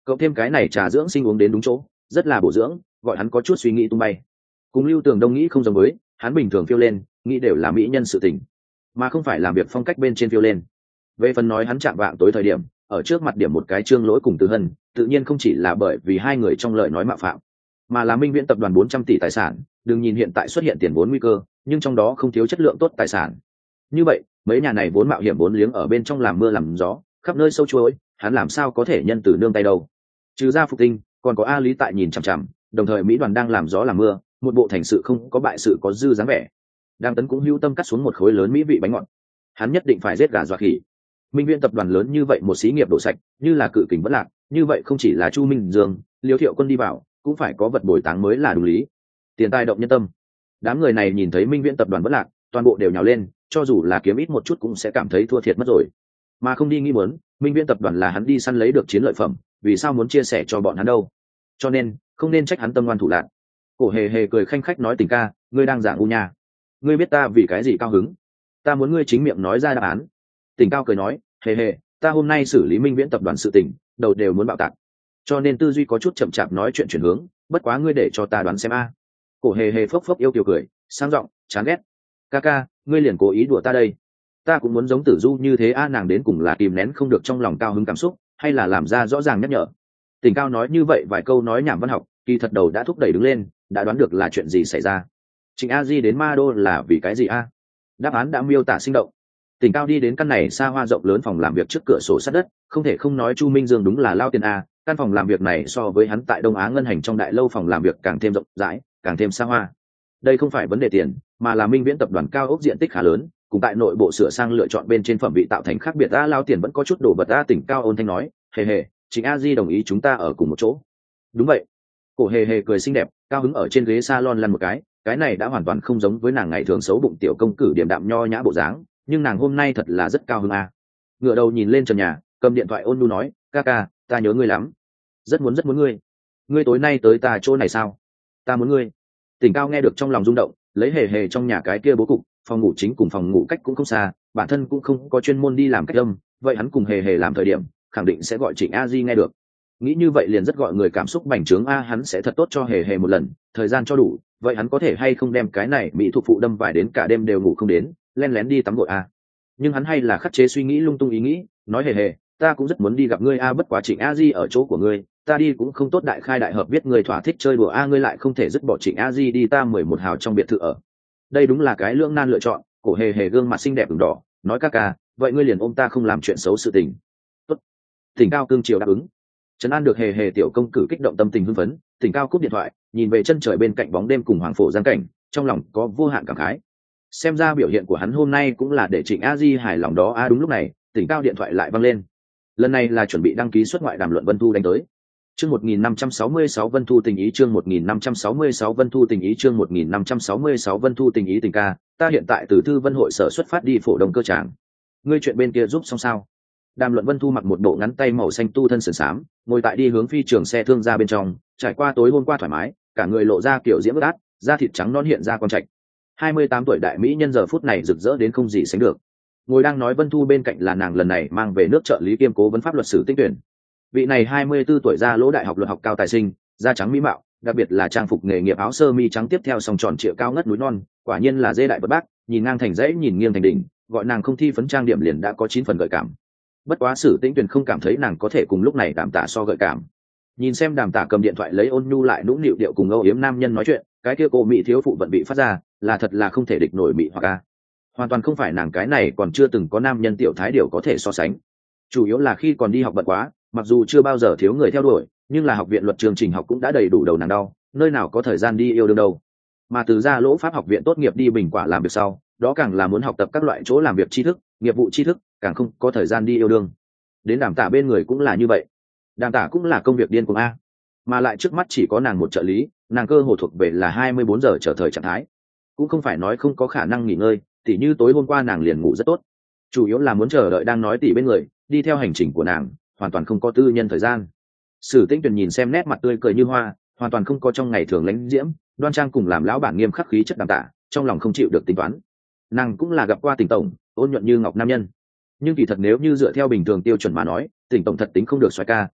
Cộng thêm cái này trà dưỡng sinh uống đến đúng chỗ, rất là bổ dưỡng, gọi hắn có chút suy nghĩ tung bay. Cùng Lưu Tường Đông nghĩ không giống với, hắn bình thường phiêu lên, nghĩ đều là mỹ nhân sự tình, mà không phải làm việc phong cách bên trên phiêu lên. Về phần nói hắn chạm vạng tối thời điểm, ở trước mặt điểm một cái Trương Lỗi cùng Từ Hân, tự nhiên không chỉ là bởi vì hai người trong lời nói mạo phạm, mà là Minh Viễn tập đoàn bốn trăm tỷ tài sản, đừng nhìn hiện tại xuất hiện tiền vốn nguy cơ, nhưng trong đó không thiếu chất lượng tốt tài sản. Như vậy, mấy nhà này vốn mạo hiểm vốn liếng ở bên trong làm mưa làm gió, khắp nơi sâu chuối, hắn làm sao có thể nhân từ nương tay đâu. Trừ ra Phục Tinh, còn có A Lý tại nhìn chằm chằm, đồng thời Mỹ đoàn đang làm gió làm mưa, một bộ thành sự không có bại sự có dư dáng vẻ. Đang Tấn cũng hữu tâm cắt xuống một khối lớn mỹ vị bánh ngọt. Hắn nhất định phải giết gà dọa khỉ. Minh Viễn tập đoàn lớn như vậy một xí nghiệp đổ sạch, như là cự kình vẫn lạc, như vậy không chỉ là Chu Minh Dương, Liêu Thiệu Quân đi vào, cũng phải có vật bồi táng mới là đúng lý. Tiền tài động nhân tâm. Đám người này nhìn thấy Minh Viễn tập đoàn vẫn lạc, toàn bộ đều nhào lên, cho dù là kiếm ít một chút cũng sẽ cảm thấy thua thiệt mất rồi. Mà không đi nghĩ muốn, Minh Viễn tập đoàn là hắn đi săn lấy được chiến lợi phẩm, vì sao muốn chia sẻ cho bọn hắn đâu? Cho nên, không nên trách hắn tâm ngoan thủ lạn. Cổ Hề Hề cười khanh khách nói, Tình ca, ngươi đang giả ngu nha. Ngươi biết ta vì cái gì cao hứng? Ta muốn ngươi chính miệng nói ra đáp án. Tình Cao cười nói, Hề Hề, ta hôm nay xử lý Minh Viễn tập đoàn sự tình, đầu đều muốn bạo tạc, cho nên tư duy có chút chậm chạp nói chuyện chuyển hướng, bất quá ngươi để cho ta đoán xem a. Cổ Hề Hề phốc phốc yêu kiều cười, sang giọng chán ghét. Ca ca, ngươi liền cố ý đùa ta đây. Ta cũng muốn giống Tử Du như thế a. Nàng đến cùng là kìm nén không được trong lòng cao hứng cảm xúc, hay là làm ra rõ ràng nhắc nhở. Tình Cao nói như vậy vài câu nói nhảm văn học, kỳ thật đầu đã thúc đẩy đứng lên, đã đoán được là chuyện gì xảy ra. Trịnh A Di đến Ma Đô là vì cái gì a? Đáp án đã miêu tả sinh động. Tình Cao đi đến căn này xa hoa rộng lớn phòng làm việc trước cửa sổ sát đất, không thể không nói Chu Minh Dương đúng là lao tiền a. Căn phòng làm việc này so với hắn tại Đông Á ngân hành trong đại lâu phòng làm việc càng thêm rộng rãi, càng thêm xa hoa. Đây không phải vấn đề tiền, mà là Minh Viễn tập đoàn cao ốc diện tích khá lớn, cùng tại nội bộ sửa sang lựa chọn bên trên phẩm vị tạo thành khác biệt. A lao tiền vẫn có chút đồ vật. A Tỉnh Cao ôn thanh nói, hề hề, chính A Di đồng ý chúng ta ở cùng một chỗ. Đúng vậy. Cổ Hề Hề cười xinh đẹp, cao hứng ở trên ghế salon lăn một cái, cái này đã hoàn toàn không giống với nàng ngày thường xấu bụng tiểu công cử điềm đạm nho nhã bộ dáng, nhưng nàng hôm nay thật là rất cao hứng a. Ngửa đầu nhìn lên trần nhà, cầm điện thoại ôn nhu nói, ca ca, ta nhớ ngươi lắm, rất muốn rất muốn ngươi. Ngươi tối nay tới ta chỗ này sao? Ta muốn ngươi. Tỉnh Cao nghe được trong lòng rung động, lấy Hề Hề trong nhà cái kia bố cục, phòng ngủ chính cùng phòng ngủ cách cũng không xa, bản thân cũng không có chuyên môn đi làm cách âm, vậy hắn cùng Hề Hề làm thời điểm, khẳng định sẽ gọi Trịnh A Di nghe được. Nghĩ như vậy liền rất gọi người cảm xúc bành trướng a. Hắn sẽ thật tốt cho Hề Hề một lần, thời gian cho đủ, vậy hắn có thể hay không đem cái này mỹ thuộc phụ đâm vải đến cả đêm đều ngủ không đến, len lén đi tắm gội a. Nhưng hắn hay là khắc chế suy nghĩ lung tung ý nghĩ, nói Hề Hề, ta cũng rất muốn đi gặp ngươi a, bất quá Trịnh A Di ở chỗ của ngươi, ta đi cũng không tốt, đại khai đại hợp biết người thỏa thích chơi đùa a, ngươi lại không thể dứt bỏ Trịnh A Di đi ta mười một hào trong biệt thự ở. Đây đúng là cái lưỡng nan lựa chọn. Cổ Hề Hề gương mặt xinh đẹp ửng đỏ, nói ca ca, vậy ngươi liền ôm ta không làm chuyện xấu sự tình. Tốt. Tỉnh Cao cương chiều đáp ứng. Trấn an được Hề Hề tiểu công cử kích động tâm tình hưng phấn, Tỉnh Cao cúp điện thoại, nhìn về chân trời bên cạnh bóng đêm cùng hoàng phổ giang cảnh, trong lòng có vô hạn cảm khái. Xem ra biểu hiện của hắn hôm nay cũng là để Trịnh A Di hài lòng đó a. À, đúng lúc này, Tỉnh Cao điện thoại lại vang lên. Lần này là chuẩn bị đăng ký xuất ngoại đàm luận Vân Thu đánh tới. Chương một nghìn năm trăm sáu mươi sáu Vân Thu tình ý, chương một nghìn năm trăm sáu mươi sáu Vân Thu tình ý, chương một nghìn năm trăm sáu mươi sáu Vân Thu tình ý. Tình ca, ta hiện tại từ Thư Vân hội sở xuất phát đi phổ đông cơ tràng. Ngươi chuyện bên kia giúp xong sao? Đàm luận Vân Thu mặc một bộ ngắn tay màu xanh tu thân sườn xám, ngồi tại đi hướng phi trường xe thương ra bên trong, trải qua tối hôm qua thoải mái, cả người lộ ra kiểu diễm ướt át, da thịt trắng non hiện ra con trạch. hai mươi tám tuổi đại mỹ nhân giờ phút này rực rỡ đến không gì sánh được. Ngồi đang nói Vân Thu bên cạnh là nàng lần này mang về nước trợ lý kiêm cố vấn pháp luật sử Tinh Tuyển. Vị này hai mươi tư tuổi ra lỗ đại học luật học cao tài sinh, da trắng mỹ mạo, đặc biệt là trang phục nghề nghiệp áo sơ mi trắng tiếp theo song tròn trịa cao ngất núi non, quả nhiên là dê đại bất bác, nhìn ngang thành dãy nhìn nghiêng thành đỉnh, gọi nàng không thi phấn trang điểm liền đã có chín phần gợi cảm. Bất quá Sử Tĩnh Tuyền không cảm thấy nàng có thể cùng lúc này Đàm Tả so gợi cảm. Nhìn xem Đàm Tả cầm điện thoại lấy ôn nhu lại nũng nịu điệu cùng âu yếm nam nhân nói chuyện, cái kia cô mỹ thiếu phụ vận bị phát ra, là thật là không thể địch nổi mỹ hoặc a. Hoàn toàn không phải nàng cái này còn chưa từng có nam nhân tiểu thái điều có thể so sánh. Chủ yếu là khi còn đi học bận quá, mặc dù chưa bao giờ thiếu người theo đuổi, nhưng là học viện luật chương trình học cũng đã đầy đủ đầu nàng đau, nơi nào có thời gian đi yêu đương đâu. Mà từ ra lỗ pháp học viện tốt nghiệp đi Bình Quả làm việc sau, đó càng là muốn học tập các loại chỗ làm việc tri thức, nghiệp vụ tri thức, càng không có thời gian đi yêu đương. Đến Đàm Tả bên người cũng là như vậy. Đàm Tả cũng là công việc điên cuồng a, mà lại trước mắt chỉ có nàng một trợ lý, nàng cơ hồ thuộc về là hai mươi bốn giờ chờ thời trạng thái. Cũng không phải nói không có khả năng nghỉ ngơi, tỉ như tối hôm qua nàng liền ngủ rất tốt. Chủ yếu là muốn chờ đợi đang nói tỉ bên người, đi theo hành trình của nàng, hoàn toàn không có tư nhân thời gian. Sử Tĩnh Tuyền nhìn xem nét mặt tươi cười như hoa, hoàn toàn không có trong ngày thường lãnh diễm, đoan trang cùng làm lão bản nghiêm khắc khí chất Đàm Tả, trong lòng không chịu được tính toán. Nàng cũng là gặp qua Tỉnh tổng, ôn nhuận như ngọc nam nhân, nhưng kỳ thật nếu như dựa theo bình thường tiêu chuẩn mà nói, Tỉnh tổng thật tính không được xoái ca,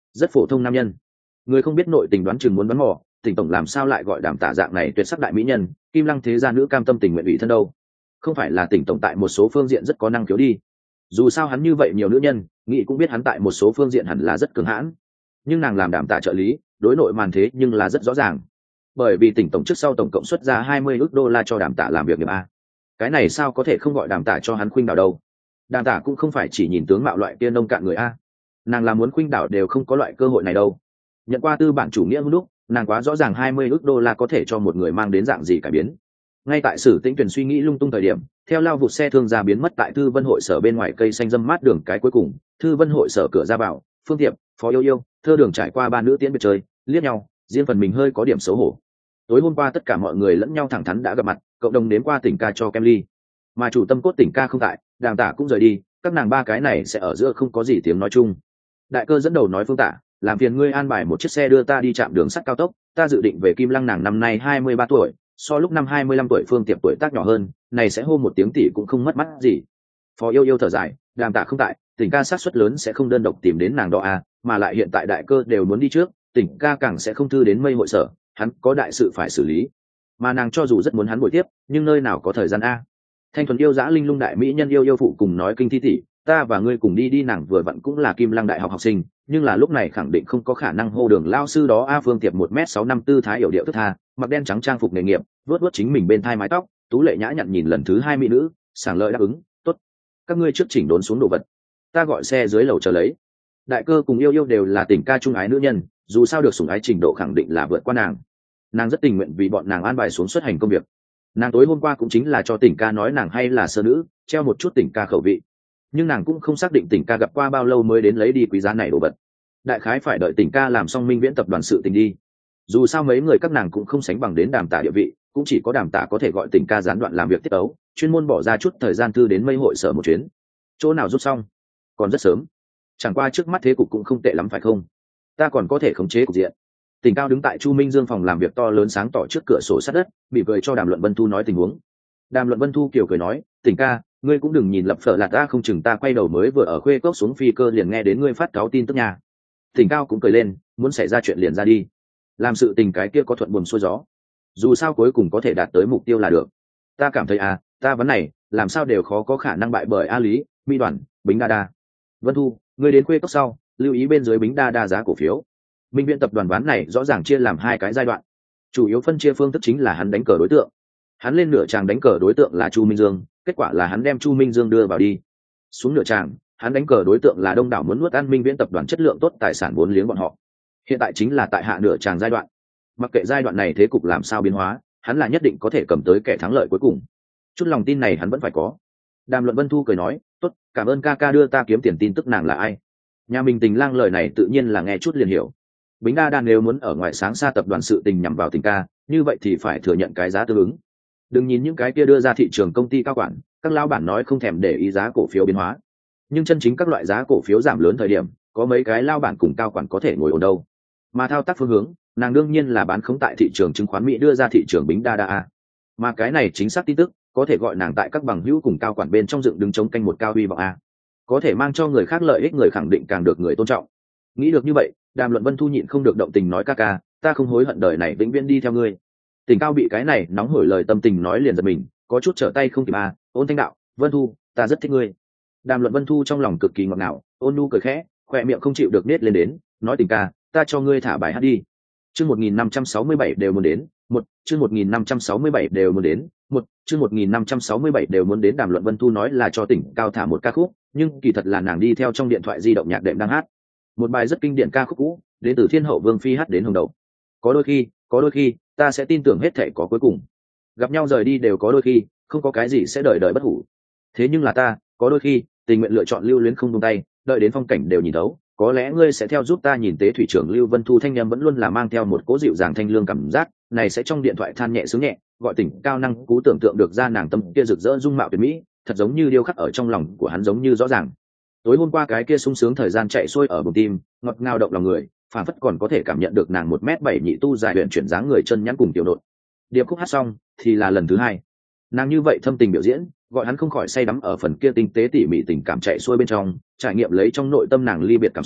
rất phổ thông nam nhân. Người không biết nội tình đoán chừng muốn bắn mò, Tỉnh tổng làm sao lại gọi Đàm Tả dạng này tuyệt sắc đại mỹ nhân, Kim Lăng thế gia nữ cam tâm tình nguyện ủy thân đâu? Không phải là Tỉnh tổng tại một số phương diện rất có năng khiếu đi. Dù sao hắn như vậy nhiều nữ nhân, nghĩ cũng biết hắn tại một số phương diện hẳn là rất cứng hãn. Nhưng nàng làm Đàm Tả trợ lý, đối nội màn thế nhưng là rất rõ ràng. Bởi vì Tỉnh tổng trước sau tổng cộng xuất ra hai mươi ức đô la cho Đàm Tả làm việc nghiệp a. Cái này sao có thể không gọi Đàm Tả cho hắn khuynh đảo đâu? Đàm Tả cũng không phải chỉ nhìn tướng mạo loại kia nông cạn người a. Nàng là muốn khuynh đảo đều không có loại cơ hội này đâu. Nhận qua tư bản chủ nghĩa lúc, nàng quá rõ ràng hai mươi ức đô la có thể cho một người mang đến dạng gì cải biến. Ngay tại Sử Tĩnh Tuyền suy nghĩ lung tung thời điểm, theo lao vụt xe thương ra biến mất tại Thư Vân hội sở bên ngoài cây xanh râm mát đường cái cuối cùng, Thư Vân hội sở cửa ra vào, Phương Tiệp, Phó Yêu Yêu, Thơ Đường trải qua ba nữ tiễn biệt chơi, liếc nhau, riêng phần mình hơi có điểm xấu hổ. Tối hôm qua tất cả mọi người lẫn nhau thẳng thắn đã gặp mặt, cộng đồng nếm qua tỉnh ca cho kem ly. Mà chủ tâm cốt tỉnh ca không tại, Đàm Tả cũng rời đi, các nàng ba cái này sẽ ở giữa không có gì tiếng nói chung. Đại cơ dẫn đầu nói Phương Tả, làm phiền ngươi an bài một chiếc xe đưa ta đi trạm đường sắt cao tốc, ta dự định về Kim Lăng. Nàng năm nay hai mươi ba tuổi, so lúc năm hai mươi lăm tuổi Phương Tiệp tuổi tác nhỏ hơn, này sẽ hô một tiếng tỷ cũng không mất mắt gì. Phó Yêu Yêu thở dài, Đàm Tả không tại, tỉnh ca sát suất lớn sẽ không đơn độc tìm đến nàng đó à, mà lại hiện tại đại cơ đều muốn đi trước, tỉnh ca càng sẽ không thư đến mây hội sở, hắn có đại sự phải xử lý. Mà nàng cho dù rất muốn hắn buổi tiếp, nhưng nơi nào có thời gian a. Thanh thuần yêu dã linh lung đại mỹ nhân Yêu Yêu phụ cùng nói kinh thi tỷ, ta và ngươi cùng đi đi. Nàng vừa vặn cũng là Kim Lăng đại học học sinh, nhưng là lúc này khẳng định không có khả năng hô đường lao sư đó a. Phương Tiệp một m sáu năm tư thái yểu điệu thức tha, mặc đen trắng trang phục nghề nghiệp, vuốt vuốt chính mình bên thai mái tóc, tú lệ nhã nhặn nhìn lần thứ hai mỹ nữ, sảng lợi đáp ứng, tốt, các ngươi trước chỉnh đốn xuống đồ vật, ta gọi xe dưới lầu chờ lấy. Đại cơ cùng Yêu Yêu đều là tỉnh ca trung ái nữ nhân, dù sao được sủng ái trình độ khẳng định là vượt qua nàng. Nàng rất tình nguyện vì bọn nàng an bài xuống xuất hành công việc. Nàng tối hôm qua cũng chính là cho tỉnh ca nói nàng hay là sơ nữ, treo một chút tỉnh ca khẩu vị, nhưng nàng cũng không xác định tỉnh ca gặp qua bao lâu mới đến lấy đi quý giá này đồ vật. Đại khái phải đợi tỉnh ca làm xong Minh Viễn tập đoàn sự tình đi. Dù sao mấy người các nàng cũng không sánh bằng đến Đàm Tả địa vị, cũng chỉ có Đàm Tả có thể gọi tỉnh ca gián đoạn làm việc tiết ấu, chuyên môn bỏ ra chút thời gian thư đến mây hội sở một chuyến. Chỗ nào giúp xong, còn rất sớm. Chẳng qua trước mắt thế cục cũng không tệ lắm phải không? Ta còn có thể khống chế cục diện. Tỉnh Cao đứng tại Chu Minh Dương phòng làm việc to lớn sáng tỏ trước cửa sổ sát đất, bị cười cho Đàm Luận Vân Thu nói tình huống. Đàm Luận Vân Thu kiểu cười nói, tỉnh ca, ngươi cũng đừng nhìn lập phở lạt ta, không chừng ta quay đầu mới vừa ở khuê cốc xuống phi cơ liền nghe đến ngươi phát cáo tin tức nhà. Tỉnh Cao cũng cười lên, muốn xảy ra chuyện liền ra đi, làm sự tình cái kia có thuận buồm xuôi gió, dù sao cuối cùng có thể đạt tới mục tiêu là được. Ta cảm thấy à, ta vấn này làm sao đều khó có khả năng bại bởi A Lý, Mỹ Đoàn, Bính Đa Đa. Vân Thu, ngươi đến khuê cốc sau, lưu ý bên dưới Bính Đa Đa giá cổ phiếu. Minh Viễn tập đoàn ván này rõ ràng chia làm hai cái giai đoạn, chủ yếu phân chia phương thức chính là hắn đánh cờ đối tượng. Hắn lên nửa tràng đánh cờ đối tượng là Chu Minh Dương, kết quả là hắn đem Chu Minh Dương đưa vào đi. Xuống nửa tràng, hắn đánh cờ đối tượng là đông đảo muốn nuốt ăn Minh Viễn tập đoàn chất lượng tốt tài sản vốn liếng bọn họ. Hiện tại chính là tại hạ nửa tràng giai đoạn. Mặc kệ giai đoạn này thế cục làm sao biến hóa, hắn là nhất định có thể cầm tới kẻ thắng lợi cuối cùng. Chút lòng tin này hắn vẫn phải có. Đàm Luận Vân Thu cười nói, tốt, cảm ơn ca ca đưa ta kiếm tiền tin tức. Nàng là ai? Nhà mình Tình Lang lời này tự nhiên là nghe chút liền hiểu. Bính Đa Đa nếu muốn ở ngoài sáng xa tập đoàn sự tình nhằm vào Tình ca, như vậy thì phải thừa nhận cái giá tương ứng. Đừng nhìn những cái kia đưa ra thị trường công ty cao quản, các lao bản nói không thèm để ý giá cổ phiếu biến hóa, nhưng chân chính các loại giá cổ phiếu giảm lớn thời điểm, có mấy cái lao bản cùng cao quản có thể ngồi ổn đâu. Mà thao tác phương hướng, nàng đương nhiên là bán khống tại thị trường chứng khoán Mỹ đưa ra thị trường Bính Đa Đa a. Mà cái này chính xác tin tức, có thể gọi nàng tại các bằng hữu cùng cao quản bên trong dựng đứng chống canh một cao uy vọng a. Có thể mang cho người khác lợi ích, người khẳng định càng được người tôn trọng. Nghĩ được như vậy, Đàm Luận Vân Thu nhịn không được động tình nói, ca ca, ta không hối hận đời này vĩnh viễn đi theo ngươi. Tỉnh Cao bị cái này nóng hổi lời tâm tình nói liền giật mình, có chút trở tay không kịp à. Ôn thanh đạo, Vân Thu, ta rất thích ngươi. Đàm Luận Vân Thu trong lòng cực kỳ ngọt ngào, ôn nu cười khẽ, khỏe miệng không chịu được nết lên đến, nói, Tỉnh ca, ta cho ngươi thả bài hát đi. Chương một nghìn năm trăm sáu mươi bảy đều muốn đến, một, chương một nghìn năm trăm sáu mươi bảy đều muốn đến, một, chương một nghìn năm trăm sáu mươi bảy đều muốn đến. Đàm Luận Vân Thu nói là cho Tỉnh Cao thả một ca khúc, nhưng kỳ thật là nàng đi theo trong điện thoại di động nhạc đệm đang hát. Một bài rất kinh điển ca khúc cũ, đến từ Thiên Hậu Vương Phi hát đến hồng đầu. Có đôi khi, có đôi khi, ta sẽ tin tưởng hết thể có cuối cùng. Gặp nhau rời đi đều có đôi khi, không có cái gì sẽ đời đời bất hủ. Thế nhưng là ta, có đôi khi, tình nguyện lựa chọn lưu luyến không buông tay, đợi đến phong cảnh đều nhìn thấu. Có lẽ ngươi sẽ theo giúp ta nhìn tế thủy trưởng Lưu Vân Thu thanh em vẫn luôn là mang theo một cố dịu dàng thanh lương cảm giác, này sẽ trong điện thoại than nhẹ sướng nhẹ, gọi Tỉnh Cao năng cú tưởng tượng được ra nàng tâm kia rực rỡ dung mạo tuyệt mỹ, thật giống như điêu khắc ở trong lòng của hắn giống như rõ ràng. Tối hôm qua cái kia sung sướng thời gian chạy xuôi ở bụng tim, ngọt ngào động lòng người, phản phất còn có thể cảm nhận được nàng một mét bảy nhị tu dài luyện chuyển dáng người chân nhắn cùng tiểu nộn. Điệp khúc hát xong thì là lần thứ hai, nàng như vậy thâm tình biểu diễn, gọi hắn không khỏi say đắm ở phần kia tinh tế tỉ mỉ tình cảm chạy xuôi bên trong, trải nghiệm lấy trong nội tâm nàng ly biệt cảm xúc,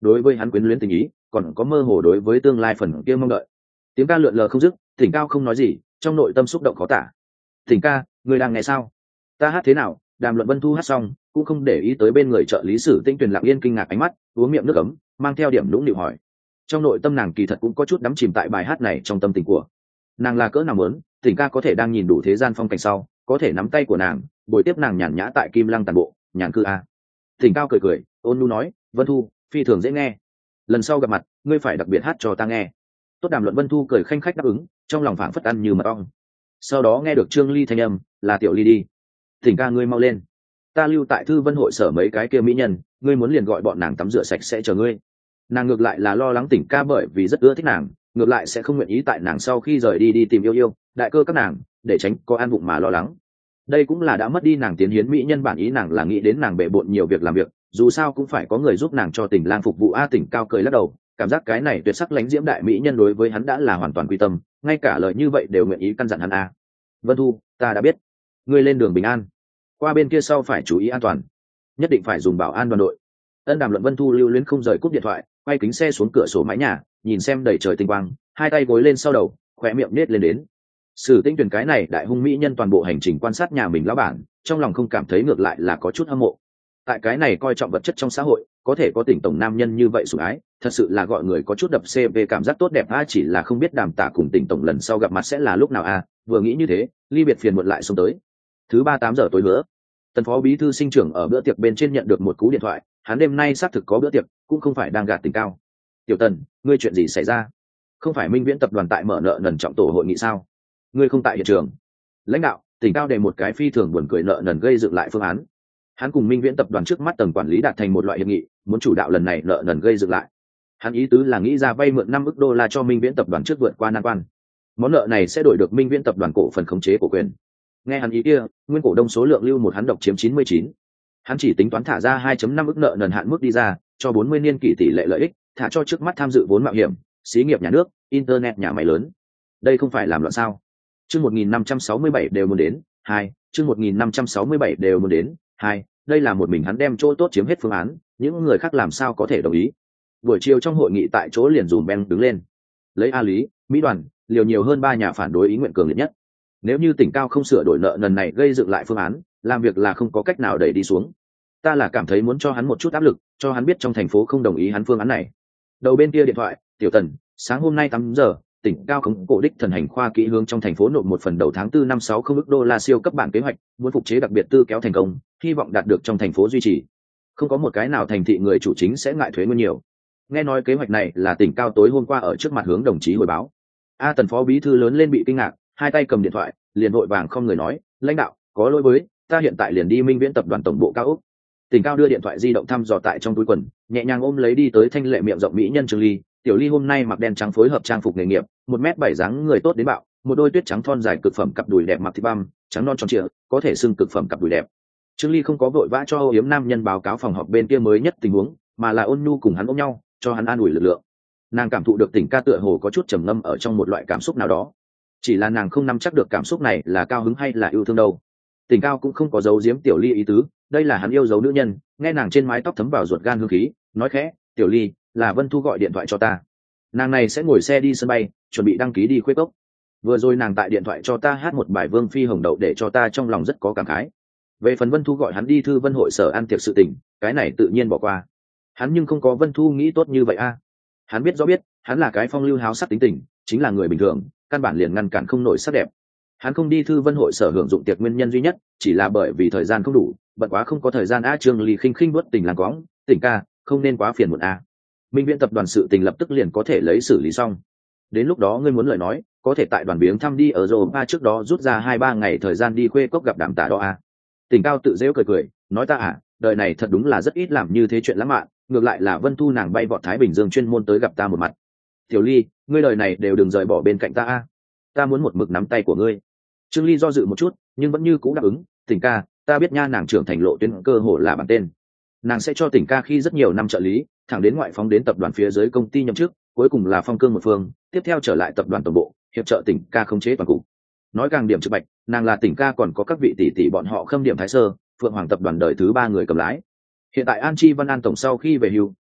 đối với hắn quyến luyến tình ý, còn có mơ hồ đối với tương lai phần kia mong đợi. Tiếng ca lượn lờ không dứt, Tỉnh Cao không nói gì, trong nội tâm xúc động khó tả. Tỉnh ca, người đang nghe sao? Ta hát thế nào? Đàm Luận Vân Thu hát xong, cũng không để ý tới bên người trợ lý Sử Tinh Tuyền lặng yên kinh ngạc ánh mắt, uống miệng nước ấm, mang theo điểm nũng nịu hỏi. Trong nội tâm nàng kỳ thật cũng có chút đắm chìm tại bài hát này trong tâm tình của nàng, là cỡ nào muốn Tỉnh ca có thể đang nhìn đủ thế gian phong cảnh sau, có thể nắm tay của nàng, bồi tiếp nàng nhàn nhã tại Kim Lăng tàn bộ, nhàn cư a. Tỉnh Cao cười cười, ôn nhu nói, Vân Thu, phi thường dễ nghe. Lần sau gặp mặt, ngươi phải đặc biệt hát cho ta nghe. Tốt. Đàm Luận Vân Thu cười khanh khách đáp ứng, trong lòng phảng phất ăn như mật ong. Sau đó nghe được Trương Ly thanh âm, là Tiểu Ly đi. Tỉnh ca ngươi mau lên, ta lưu tại Thư Vân hội sở mấy cái kia mỹ nhân, ngươi muốn liền gọi bọn nàng tắm rửa sạch sẽ chờ ngươi. Nàng ngược lại là lo lắng Tỉnh ca bởi vì rất ưa thích nàng, ngược lại sẽ không nguyện ý tại nàng sau khi rời đi đi tìm yêu yêu đại cơ các nàng, để tránh có an bụng mà lo lắng. Đây cũng là đã mất đi nàng tiến hiến mỹ nhân bản ý, nàng là nghĩ đến nàng bệ bội nhiều việc làm việc, dù sao cũng phải có người giúp nàng cho Tỉnh lang phục vụ a. Tỉnh Cao cười lắc đầu, cảm giác cái này tuyệt sắc lãnh diễm đại mỹ nhân đối với hắn đã là hoàn toàn quy tâm, ngay cả lời như vậy đều nguyện ý căn dặn hắn a. Vân Thu, ta đã biết, ngươi lên đường bình an, qua bên kia sau phải chú ý an toàn, nhất định phải dùng bảo an đoàn đội. Ân. Đàm Luận Vân Thu lưu luyến không rời cúp điện thoại, quay kính xe xuống cửa sổ mái nhà, nhìn xem đầy trời tinh quang, hai tay gối lên sau đầu, khóe miệng nết lên đến. Sử Tinh Tuyền cái này đại hung mỹ nhân toàn bộ hành trình quan sát nhà mình lão bản, trong lòng không cảm thấy ngược lại là có chút hâm mộ. Tại cái này coi trọng vật chất trong xã hội, có thể có Tỉnh tổng nam nhân như vậy sủng ái, thật sự là gọi người có chút đập xê về cảm giác tốt đẹp a. Chỉ là không biết Đàm Tả cùng Tỉnh tổng lần sau gặp mặt sẽ là lúc nào a. Vừa nghĩ như thế, ly biệt phiền muộn lại xông tới. Thứ ba tám giờ tối nữa, Tần phó bí thư sinh trưởng ở bữa tiệc bên trên nhận được một cú điện thoại, hắn đêm nay xác thực có bữa tiệc, cũng không phải đang gạt Tỉnh Cao. Tiểu Tần, ngươi chuyện gì xảy ra? Không phải Minh Viễn tập đoàn tại mở nợ nần trọng tổ hội nghị sao? Ngươi không tại hiện trường? Lãnh đạo, Tỉnh Cao đề một cái phi thường buồn cười nợ nần gây dựng lại phương án. Hắn cùng Minh Viễn tập đoàn trước mắt tầng quản lý đạt thành một loại hiệp nghị, muốn chủ đạo lần này nợ nần gây dựng lại. Hắn ý tứ là nghĩ ra vay mượn năm ức đô la cho Minh Viễn tập đoàn trước vượt qua nan quan. Món nợ này sẽ đổi được Minh Viễn tập đoàn cổ phần khống chế của quyền. Nghe hắn ý kia, nguyên cổ đông số lượng lưu một hắn độc chiếm chín mươi chín. Hắn chỉ tính toán thả ra hai phẩy năm ức nợ nần hạn mức đi ra, cho bốn mươi niên kỷ tỷ lệ lợi ích, thả cho trước mắt tham dự vốn mạo hiểm, xí nghiệp nhà nước, internet nhà máy lớn. Đây không phải làm loạn sao? Chương một nghìn năm trăm sáu mươi bảy đều muốn đến, hai, chương một nghìn năm trăm sáu mươi bảy đều muốn đến, hai, đây là một mình hắn đem chỗ tốt chiếm hết phương án, những người khác làm sao có thể đồng ý. Buổi chiều trong hội nghị tại chỗ liền dùm Ben đứng lên. Lấy A Lý, Mỹ Đoàn, liều nhiều hơn ba nhà phản đối ý nguyện cường liệt nhất. Nếu như Tỉnh Cao không sửa đổi nợ nần này gây dựng lại phương án, làm việc là không có cách nào đẩy đi xuống. Ta là cảm thấy muốn cho hắn một chút áp lực, cho hắn biết trong thành phố không đồng ý hắn phương án này. Đầu bên kia điện thoại, Tiểu Tần, sáng hôm nay tám giờ, Tỉnh Cao khống cổ đích thần hành khoa kỹ hướng trong thành phố nộp một phần đầu tháng tư năm sáu không ức đô la siêu cấp bản kế hoạch, muốn phục chế đặc biệt tư kéo thành công, hy vọng đạt được trong thành phố duy trì. Không có một cái nào thành thị người chủ chính sẽ ngại thuế nguyên nhiều. Nghe nói kế hoạch này là Tỉnh Cao tối hôm qua ở trước mặt hướng đồng chí hồi báo. A Tần phó bí thư lớn lên bị kinh ngạc, hai tay cầm điện thoại, liền vội vàng không người nói, lãnh đạo, có lỗi với, ta hiện tại liền đi Minh Viễn tập đoàn tổng bộ cao ốc. Tỉnh Cao đưa điện thoại di động thăm dò tại trong túi quần, nhẹ nhàng ôm lấy đi tới thanh lệ miệng rộng mỹ nhân Trương Ly. Tiểu Ly hôm nay mặc đen trắng phối hợp trang phục nghề nghiệp, một mét bảy dáng người tốt đến bạo, một đôi tuyết trắng thon dài cực phẩm cặp đùi đẹp mặc thịt băm, trắng non tròn trịa, có thể xưng cực phẩm cặp đùi đẹp. Trương Ly không có vội vã cho Âu Yếm nam nhân báo cáo phòng họp bên kia mới nhất tình huống, mà là ôn nhu cùng hắn ôm nhau, cho hắn an ủi lực lượng. Nàng cảm thụ được Tỉnh ca tựa hồ có chút trầm ngâm ở trong một loại cảm xúc nào đó, chỉ là nàng không nắm chắc được cảm xúc này là cao hứng hay là yêu thương đâu. Tỉnh Cao cũng không có giấu giếm Tiểu Ly ý tứ, đây là hắn yêu dấu nữ nhân. Nghe nàng trên mái tóc thấm vào ruột gan hương khí, nói khẽ, Tiểu Ly, là Vân Thu gọi điện thoại cho ta, nàng này sẽ ngồi xe đi sân bay, chuẩn bị đăng ký đi Khuê Cốc. Vừa rồi nàng tại điện thoại cho ta hát một bài Vương Phi Hồng Đậu để cho ta trong lòng rất có cảm khái. Về phần Vân Thu gọi hắn đi Thư Vân hội sở ăn tiệc sự tình, cái này tự nhiên bỏ qua. Hắn nhưng không có Vân Thu nghĩ tốt như vậy a. Hắn biết rõ biết, hắn là cái phong lưu háo sắc tính tình, chính là người bình thường, căn bản liền ngăn cản không nổi sắc đẹp. Hắn không đi Thư Vân hội sở hưởng dụng tiệc nguyên nhân duy nhất, chỉ là bởi vì thời gian không đủ, bận quá không có thời gian a. Trương Ly khinh khinh vuốt tình làng cóng, Tỉnh ca, không nên quá phiền muộn a. Minh Viễn tập đoàn sự tình lập tức liền có thể lấy xử lý xong. Đến lúc đó ngươi muốn lời nói, có thể tại đoàn viếng thăm đi ở Roma trước đó rút ra hai ba ngày thời gian đi Khuê Cốc gặp Đàm Tả đó a. Tỉnh Cao tự giễu cười cười, nói ta à, đời này thật đúng là rất ít làm như thế chuyện lãng mạn, ngược lại là Vân Thu nàng bay vọt Thái Bình Dương chuyên môn tới gặp ta một mặt. Tiểu Ly, ngươi đời này đều đừng rời bỏ bên cạnh ta a, ta muốn một mực nắm tay của ngươi. Trương Ly do dự một chút, nhưng vẫn như cũ đáp ứng, Tỉnh ca, ta biết nha, nàng trưởng thành lộ tuyến cơ hội là bản tên. Nàng sẽ cho Tỉnh ca khi rất nhiều năm trợ lý, thẳng đến ngoại phóng đến tập đoàn phía dưới công ty nhậm chức, cuối cùng là phong cương một phương, tiếp theo trở lại tập đoàn tổng bộ, hiệp trợ Tỉnh ca khống chế toàn cục. Nói càng điểm trực bạch, nàng là Tỉnh ca còn có các vị tỷ tỷ bọn họ Khâm Điểm Thái Sơ, Phượng Hoàng tập đoàn đời thứ ba người cầm lái. Hiện tại An Chi Văn An tổng sau khi về hưu,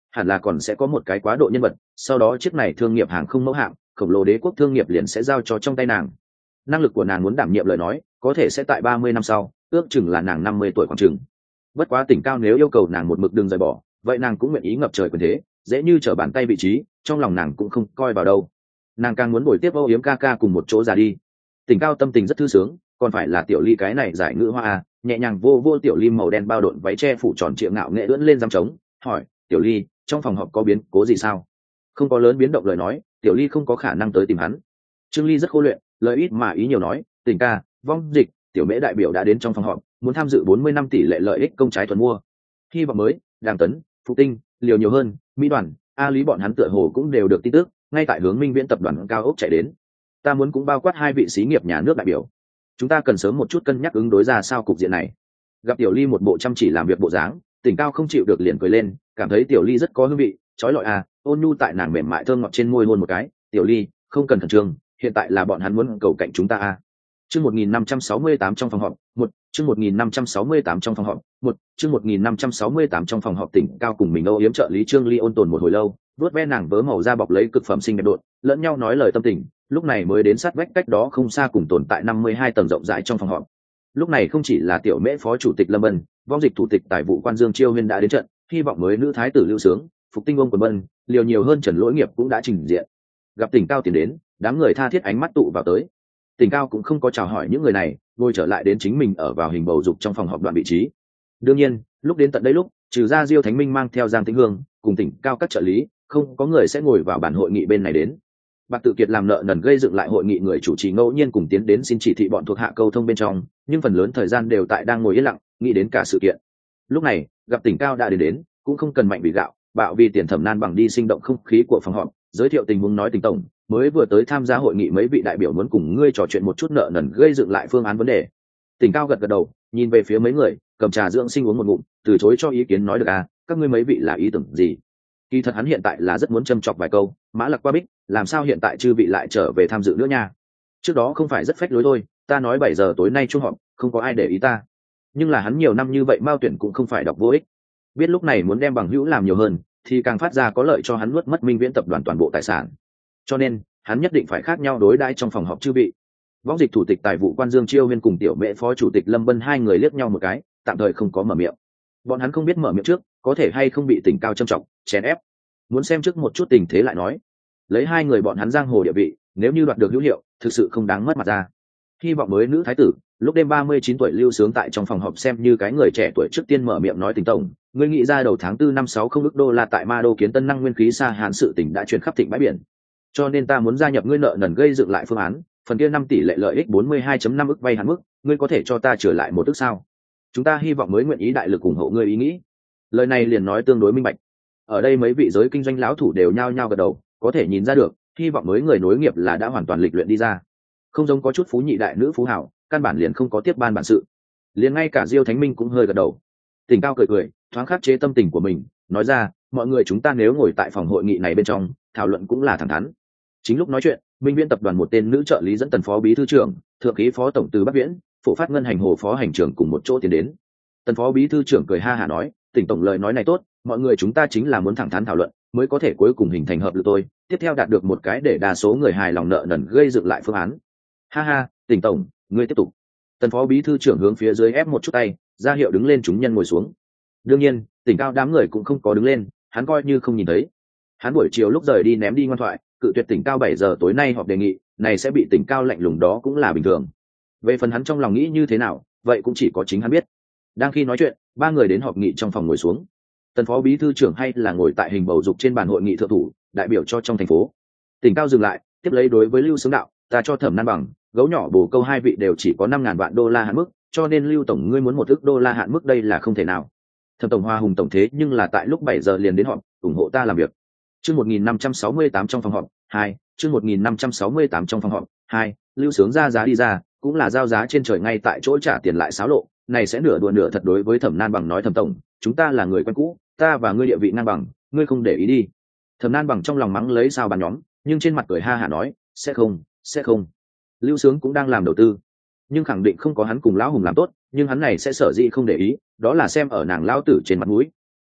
hẳn là còn sẽ có một cái quá độ nhân vật, sau đó chiếc này thương nghiệp hàng không mẫu hạng khổng lồ đế quốc thương nghiệp liền sẽ giao cho trong tay nàng. Năng lực của nàng muốn đảm nhiệm lời nói có thể sẽ tại ba mươi năm sau, ước chừng là nàng năm mươi tuổi khoảng chừng. Bất quá Tỉnh Cao nếu yêu cầu nàng một mực đừng rời bỏ, vậy nàng cũng nguyện ý ngập trời quyền thế, dễ như trở bàn tay vị trí, trong lòng nàng cũng không coi vào đâu. Nàng càng muốn bồi tiếp Âu Yếm ca ca cùng một chỗ ra đi. Tỉnh Cao tâm tình rất thư sướng, còn phải là Tiểu Ly cái này giải ngữ hoa à, nhẹ nhàng vô vô Tiểu Ly màu đen bao độn váy che phủ tròn trịa ngạo nghệ ưỡn lên giam trống, hỏi: "Tiểu Ly, trong phòng họp có biến cố gì sao?" Không có lớn biến động lời nói, Tiểu Ly không có khả năng tới tìm hắn. Trương Ly rất khô luyện, lời ít mà ý nhiều nói: "Tỉnh ca, Vong Dịch, Tiểu Mễ đại biểu đã đến trong phòng họp, muốn tham dự bốn mươi năm tỷ lệ lợi ích công trái thuần mua. Hy vọng mới, Đàng Tấn, Phụ Tinh, Liều nhiều hơn, Mỹ Đoàn, A Lý bọn hắn tựa hồ cũng đều được tin tức, ngay tại hướng Minh Viễn tập đoàn cao ốc chạy đến. Ta muốn cũng bao quát hai vị xí nghiệp nhà nước đại biểu. Chúng ta cần sớm một chút cân nhắc ứng đối ra sao cục diện này." Gặp Tiểu Ly một bộ chăm chỉ làm việc bộ dáng, Tỉnh Cao không chịu được liền cười lên, cảm thấy Tiểu Ly rất có hương vị, chói lọi à, ôn nhu tại nàng mềm mại thơm ngọt trên môi hôn một cái. "Tiểu Ly, không cần khẩn trương, hiện tại là bọn hắn muốn cầu cạnh chúng ta à." Chương một nghìn năm trăm sáu mươi tám trong phòng họp, một, chương một nghìn năm trăm sáu mươi tám trong phòng họp, một, chương một nghìn năm trăm sáu mươi tám trong phòng họp. Tỉnh Cao cùng mình âu yếm trợ lý Trương Ly ôn tồn một hồi lâu, vuốt ve nàng vớ màu da bọc lấy cực phẩm xinh đẹp đột, lẫn nhau nói lời tâm tình, lúc này mới đến sát vách cách đó không xa cùng tồn tại năm mươi hai tầng rộng rãi trong phòng họp. Lúc này không chỉ là Tiểu Mễ phó chủ tịch Lâm Bân, Vong Dịch thủ tịch tài vụ quan Dương Chiêu Huyên đã đến trận, hy vọng mới nữ thái tử Lưu Sướng, Phục Tinh ông Quần Bân, Liều nhiều hơn Trần Lỗi Nghiệp cũng đã trình diện. Gặp Tỉnh Cao tiến đến, đám người tha thiết ánh mắt tụ vào tới. Tỉnh Cao cũng không có chào hỏi những người này, ngồi trở lại đến chính mình ở vào hình bầu dục trong phòng họp đoạn vị trí. Đương nhiên, lúc đến tận đây lúc, trừ ra Diêu Thánh Minh mang theo Giang Tĩnh Hương cùng Tỉnh Cao các trợ lý, không có người sẽ ngồi vào bản hội nghị bên này đến. Bạc Tự Kiệt làm nợ nần gây dựng lại hội nghị người chủ trì ngẫu nhiên cùng tiến đến xin chỉ thị bọn thuộc hạ câu thông bên trong, nhưng phần lớn thời gian đều tại đang ngồi yên lặng, nghĩ đến cả sự kiện. Lúc này, gặp Tỉnh Cao đã đến đến, cũng không cần mạnh vì gạo, bạo vì tiền thẩm nan bằng đi sinh động không khí của phòng họp, giới thiệu tình huống nói Tỉnh tổng, mới vừa tới tham gia hội nghị mấy vị đại biểu muốn cùng ngươi trò chuyện một chút nợ nần gây dựng lại phương án vấn đề. Tỉnh Cao gật gật đầu, nhìn về phía mấy người, cầm trà dưỡng sinh uống một ngụm, từ chối cho ý kiến nói được à, các ngươi mấy vị là ý tưởng gì? Kỳ thật hắn hiện tại là rất muốn châm chọc vài câu, mã lạc qua bích, làm sao hiện tại chư vị lại trở về tham dự nữa nha? Trước đó không phải rất phách lối thôi, ta nói bảy giờ tối nay chung họp, không có ai để ý ta. Nhưng là hắn nhiều năm như vậy Mao Tuyển cũng không phải đọc vô ích. Biết lúc này muốn đem bằng hữu làm nhiều hơn, thì càng phát ra có lợi cho hắn nuốt mất Minh Viễn tập đoàn toàn bộ tài sản. Cho nên, hắn nhất định phải khác nhau đối đãi trong phòng họp chư vị. Vong Dịch thủ tịch tài vụ quan Dương Chiêu Huyên cùng Tiểu Mễ phó chủ tịch Lâm Bân hai người liếc nhau một cái, tạm thời không có mở miệng. Bọn hắn không biết mở miệng trước, có thể hay không bị Tỉnh Cao châm trọng, chèn ép. Muốn xem trước một chút tình thế lại nói. Lấy hai người bọn hắn giang hồ địa vị, nếu như đoạt được hữu hiệu, thực sự không đáng mất mặt ra. Hy vọng mới nữ thái tử, lúc đêm ba mươi chín tuổi Lưu Sướng tại trong phòng họp xem như cái người trẻ tuổi trước tiên mở miệng nói Tỉnh tổng, ngươi nghĩ ra đầu tháng tư năm sáu không ức đô la tại Ma Đô kiến tân năng nguyên khí xa hàn sự tỉnh đã truyền khắp thịnh bãi biển. Cho nên ta muốn gia nhập ngươi nợ nần gây dựng lại phương án, phần kia năm tỷ lệ lợi ích bốn mươi hai phẩy năm ức vay hạn mức, ngươi có thể cho ta trở lại một ức sao? Chúng ta hy vọng mới nguyện ý đại lực ủng hộ ngươi ý nghĩ. Lời này liền nói tương đối minh bạch. Ở đây mấy vị giới kinh doanh lão thủ đều nhao nhao gật đầu, có thể nhìn ra được, hy vọng mới người nối nghiệp là đã hoàn toàn lịch luyện đi ra. Không giống có chút phú nhị đại nữ phú hảo, căn bản liền không có tiếp ban bản sự. Liền ngay cả Diêu Thánh Minh cũng hơi gật đầu. Tỉnh Cao cười cười, thoáng khắc chế tâm tình của mình, nói ra, mọi người chúng ta nếu ngồi tại phòng hội nghị này bên trong, thảo luận cũng là thẳng thắn. Chính lúc nói chuyện, Minh Viễn tập đoàn một tên nữ trợ lý dẫn Tần phó bí thư trưởng, thượng ký phó tổng từ Bắc Viễn, phụ phát ngân hành hồ phó hành trưởng cùng một chỗ tiến đến. Tần phó bí thư trưởng cười ha hả nói, Tỉnh tổng lời nói này tốt, mọi người chúng ta chính là muốn thẳng thắn thảo luận, mới có thể cuối cùng hình thành hợp lực tôi, tiếp theo đạt được một cái để đa số người hài lòng nợ nần gây dựng lại phương án. Ha ha, Tỉnh tổng, ngươi tiếp tục. Tần phó bí thư trưởng hướng phía dưới ép một chút tay, ra hiệu đứng lên chúng nhân ngồi xuống. Đương nhiên, Tỉnh Cao đám người cũng không có đứng lên, hắn coi như không nhìn thấy. Hắn buổi chiều lúc rời đi ném đi ngoan thoại, cự tuyệt Tỉnh Cao bảy giờ tối nay họp đề nghị, này sẽ bị Tỉnh Cao lạnh lùng đó cũng là bình thường. Về phần hắn trong lòng nghĩ như thế nào, vậy cũng chỉ có chính hắn biết. Đang khi nói chuyện, ba người đến họp nghị trong phòng ngồi xuống. Tần phó bí thư trưởng hay là ngồi tại hình bầu dục trên bàn hội nghị thượng thủ, đại biểu cho trong thành phố. Tỉnh Cao dừng lại, tiếp lấy đối với Lưu Sướng đạo, ta cho thẩm nan bằng, gấu nhỏ bồ câu hai vị đều chỉ có năm ngàn vạn đô la hạn mức, cho nên Lưu tổng ngươi muốn một ức đô la hạn mức đây là không thể nào. Thẩm tổng Hoa Hùng tổng thế nhưng là tại lúc bảy giờ liền đến họp, ủng hộ ta làm việc. Chương một nghìn năm trăm sáu mươi tám trong phòng họp, hai, chương một nghìn năm trăm sáu mươi tám trong phòng họp, hai, Lưu Sướng ra giá đi ra, cũng là giao giá trên trời ngay tại chỗ trả tiền lại xáo lộ, này sẽ nửa đùa nửa thật đối với Thẩm Nan bằng nói Thẩm tổng, chúng ta là người quen cũ, ta và ngươi địa vị ngang bằng, ngươi không để ý đi. Thẩm Nan bằng trong lòng mắng lấy sao bàn nhóm, nhưng trên mặt cười ha hả nói, sẽ không, sẽ không. Lưu Sướng cũng đang làm đầu tư, nhưng khẳng định không có hắn cùng lão Hùng làm tốt, nhưng hắn này sẽ sở dĩ không để ý, đó là xem ở nàng lão tử trên mặt mũi.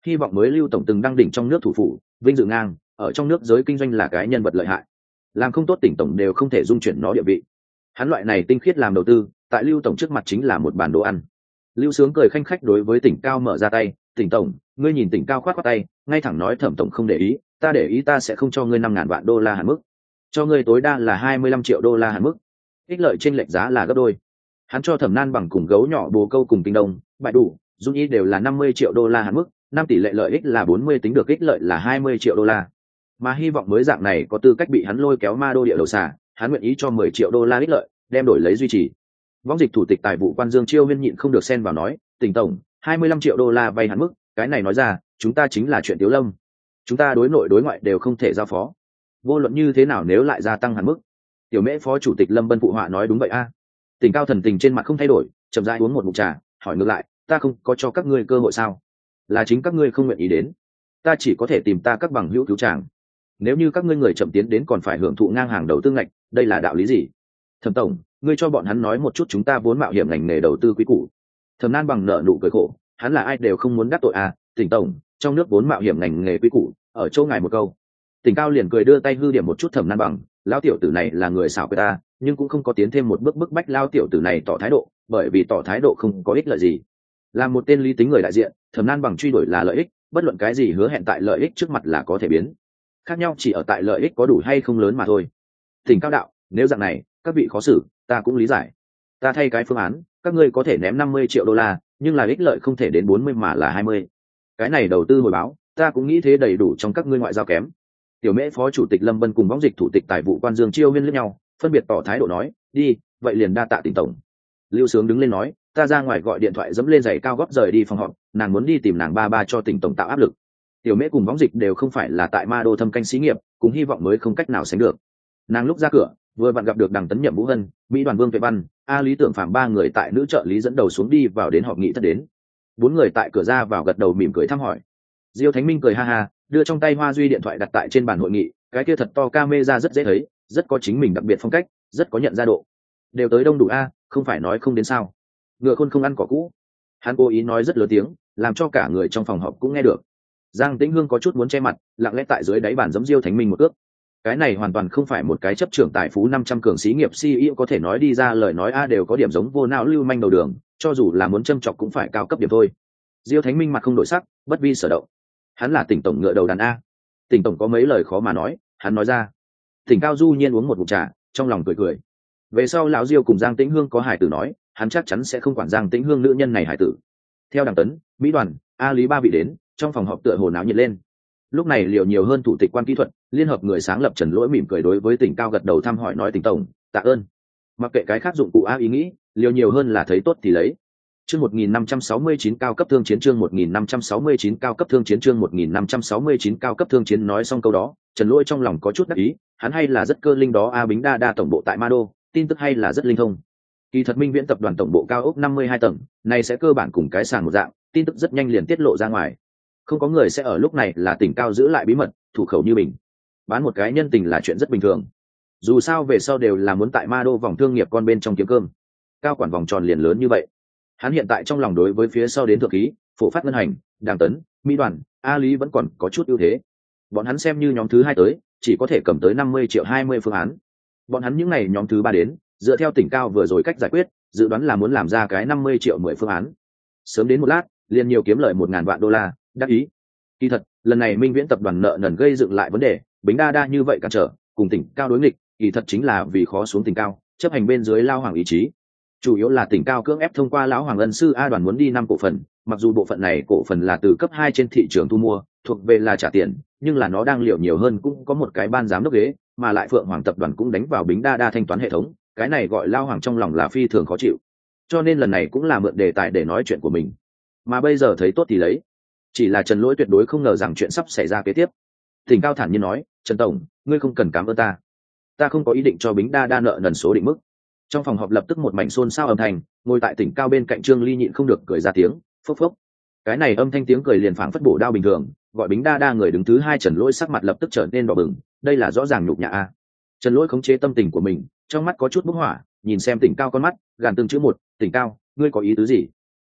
Hy vọng mới Lưu tổng từng đăng đỉnh trong nước thủ phủ, vinh dự ngang, ở trong nước giới kinh doanh là cái nhân vật lợi hại. Làm không tốt tỉnh tổng đều không thể dung chuyển nó địa vị. Hắn loại này tinh khiết làm đầu tư, tại Lưu tổng trước mặt chính là một bàn đồ ăn. Lưu Sướng cười khanh khách đối với Tỉnh Cao mở ra tay, "Tỉnh tổng, ngươi nhìn Tỉnh Cao khoát khoát tay, ngay thẳng nói Thẩm tổng không để ý, ta để ý ta sẽ không cho ngươi năm ngàn vạn đô la Hàn mức. Cho ngươi tối đa là hai mươi lăm triệu đô la Hàn mức. Ích lợi trên lệch giá là gấp đôi." Hắn cho Thẩm Nan bằng cùng gấu nhỏ Bồ Câu cùng Kinh Đông, Bại Đủ, Dung Y đều là năm mươi triệu đô la Hàn mức, năm tỷ lệ lợi ích là bốn mươi, tính được ích lợi là hai mươi triệu đô la. Mà hy vọng mới dạng này có tư cách bị hắn lôi kéo ma đô địa đầu xà, hắn nguyện ý cho mười triệu đô la ích lợi, đem đổi lấy duy trì. Võng dịch thủ tịch tài vụ quan Dương Chiêu Huyên nhịn không được xen vào nói, "Tỉnh tổng, hai mươi lăm triệu đô la vay hắn mức, cái này nói ra, chúng ta chính là chuyện Tiếu Lâm. Chúng ta đối nội đối ngoại đều không thể giao phó. Vô luận như thế nào nếu lại gia tăng hắn mức." Tiểu Mễ phó chủ tịch Lâm Bân phụ họa nói, "Đúng vậy a." Tỉnh Cao thần tình trên mặt không thay đổi, chậm rãi uống một ngụm trà, hỏi ngược lại, "Ta không có cho các ngươi cơ hội sao? Là chính các ngươi không nguyện ý đến. Ta chỉ có thể tìm ta các bằng hữu cứu tràng. Nếu như các ngươi người chậm tiến đến còn phải hưởng thụ ngang hàng đầu tư ngạch, đây là đạo lý gì? Thẩm tổng, ngươi cho bọn hắn nói một chút chúng ta vốn mạo hiểm ngành nghề đầu tư quý cũ." Thẩm Nan bằng nợ nụ cười khổ, hắn là ai đều không muốn đắc tội à, Tỉnh tổng, trong nước vốn mạo hiểm ngành nghề quý cũ, ở chỗ ngài một câu. Tỉnh Cao liền cười đưa tay hư điểm một chút Thẩm Nan bằng, lão tiểu tử này là người xảo quyệt ta, nhưng cũng không có tiến thêm một bước bức bách lao tiểu tử này tỏ thái độ, bởi vì tỏ thái độ không có ích lợi gì. Là một tên lý tính người đại diện, Thẩm Nan bằng truy đuổi là lợi ích, bất luận cái gì hứa hẹn tại lợi ích trước mặt là có thể biến. Khác nhau chỉ ở tại lợi ích có đủ hay không lớn mà thôi. Tỉnh Cao đạo, nếu dạng này, các vị khó xử, ta cũng lý giải. Ta thay cái phương án, các ngươi có thể ném năm mươi triệu đô la, nhưng là ích lợi không thể đến bốn mươi mà là hai mươi. Cái này đầu tư hồi báo, ta cũng nghĩ thế đầy đủ trong các ngươi ngoại giao kém. Tiểu Mễ phó chủ tịch Lâm Vân cùng Võng dịch thủ tịch tài vụ quan Dương Chiêu Huyên liếc nhau, phân biệt tỏ thái độ nói, "Đi, vậy liền đa tạ Tỉnh tổng." Lưu Sướng đứng lên nói, "Ta ra ngoài gọi điện thoại dẫm lên giày cao gót rời đi phòng họp, nàng muốn đi tìm nàng ba ba cho Tỉnh tổng tạo áp lực." Tiểu Mễ cùng Võng dịch đều không phải là tại ma đô thâm canh xí nghiệp, cũng hy vọng mới không cách nào sánh được. Nàng lúc ra cửa, vừa vặn gặp được Đằng Tấn Nhậm Vũ Hân, Mỹ Đoàn Vương Tuệ Văn, A Lý Tưởng Phạm ba người tại nữ trợ lý dẫn đầu xuống đi vào đến họp nghị thất đến. Bốn người tại cửa ra vào gật đầu mỉm cười thăm hỏi. Diêu Thánh Minh cười ha ha, đưa trong tay hoa duy điện thoại đặt tại trên bàn hội nghị, cái kia thật to camera rất dễ thấy, rất có chính mình đặc biệt phong cách, rất có nhận ra độ. Đều tới đông đủ a, không phải nói không đến sao? Ngựa khôn không ăn cỏ cũ. Hắn cố ý nói rất lớn tiếng, làm cho cả người trong phòng họp cũng nghe được. Giang Tĩnh Hương có chút muốn che mặt, lặng lẽ tại dưới đáy bàn giẫm Diêu Thánh Minh một cước. Cái này hoàn toàn không phải một cái chấp trưởng tài phú năm trăm cường xí nghiệp xê e ô có thể nói đi ra lời nói a, đều có điểm giống vô não lưu manh đầu đường, cho dù là muốn châm chọc cũng phải cao cấp điểm thôi. Diêu Thánh Minh mặt không đổi sắc, bất vi sở động. Hắn là Tỉnh tổng ngựa đầu đàn a. Tỉnh tổng có mấy lời khó mà nói, hắn nói ra. Tỉnh Cao du nhiên uống một ngụm trà, trong lòng cười cười. Về sau lão Diêu cùng Giang Tĩnh Hương có hài tử nói, hắn chắc chắn sẽ không quản Giang Tĩnh Hương nữ nhân này hài tử. Theo Đằng Tấn, Mỹ Đoàn, A Lý ba vị đến, trong phòng họp tựa hồ náo nhiệt lên. Lúc này liệu nhiều hơn thủ tịch quan kỹ thuật, liên hợp người sáng lập Trần Lỗi mỉm cười đối với Tỉnh Cao gật đầu thăm hỏi nói, "Tỉnh tổng, tạ ơn." Mặc kệ cái khác dụng cụ a ý nghĩ, liều nhiều hơn là thấy tốt thì lấy. Chương một nghìn năm trăm sáu mươi chín cao cấp thương chiến chương một nghìn năm trăm sáu mươi chín cao cấp thương chiến chương một nghìn năm trăm sáu mươi chín cao cấp thương chiến nói xong câu đó, Trần Lỗi trong lòng có chút đắc ý, hắn hay là rất cơ linh đó a Bính Đa Đa tổng bộ tại Ma Đô, tin tức hay là rất linh thông. Kỳ thật Minh Viễn tập đoàn tổng bộ cao ốc năm mươi hai tầng, này sẽ cơ bản cùng cái sàn một dạng, tin tức rất nhanh liền tiết lộ ra ngoài. Không có người sẽ ở lúc này là Tỉnh Cao giữ lại bí mật, thủ khẩu như mình. Bán một cái nhân tình là chuyện rất bình thường. Dù sao về sau đều là muốn tại Ma Đô vòng thương nghiệp con bên trong kiếm cơm. Cao quản vòng tròn liền lớn như vậy. Hắn hiện tại trong lòng đối với phía sau đến thượng khí, Phổ Phát Ngân Hành, Đàng Tấn, Mỹ Đoàn, A Lý vẫn còn có chút ưu thế. Bọn hắn xem như nhóm thứ hai tới, chỉ có thể cầm tới năm mươi triệu hai mươi phương án. Bọn hắn những ngày nhóm thứ ba đến, dựa theo Tỉnh Cao vừa rồi cách giải quyết, dự đoán là muốn làm ra cái năm mươi triệu mười phương án. Sớm đến một lát, liền nhiều kiếm lợi một ngàn vạn đô la, đắc ý. Kỳ thật, lần này Minh Viễn tập đoàn nợ nần gây dựng lại vấn đề, Bính Đa Đa như vậy cản trở, cùng Tỉnh Cao đối nghịch, kỳ thật chính là vì khó xuống Tỉnh Cao, chấp hành bên dưới lao hoàng ý chí. Chủ yếu là Tỉnh Cao cưỡng ép thông qua lão hoàng ân sư A đoàn muốn đi năm cổ phần, mặc dù bộ phận này cổ phần là từ cấp hai trên thị trường thu mua, thuộc về là trả tiền, nhưng là nó đang liệu nhiều hơn cũng có một cái ban giám đốc ghế, mà lại Phượng Hoàng tập đoàn cũng đánh vào Bính Đa Đa thanh toán hệ thống, cái này gọi lao hoàng trong lòng là phi thường khó chịu. Cho nên lần này cũng là mượn đề tài để nói chuyện của mình. Mà bây giờ thấy tốt thì lấy. Chỉ là Trần Lỗi tuyệt đối không ngờ rằng chuyện sắp xảy ra kế tiếp. Tỉnh Cao thản nhiên nói, "Trần tổng, ngươi không cần cảm ơn ta. Ta không có ý định cho Bính Đa Đa nợ nần số định mức." Trong phòng họp lập tức một mảnh xôn xao âm thanh, ngồi tại Tỉnh Cao bên cạnh Trương Ly nhịn không được cười ra tiếng, phốc phốc. Cái này âm thanh tiếng cười liền phảng phất bổ đao bình thường, gọi Bính Đa Đa người đứng thứ hai Trần Lỗi sắc mặt lập tức trở nên đỏ bừng, đây là rõ ràng nhục nhã a. Trần Lỗi khống chế tâm tình của mình, trong mắt có chút bốc hỏa, nhìn xem Tỉnh Cao con mắt, gàn từng chữ một, "Tỉnh Cao, ngươi có ý tứ gì?"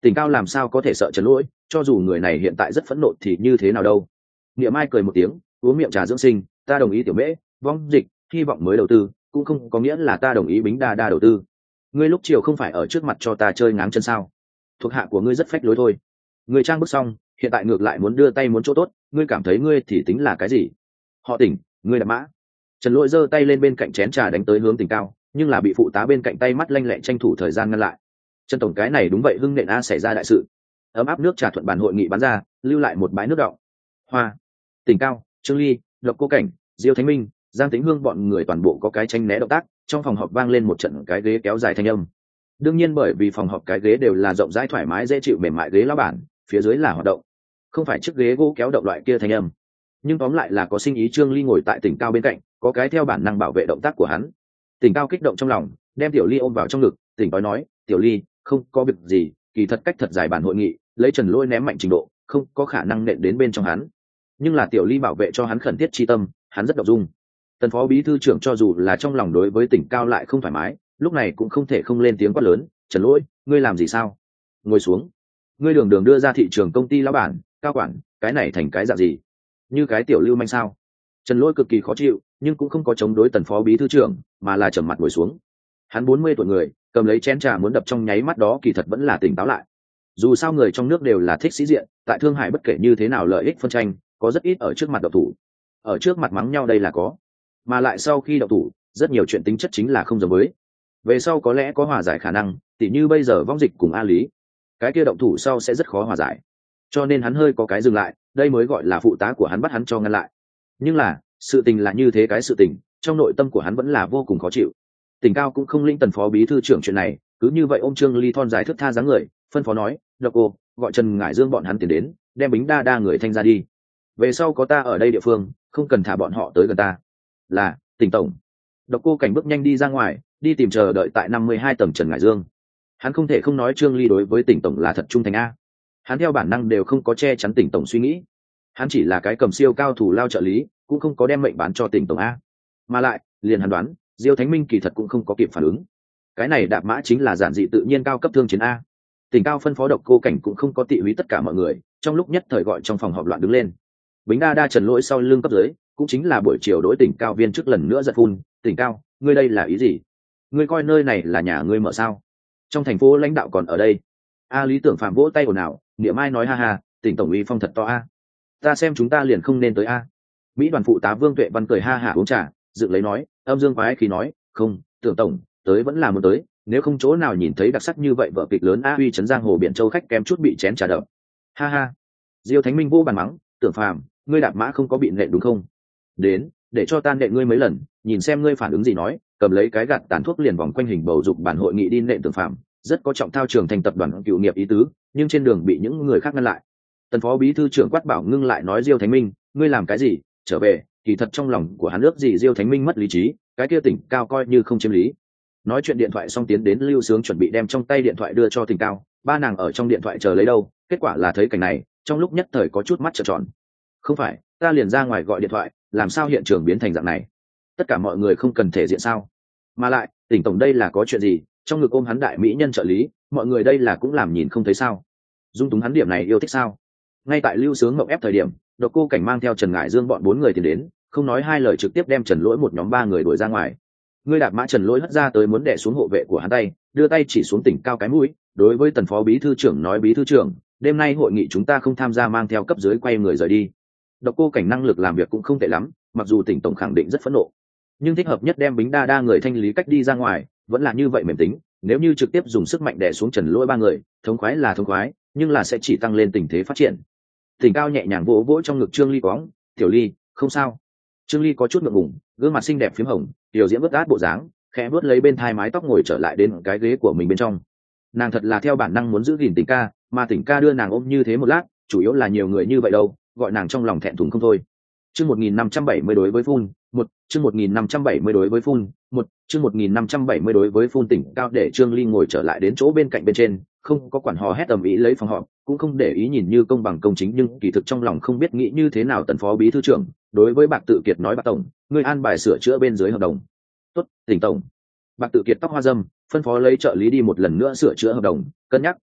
Tỉnh Cao làm sao có thể sợ Trần Lỗi, cho dù người này hiện tại rất phẫn nộ thì như thế nào đâu. Niệm Ai cười một tiếng, uống miệng trà dưỡng sinh, ta đồng ý Tiểu Mễ, vong dịch, hy vọng mới đầu tư, cũng không có nghĩa là ta đồng ý Bính Đa Đa đầu tư. Ngươi lúc chiều không phải ở trước mặt cho ta chơi ngáng chân sao? Thuộc hạ của ngươi rất phách lối thôi. Ngươi trang bức xong, hiện tại ngược lại muốn đưa tay muốn chỗ tốt, ngươi cảm thấy ngươi thì tính là cái gì? Họ Tỉnh, ngươi đạp mã. Trần Lỗi giơ tay lên bên cạnh chén trà đánh tới hướng Tỉnh Cao, nhưng là bị phụ tá bên cạnh tay mắt lanh lẹ tranh thủ thời gian ngăn lại. Trần tổng cái này đúng vậy, hưng nện a xảy ra đại sự. Ấm áp nước trà thuận bàn hội nghị bắn ra, lưu lại một bãi nước đọng. Hoa, Tỉnh Cao, Trương Ly, Độc Cô Cảnh, Diêu Thánh Minh, Giang Tĩnh Hương bọn người toàn bộ có cái tranh né động tác, trong phòng họp vang lên một trận cái ghế kéo dài thanh âm. Đương nhiên bởi vì phòng họp cái ghế đều là rộng rãi thoải mái dễ chịu mềm mại ghế lá bản, phía dưới là hoạt động, không phải chiếc ghế gỗ kéo động loại kia thanh âm. Nhưng tóm lại là có sinh ý. Trương Ly ngồi tại Tỉnh Cao bên cạnh, có cái theo bản năng bảo vệ động tác của hắn. Tỉnh Cao kích động trong lòng, đem Tiểu Ly ôm vào trong ngực, Tỉnh nói nói, Tiểu Ly, không có việc gì, kỳ thật cách thật dài bản hội nghị, lấy Trần Lỗi ném mạnh trình độ, không có khả năng nện đến bên trong hắn. Nhưng là Tiểu Ly bảo vệ cho hắn khẩn thiết chi tâm, hắn rất động dung. Tần phó bí thư trưởng cho dù là trong lòng đối với Tỉnh Cao lại không thoải mái, lúc này cũng không thể không lên tiếng quát lớn, Trần Lỗi, ngươi làm gì sao? Ngồi xuống. Ngươi đường đường đưa ra thị trường công ty lão bản, cao quản, cái này thành cái dạng gì? Như cái tiểu lưu manh sao? Trần Lỗi cực kỳ khó chịu, nhưng cũng không có chống đối tần phó bí thư trưởng, mà là trầm mặt ngồi xuống. Hắn bốn mươi tuổi người, cầm lấy chén trà muốn đập trong nháy mắt đó kỳ thật vẫn là tỉnh táo lại. Dù sao người trong nước đều là thích sĩ diện, tại Thương Hải bất kể như thế nào lợi ích phân tranh, có rất ít ở trước mặt độc thủ. Ở trước mặt mắng nhau đây là có, mà lại sau khi độc thủ, rất nhiều chuyện tính chất chính là không giống với. Về sau có lẽ có hòa giải khả năng, tỉ như bây giờ Vong Dịch cùng A Lý, cái kia động thủ sau sẽ rất khó hòa giải. Cho nên hắn hơi có cái dừng lại, đây mới gọi là phụ tá của hắn bắt hắn cho ngăn lại. Nhưng là, sự tình là như thế cái sự tình, trong nội tâm của hắn vẫn là vô cùng khó chịu. Tỉnh Cao cũng không linh tần phó bí thư trưởng chuyện này, cứ như vậy ôm Trương Ly thon dài thước tha dáng người, phân phó nói, Độc Cô, gọi Trần Ngải Dương bọn hắn tiến đến, đem Bính Đa Đa người thanh ra đi. Về sau có ta ở đây địa phương, không cần thả bọn họ tới gần ta. Là, Tỉnh tổng. Độc Cô Cảnh bước nhanh đi ra ngoài, đi tìm chờ đợi tại năm mươi hai tầng Trần Ngải Dương. Hắn không thể không nói Trương Ly đối với Tỉnh tổng là thật trung thành a. Hắn theo bản năng đều không có che chắn Tỉnh tổng suy nghĩ. Hắn chỉ là cái cầm siêu cao thủ lao trợ lý, cũng không có đem mệnh bán cho Tỉnh tổng a. Mà lại, liền hắn đoán, Diêu Thánh Minh kỳ thật cũng không có kịp phản ứng. Cái này đạp mã chính là giản dị tự nhiên cao cấp thương chiến a. Tỉnh Cao phân phó Độc Cô Cảnh cũng không có tị húy tất cả mọi người, trong lúc nhất thời gọi trong phòng họp loạn đứng lên. Bính Đa Đa Trần Lỗi sau lưng cấp dưới, cũng chính là buổi chiều đối Tỉnh Cao viên trước lần nữa giật phun, Tỉnh Cao, ngươi đây là ý gì? Ngươi coi nơi này là nhà ngươi mở sao? Trong thành phố lãnh đạo còn ở đây. A Lý Tưởng Phạm vỗ tay ồn ào, Niệm Ai nói ha ha, Tỉnh tổng uy phong thật to a. Ta xem chúng ta liền không nên tới a. Mỹ đoàn phụ tá Vương Tuệ Văn cười ha hả uống trà, dựng lấy nói, âm dương quái khí nói, không, Tưởng tổng, tới vẫn là muốn tới, nếu không chỗ nào nhìn thấy đặc sắc như vậy vở kịch lớn a uy trấn giang hồ biển châu khách kém chút bị chén trà đập. Ha ha. Diêu Thánh Minh vô bàn mắng, Tưởng Phạm, ngươi đạp mã không có bị nện đúng không? Đến, để cho tan nện ngươi mấy lần, nhìn xem ngươi phản ứng gì nói, cầm lấy cái gạt tàn thuốc liền vòng quanh hình bầu dục bản hội nghị đi nện Tưởng Phạm, rất có trọng thao trường thành tập đoàn cựu nghiệp ý tứ, nhưng trên đường bị những người khác ngăn lại. Tần phó bí thư trưởng quát bảo ngưng lại nói Diêu Thánh Minh, ngươi làm cái gì? Trở về, kỳ thật trong lòng của hắn ước gì Diêu Thánh Minh mất lý trí, cái kia Tỉnh Cao coi như không chiếm lý. Nói chuyện điện thoại xong tiến đến Lưu Sướng chuẩn bị đem trong tay điện thoại đưa cho Tỉnh Cao, ba nàng ở trong điện thoại chờ lấy đâu, kết quả là thấy cảnh này, trong lúc nhất thời có chút mắt trợn tròn. Không phải, ta liền ra ngoài gọi điện thoại, làm sao hiện trường biến thành dạng này? Tất cả mọi người không cần thể diện sao? Mà lại, Tỉnh tổng đây là có chuyện gì? Trong ngực ôm hắn đại mỹ nhân trợ lý, mọi người đây là cũng làm nhìn không thấy sao? Dung túng hắn điểm này yêu thích sao? Ngay tại Lưu Sướng ngậm ép thời điểm, Độc Cô Cảnh mang theo Trần Ngải Dương bọn bốn người tiến đến, không nói hai lời trực tiếp đem Trần Lỗi một nhóm ba người đuổi ra ngoài. Ngươi đạp mã Trần Lỗi hất ra tới muốn đè xuống hộ vệ của hắn tay, đưa tay chỉ xuống Tỉnh Cao cái mũi, đối với tần phó bí thư trưởng nói, bí thư trưởng, đêm nay hội nghị chúng ta không tham gia, mang theo cấp dưới quay người rời đi. Độc Cô Cảnh năng lực làm việc cũng không tệ lắm, mặc dù Tỉnh tổng khẳng định rất phẫn nộ, nhưng thích hợp nhất đem Bính Đa Đa người thanh lý cách đi ra ngoài, vẫn là như vậy mềm tính. Nếu như trực tiếp dùng sức mạnh đè xuống Trần Lỗi ba người, thống khoái là thống khoái, nhưng là sẽ chỉ tăng lên tình thế phát triển. Tỉnh Cao nhẹ nhàng vỗ vỗ trong ngực Trương Ly quõng, Tiểu Ly, không sao. Trương Ly có chút ngượng ngùng, gương mặt xinh đẹp phím hồng, tiểu diễm vớt át bộ dáng, khẽ vớt lấy bên thai mái tóc ngồi trở lại đến cái ghế của mình bên trong. Nàng thật là theo bản năng muốn giữ gìn Tỉnh ca, mà Tỉnh ca đưa nàng ôm như thế một lát, chủ yếu là nhiều người như vậy đâu, gọi nàng trong lòng thẹn thùng không thôi. Chương một nghìn năm trăm bảy mươi đối với phun, một, chương một nghìn năm trăm bảy mươi đối với phun, một, chương một nghìn năm trăm bảy mươi đối với phun. Tỉnh Cao để Trương Ly ngồi trở lại đến chỗ bên cạnh bên trên, không có quản hò hét tầm ý lấy phòng họp, cũng không để ý nhìn như công bằng công chính, nhưng kỳ thực trong lòng không biết nghĩ như thế nào. Tần phó bí thư trưởng đối với Bạc Tự Kiệt nói, Bạc tổng, ngươi an bài sửa chữa bên dưới hợp đồng. Tốt, Tỉnh tổng. Bạc Tự Kiệt tóc hoa dâm, phân phó lấy trợ lý đi một lần nữa sửa chữa hợp đồng, cân nhắc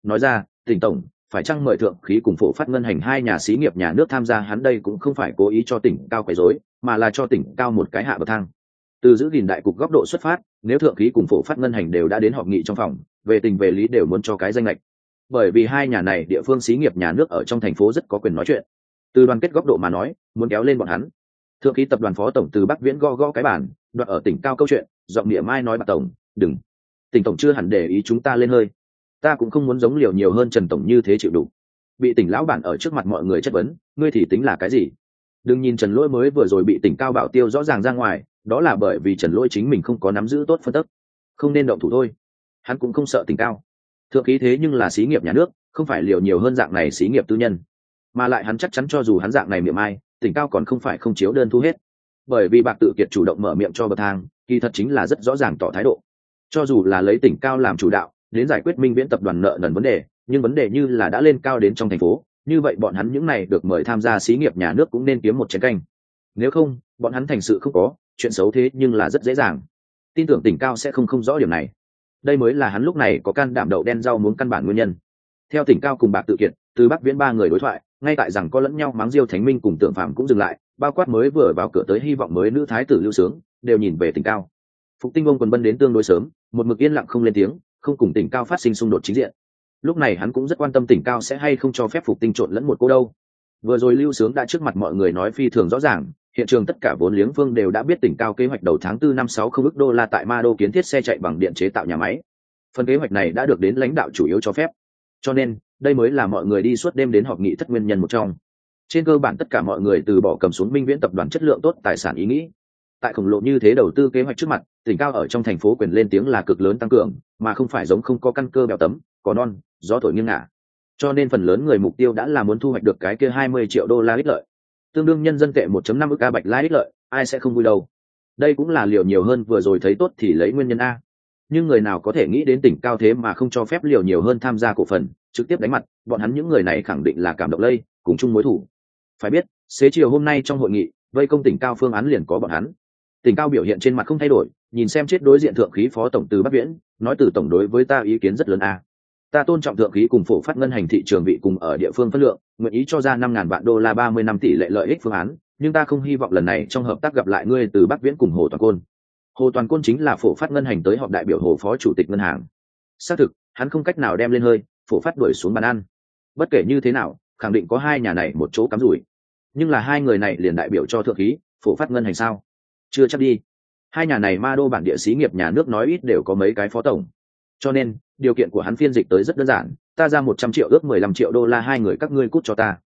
nói ra tỉnh tổng phải chăng mời thượng khí cùng phổ phát ngân hành hai nhà xí nghiệp nhà nước tham gia, hắn đây cũng không phải cố ý cho tỉnh cao quấy rối, mà là cho tỉnh cao một cái hạ bậc thang. Từ giữ gìn đại cục góc độ xuất phát, nếu thượng khí cùng phổ phát ngân hành đều đã đến họp nghị trong phòng, về tình về lý đều muốn cho cái danh lệch, bởi vì hai nhà này địa phương xí nghiệp nhà nước ở trong thành phố rất có quyền nói chuyện. Từ đoàn kết góc độ mà nói, muốn kéo lên bọn hắn. Thượng khí tập đoàn phó tổng Từ Bắc Viễn gõ gõ cái bàn, đoạt ở tỉnh cao câu chuyện, giọng địa mai nói: "Bạc tổng, đừng, tỉnh tổng chưa hẳn để ý chúng ta lên hơi, ta cũng không muốn giống liều nhiều hơn Trần tổng như thế chịu đủ." Bị tỉnh lão bản ở trước mặt mọi người chất vấn, ngươi thì tính là cái gì? Đừng nhìn Trần Lỗi mới vừa rồi bị tỉnh cao bảo tiêu rõ ràng ra ngoài, đó là bởi vì Trần Lỗi chính mình không có nắm giữ tốt phân tích, không nên động thủ thôi. Hắn cũng không sợ tỉnh cao. Thượng khí thế nhưng là xí nghiệp nhà nước, không phải liều nhiều hơn dạng này xí nghiệp tư nhân, mà lại hắn chắc chắn cho dù hắn dạng này miệng ai, tỉnh cao còn không phải không chiếu đơn thu hết. Bởi vì Bạc Tự Kiệt chủ động mở miệng cho bậc thang, kỳ thật chính là rất rõ ràng tỏ thái độ. Cho dù là lấy tỉnh cao làm chủ đạo, đến giải quyết Minh Viễn tập đoàn nợ nần vấn đề, nhưng vấn đề như là đã lên cao đến trong thành phố, như vậy bọn hắn những này được mời tham gia xí nghiệp nhà nước cũng nên kiếm một chén canh. Nếu không, bọn hắn thành sự không có, chuyện xấu thế nhưng là rất dễ dàng. Tin tưởng tỉnh cao sẽ không không rõ điểm này. Đây mới là hắn lúc này có can đảm đậu đen rau muống căn bản nguyên nhân. Theo tỉnh cao cùng Bạc Tự Kiệt, Từ Bắc Viễn ba người đối thoại, ngay tại rằng có lẫn nhau mắng Diêu Thánh Minh cùng Tưởng Phạm cũng dừng lại, bao quát mới vừa vào cửa tới hy vọng mới nữ thái tử Lưu Sướng, đều nhìn về tỉnh cao. Phục Tinh ông quần bân đến tương đối sớm, một mực yên lặng không lên tiếng, không cùng tỉnh cao phát sinh xung đột chính diện. Lúc này hắn cũng rất quan tâm tỉnh cao sẽ hay không cho phép Phục Tinh trộn lẫn một cô đâu. Vừa rồi Lưu Sướng đã trước mặt mọi người nói phi thường rõ ràng, hiện trường tất cả vốn liếng phương đều đã biết tỉnh cao kế hoạch đầu tháng tư năm sáu không ức đô la tại Ma Đô kiến thiết xe chạy bằng điện chế tạo nhà máy. Phần kế hoạch này đã được đến lãnh đạo chủ yếu cho phép, cho nên đây mới là mọi người đi suốt đêm đến họp nghị thất nguyên nhân một trong. Trên cơ bản tất cả mọi người từ bỏ cầm xuống Minh Viễn tập đoàn chất lượng tốt tài sản ý nghĩ. Tại khổng lồ như thế đầu tư kế hoạch trước mặt, tỉnh cao ở trong thành phố quyền lên tiếng là cực lớn tăng cường, mà không phải giống không có căn cơ bèo tấm, có non, gió thổi nghiêng ngả. Cho nên phần lớn người mục tiêu đã là muốn thu hoạch được cái kia hai mươi triệu đô la ích lợi, tương đương nhân dân tệ một phẩy năm ức ca bạch lai ích lợi, ai sẽ không vui đâu. Đây cũng là liều nhiều hơn vừa rồi thấy tốt thì lấy nguyên nhân a. Nhưng người nào có thể nghĩ đến tỉnh cao thế mà không cho phép liều nhiều hơn tham gia cổ phần, trực tiếp đánh mặt, bọn hắn những người này khẳng định là cảm động lây, cùng chung mối thủ. Phải biết, xế chiều hôm nay trong hội nghị, vây công tỉnh cao phương án liền có bọn hắn. Tỉnh cao biểu hiện trên mặt không thay đổi, nhìn xem chết đối diện thượng khí phó tổng Từ Bắc Viễn, nói: Từ tổng đối với ta ý kiến rất lớn a. Ta tôn trọng thượng khí cùng phổ phát ngân hành thị trường vị cùng ở địa phương phân lượng, nguyện ý cho ra năm ngàn vạn đô la ba mươi năm tỷ lệ lợi ích phương án, nhưng ta không hy vọng lần này trong hợp tác gặp lại ngươi Từ Bắc Viễn cùng Hồ Toàn Côn. Hồ Toàn Côn chính là phổ phát ngân hành tới họp đại biểu Hồ phó chủ tịch ngân hàng. Xác thực, hắn không cách nào đem lên hơi, phổ phát đuổi xuống bàn ăn. Bất kể như thế nào, khẳng định có hai nhà này một chỗ cắm rủi. Nhưng là hai người này liền đại biểu cho thượng khí, phổ phát ngân hành sao? Chưa chắc đi. Hai nhà này Ma Đô bản địa xí nghiệp nhà nước nói ít đều có mấy cái phó tổng. Cho nên, điều kiện của hắn phiên dịch tới rất đơn giản, ta ra một trăm triệu ước mười lăm triệu đô la, hai người các ngươi cút cho ta.